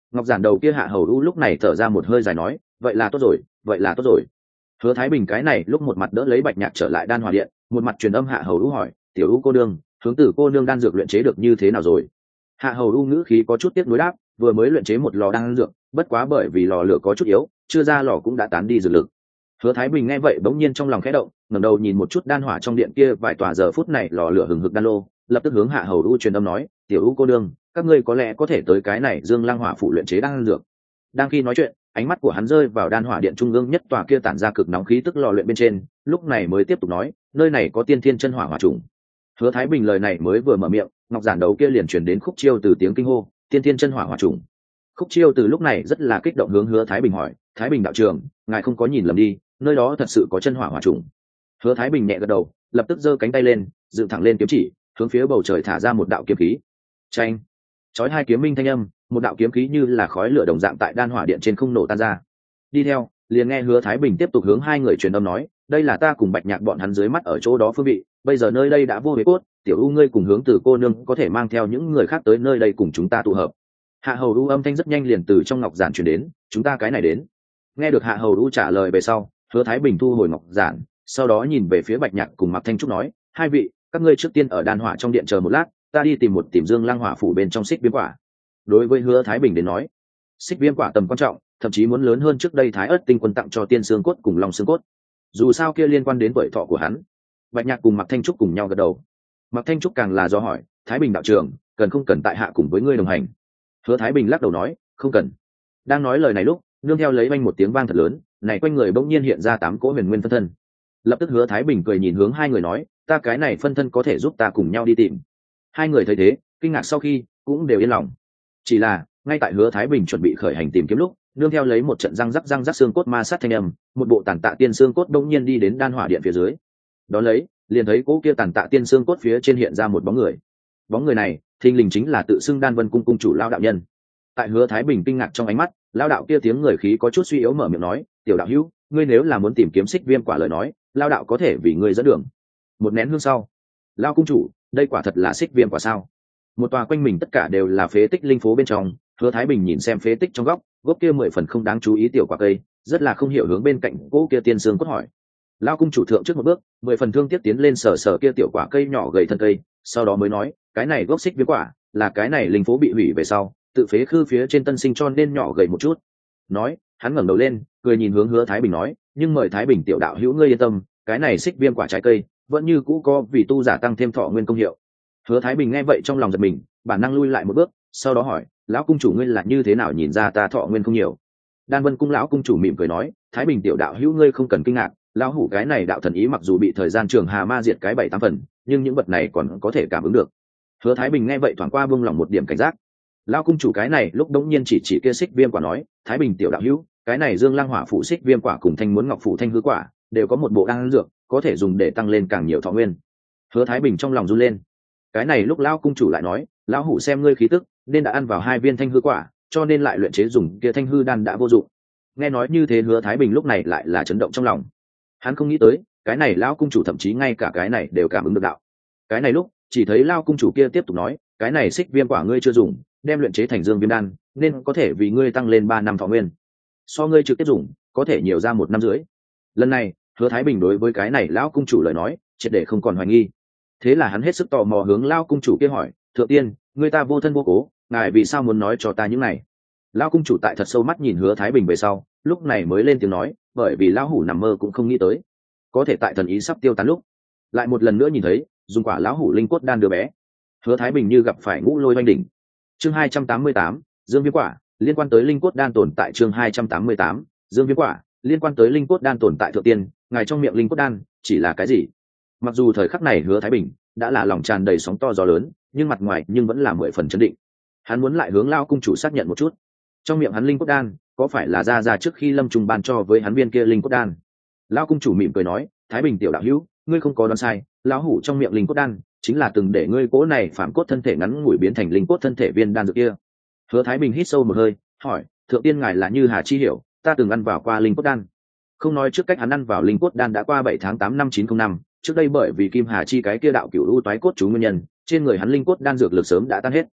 ngọc giản đầu kia Hạ Hầu U lúc này thở ra một hơi dài nói, vậy là tốt rồi, vậy là tốt rồi. Hứa Thái Bình cái này lúc một mặt đỡ lấy Bạch Nhạc trở lại đan hỏa điện, một mặt truyền âm Hạ Hầu U hỏi, tiểu U cô nương, hướng tử cô nương đan dược luyện chế được như thế nào rồi? Hạ Hầu U ngữ khí có chút tiếc nuối đáp, vừa mới luyện chế một lò đan dược, bất quá bởi vì lò lửa có chút yếu, chưa ra lò cũng đã tán đi dược lực. Hứa Thái Bình nghe vậy bỗng nhiên trong lòng khẽ động, ngẩng đầu nhìn một chút đan hỏa trong điện kia vài tòa giờ phút này lò lửa hừng hực đan lô, lập tức hướng Hạ Hầu U truyền âm nói, tiểu U cô nương, các ngươi có lẽ có thể tới cái này Dương Lăng Hỏa phụ luyện chế đan dược. Đang khi nói chuyện, ánh mắt của hắn rơi vào đan hỏa điện trung ương nhất tòa kia tản ra cực nóng khí tức lò luyện bên trên, lúc này mới tiếp tục nói, nơi này có tiên thiên chân hỏa hỏa trùng. Hứa Thái Bình lời này mới vừa mở miệng, ngọc giản đầu kia liền truyền đến Khúc Chiêu từ tiếng kinh hô, tiên thiên chân hỏa hỏa trùng. Khúc Chiêu từ lúc này rất là kích động hướng Hứa Thái Bình hỏi, Thái Bình đạo trưởng, ngài không có nhìn lầm đi, nơi đó thật sự có chân hỏa hỏa trùng. Hứa Thái Bình nhẹ gật đầu, lập tức giơ cánh tay lên, dựng thẳng lên kiếm chỉ, hướng phía bầu trời thả ra một đạo kiếm khí. Chanh, chói hai kiếm minh thanh âm, một đạo kiếm khí như là khói lửa đồng dạng tại đan hỏa điện trên không nổ tan ra. Đi theo, liền nghe Hứa Thái Bình tiếp tục hướng hai người truyền âm nói, đây là ta cùng Bạch Nhạc bọn hắn dưới mắt ở chỗ đó phương vị, bây giờ nơi đây đã vô huế cốt, tiểu U ngươi cùng hướng từ cô nương có thể mang theo những người khác tới nơi đây cùng chúng ta tụ hợp. Hạ Hầu U âm thanh rất nhanh liền từ trong ngọc giản truyền đến, chúng ta cái này đến. Nghe được Hạ Hầu U trả lời về sau, Hứa Thái Bình thu hồi ngọc giản, sau đó nhìn về phía Bạch Nhạc cùng Mạc Thanh Trúc nói, hai vị, các ngươi trước tiên ở đan hỏa trong điện chờ một lát, ta đi tìm Dương Lăng Hỏa phủ bên trong xích viêm quả. Đối với Hứa Thái Bình đến nói, xích viêm quả tầm quan trọng, thậm chí muốn lớn hơn trước đây Thái Ức tinh quân tặng cho tiên xương cốt cùng long xương cốt. Dù sao kia liên quan đến tuổi thọ của hắn. Bạch Nhạc cùng Mạc Thanh Trúc cùng nhau gật đầu. Mạc Thanh Trúc càng là do hỏi, Thái Bình đạo trưởng, cần không cần tại hạ cùng với ngươi đồng hành? Hứa Thái Bình lắc đầu nói, không cần. Đang nói lời này lúc, nương theo lấy vang một tiếng vang thật lớn, này quanh người bỗng nhiên hiện ra 8 cỗ huyền nguyên phân thân. Lập tức Hứa Thái Bình cười nhìn hướng hai người nói, ta cái này phân thân có thể giúp ta cùng nhau đi tìm. Hai người thấy thế, kinh ngạc sau khi cũng đều yên lòng. Chỉ là ngay tại Hứa Thái Bình chuẩn bị khởi hành tìm kiếm lúc, nương theo lấy một trận răng rắc xương cốt ma sát thanh âm, một bộ tàn tạ tiên xương cốt bỗng nhiên đi đến đan hỏa điện phía dưới. Đó lấy, liền thấy cỗ kia tàn tạ tiên xương cốt phía trên hiện ra một bóng người. Bóng người này, thình lình chính là tự xưng Đan Vân cung cung chủ Lão đạo nhân. Tại Hứa Thái Bình kinh ngạc trong ánh mắt, Lão đạo kia tiếng người khí có chút suy yếu mở miệng nói, tiểu đạo hữu, ngươi nếu là muốn tìm kiếm xích viêm quả lời nói, Lão đạo có thể vì ngươi dẫn đường. Một nén hương sau, Lão cung chủ, đây quả thật là xích viêm quả sao? Một tòa quanh mình tất cả đều là phế tích linh phố bên trong, Hứa Thái Bình nhìn xem phế tích trong góc, gốc kia 10 phần không đáng chú ý tiểu quả cây, rất là không hiểu hướng bên cạnh cỗ kia tiên xương cốt hỏi. Lão cung chủ thượng trước một bước, 10 phần thương tiếc tiến lên sờ kia tiểu quả cây nhỏ gầy thân cây, sau đó mới nói, cái này gốc xích viêm quả, là cái này linh phố bị hủy về sau, tự phế khư phía trên tân sinh cho nên nhỏ gầy một chút. Nói, hắn ngẩng đầu lên, cười nhìn hướng Hứa Thái Bình nói, nhưng mời Thái Bình tiểu đạo hữu ngươi yên tâm, cái này xích viêm quả trái cây, vẫn như cũ có vì tu giả tăng thêm thọ nguyên công hiệu. Hứa Thái Bình nghe vậy trong lòng giật mình, bản năng lui lại một bước, sau đó hỏi, lão cung chủ ngươi là như thế nào nhìn ra ta thọ nguyên không nhiều? Đan Vân cung lão cung chủ mỉm cười nói, Thái Bình tiểu đạo hữu ngươi không cần kinh ngạc, lão hủ cái này đạo thần ý mặc dù bị thời gian trường hà ma diệt cái 7-8 phần, nhưng những vật này còn có thể cảm ứng được. Hứa Thái Bình nghe vậy thoáng qua buông lòng một điểm cảnh giác. Lão cung chủ cái này lúc đống nhiên chỉ kia xích viêm quả nói, Thái Bình tiểu đạo hữu, cái này Dương Lăng Hỏa phủ xích viêm quả cùng Thanh Muốn Ngọc phủ thanh hư quả, đều có một bộ đan dược, có thể dùng để tăng lên càng nhiều thọ nguyên. Hứa Thái Bình trong lòng run lên. Cái này lúc lão cung chủ lại nói, lão hủ xem ngươi khí tức, nên đã ăn vào 2 viên thanh hư quả, cho nên lại luyện chế dùng kia thanh hư đan đã vô dụng. Nghe nói như thế Hứa Thái Bình lúc này lại là chấn động trong lòng. Hắn không nghĩ tới, cái này lão cung chủ thậm chí ngay cả cái này đều cảm ứng được đạo. Cái này lúc, chỉ thấy lão cung chủ kia tiếp tục nói, cái này xích viêm quả ngươi chưa dùng, đem luyện chế thành dương viêm đan, nên có thể vì ngươi tăng lên 3 năm thọ nguyên. So ngươi trực tiếp dùng, có thể nhiều ra 1 năm rưỡi. Lần này, Hứa Thái Bình đối với cái này lão cung chủ lời nói, triệt để không còn hoài nghi. Thế là hắn hết sức tò mò hướng lão cung chủ kia hỏi, thượng tiên, ngươi ta vô thân vô cố, ngài vì sao muốn nói cho ta những này? Lão cung chủ tại thật sâu mắt nhìn Hứa Thái Bình về sau, lúc này mới lên tiếng nói, bởi vì lão hủ nằm mơ cũng không nghĩ tới, có thể tại thần ý sắp tiêu tán lúc, lại một lần nữa nhìn thấy dùng quả lão hủ linh cốt đan đứa bé. Hứa Thái Bình như gặp phải ngũ lôi oanh đỉnh. Chương 288, Dương Viêm quả, liên quan tới linh cốt đan tồn tại. Chương 288, Dương Viêm quả, liên quan tới linh cốt đan tồn tại. Thượng tiên, ngài trong miệng linh cốt đan chỉ là cái gì? Mặc dù thời khắc này Hứa Thái Bình đã là lòng tràn đầy sóng to gió lớn, nhưng mặt ngoài nhưng vẫn là 10 phần chấn định. Hắn muốn lại hướng lão cung chủ xác nhận một chút, trong miệng hắn linh cốt đan có phải là ra trước khi Lâm Trung ban cho với hắn viên kia linh cốt đan? Lão cung chủ mỉm cười nói, Thái Bình tiểu đạo hữu, ngươi không có đoán sai, lão hủ trong miệng linh cốt đan chính là từng để ngươi cố này phạm cốt thân thể ngắn ngủi biến thành linh cốt thân thể viên đan dược kia. Hứa Thái Bình hít sâu một hơi, hỏi, thượng tiên ngài là như hà chi hiểu, ta từng ăn vào qua linh cốt đan. Không nói trước cách hắn ăn vào linh cốt đan đã qua 7 tháng 8 năm 905, trước đây bởi vì Kim Hà chi cái kia đạo cửu u toái cốt chú nguyên nhân, trên người hắn linh cốt đan dược lực sớm đã tan hết.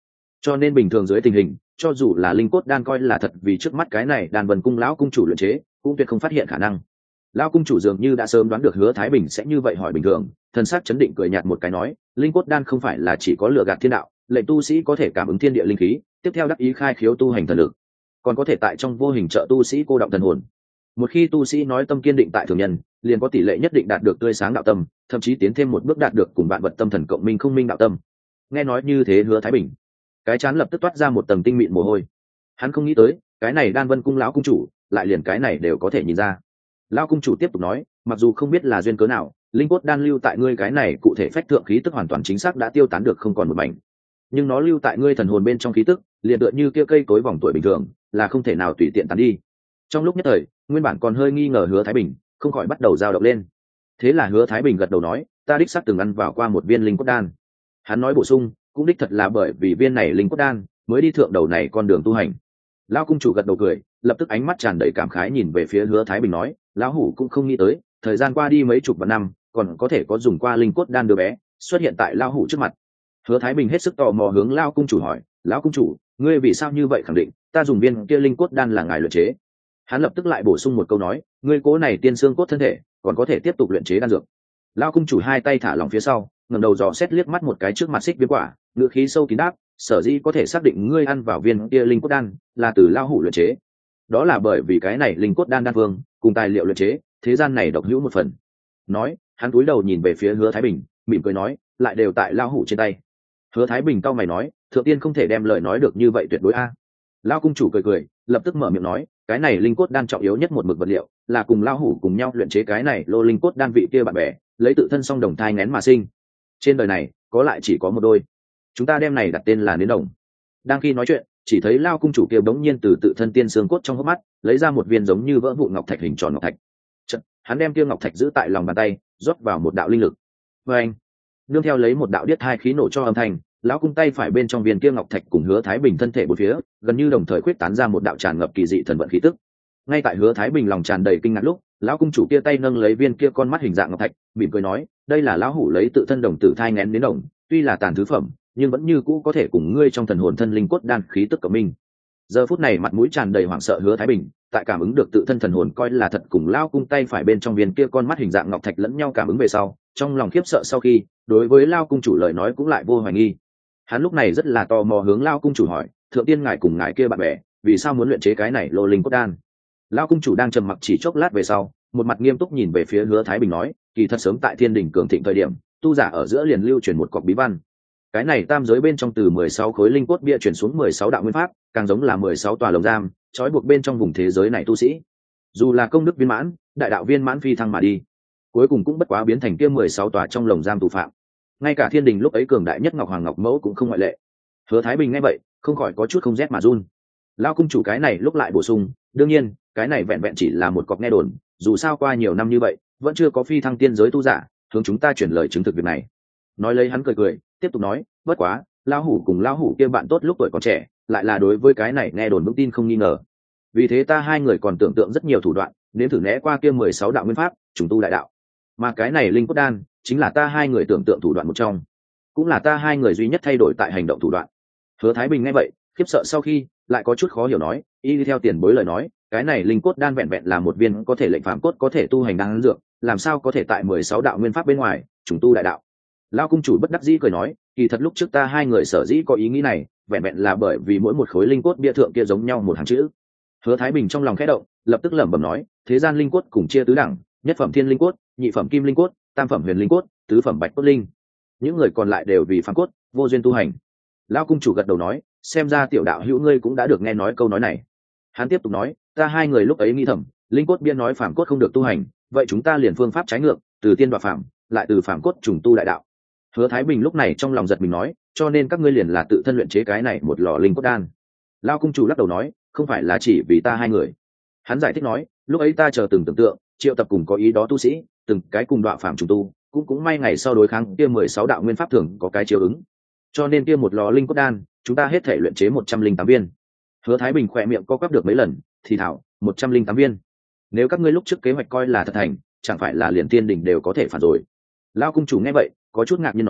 Cho nên bình thường dưới tình hình, cho dù là linh cốt đan coi là thật vì trước mắt cái này đan vân cung lão cung chủ luyện chế, cũng tuyệt không phát hiện khả năng. Lão cung chủ dường như đã sớm đoán được Hứa Thái Bình sẽ như vậy hỏi bình thường, thần sắc chấn định cười nhạt một cái nói, linh cốt đan không phải là chỉ có lựa gạt thiên đạo, lệnh tu sĩ có thể cảm ứng thiên địa linh khí, tiếp theo đắc ý khai khiếu tu hành thần lực, còn có thể tại trong vô hình trợ tu sĩ cô động thần hồn. Một khi tu sĩ nói tâm kiên định tại thường nhân, liền có tỷ lệ nhất định đạt được tươi sáng đạo tâm, thậm chí tiến thêm một bước đạt được cùng vạn vật tâm thần cộng minh không minh đạo tâm. Nghe nói như thế, Hứa Thái Bình cái chán lập tức toát ra một tầng tinh mịn mồ hôi. Hắn không nghĩ tới, cái này Đan Vân cung lão cung chủ lại liền cái này đều có thể nhìn ra. Lão cung chủ tiếp tục nói, mặc dù không biết là duyên cớ nào, linh cốt đan lưu tại ngươi cái này cụ thể phách thượng khí tức hoàn toàn chính xác đã tiêu tán được không còn một mảnh, nhưng nó lưu tại ngươi thần hồn bên trong khí tức liền tựa như kia cây cối vòng tuổi bình thường, là không thể nào tùy tiện tán đi. Trong lúc nhất thời, nguyên bản còn hơi nghi ngờ Hứa Thái Bình không khỏi bắt đầu dao động lên. Thế là Hứa Thái Bình gật đầu nói, ta đích xác từng ăn vào qua một viên linh cốt đan. Hắn nói bổ sung, cũng đích thật là bởi vì viên này linh cốt đan mới đi thượng đầu này con đường tu hành. Lão cung chủ gật đầu cười, lập tức ánh mắt tràn đầy cảm khái nhìn về phía Hứa Thái Bình nói, lão hủ cũng không nghĩ tới, thời gian qua đi mấy chục vạn năm, còn có thể có dùng qua linh cốt đan đứa bé xuất hiện tại lão hủ trước mặt. Hứa Thái Bình hết sức tò mò hướng lão cung chủ hỏi, lão cung chủ, ngươi vì sao như vậy khẳng định ta dùng viên kia linh cốt đan là ngài luyện chế? Hắn lập tức lại bổ sung một câu nói, ngươi cố này tiên xương cốt thân thể còn có thể tiếp tục luyện chế đan dược. Lão cung chủ hai tay thả lỏng phía sau, ngẩng đầu dò xét liếc mắt một cái trước mặt Xích Viêm quả, ngữ khí sâu kín đáp, sở dĩ có thể xác định ngươi ăn vào viên kia linh cốt đan là từ lão hủ luyện chế, đó là bởi vì cái này linh cốt đan đan vương cùng tài liệu luyện chế thế gian này độc hữu một phần. Nói, hắn cúi đầu nhìn về phía Hứa Thái Bình, mỉm cười nói, lại đều tại lão hủ trên tay. Hứa Thái Bình cau mày nói, thượng tiên không thể đem lời nói được như vậy tuyệt đối a. Lão cung chủ cười cười, lập tức mở miệng nói, cái này linh cốt đan trọng yếu nhất một mực vật liệu là cùng lão hủ cùng nhau luyện chế cái này lô linh cốt đan vị kia bạn bè lấy tự thân song đồng thai nghén mà sinh. Trên đời này có lại chỉ có một đôi, chúng ta đem này đặt tên là nến đồng. Đang khi nói chuyện, chỉ thấy Lão cung chủ kia bỗng nhiên từ tự thân tiên xương cốt trong hốc mắt lấy ra một viên giống như vỡ vụn ngọc thạch hình tròn ngọc thạch. Chật, hắn đem kia ngọc thạch giữ tại lòng bàn tay, rót vào một đạo linh lực. Và anh, nương theo lấy một đạo điếc hai khí nổ cho âm thanh, lão cung tay phải bên trong viên kia ngọc thạch cùng Hứa Thái Bình thân thể bốn phía gần như đồng thời quyết tán ra một đạo tràn ngập kỳ dị thần vận khí tức. Ngay tại Hứa Thái Bình lòng tràn đầy kinh ngạc lúc, lão cung chủ kia tay nâng lấy viên kia con mắt hình dạng ngọc thạch, mỉm cười nói, đây là lão hủ lấy tự thân đồng tử thai nghén đến đồng, tuy là tàn thứ phẩm, nhưng vẫn như cũ có thể cùng ngươi trong thần hồn thân linh cốt đan khí tức cộng minh. Giờ phút này mặt mũi tràn đầy hoảng sợ Hứa Thái Bình, tại cảm ứng được tự thân thần hồn coi là thật cùng lão cung tay phải bên trong viên kia con mắt hình dạng ngọc thạch lẫn nhau cảm ứng về sau, trong lòng khiếp sợ sau khi, đối với lão cung chủ lời nói cũng lại vô hoài nghi. Hắn lúc này rất là tò mò hướng lão cung chủ hỏi, thượng tiên ngài cùng ngài kia bạn bè vì sao muốn luyện chế cái này lô linh cốt đan? Lão cung chủ đang trầm mặc chỉ chốc lát về sau, một mặt nghiêm túc nhìn về phía Hứa Thái Bình nói, kỳ thật sớm tại Thiên Đình cường thịnh thời điểm, tu giả ở giữa liền lưu truyền một cọc bí văn. Cái này tam giới bên trong từ 16 khối linh cốt bia chuyển xuống 16 đạo nguyên pháp, càng giống là 16 tòa lồng giam, trói buộc bên trong vùng thế giới này tu sĩ. Dù là công đức viên mãn, đại đạo viên mãn phi thăng mà đi, cuối cùng cũng bất quá biến thành kia 16 tòa trong lồng giam tù phạm. Ngay cả Thiên Đình lúc ấy cường đại nhất Ngọc Hoàng Ngọc Mẫu cũng không ngoại lệ. Hứa Thái Bình nghe vậy, không khỏi có chút không rét mà run. Lão cung chủ cái này lúc lại bổ sung, đương nhiên, cái này vẹn vẹn chỉ là một cọc nghe đồn, dù sao qua nhiều năm như vậy, vẫn chưa có phi thăng tiên giới tu giả hướng chúng ta chuyển lời chứng thực việc này. Nói lấy hắn cười cười, tiếp tục nói, bất quá, lão hủ cùng lão hủ kia bạn tốt lúc tuổi còn trẻ, lại là đối với cái này nghe đồn vững tin không nghi ngờ. Vì thế ta hai người còn tưởng tượng rất nhiều thủ đoạn, đến thử né qua kia 16 đạo nguyên pháp, trùng tu đại đạo. Mà cái này linh cốt đan, chính là ta hai người tưởng tượng thủ đoạn một trong, cũng là ta hai người duy nhất thay đổi tại hành động thủ đoạn. Hứa Thái Bình nghe vậy, khiếp sợ sau khi, lại có chút khó hiểu nói, y đi theo tiền bối lời nói, cái này linh cốt đan vẹn vẹn là một viên có thể lệnh phàm cốt có thể tu hành đan dược, làm sao có thể tại 16 đạo nguyên pháp bên ngoài trùng tu đại đạo? Lão cung chủ bất đắc dĩ cười nói, kỳ thật lúc trước ta hai người sở dĩ có ý nghĩ này, vẹn vẹn là bởi vì mỗi một khối linh cốt bia thượng kia giống nhau một hàng chữ. Hứa Thái Bình trong lòng khẽ động, lập tức lẩm bẩm nói, thế gian linh cốt cùng chia tứ đẳng, nhất phẩm thiên linh cốt, nhị phẩm kim linh cốt, tam phẩm huyền linh cốt, tứ phẩm bạch cốt linh. Những người còn lại đều vì phàm cốt, vô duyên tu hành. Lão cung chủ gật đầu nói, xem ra tiểu đạo hữu ngươi cũng đã được nghe nói câu nói này. Hắn tiếp tục nói, ta hai người lúc ấy nghĩ thầm, linh cốt bia nói phàm cốt không được tu hành, vậy chúng ta liền phương pháp trái ngược, từ tiên đoạt phàm, lại từ phàm cốt trùng tu đại đạo. Hứa Thái Bình lúc này trong lòng giật mình nói, cho nên các ngươi liền là tự thân luyện chế cái này một lò linh cốt đan. Lão cung chủ lắc đầu nói, không phải là chỉ vì ta hai người. Hắn giải thích nói, lúc ấy ta chờ từng tưởng tượng, triệu tập cùng có ý đó tu sĩ, từng cái cùng đọa phàm trùng tu, cũng may ngày sau đối kháng kia 16 đạo nguyên pháp thường có cái chiếu ứng. Cho nên kia một lò linh cốt đan, chúng ta hết thể luyện chế 108 viên. Hứa Thái Bình khỏe miệng co quắp được mấy lần, thì thảo, 108 viên. Nếu các ngươi lúc trước kế hoạch coi là thật thành, chẳng phải là liền Tiên Đình đều có thể phản rồi. Lão cung chủ nghe vậy, có chút ngạc nhiên nói,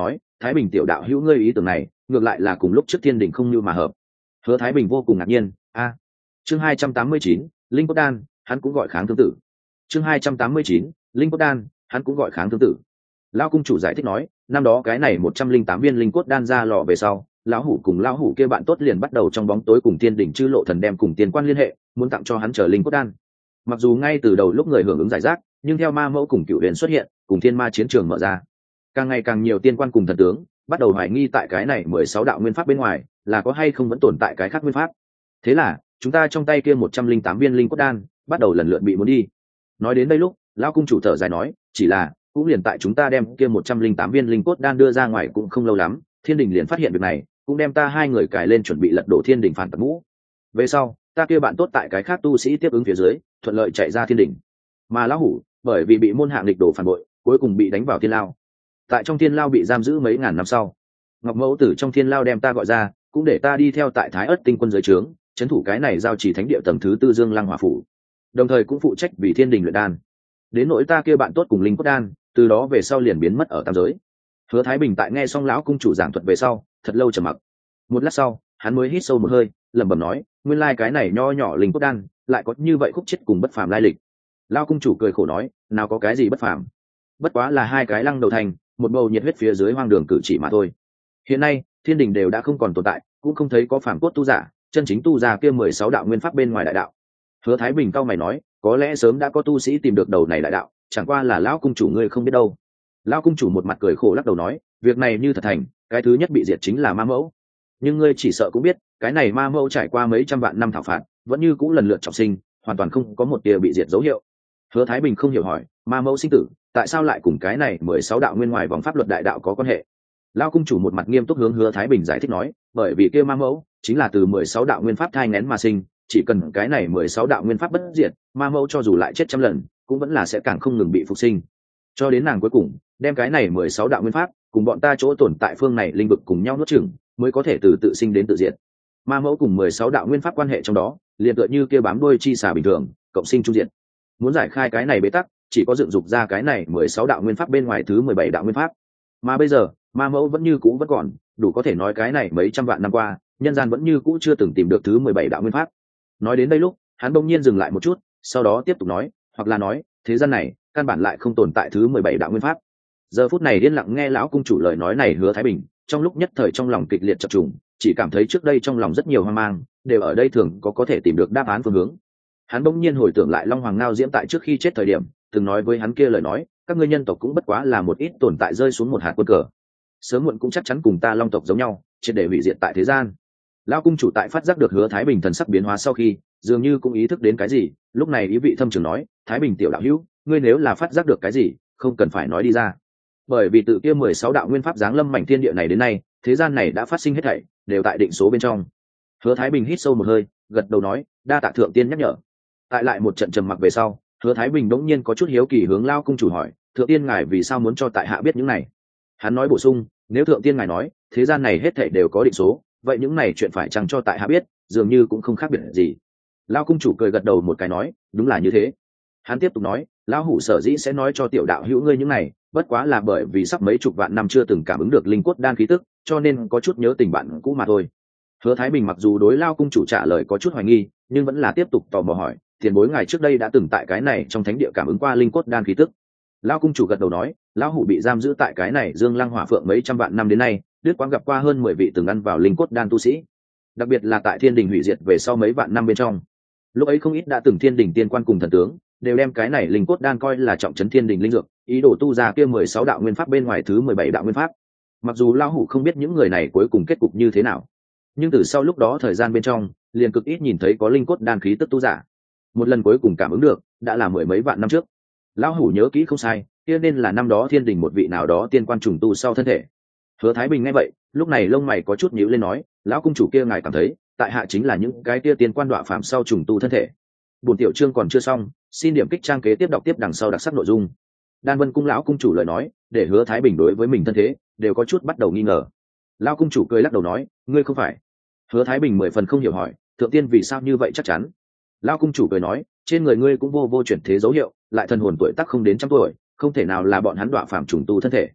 Thái Bình tiểu đạo hữu ngươi ý tưởng này ngược lại là cùng lúc trước thiên đình không như mà hợp. Hứa Thái Bình vô cùng ngạc nhiên. Chương 289, linh cốt đan, hắn cũng gọi kháng thương tử. Chương 289, linh cốt đan, hắn cũng gọi kháng thương tử. Lão cung chủ giải thích nói, năm đó cái này 108 viên linh cốt đan ra lò về sau, lão hủ cùng lão hủ kia bạn tốt liền bắt đầu trong bóng tối cùng thiên đỉnh chư lộ thần đem cùng tiền quan liên hệ, muốn tặng cho hắn trở linh cốt đan. Mặc dù ngay từ đầu lúc người hưởng ứng giải rác, nhưng theo ma mẫu cùng cựu huyền xuất hiện, cùng thiên ma chiến trường mở ra, càng ngày càng nhiều tiên quan cùng thần tướng bắt đầu hoài nghi tại cái này 16 đạo nguyên pháp bên ngoài là có hay không vẫn tồn tại cái khác nguyên pháp. Thế là chúng ta trong tay kia 108 viên linh cốt đan bắt đầu lần lượt bị muốn đi. Nói đến đây lúc lão cung chủ thở dài nói, chỉ là cũng liền tại chúng ta đem kia 108 viên linh cốt đan đưa ra ngoài cũng không lâu lắm, thiên đình liền phát hiện việc này, cũng đem ta hai người cài lên chuẩn bị lật đổ thiên đình phản tặc ngũ. Về sau ta kia bạn tốt tại cái khác tu sĩ tiếp ứng phía dưới thuận lợi chạy ra thiên đình, mà lão hủ bởi vì bị môn hạ nghịch đổ phản bội cuối cùng bị đánh vào thiên lao. Tại trong thiên lao bị giam giữ mấy ngàn năm sau, ngọc mẫu tử trong thiên lao đem ta gọi ra, cũng để ta đi theo tại thái ất tinh quân dưới trướng trấn thủ cái này giao trì thánh địa tầng thứ tư dương lăng hỏa phủ, đồng thời cũng phụ trách vì thiên đình luyện đan. Đến nỗi ta kia bạn tốt cùng linh cốt đan từ đó về sau liền biến mất ở tam giới. Hứa Thái Bình tại nghe xong lão cung chủ giảng thuật về sau thật lâu trầm mặc. Một lát sau hắn mới hít sâu một hơi, lẩm bẩm nói, nguyên lai cái này nho nhỏ linh cốt đan lại có như vậy khúc chết cùng bất phàm lai lịch. Lão cung chủ cười khổ nói, nào có cái gì bất phàm, bất quá là hai cái lăng đầu thành, một bầu nhiệt huyết phía dưới hoang đường cử chỉ mà thôi. Hiện nay thiên đình đều đã không còn tồn tại, cũng không thấy có phàm cốt tu giả chân chính tu ra kia 16 đạo nguyên pháp bên ngoài đại đạo. Hứa Thái Bình cau mày nói, có lẽ sớm đã có tu sĩ tìm được đầu này đại đạo, chẳng qua là lão cung chủ ngươi không biết đâu. Lão cung chủ một mặt cười khổ lắc đầu nói, việc này như thật thành, cái thứ nhất bị diệt chính là ma mẫu. Nhưng ngươi chỉ sợ cũng biết, cái này ma mẫu trải qua mấy trăm vạn năm thảo phạt, vẫn như cũ lần lượt trọng sinh, hoàn toàn không có một tia bị diệt dấu hiệu. Hứa Thái Bình không hiểu hỏi, ma mẫu sinh tử tại sao lại cùng cái này 16 đạo nguyên ngoài vòng pháp luật đại đạo có quan hệ? Lão cung chủ một mặt nghiêm túc hướng Hứa Thái Bình giải thích nói, bởi vì kia ma mẫu chính là từ 16 đạo nguyên pháp thai nghén mà sinh, chỉ cần cái này 16 đạo nguyên pháp bất diệt, ma mẫu cho dù lại chết trăm lần cũng vẫn là sẽ càng không ngừng bị phục sinh, cho đến nàng cuối cùng đem cái này 16 đạo nguyên pháp cùng bọn ta chỗ tồn tại phương này linh vực cùng nhau nuốt chửng, mới có thể từ tự sinh đến tự diệt. Ma mẫu cùng 16 đạo nguyên pháp quan hệ trong đó liền tựa như kia bám đuôi chi xà bình thường, cộng sinh trung diệt. Muốn giải khai cái này bế tắc, chỉ có dựng dục ra cái này 16 đạo nguyên pháp bên ngoài thứ 17 đạo nguyên pháp. Mà bây giờ ma mẫu vẫn như cũ vẫn còn, đủ có thể nói cái này mấy trăm vạn năm qua nhân gian vẫn như cũ chưa từng tìm được thứ 17 đạo nguyên pháp. Nói đến đây lúc hắn bỗng nhiên dừng lại một chút, sau đó tiếp tục nói, hoặc là nói thế gian này căn bản lại không tồn tại thứ 17 đạo nguyên pháp. Giờ phút này yên lặng nghe lão cung chủ lời nói này Hứa Thái Bình trong lúc nhất thời trong lòng kịch liệt chập trùng, chỉ cảm thấy trước đây trong lòng rất nhiều hoang mang, đều ở đây thường có thể tìm được đáp án phương hướng. Hắn bỗng nhiên hồi tưởng lại Long Hoàng Ngao Diễm tại trước khi chết thời điểm từng nói với hắn kia lời nói, các ngươi nhân tộc cũng bất quá là một ít tồn tại rơi xuống một hạt quân cờ, sớm muộn cũng chắc chắn cùng ta Long tộc giống nhau, triệt để hủy diệt tại thế gian. Lão cung chủ tại phát giác được Hứa Thái Bình thần sắc biến hóa sau khi, dường như cũng ý thức đến cái gì, lúc này ý vị thâm trường nói, Thái Bình tiểu đạo hữu, ngươi nếu là phát giác được cái gì, không cần phải nói đi ra. Bởi vì từ kia 16 đạo nguyên pháp giáng lâm mảnh thiên địa này đến nay, thế gian này đã phát sinh hết thảy, đều tại định số bên trong. Hứa Thái Bình hít sâu một hơi, gật đầu nói, đa tạ thượng tiên nhắc nhở. Tại lại một trận trầm mặc về sau, Hứa Thái Bình đống nhiên có chút hiếu kỳ hướng Lão cung chủ hỏi, thượng tiên ngài vì sao muốn cho tại hạ biết những này? Hắn nói bổ sung, nếu thượng tiên ngài nói, thế gian này hết thảy đều có định số, vậy những này chuyện phải chăng cho tại hạ biết, dường như cũng không khác biệt gì. Lão cung chủ cười gật đầu một cái nói, đúng là như thế. Hắn tiếp tục nói, lão hủ sở dĩ sẽ nói cho tiểu đạo hữu ngươi những này, bất quá là bởi vì sắp mấy chục vạn năm chưa từng cảm ứng được linh cốt đan khí tức, cho nên có chút nhớ tình bạn cũ mà thôi. Hứa Thái Bình mặc dù đối Lão cung chủ trả lời có chút hoài nghi, nhưng vẫn là tiếp tục tò mò hỏi, tiền bối ngài trước đây đã từng tại cái này trong thánh địa cảm ứng qua linh cốt đan khí tức? Lão cung chủ gật đầu nói, lão hủ bị giam giữ tại cái này Dương Lăng Hỏa Phượng mấy trăm vạn năm đến nay, đứt quãng gặp qua hơn 10 vị từng ăn vào linh cốt đan tu sĩ, đặc biệt là tại thiên đình hủy diệt về sau mấy vạn năm bên trong, lúc ấy không ít đã từng thiên đình tiên quan cùng thần tướng đều đem cái này linh cốt đan coi là trọng trấn thiên đình linh dược, ý đồ tu ra kia 16 đạo nguyên pháp bên ngoài thứ 17 đạo nguyên pháp. Mặc dù lão hủ không biết những người này cuối cùng kết cục như thế nào, nhưng từ sau lúc đó thời gian bên trong liền cực ít nhìn thấy có linh cốt đan khí tức tu giả. Một lần cuối cùng cảm ứng được đã là mười mấy vạn năm trước. Lão hủ nhớ kỹ không sai, kia nên là năm đó thiên đình một vị nào đó tiên quan trùng tu sau thân thể. Hứa Thái Bình nghe vậy, lúc này lông mày có chút nhíu lên nói, lão cung chủ kia ngài cảm thấy, tại hạ chính là những cái kia tiên quan đọa phạm sau trùng tu thân thể. Buổi tiểu chương còn chưa xong, xin điểm kích trang kế tiếp đọc tiếp đằng sau đặc sắc nội dung. Đan Vân cung lão cung chủ lời nói, để Hứa Thái Bình đối với mình thân thế đều có chút bắt đầu nghi ngờ. Lão cung chủ cười lắc đầu nói, ngươi không phải. Hứa Thái Bình 10 phần không hiểu hỏi, thượng tiên vì sao như vậy chắc chắn? Lão cung chủ cười nói, trên người ngươi cũng vô chuyển thế dấu hiệu, lại thần hồn tuổi tác không đến trăm tuổi, không thể nào là bọn hắn đọa phạm trùng tu thân thể.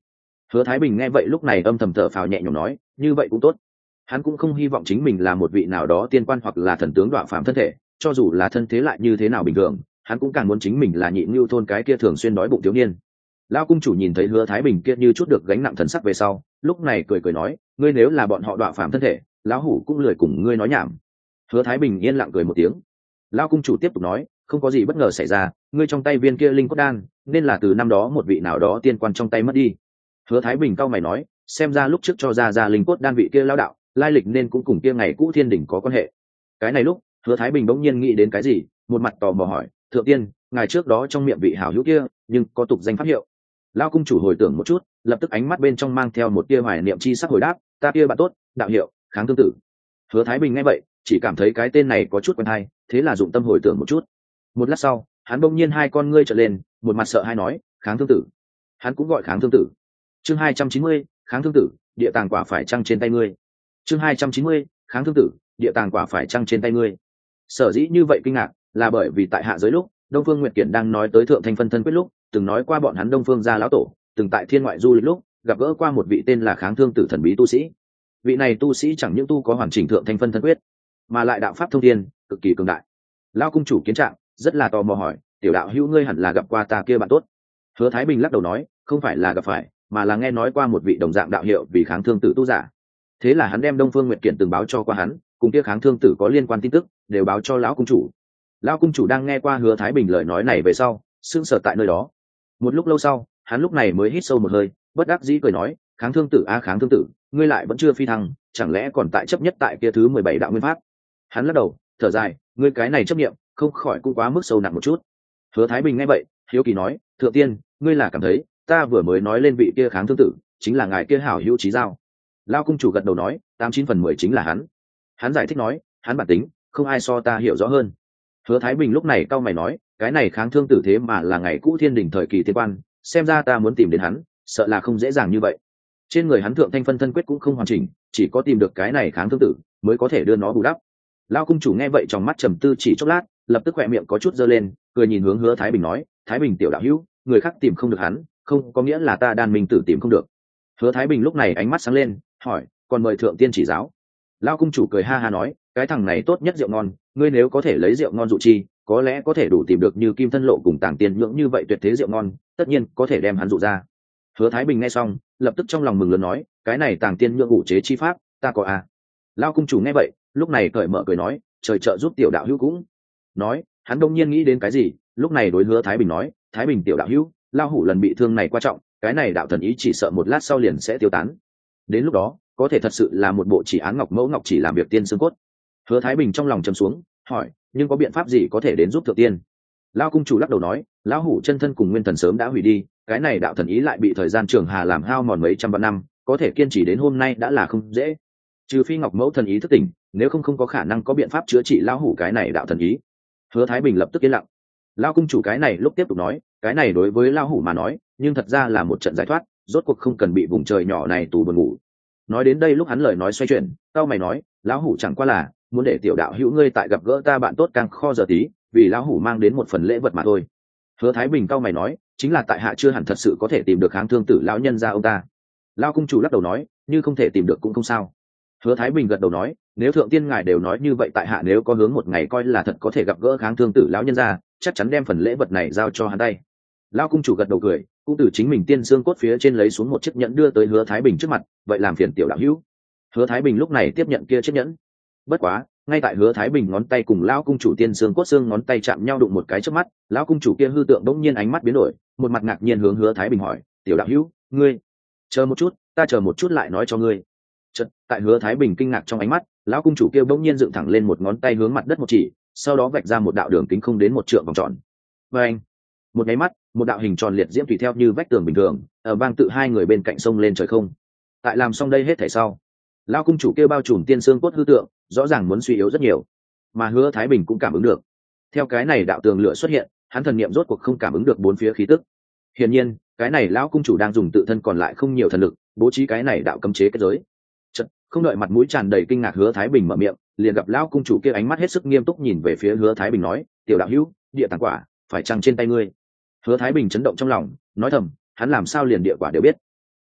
Hứa Thái Bình nghe vậy lúc này âm thầm thở phào nhẹ nhõm nói, như vậy cũng tốt. Hắn cũng không hy vọng chính mình là một vị nào đó tiên quan hoặc là thần tướng đọa phàm thân thể, cho dù là thân thế lại như thế nào bình thường, hắn cũng càng muốn chính mình là Nhị Ngưu thôn cái kia thường xuyên đói bụng thiếu niên. Lão cung chủ nhìn thấy Hứa Thái Bình kia như chút được gánh nặng thần sắc về sau, lúc này cười cười nói, ngươi nếu là bọn họ đọa phàm thân thể, lão hủ cũng lười cùng ngươi nói nhảm. Hứa Thái Bình yên lặng cười một tiếng. Lão cung chủ tiếp tục nói, không có gì bất ngờ xảy ra, ngươi trong tay viên kia linh cốt đan nên là từ năm đó một vị nào đó tiên quan trong tay mất đi. Hứa Thái Bình cau mày nói, xem ra lúc trước cho ra linh cốt đan vị kia lão đạo lai lịch nên cũng cùng kia ngày cũ thiên đỉnh có quan hệ. Cái này lúc Hứa Thái Bình bỗng nhiên nghĩ đến cái gì, một mặt tò mò hỏi, thượng tiên, ngài trước đó trong miệng vị hảo hữu kia nhưng có tục danh pháp hiệu? Lão cung chủ hồi tưởng một chút, lập tức ánh mắt bên trong mang theo một tia hoài niệm chi sắc hồi đáp, ta kia bạn tốt, đạo hiệu Kháng Thương Tử. Hứa Thái Bình nghe vậy chỉ cảm thấy cái tên này có chút quen hay, thế là dụng tâm hồi tưởng một chút. Một lát sau hắn bỗng nhiên hai con ngươi trợn lên, một mặt sợ hãi nói, Kháng Thương Tử? Hắn cũng gọi Kháng Thương Tử? Chương 290, Kháng Thương Tử, địa tàng quả phải chăng trên tay ngươi? Chương 290, Kháng Thương Tử, địa tàng quả phải chăng trên tay ngươi? Sở dĩ như vậy kinh ngạc là bởi vì tại hạ giới lúc Đông Phương Nguyệt Kiện đang nói tới thượng thanh phân thân quyết lúc, từng nói qua bọn hắn Đông Phương gia lão tổ từng tại thiên ngoại du lịch lúc gặp gỡ qua một vị tên là Kháng Thương Tử thần bí tu sĩ. Vị này tu sĩ chẳng những tu có hoàn chỉnh thượng thanh phân thân quyết, mà lại đạo pháp thông thiên, cực kỳ cường đại. Lão cung chủ kiến trạng rất là tò mò hỏi, tiểu đạo hữu ngươi hẳn là gặp qua ta kia bạn tốt. Hứa Thái Bình lắc đầu nói, không phải là gặp phải, mà là nghe nói qua một vị đồng dạng đạo hiệu vì Kháng Thương Tử tu giả. Thế là hắn đem Đông Phương Nguyệt Kiện từng báo cho qua hắn, cùng kia Kháng Thương Tử có liên quan tin tức đều báo cho lão cung chủ. Lão cung chủ đang nghe qua Hứa Thái Bình lời nói này về sau sững sờ tại nơi đó. Một lúc lâu sau hắn lúc này mới hít sâu một hơi, bất đắc dĩ cười nói, Kháng Thương Tử a Kháng Thương Tử, ngươi lại vẫn chưa phi thăng, chẳng lẽ còn tại chấp nhất tại kia thứ 17 đạo nguyên pháp? Hắn lắc đầu thở dài, ngươi cái này chấp niệm không khỏi cũng quá mức sâu nặng một chút. Hứa Thái Bình nghe vậy hiếu kỳ nói, thượng tiên, ngươi là cảm thấy ta vừa mới nói lên vị kia Kháng Thương Tử chính là ngài kia hảo hữu chí giao? Lão cung chủ gật đầu nói, 89/10 chính là hắn. Hắn giải thích nói, hắn bản tính không ai so ta hiểu rõ hơn. Hứa Thái Bình lúc này cau mày nói, cái này Kháng Thương Tử thế mà là ngày cũ thiên đình thời kỳ tiên quan, xem ra ta muốn tìm đến hắn sợ là không dễ dàng như vậy. Trên người hắn thượng thanh phân thân quyết cũng không hoàn chỉnh, chỉ có tìm được cái này Kháng Thương Tử mới có thể đưa nó bù đắp. Lão cung chủ nghe vậy trong mắt trầm tư chỉ chốc lát, lập tức khỏe miệng có chút giơ lên, cười nhìn hướng Hứa Thái Bình nói, Thái Bình tiểu đạo hữu, người khác tìm không được hắn không có nghĩa là ta Đan Minh Tử tìm không được. Hứa Thái Bình lúc này ánh mắt sáng lên hỏi, còn mời thượng tiên chỉ giáo. Lão cung chủ cười ha ha nói, cái thằng này tốt nhất rượu ngon, ngươi nếu có thể lấy rượu ngon dụ chi, có lẽ có thể đủ tìm được như Kim Thân Lộ cùng Tàng Tiên Nhưỡng như vậy tuyệt thế rượu ngon, tất nhiên có thể đem hắn dụ ra. Hứa Thái Bình nghe xong lập tức trong lòng mừng lớn nói, cái này Tàng Tiên Nhưỡng ngụ chế chi pháp ta có à. Lão cung chủ nghe vậy lúc này cởi mở cười nói, trời trợ giúp tiểu đạo hữu cũng. Nói hắn đông nhiên nghĩ đến cái gì, lúc này đối Hứa Thái Bình nói, Thái Bình tiểu đạo hữu, lao hủ lần bị thương này quan trọng, cái này đạo thần ý chỉ sợ một lát sau liền sẽ tiêu tán, đến lúc đó có thể thật sự là một bộ chỉ án ngọc mẫu ngọc chỉ làm việc tiên xương cốt. Hứa Thái Bình trong lòng trầm xuống hỏi, nhưng có biện pháp gì có thể đến giúp thượng tiên? Lão cung chủ lắc đầu nói, lão hủ chân thân cùng nguyên thần sớm đã hủy đi, cái này đạo thần ý lại bị thời gian trường hà làm hao mòn mấy trăm vạn năm, có thể kiên trì đến hôm nay đã là không dễ. Trừ phi ngọc mẫu thần ý thức tỉnh, nếu không có khả năng có biện pháp chữa trị lão hủ cái này đạo thần ý. Hứa Thái Bình lập tức yên lặng. Lão cung chủ cái này lúc tiếp tục nói, cái này đối với lão hủ mà nói nhưng thật ra là một trận giải thoát, rốt cuộc không cần bị vùng trời nhỏ này tù buồn ngủ. Nói đến đây lúc hắn lời nói xoay chuyển, tao mày nói, lão hủ chẳng qua là muốn để tiểu đạo hữu ngươi tại gặp gỡ ta bạn tốt càng kho giờ tí, vì lão hủ mang đến một phần lễ vật mà thôi. Hứa Thái Bình cau mày nói, chính là tại hạ chưa hẳn thật sự có thể tìm được Kháng Thương Tử lão nhân gia ông ta. Lão cung chủ lắc đầu nói, như không thể tìm được cũng không sao. Hứa Thái Bình gật đầu nói, nếu thượng tiên ngài đều nói như vậy, tại hạ nếu có hướng một ngày coi là thật có thể gặp gỡ Kháng Thương Tử lão nhân gia, chắc chắn đem phần lễ vật này giao cho hắn tay. Lão cung chủ gật đầu cười, cũng từ chính mình tiên xương cốt phía trên lấy xuống một chiếc nhẫn đưa tới Hứa Thái Bình trước mặt, vậy làm phiền tiểu đạo hữu. Hứa Thái Bình lúc này tiếp nhận kia chiếc nhẫn. Bất quá ngay tại Hứa Thái Bình ngón tay cùng lão cung chủ tiên xương cốt xương ngón tay chạm nhau đụng một cái trước mắt, lão cung chủ kia hư tượng bỗng nhiên ánh mắt biến đổi, một mặt ngạc nhiên hướng Hứa Thái Bình hỏi, tiểu đạo hữu, ngươi chờ một chút, ta chờ một chút lại nói cho ngươi. Chợt tại Hứa Thái Bình kinh ngạc trong ánh mắt, lão cung chủ kia bỗng nhiên dựng thẳng lên một ngón tay hướng mặt đất một chỉ, sau đó vạch ra một đạo đường kính không đến một trượng vòng tròn. Và anh một nháy mắt, một đạo hình tròn liệt diễm tùy theo như vách tường bình thường ở bang tự hai người bên cạnh sông lên trời không. Tại làm xong đây hết thảy sau, lão cung chủ kia bao trùm tiên xương cốt hư tượng rõ ràng muốn suy yếu rất nhiều, mà Hứa Thái Bình cũng cảm ứng được. Theo cái này đạo tường lửa xuất hiện, hắn thần niệm rốt cuộc không cảm ứng được bốn phía khí tức. Hiển nhiên cái này lão cung chủ đang dùng tự thân còn lại không nhiều thần lực bố trí cái này đạo cấm chế kết giới. Chật, không đợi mặt mũi tràn đầy kinh ngạc Hứa Thái Bình mở miệng, liền gặp lão cung chủ kia ánh mắt hết sức nghiêm túc nhìn về phía Hứa Thái Bình nói, tiểu đạo hữu, địa tàng quả phải chăng trên tay ngươi? Hứa Thái Bình chấn động trong lòng, nói thầm, hắn làm sao liền địa quả đều biết.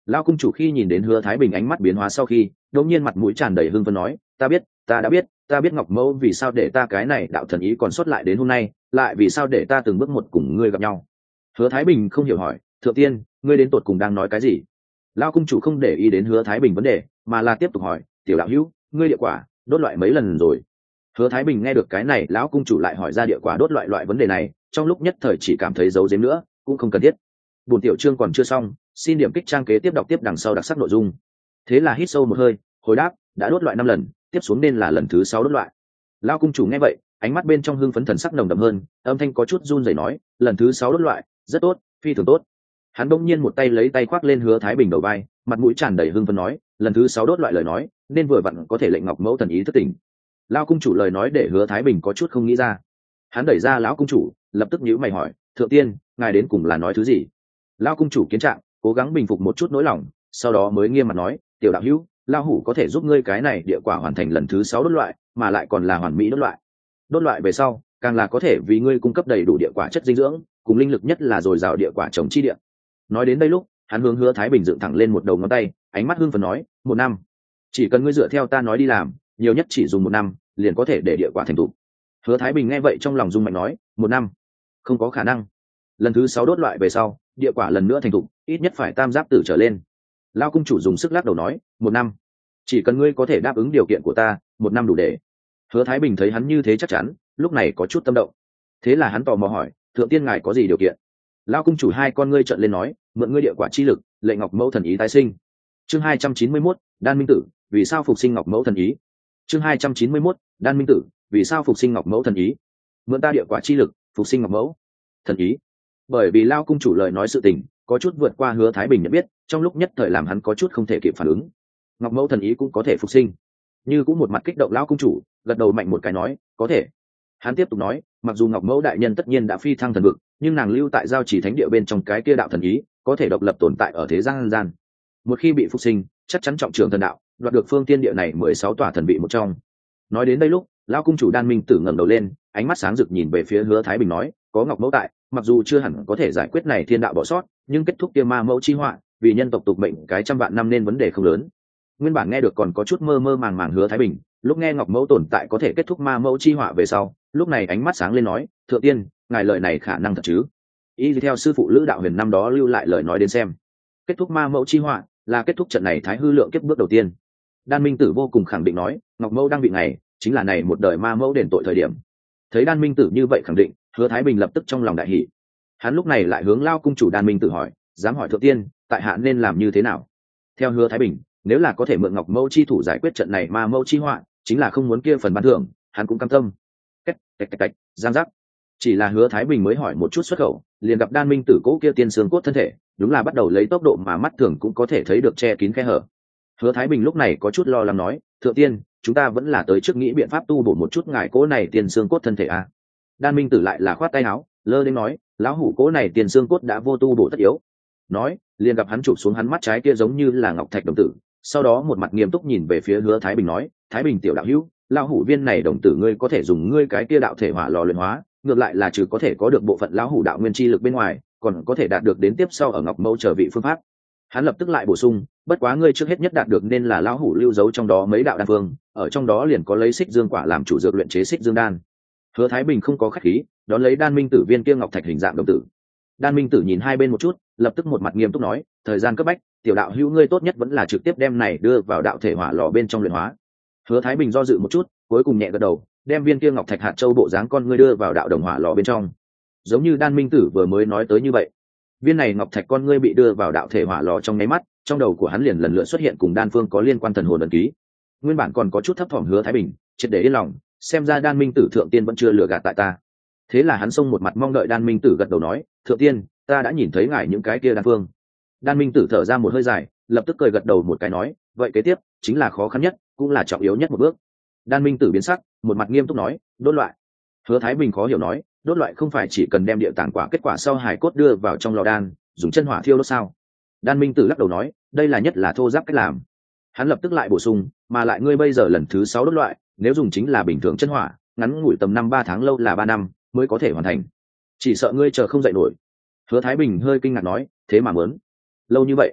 Lão cung chủ khi nhìn đến Hứa Thái Bình ánh mắt biến hóa sau khi, đột nhiên mặt mũi tràn đầy hưng phấn nói, ta biết, ta đã biết, ta biết Ngọc Mẫu vì sao để ta cái này đạo thần ý còn sót lại đến hôm nay, lại vì sao để ta từng bước một cùng ngươi gặp nhau. Hứa Thái Bình không hiểu hỏi, thượng tiên, ngươi đến tột cùng đang nói cái gì? Lão cung chủ không để ý đến Hứa Thái Bình vấn đề, mà là tiếp tục hỏi, tiểu đạo hữu, ngươi địa quả đốt loại mấy lần rồi? Hứa Thái Bình nghe được cái này, lão cung chủ lại hỏi ra địa quả đốt loại vấn đề này, trong lúc nhất thời chỉ cảm thấy giấu giếm nữa, cũng không cần thiết. Buổi tiểu chương còn chưa xong, xin điểm kích trang kế tiếp đọc tiếp đằng sau đặc sắc nội dung. Thế là hít sâu một hơi, hồi đáp, đã đốt loại 5 lần, tiếp xuống nên là lần thứ 6 đốt loại. Lão cung chủ nghe vậy, ánh mắt bên trong hưng phấn thần sắc nồng đậm hơn, âm thanh có chút run rẩy nói, lần thứ 6 đốt loại, rất tốt, phi thường tốt. Hắn bỗng nhiên một tay lấy tay khoác lên Hứa Thái Bình đầu vai, mặt mũi tràn đầy hưng phấn nói, lần thứ 6 đốt loại lời nói, nên vừa vặn có thể lệnh Ngọc Mẫu thần ý thức tỉnh. Lão cung chủ lời nói để Hứa Thái Bình có chút không nghĩ ra. Hắn đẩy ra lão cung chủ, lập tức nhíu mày hỏi, thượng tiên, ngài đến cùng là nói thứ gì? Lão cung chủ kiến trạng, cố gắng bình phục một chút nỗi lòng, sau đó mới nghiêm mặt nói, tiểu đạo hữu, lão hủ có thể giúp ngươi cái này địa quả hoàn thành lần thứ 6 đốt loại, mà lại còn là hoàn mỹ đốt loại. Đốt loại về sau, càng là có thể vì ngươi cung cấp đầy đủ địa quả chất dinh dưỡng, cùng linh lực nhất là dồi dào địa quả trồng chi địa. Nói đến đây lúc, hắn hướng Hứa Thái Bình dựng thẳng lên một đầu ngón tay, ánh mắt hưng phấn nói, 1 năm. Chỉ cần ngươi dựa theo ta nói đi làm, nhiều nhất chỉ dùng 1 năm, liền có thể để địa quả thành thục. Hứa Thái Bình nghe vậy trong lòng rung mạnh nói, 1 năm, không có khả năng. Lần thứ 6 đốt loại về sau, địa quả lần nữa thành thục, ít nhất phải tam giáp tử trở lên. Lão cung chủ dùng sức lắc đầu nói, 1 năm, chỉ cần ngươi có thể đáp ứng điều kiện của ta, 1 năm đủ để. Hứa Thái Bình thấy hắn như thế chắc chắn, lúc này có chút tâm động. Thế là hắn tò mò hỏi, thượng tiên ngài có gì điều kiện? Lão cung chủ hai con ngươi trợn lên nói, mượn ngươi địa quả chi lực, lệnh Ngọc Mẫu thần ý tái sinh. Chương 291, Đan Minh Tử, vì sao phục sinh Ngọc Mẫu thần ý? Chương 291, Đan Minh Tử, vì sao phục sinh Ngọc Mẫu thần ý? Mượn ta địa quả chi lực, phục sinh Ngọc Mẫu thần ý. Bởi vì Lão cung chủ lời nói sự tình, có chút vượt qua Hứa Thái Bình nhận biết, trong lúc nhất thời làm hắn có chút không thể kịp phản ứng. Ngọc Mẫu thần ý cũng có thể phục sinh? Như cũng một mặt kích động Lão cung chủ, gật đầu mạnh một cái nói, có thể. Hắn tiếp tục nói, mặc dù Ngọc Mẫu đại nhân tất nhiên đã phi thăng thần vực, nhưng nàng lưu tại giao chỉ thánh địa bên trong cái kia đạo thần ý, có thể độc lập tồn tại ở thế gian. Một khi bị phục sinh, chắc chắn trọng trưởng thần đạo, đoạt được phương tiên địa này 16 tòa thần vị một trong. Nói đến đây lúc, Lão cung chủ Đan Minh Tử ngẩng đầu lên, ánh mắt sáng rực nhìn về phía Hứa Thái Bình nói, có Ngọc Mẫu tại, mặc dù chưa hẳn có thể giải quyết này thiên đạo bỏ sót, nhưng kết thúc kia ma mẫu chi họa, vì nhân tộc tục mệnh cái trăm vạn năm nên vấn đề không lớn. Nguyên bản nghe được còn có chút mơ mơ màng màng Hứa Thái Bình, lúc nghe Ngọc Mẫu tồn tại có thể kết thúc ma mẫu chi họa về sau, lúc này ánh mắt sáng lên nói, thượng tiên, ngài lời này khả năng thật chứ? Y theo sư phụ Lữ Đạo Huyền năm đó lưu lại lời nói đến xem, kết thúc ma mẫu chi họa là kết thúc trận này thái hư lượng kiếp bước đầu tiên. Đan Minh Tử vô cùng khẳng định nói, Ngọc Mẫu đang vị này chính là này một đời ma mẫu đền tội thời điểm. Thấy Đan Minh Tử như vậy khẳng định, Hứa Thái Bình lập tức trong lòng đại hỉ. Hắn lúc này lại hướng Lao cung chủ Đan Minh Tử hỏi, dám hỏi thượng tiên, tại hạ nên làm như thế nào? Theo Hứa Thái Bình, nếu là có thể mượn Ngọc Mẫu chi thủ giải quyết trận này ma mẫu chi họa, chính là không muốn kia phần ban thưởng, hắn cũng cam tâm. Cách, giang giác. Chỉ là Hứa Thái Bình mới hỏi một chút xuất khẩu, liền gặp Đan Minh Tử cố kia tiên xương cốt thân thể, đúng là bắt đầu lấy tốc độ mà mắt thường cũng có thể thấy được che kín khe hở. Hứa Thái Bình lúc này có chút lo lắng nói, thượng tiên, chúng ta vẫn là tới trước nghĩ biện pháp tu bổ một chút ngài cố này tiên xương cốt thân thể à? Đan Minh Tử lại là khoát tay áo, lơ đến nói, lão hủ cố này tiên xương cốt đã vô tu bổ tất yếu. Nói, liền gặp hắn chụp xuống hắn mắt trái kia giống như là ngọc thạch đồng tử, sau đó một mặt nghiêm túc nhìn về phía Hứa Thái Bình nói, Thái Bình tiểu đạo hữu, lão hủ viên này đồng tử ngươi có thể dùng ngươi cái kia đạo thể hỏa lò luyện hóa, ngược lại là trừ có thể có được bộ phận lão hủ đạo nguyên chi lực bên ngoài, còn có thể đạt được đến tiếp sau ở Ngọc Mẫu trở vị phương pháp. Hắn lập tức lại bổ sung, bất quá ngươi trước hết nhất đạt được nên là lão hủ lưu giấu trong đó mấy đạo đan phương, ở trong đó liền có lấy xích dương quả làm chủ dược luyện chế xích dương đan. Hứa Thái Bình không có khách khí, đón lấy Đan Minh Tử viên kia ngọc thạch hình dạng đồng tử. Đan Minh Tử nhìn hai bên một chút, lập tức một mặt nghiêm túc nói, thời gian cấp bách, tiểu đạo hữu ngươi tốt nhất vẫn là trực tiếp đem này đưa vào đạo thể hỏa lò bên trong luyện hóa. Hứa Thái Bình do dự một chút, cuối cùng nhẹ gật đầu, đem viên kia ngọc thạch hạt châu bộ dáng con ngươi đưa vào đạo đồng hỏa lò bên trong. Giống như Đan Minh Tử vừa mới nói tới như vậy, viên này ngọc thạch con ngươi bị đưa vào đạo thể hỏa lò trong nháy mắt, trong đầu của hắn liền lần lượt xuất hiện cùng đan phương có liên quan thần hồn ấn ký. Nguyên bản còn có chút thấp thỏm Hứa Thái Bình, triệt để yên lòng, xem ra Đan Minh Tử thượng tiên vẫn chưa lừa gạt tại ta. Thế là hắn xông một mặt mong đợi Đan Minh Tử gật đầu nói, thượng tiên, ta đã nhìn thấy ngài những cái kia đan phương. Đan Minh Tử thở ra một hơi dài, lập tức cười gật đầu một cái nói, vậy kế tiếp chính là khó khăn nhất, cũng là trọng yếu nhất một bước. Đan Minh Tử biến sắc, một mặt nghiêm túc nói, đốt loại. Hứa Thái Bình khó hiểu nói, đốt loại không phải chỉ cần đem địa tàng quả kết quả sau hài cốt đưa vào trong lò đan, dùng chân hỏa thiêu đốt sao? Đan Minh Tử lắc đầu nói, đây là nhất là thô giáp cách làm. Hắn lập tức lại bổ sung, mà lại ngươi bây giờ lần thứ 6 đốt loại, nếu dùng chính là bình thường chân hỏa, ngắn ngủi tầm 5-3 tháng lâu là 3 năm mới có thể hoàn thành. Chỉ sợ ngươi chờ không dậy nổi. Hứa Thái Bình hơi kinh ngạc nói, thế mà muốn lâu như vậy?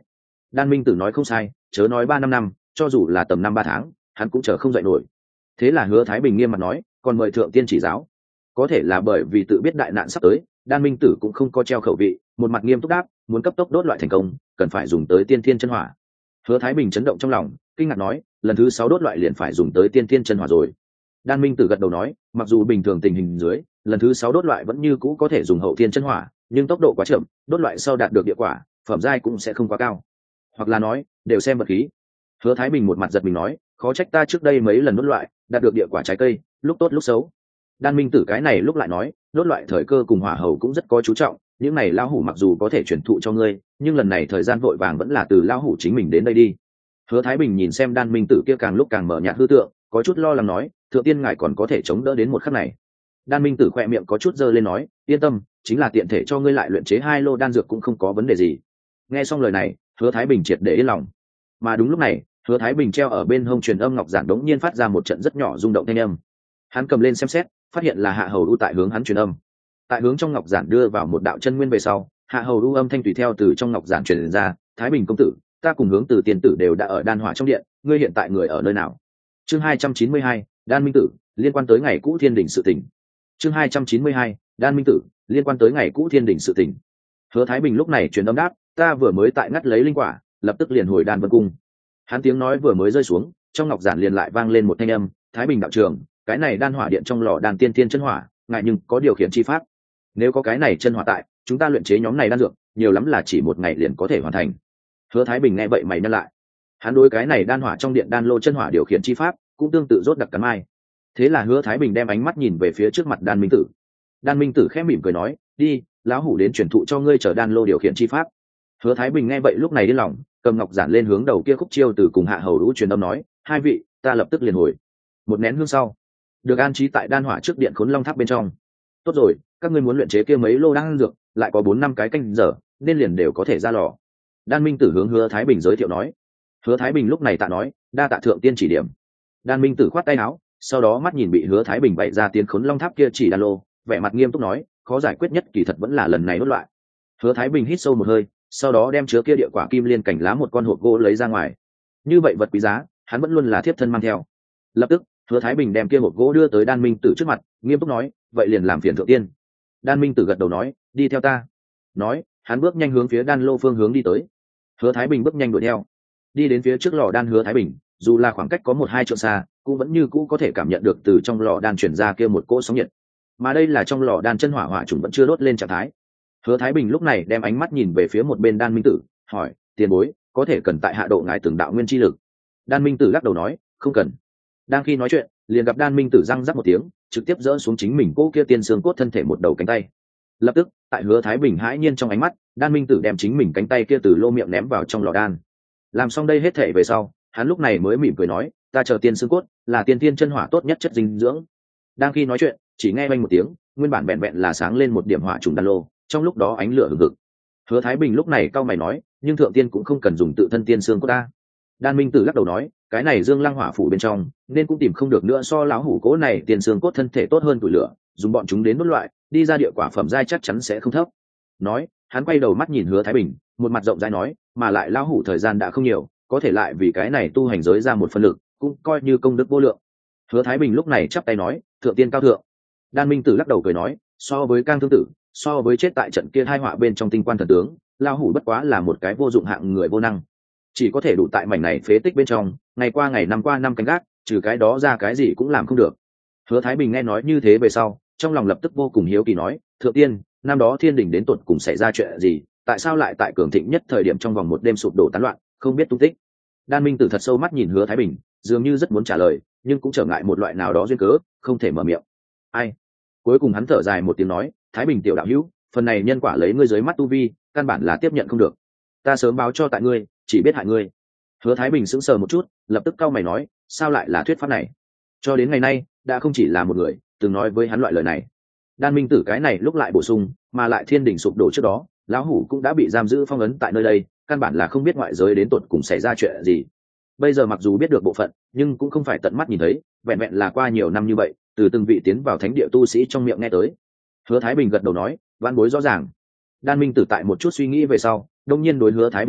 Đan Minh Tử nói không sai, chớ nói 3-5 năm, cho dù là tầm 5-3 tháng, hắn cũng chờ không dậy nổi. Thế là Hứa Thái Bình nghiêm mặt nói, còn mời thượng tiên chỉ giáo. Có thể là bởi vì tự biết đại nạn sắp tới, Đan Minh Tử cũng không có treo khẩu vị, một mặt nghiêm túc đáp, muốn cấp tốc đốt loại thành công, cần phải dùng tới tiên thiên chân hỏa. Hứa Thái Bình chấn động trong lòng, kinh ngạc nói, lần thứ 6 đốt loại liền phải dùng tới tiên thiên chân hỏa rồi. Đan Minh Tử gật đầu nói, mặc dù bình thường tình hình dưới, lần thứ 6 đốt loại vẫn như cũ có thể dùng hậu thiên chân hỏa, nhưng tốc độ quá chậm, đốt loại sau đạt được địa quả, phẩm giai cũng sẽ không quá cao. Hoặc là nói, đều xem vật khí. Hứa Thái Bình một mặt giật mình nói, khó trách ta trước đây mấy lần đốt loại, đạt được địa quả trái cây, lúc tốt lúc xấu. Đan Minh Tử cái này lúc lại nói, đốt loại thời cơ cùng hỏa hầu cũng rất có chú trọng, những này lão hủ mặc dù có thể truyền thụ cho ngươi, nhưng lần này thời gian vội vàng vẫn là từ lão hủ chính mình đến đây đi. Hứa Thái Bình nhìn xem Đan Minh Tử kia càng lúc càng mở nhạt hư tượng, có chút lo lắng nói, thượng tiên ngài còn có thể chống đỡ đến một khắc này. Đan Minh Tử khỏe miệng có chút giơ lên nói, yên tâm, chính là tiện thể cho ngươi lại luyện chế 2 lô đan dược cũng không có vấn đề gì. Nghe xong lời này, Hứa Thái Bình triệt để yên lòng. Mà đúng lúc này, Hứa Thái Bình treo ở bên hông truyền âm ngọc giản đống nhiên phát ra một trận rất nhỏ rung động thanh âm. Hắn cầm lên xem xét, phát hiện là Hạ Hầu U tại hướng hắn truyền âm. Tại hướng trong ngọc giản đưa vào một đạo chân nguyên về sau, Hạ Hầu U âm thanh tùy theo từ trong ngọc giản truyền ra, "Thái Bình công tử, ta cùng Hướng Từ tiền tử đều đã ở Đan Hỏa trong điện, ngươi hiện tại người ở nơi nào?" Chương 292, Đan Minh Tử, liên quan tới ngày cũ Thiên Đình sự tình. Chương 292, Đan Minh Tử, liên quan tới ngày cũ Thiên Đình sự tình. Hứa Thái Bình lúc này truyền âm đáp, "Ta vừa mới tại ngắt lấy linh quả, lập tức liền hồi Đan Vân cung." Hắn tiếng nói vừa mới rơi xuống, trong ngọc giản liền lại vang lên một thanh âm, "Thái Bình đạo trưởng, cái này Đan Hỏa điện trong lò đan tiên thiên chân hỏa, ngại nhưng có điều khiển chi pháp. Nếu có cái này chân hỏa tại, chúng ta luyện chế nhóm này đan dược, nhiều lắm là chỉ 1 ngày liền có thể hoàn thành." Hứa Thái Bình nghe vậy mày nhăn lại. Hắn đối cái này đan hỏa trong điện đan lô chân hỏa điều khiển chi pháp, cũng tương tự rốt đặc cắn mai. Thế là Hứa Thái Bình đem ánh mắt nhìn về phía trước mặt Đan Minh Tử. Đan Minh Tử khẽ mỉm cười nói, "Đi, lão hủ đến truyền thụ cho ngươi trở đan lô điều khiển chi pháp." Hứa Thái Bình nghe vậy lúc này điên lòng, cầm ngọc giản lên hướng đầu kia Khúc Chiêu từ cùng Hạ Hầu Đũ truyền âm nói, "Hai vị, ta lập tức liền hồi." Một nén hương sau, được an trí tại đan hỏa trước điện Khốn Long Tháp bên trong. "Tốt rồi, các ngươi muốn luyện chế kia mấy lô đan dược, lại có 4-5 cái canh giờ, nên liền đều có thể ra lò." Đan Minh Tử hướng Hứa Thái Bình giới thiệu nói. Hứa Thái Bình lúc này tạ nói, "Đa tạ thượng tiên chỉ điểm." Đan Minh Tử khoát tay áo, sau đó mắt nhìn bị Hứa Thái Bình bày ra tiến Khốn Long Tháp kia chỉ đan lô, vẻ mặt nghiêm túc nói, "Khó giải quyết nhất kỳ thật vẫn là lần này đốt loại." Hứa Thái Bình hít sâu một hơi, sau đó đem chứa kia địa quả kim liên cảnh lá một con hộp gỗ lấy ra ngoài. Như vậy vật quý giá, hắn vẫn luôn là thiếp thân mang theo. Lập tức, Hứa Thái Bình đem kia hộp gỗ đưa tới Đan Minh Tử trước mặt, nghiêm túc nói, "Vậy liền làm phiền thượng tiên." Đan Minh Tử gật đầu nói, "Đi theo ta." Nói, hắn bước nhanh hướng phía đan lô phương hướng đi tới. Hứa Thái Bình bước nhanh đuổi theo. Đi đến phía trước lò đan Hứa Thái Bình, dù là khoảng cách có 1-2 trượng xa, cũng vẫn như cũ có thể cảm nhận được từ trong lò đan truyền ra kia một cỗ sóng nhiệt. Mà đây là trong lò đan chân hỏa hỏa trùng vẫn chưa đốt lên trạng thái. Hứa Thái Bình lúc này đem ánh mắt nhìn về phía một bên Đan Minh Tử, hỏi, "Tiền bối, có thể cần tại hạ độ ngài từng đạo nguyên chi lực?" Đan Minh Tử lắc đầu nói, "Không cần." Đang khi nói chuyện, liền gặp Đan Minh Tử răng rắc một tiếng, trực tiếp dỡ xuống chính mình cỗ kia tiên xương cốt thân thể một đầu cánh tay. Lập tức, tại Hứa Thái Bình hãi nhiên trong ánh mắt, Đan Minh Tử đem chính mình cánh tay kia từ lô miệng ném vào trong lò đan. Làm xong đây hết thể về sau, hắn lúc này mới mỉm cười nói, "Ta chờ tiên xương cốt, là tiên thiên chân hỏa tốt nhất chất dinh dưỡng." Đang khi nói chuyện, chỉ nghe vang một tiếng, nguyên bản vẹn vẹn là sáng lên một điểm hỏa trùng đan lô, trong lúc đó ánh lửa hừng hực. Hứa Thái Bình lúc này cau mày nói, "Nhưng thượng tiên cũng không cần dùng tự thân tiên xương cốt ta." Đan Minh Tử lắc đầu nói, "Cái này Dương Lăng hỏa phủ bên trong, nên cũng tìm không được nữa so lão hủ cố này tiên xương cốt thân thể tốt hơn tuổi lửa, dùng bọn chúng đến đốt loại, đi ra địa quả phẩm giai chắc chắn sẽ không thấp." Nói, hắn quay đầu mắt nhìn Hứa Thái Bình, một mặt rộng rãi nói, "Mà lại lão hủ thời gian đã không nhiều, có thể lại vì cái này tu hành giới ra một phần lực, cũng coi như công đức vô lượng." Hứa Thái Bình lúc này chắp tay nói, "Thượng tiên cao thượng." Đan Minh Tử lắc đầu cười nói, "So với Cang Thương Tử, so với chết tại trận kia hai họa bên trong tinh quan thần tướng, lão hủ bất quá là một cái vô dụng hạng người vô năng, chỉ có thể đủ tại mảnh này phế tích bên trong, ngày qua ngày năm qua năm canh gác, trừ cái đó ra cái gì cũng làm không được." Hứa Thái Bình nghe nói như thế về sau, trong lòng lập tức vô cùng hiếu kỳ nói, "Thượng tiên, năm đó Thiên Đình đến tột cùng xảy ra chuyện gì, tại sao lại tại cường thịnh nhất thời điểm trong vòng một đêm sụp đổ tán loạn, không biết tung tích?" Đan Minh Tử thật sâu mắt nhìn Hứa Thái Bình, dường như rất muốn trả lời, nhưng cũng trở ngại một loại nào đó duyên cớ, không thể mở miệng. Ai? Cuối cùng hắn thở dài một tiếng nói, "Thái Bình tiểu đạo hữu, phần này nhân quả lấy ngươi dưới mắt tu vi, căn bản là tiếp nhận không được. Ta sớm báo cho tại ngươi, chỉ biết hại ngươi." Hứa Thái Bình sững sờ một chút, lập tức cau mày nói, "Sao lại là thuyết pháp này?" Cho đến ngày nay, đã không chỉ là một người từng nói với hắn loại lời này. Đan Minh Tử cái này lúc lại bổ sung, "Mà lại Thiên Đình sụp đổ trước đó, lão hủ cũng đã bị giam giữ phong ấn tại nơi đây, căn bản là không biết ngoại giới đến tột cùng xảy ra chuyện gì. Bây giờ mặc dù biết được bộ phận, nhưng cũng không phải tận mắt nhìn thấy, vẹn vẹn là qua nhiều năm như vậy, từ từng vị tiến vào thánh địa tu sĩ trong miệng nghe tới." Hứa Thái Bình gật đầu nói, "Vãn bối rõ ràng." Đan Minh Tử tại một chút suy nghĩ về sau, đông nhiên đối Hứa Thái Bình nói,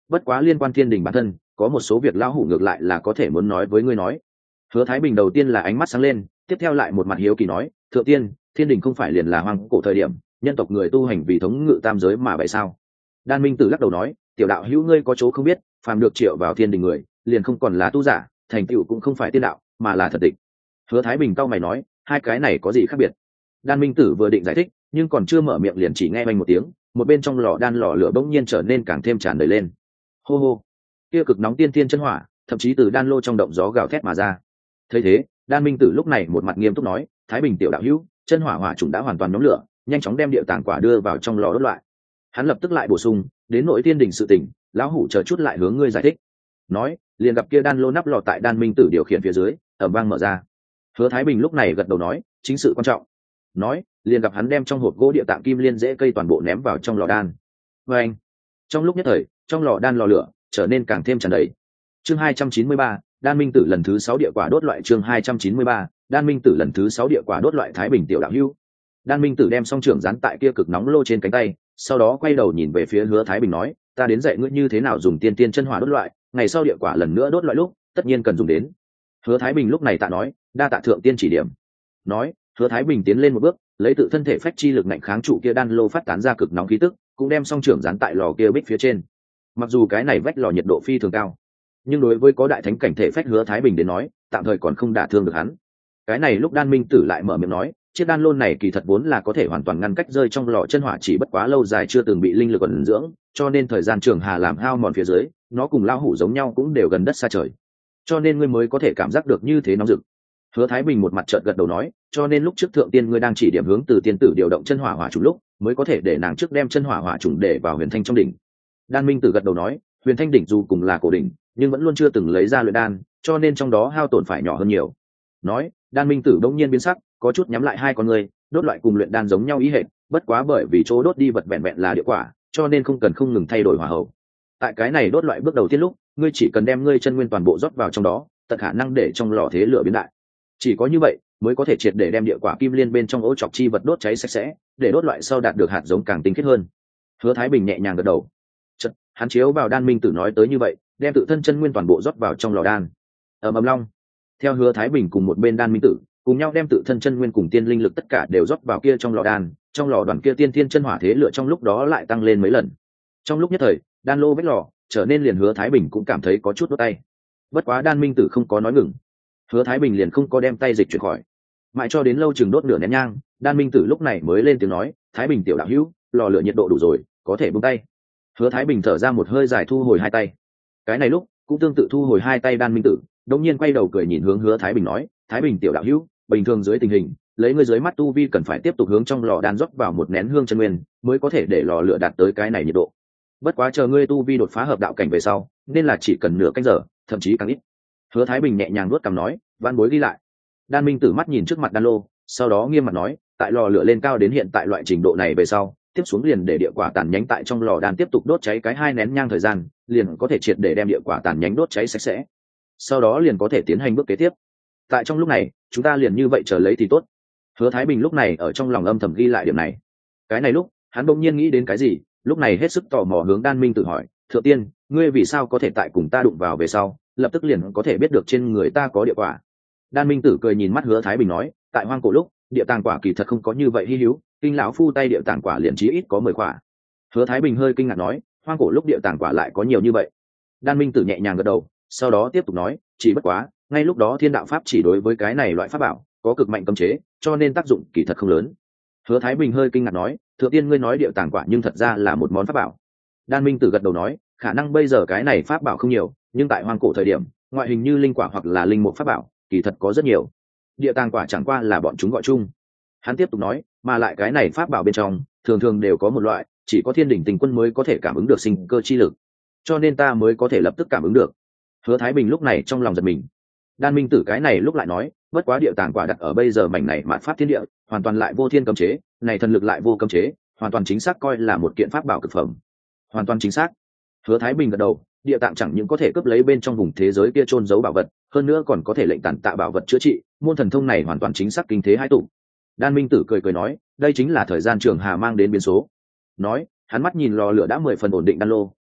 bất quá liên quan thiên đình bản thân có một số việc lão hủ ngược lại là có thể muốn nói với ngươi nói. Hứa Thái Bình đầu tiên là ánh mắt sáng lên, tiếp theo lại một mặt hiếu kỳ nói, thượng tiên, thiên đình không phải liền là hoang cổ thời điểm nhân tộc người tu hành vì thống ngự tam giới mà vậy sao? Đan Minh Tử lắc đầu nói, tiểu đạo hữu ngươi có chỗ không biết, phàm được triệu vào thiên đình người liền không còn là tu giả, thành tựu cũng không phải tiên đạo mà là thật địch. Hứa Thái Bình cau mày nói, hai cái này có gì khác biệt? Đan Minh Tử vừa định giải thích, nhưng còn chưa mở miệng liền chỉ nghe vang một tiếng, một bên trong lò đan lò lửa bỗng nhiên trở nên càng thêm tràn đầy lên. Hô hô, kia cực nóng tiên thiên chân hỏa, thậm chí từ đan lô trong động gió gào thét mà ra. Thấy thế, Đan Minh Tử lúc này một mặt nghiêm túc nói, Thái Bình tiểu đạo hữu, chân hỏa hỏa trùng đã hoàn toàn nhóm lửa, nhanh chóng đem địa tàng quả đưa vào trong lò đốt loại. Hắn lập tức lại bổ sung, đến nội thiên đình sự tình, lão hủ chờ chút lại hướng ngươi giải thích. Nói, liền gặp kia đan lô nắp lò tại Đan Minh Tử điều khiển phía dưới, ầm vang mở ra. Hứa Thái Bình lúc này gật đầu nói, chính sự quan trọng. Nói, liền gặp hắn đem trong hộp gỗ địa tạng kim liên rễ cây toàn bộ ném vào trong lò đan. Và anh, trong lúc nhất thời, trong lò đan lò lửa trở nên càng thêm tràn đầy. Chương 293, Đan Minh Tử lần thứ 6 địa quả đốt loại. Chương 293, Đan Minh Tử lần thứ 6 địa quả đốt loại. Thái Bình tiểu đạo hữu. Đan Minh Tử đem song trưởng dán tại kia cực nóng lô trên cánh tay, sau đó quay đầu nhìn về phía Hứa Thái Bình nói, ta đến dạy ngươi như thế nào dùng tiên tiên chân hỏa đốt loại, ngày sau địa quả lần nữa đốt loại lúc, tất nhiên cần dùng đến. Hứa Thái Bình lúc này tạ nói, đa tạ thượng tiên chỉ điểm. Nói, Hứa Thái Bình tiến lên một bước, lấy tự thân thể phách chi lực ngạnh kháng trụ kia đan lô phát tán ra cực nóng khí tức, cũng đem song trưởng dán tại lò kia bích phía trên. Mặc dù cái này vách lò nhiệt độ phi thường cao, nhưng đối với có đại thánh cảnh thể phách Hứa Thái Bình đến nói, tạm thời còn không đả thương được hắn. Cái này lúc Đan Minh Tử lại mở miệng nói, chiếc đan lôn này kỳ thật vốn là có thể hoàn toàn ngăn cách rơi trong lò chân hỏa, chỉ bất quá lâu dài chưa từng bị linh lực ẩn dưỡng, cho nên thời gian trường hà làm hao mòn phía dưới, nó cùng lao hủ giống nhau cũng đều gần đất xa trời, cho nên ngươi mới có thể cảm giác được như thế nóng rực. Hứa Thái Bình một mặt trợn gật đầu nói, cho nên lúc trước thượng tiên ngươi đang chỉ điểm hướng từ tiên tử điều động chân hỏa hỏa trùng lúc, mới có thể để nàng trước đem chân hỏa hỏa trùng để vào huyền thanh trong đỉnh. Đan Minh Tử gật đầu nói, huyền thanh đỉnh dù cùng là cổ đỉnh, nhưng vẫn luôn chưa từng lấy ra luyện đan, cho nên trong đó hao tổn phải nhỏ hơn nhiều. Nói, Đan Minh Tử đống nhiên biến sắc, có chút nhắm lại hai con người, đốt loại cùng luyện đan giống nhau ý hệt, bất quá bởi vì chỗ đốt đi vật vẹn vẹn là địa quả, cho nên không cần không ngừng thay đổi hỏa hậu. Tại cái này đốt loại bước đầu tiên lúc, ngươi chỉ cần đem ngươi chân nguyên toàn bộ rót vào trong đó, tận khả năng để trong lò thế lửa biến đại. Chỉ có như vậy mới có thể triệt để đem địa quả kim liên bên trong ố chọc chi vật đốt cháy sạch sẽ, để đốt loại sau đạt được hạt giống càng tinh khiết hơn. Hứa Thái Bình nhẹ nhàng gật đầu. Chợt, hắn chiếu vào Đan Minh Tử nói tới như vậy, đem tự thân chân nguyên toàn bộ rót vào trong lò đan. Ầm long. Theo Hứa Thái Bình cùng một bên Đan Minh Tử cùng nhau đem tự thân chân nguyên cùng tiên linh lực tất cả đều rót vào kia trong lò đan, trong lò đoàn kia tiên thiên chân hỏa thế lửa trong lúc đó lại tăng lên mấy lần. Trong lúc nhất thời, đan lô vách lò trở nên liền Hứa Thái Bình cũng cảm thấy có chút đốt tay. Bất quá Đan Minh Tử không có nói ngừng, Hứa Thái Bình liền không có đem tay dịch chuyển khỏi, mãi cho đến lâu chừng đốt nửa nén nhang, Đan Minh Tử lúc này mới lên tiếng nói, Thái Bình tiểu đạo hữu, lò lửa nhiệt độ đủ rồi, có thể buông tay. Hứa Thái Bình thở ra một hơi dài thu hồi hai tay. Cái này lúc cũng tương tự thu hồi hai tay Đan Minh Tử đột nhiên quay đầu cười nhìn hướng Hứa Thái Bình nói, Thái Bình tiểu đạo hữu, bình thường dưới tình hình, lấy ngươi dưới mắt tu vi cần phải tiếp tục hướng trong lò đan rót vào một nén hương chân nguyên, mới có thể để lò lửa đạt tới cái này nhiệt độ. Bất quá chờ ngươi tu vi đột phá hợp đạo cảnh về sau, nên là chỉ cần nửa canh giờ, thậm chí càng ít. Hứa Thái Bình nhẹ nhàng nuốt cằm nói, văn bối ghi lại. Đan Minh Tử mắt nhìn trước mặt đan lô, sau đó nghiêm mặt nói, tại lò lửa lên cao đến hiện tại loại trình độ này về sau, tiếp xuống liền để địa quả tàn nhánh tại trong lò đan tiếp tục đốt cháy cái 2 nén nhang thời gian, liền có thể triệt để đem địa quả tàn nhánh đốt cháy sạch sẽ. Sau đó liền có thể tiến hành bước kế tiếp. Tại trong lúc này, chúng ta liền như vậy chờ lấy thì tốt. Hứa Thái Bình lúc này ở trong lòng âm thầm ghi lại điểm này. Cái này lúc, hắn bỗng nhiên nghĩ đến cái gì, lúc này hết sức tò mò hướng Đan Minh Tử hỏi, thượng tiên, ngươi vì sao có thể tại cùng ta đụng vào về sau, lập tức liền có thể biết được trên người ta có địa quả? Đan Minh Tử cười nhìn mắt Hứa Thái Bình nói, tại hoang cổ lúc, địa tàng quả kỳ thật không có như vậy hi hữu, kinh lão phu tay địa tàng quả liền chí ít có 10 quả. Hứa Thái Bình hơi kinh ngạc nói, hoang cổ lúc địa tàng quả lại có nhiều như vậy? Đan Minh Tử nhẹ nhàng gật đầu, sau đó tiếp tục nói, chỉ bất quá, ngay lúc đó thiên đạo pháp chỉ đối với cái này loại pháp bảo có cực mạnh cấm chế, cho nên tác dụng kỳ thật không lớn. Hứa Thái Bình hơi kinh ngạc nói, thượng tiên ngươi nói địa tàng quả nhưng thật ra là một món pháp bảo. Đan Minh Tử gật đầu nói, khả năng bây giờ cái này pháp bảo không nhiều, nhưng tại hoang cổ thời điểm, ngoại hình như linh quả hoặc là linh mục pháp bảo kỳ thật có rất nhiều. Địa tàng quả chẳng qua là bọn chúng gọi chung. Hắn tiếp tục nói, mà lại cái này pháp bảo bên trong thường thường đều có một loại, chỉ có thiên đỉnh tình quân mới có thể cảm ứng được sinh cơ chi lực, cho nên ta mới có thể lập tức cảm ứng được. Hứa Thái Bình lúc này trong lòng giật mình. Đan Minh Tử cái này lúc lại nói, bất quá địa tàng quả đặt ở bây giờ mảnh này mạn pháp thiên địa, hoàn toàn lại vô thiên cấm chế, này thần lực lại vô cấm chế, hoàn toàn chính xác coi là một kiện pháp bảo cực phẩm. Hoàn toàn chính xác. Hứa Thái Bình gật đầu, địa tạng chẳng những có thể cướp lấy bên trong vùng thế giới kia chôn giấu bảo vật, hơn nữa còn có thể lệnh tàn tạ bảo vật chữa trị, môn thần thông này hoàn toàn chính xác kinh thế hai tụ. Đan Minh Tử cười cười nói, đây chính là thời gian trường hà mang đến biến số. Nói, hắn mắt nhìn lò lửa đã 10 phần ổn định đan lô,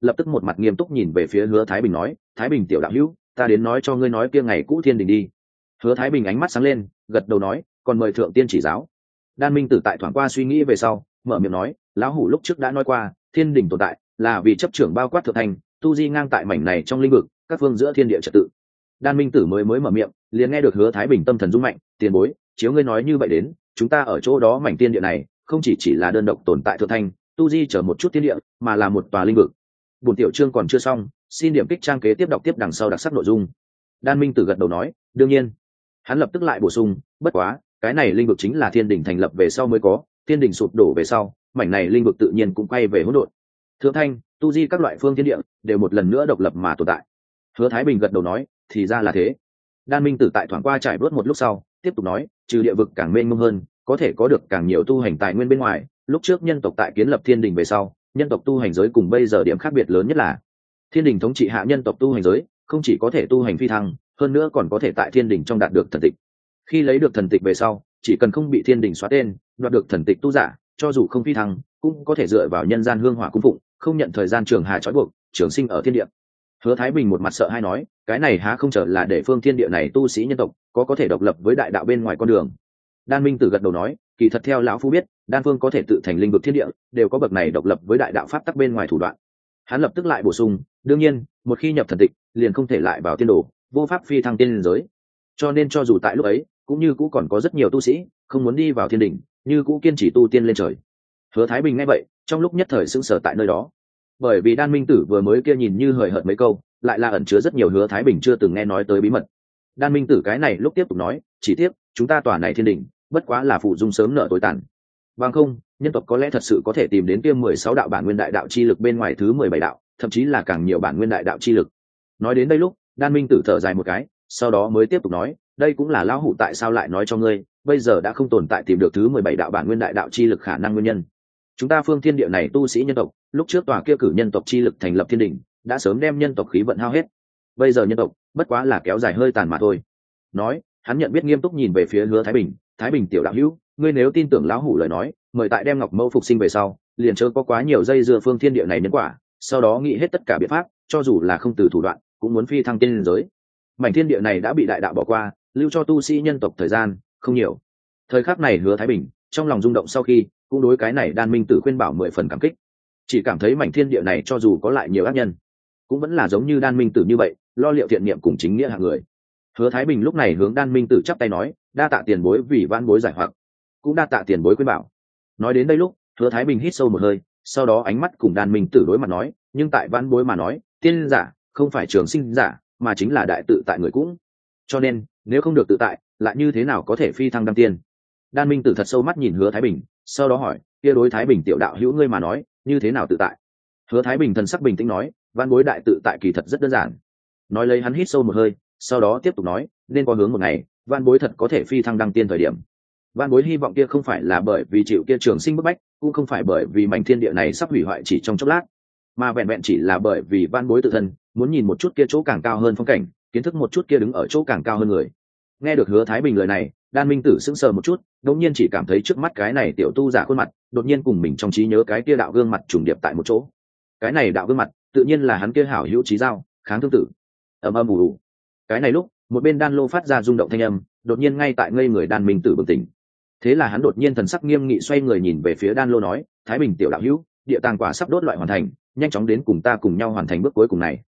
lập tức một mặt nghiêm túc nhìn về phía Hứa Thái Bình nói, Thái Bình tiểu đạo hữu, ta đến nói cho ngươi nói kia ngày cũ thiên đình đi. Hứa Thái Bình ánh mắt sáng lên, gật đầu nói, còn mời thượng tiên chỉ giáo. Đan Minh Tử tại thoáng qua suy nghĩ về sau, mở miệng nói, lão hủ lúc trước đã nói qua, thiên đình tồn tại là vì chấp trưởng bao quát thượng thành, tu di ngang tại mảnh này trong lĩnh vực, các phương giữa thiên địa trật tự. Đan Minh Tử mới mở miệng, liền nghe được Hứa Thái Bình tâm thần rung mạnh, tiền bối, chiếu ngươi nói như vậy đến, chúng ta ở chỗ đó mảnh tiên địa này, không chỉ là đơn độc tồn tại thượng thành, tu di chở một chút thiên địa, mà là một tòa lĩnh vực. Buổi tiểu chương còn chưa xong, xin điểm kích trang kế tiếp đọc tiếp đằng sau đặc sắc nội dung. Đan Minh Tử gật đầu nói, đương nhiên. Hắn lập tức lại bổ sung, bất quá, cái này linh vực chính là thiên đình thành lập về sau mới có, thiên đình sụp đổ về sau, mảnh này linh vực tự nhiên cũng quay về hỗn độn. Thượng thanh, tu di các loại phương thiên địa đều một lần nữa độc lập mà tồn tại. Hứa Thái Bình gật đầu nói, thì ra là thế. Đan Minh Tử tại thoáng qua trải bớt một lúc sau, tiếp tục nói, trừ địa vực càng mênh mông hơn, có thể có được càng nhiều tu hành tài nguyên bên ngoài, lúc trước nhân tộc tại kiến lập thiên đình về sau, nhân tộc tu hành giới cùng bây giờ điểm khác biệt lớn nhất là thiên đình thống trị hạ nhân tộc tu hành giới, không chỉ có thể tu hành phi thăng, hơn nữa còn có thể tại thiên đình trong đạt được thần tịch. Khi lấy được thần tịch về sau, chỉ cần không bị thiên đình xóa tên, đoạt được thần tịch tu giả, cho dù không phi thăng, cũng có thể dựa vào nhân gian hương hỏa cung phụng, không nhận thời gian trường hà trói buộc, trường sinh ở thiên địa. Hứa Thái Bình một mặt sợ hai nói, cái này há không chờ là để phương thiên địa này tu sĩ nhân tộc có thể độc lập với đại đạo bên ngoài con đường. Đan Minh Tử gật đầu nói, kỳ thật theo lão phu biết, đan phương có thể tự thành linh vực thiên địa, đều có bậc này độc lập với đại đạo pháp tắc bên ngoài thủ đoạn. Hắn lập tức lại bổ sung, đương nhiên, một khi nhập thần tịch, liền không thể lại vào tiên đồ, vô pháp phi thăng tiên giới. Cho nên cho dù tại lúc ấy, cũng như cũ còn có rất nhiều tu sĩ không muốn đi vào thiên đỉnh, như cũ kiên trì tu tiên lên trời. Hứa Thái Bình nghe vậy, trong lúc nhất thời sững sờ tại nơi đó, bởi vì Đan Minh Tử vừa mới kia nhìn như hời hợt mấy câu, lại là ẩn chứa rất nhiều Hứa Thái Bình chưa từng nghe nói tới bí mật. Đan Minh Tử cái này lúc tiếp tục nói, chỉ tiếc chúng ta tòa này thiên đỉnh, bất quá là phụ dung sớm nợ tối tàn. Bằng không, nhân tộc có lẽ thật sự có thể tìm đến kia 16 đạo bản nguyên đại đạo chi lực bên ngoài thứ 17 đạo, thậm chí là càng nhiều bản nguyên đại đạo chi lực. Nói đến đây lúc, Đan Minh Tử thở dài một cái, sau đó mới tiếp tục nói, đây cũng là lão hủ tại sao lại nói cho ngươi, bây giờ đã không tồn tại tìm được thứ 17 đạo bản nguyên đại đạo chi lực khả năng nguyên nhân. Chúng ta phương thiên địa này tu sĩ nhân tộc, lúc trước tòa kia cử nhân tộc chi lực thành lập thiên đỉnh, đã sớm đem nhân tộc khí vận hao hết. Bây giờ nhân tộc, bất quá là kéo dài hơi tàn mà thôi. Nói, hắn nhận biết nghiêm túc nhìn về phía Hứa Thái Bình, Thái Bình tiểu đạo hữu, ngươi nếu tin tưởng lão hủ lời nói, mời tại đem Ngọc Mẫu phục sinh về sau, liền chớ có quá nhiều dây dưa phương thiên địa này nhân quả, sau đó nghĩ hết tất cả biện pháp, cho dù là không từ thủ đoạn, cũng muốn phi thăng tiên giới. Mảnh thiên địa này đã bị đại đạo bỏ qua, lưu cho tu sĩ nhân tộc thời gian không nhiều. Thời khắc này Hứa Thái Bình trong lòng rung động, sau khi cũng đối cái này Đan Minh Tử khuyên bảo 10 phần cảm kích, chỉ cảm thấy mảnh thiên địa này cho dù có lại nhiều ác nhân, cũng vẫn là giống như Đan Minh Tử như vậy, lo liệu thiện niệm cùng chính nghĩa hạng người. Hứa Thái Bình lúc này hướng Đan Minh Tử chắp tay nói, đa tạ tiền bối vì vãn bối giải hoặc, cũng đa tạ tiền bối khuyên bảo. Nói đến đây lúc, Hứa Thái Bình hít sâu một hơi, sau đó ánh mắt cùng Đan Minh Tử đối mặt nói, nhưng tại vãn bối mà nói, tiên giả không phải trường sinh giả, mà chính là đại tự tại người cũng. Cho nên, nếu không được tự tại, lại như thế nào có thể phi thăng đăng tiên? Đan Minh Tử thật sâu mắt nhìn Hứa Thái Bình, sau đó hỏi, kia đối Thái Bình tiểu đạo hữu ngươi mà nói, như thế nào tự tại? Hứa Thái Bình thần sắc bình tĩnh nói, vãn bối đại tự tại kỳ thật rất đơn giản. Nói lấy hắn hít sâu một hơi, sau đó tiếp tục nói, nên có hướng một ngày, vãn bối thật có thể phi thăng đăng tiên thời điểm. Vãn bối hy vọng kia không phải là bởi vì chịu kia trường sinh bức bách, cũng không phải bởi vì mảnh thiên địa này sắp hủy hoại chỉ trong chốc lát, mà vẹn vẹn chỉ là bởi vì vãn bối tự thân muốn nhìn một chút kia chỗ càng cao hơn phong cảnh, kiến thức một chút kia đứng ở chỗ càng cao hơn người. Nghe được Hứa Thái Bình lời này, Đan Minh Tử sững sờ một chút, đột nhiên chỉ cảm thấy trước mắt cái này tiểu tu giả khuôn mặt, đột nhiên cùng mình trong trí nhớ cái kia đạo gương mặt trùng điệp tại một chỗ. Cái này đạo gương mặt, tự nhiên là hắn kia hảo hữu chí giao, Kháng Thương Tử. Ầm ầm ù ù. Cái này lúc, một bên đan lô phát ra rung động thanh âm, đột nhiên ngay tại ngây người Đan Minh Tử bừng tỉnh. Thế là hắn đột nhiên thần sắc nghiêm nghị xoay người nhìn về phía đan lô nói, Thái Bình tiểu đạo hữu, địa tàng quả sắp đốt loại hoàn thành, nhanh chóng đến cùng ta cùng nhau hoàn thành bước cuối cùng này.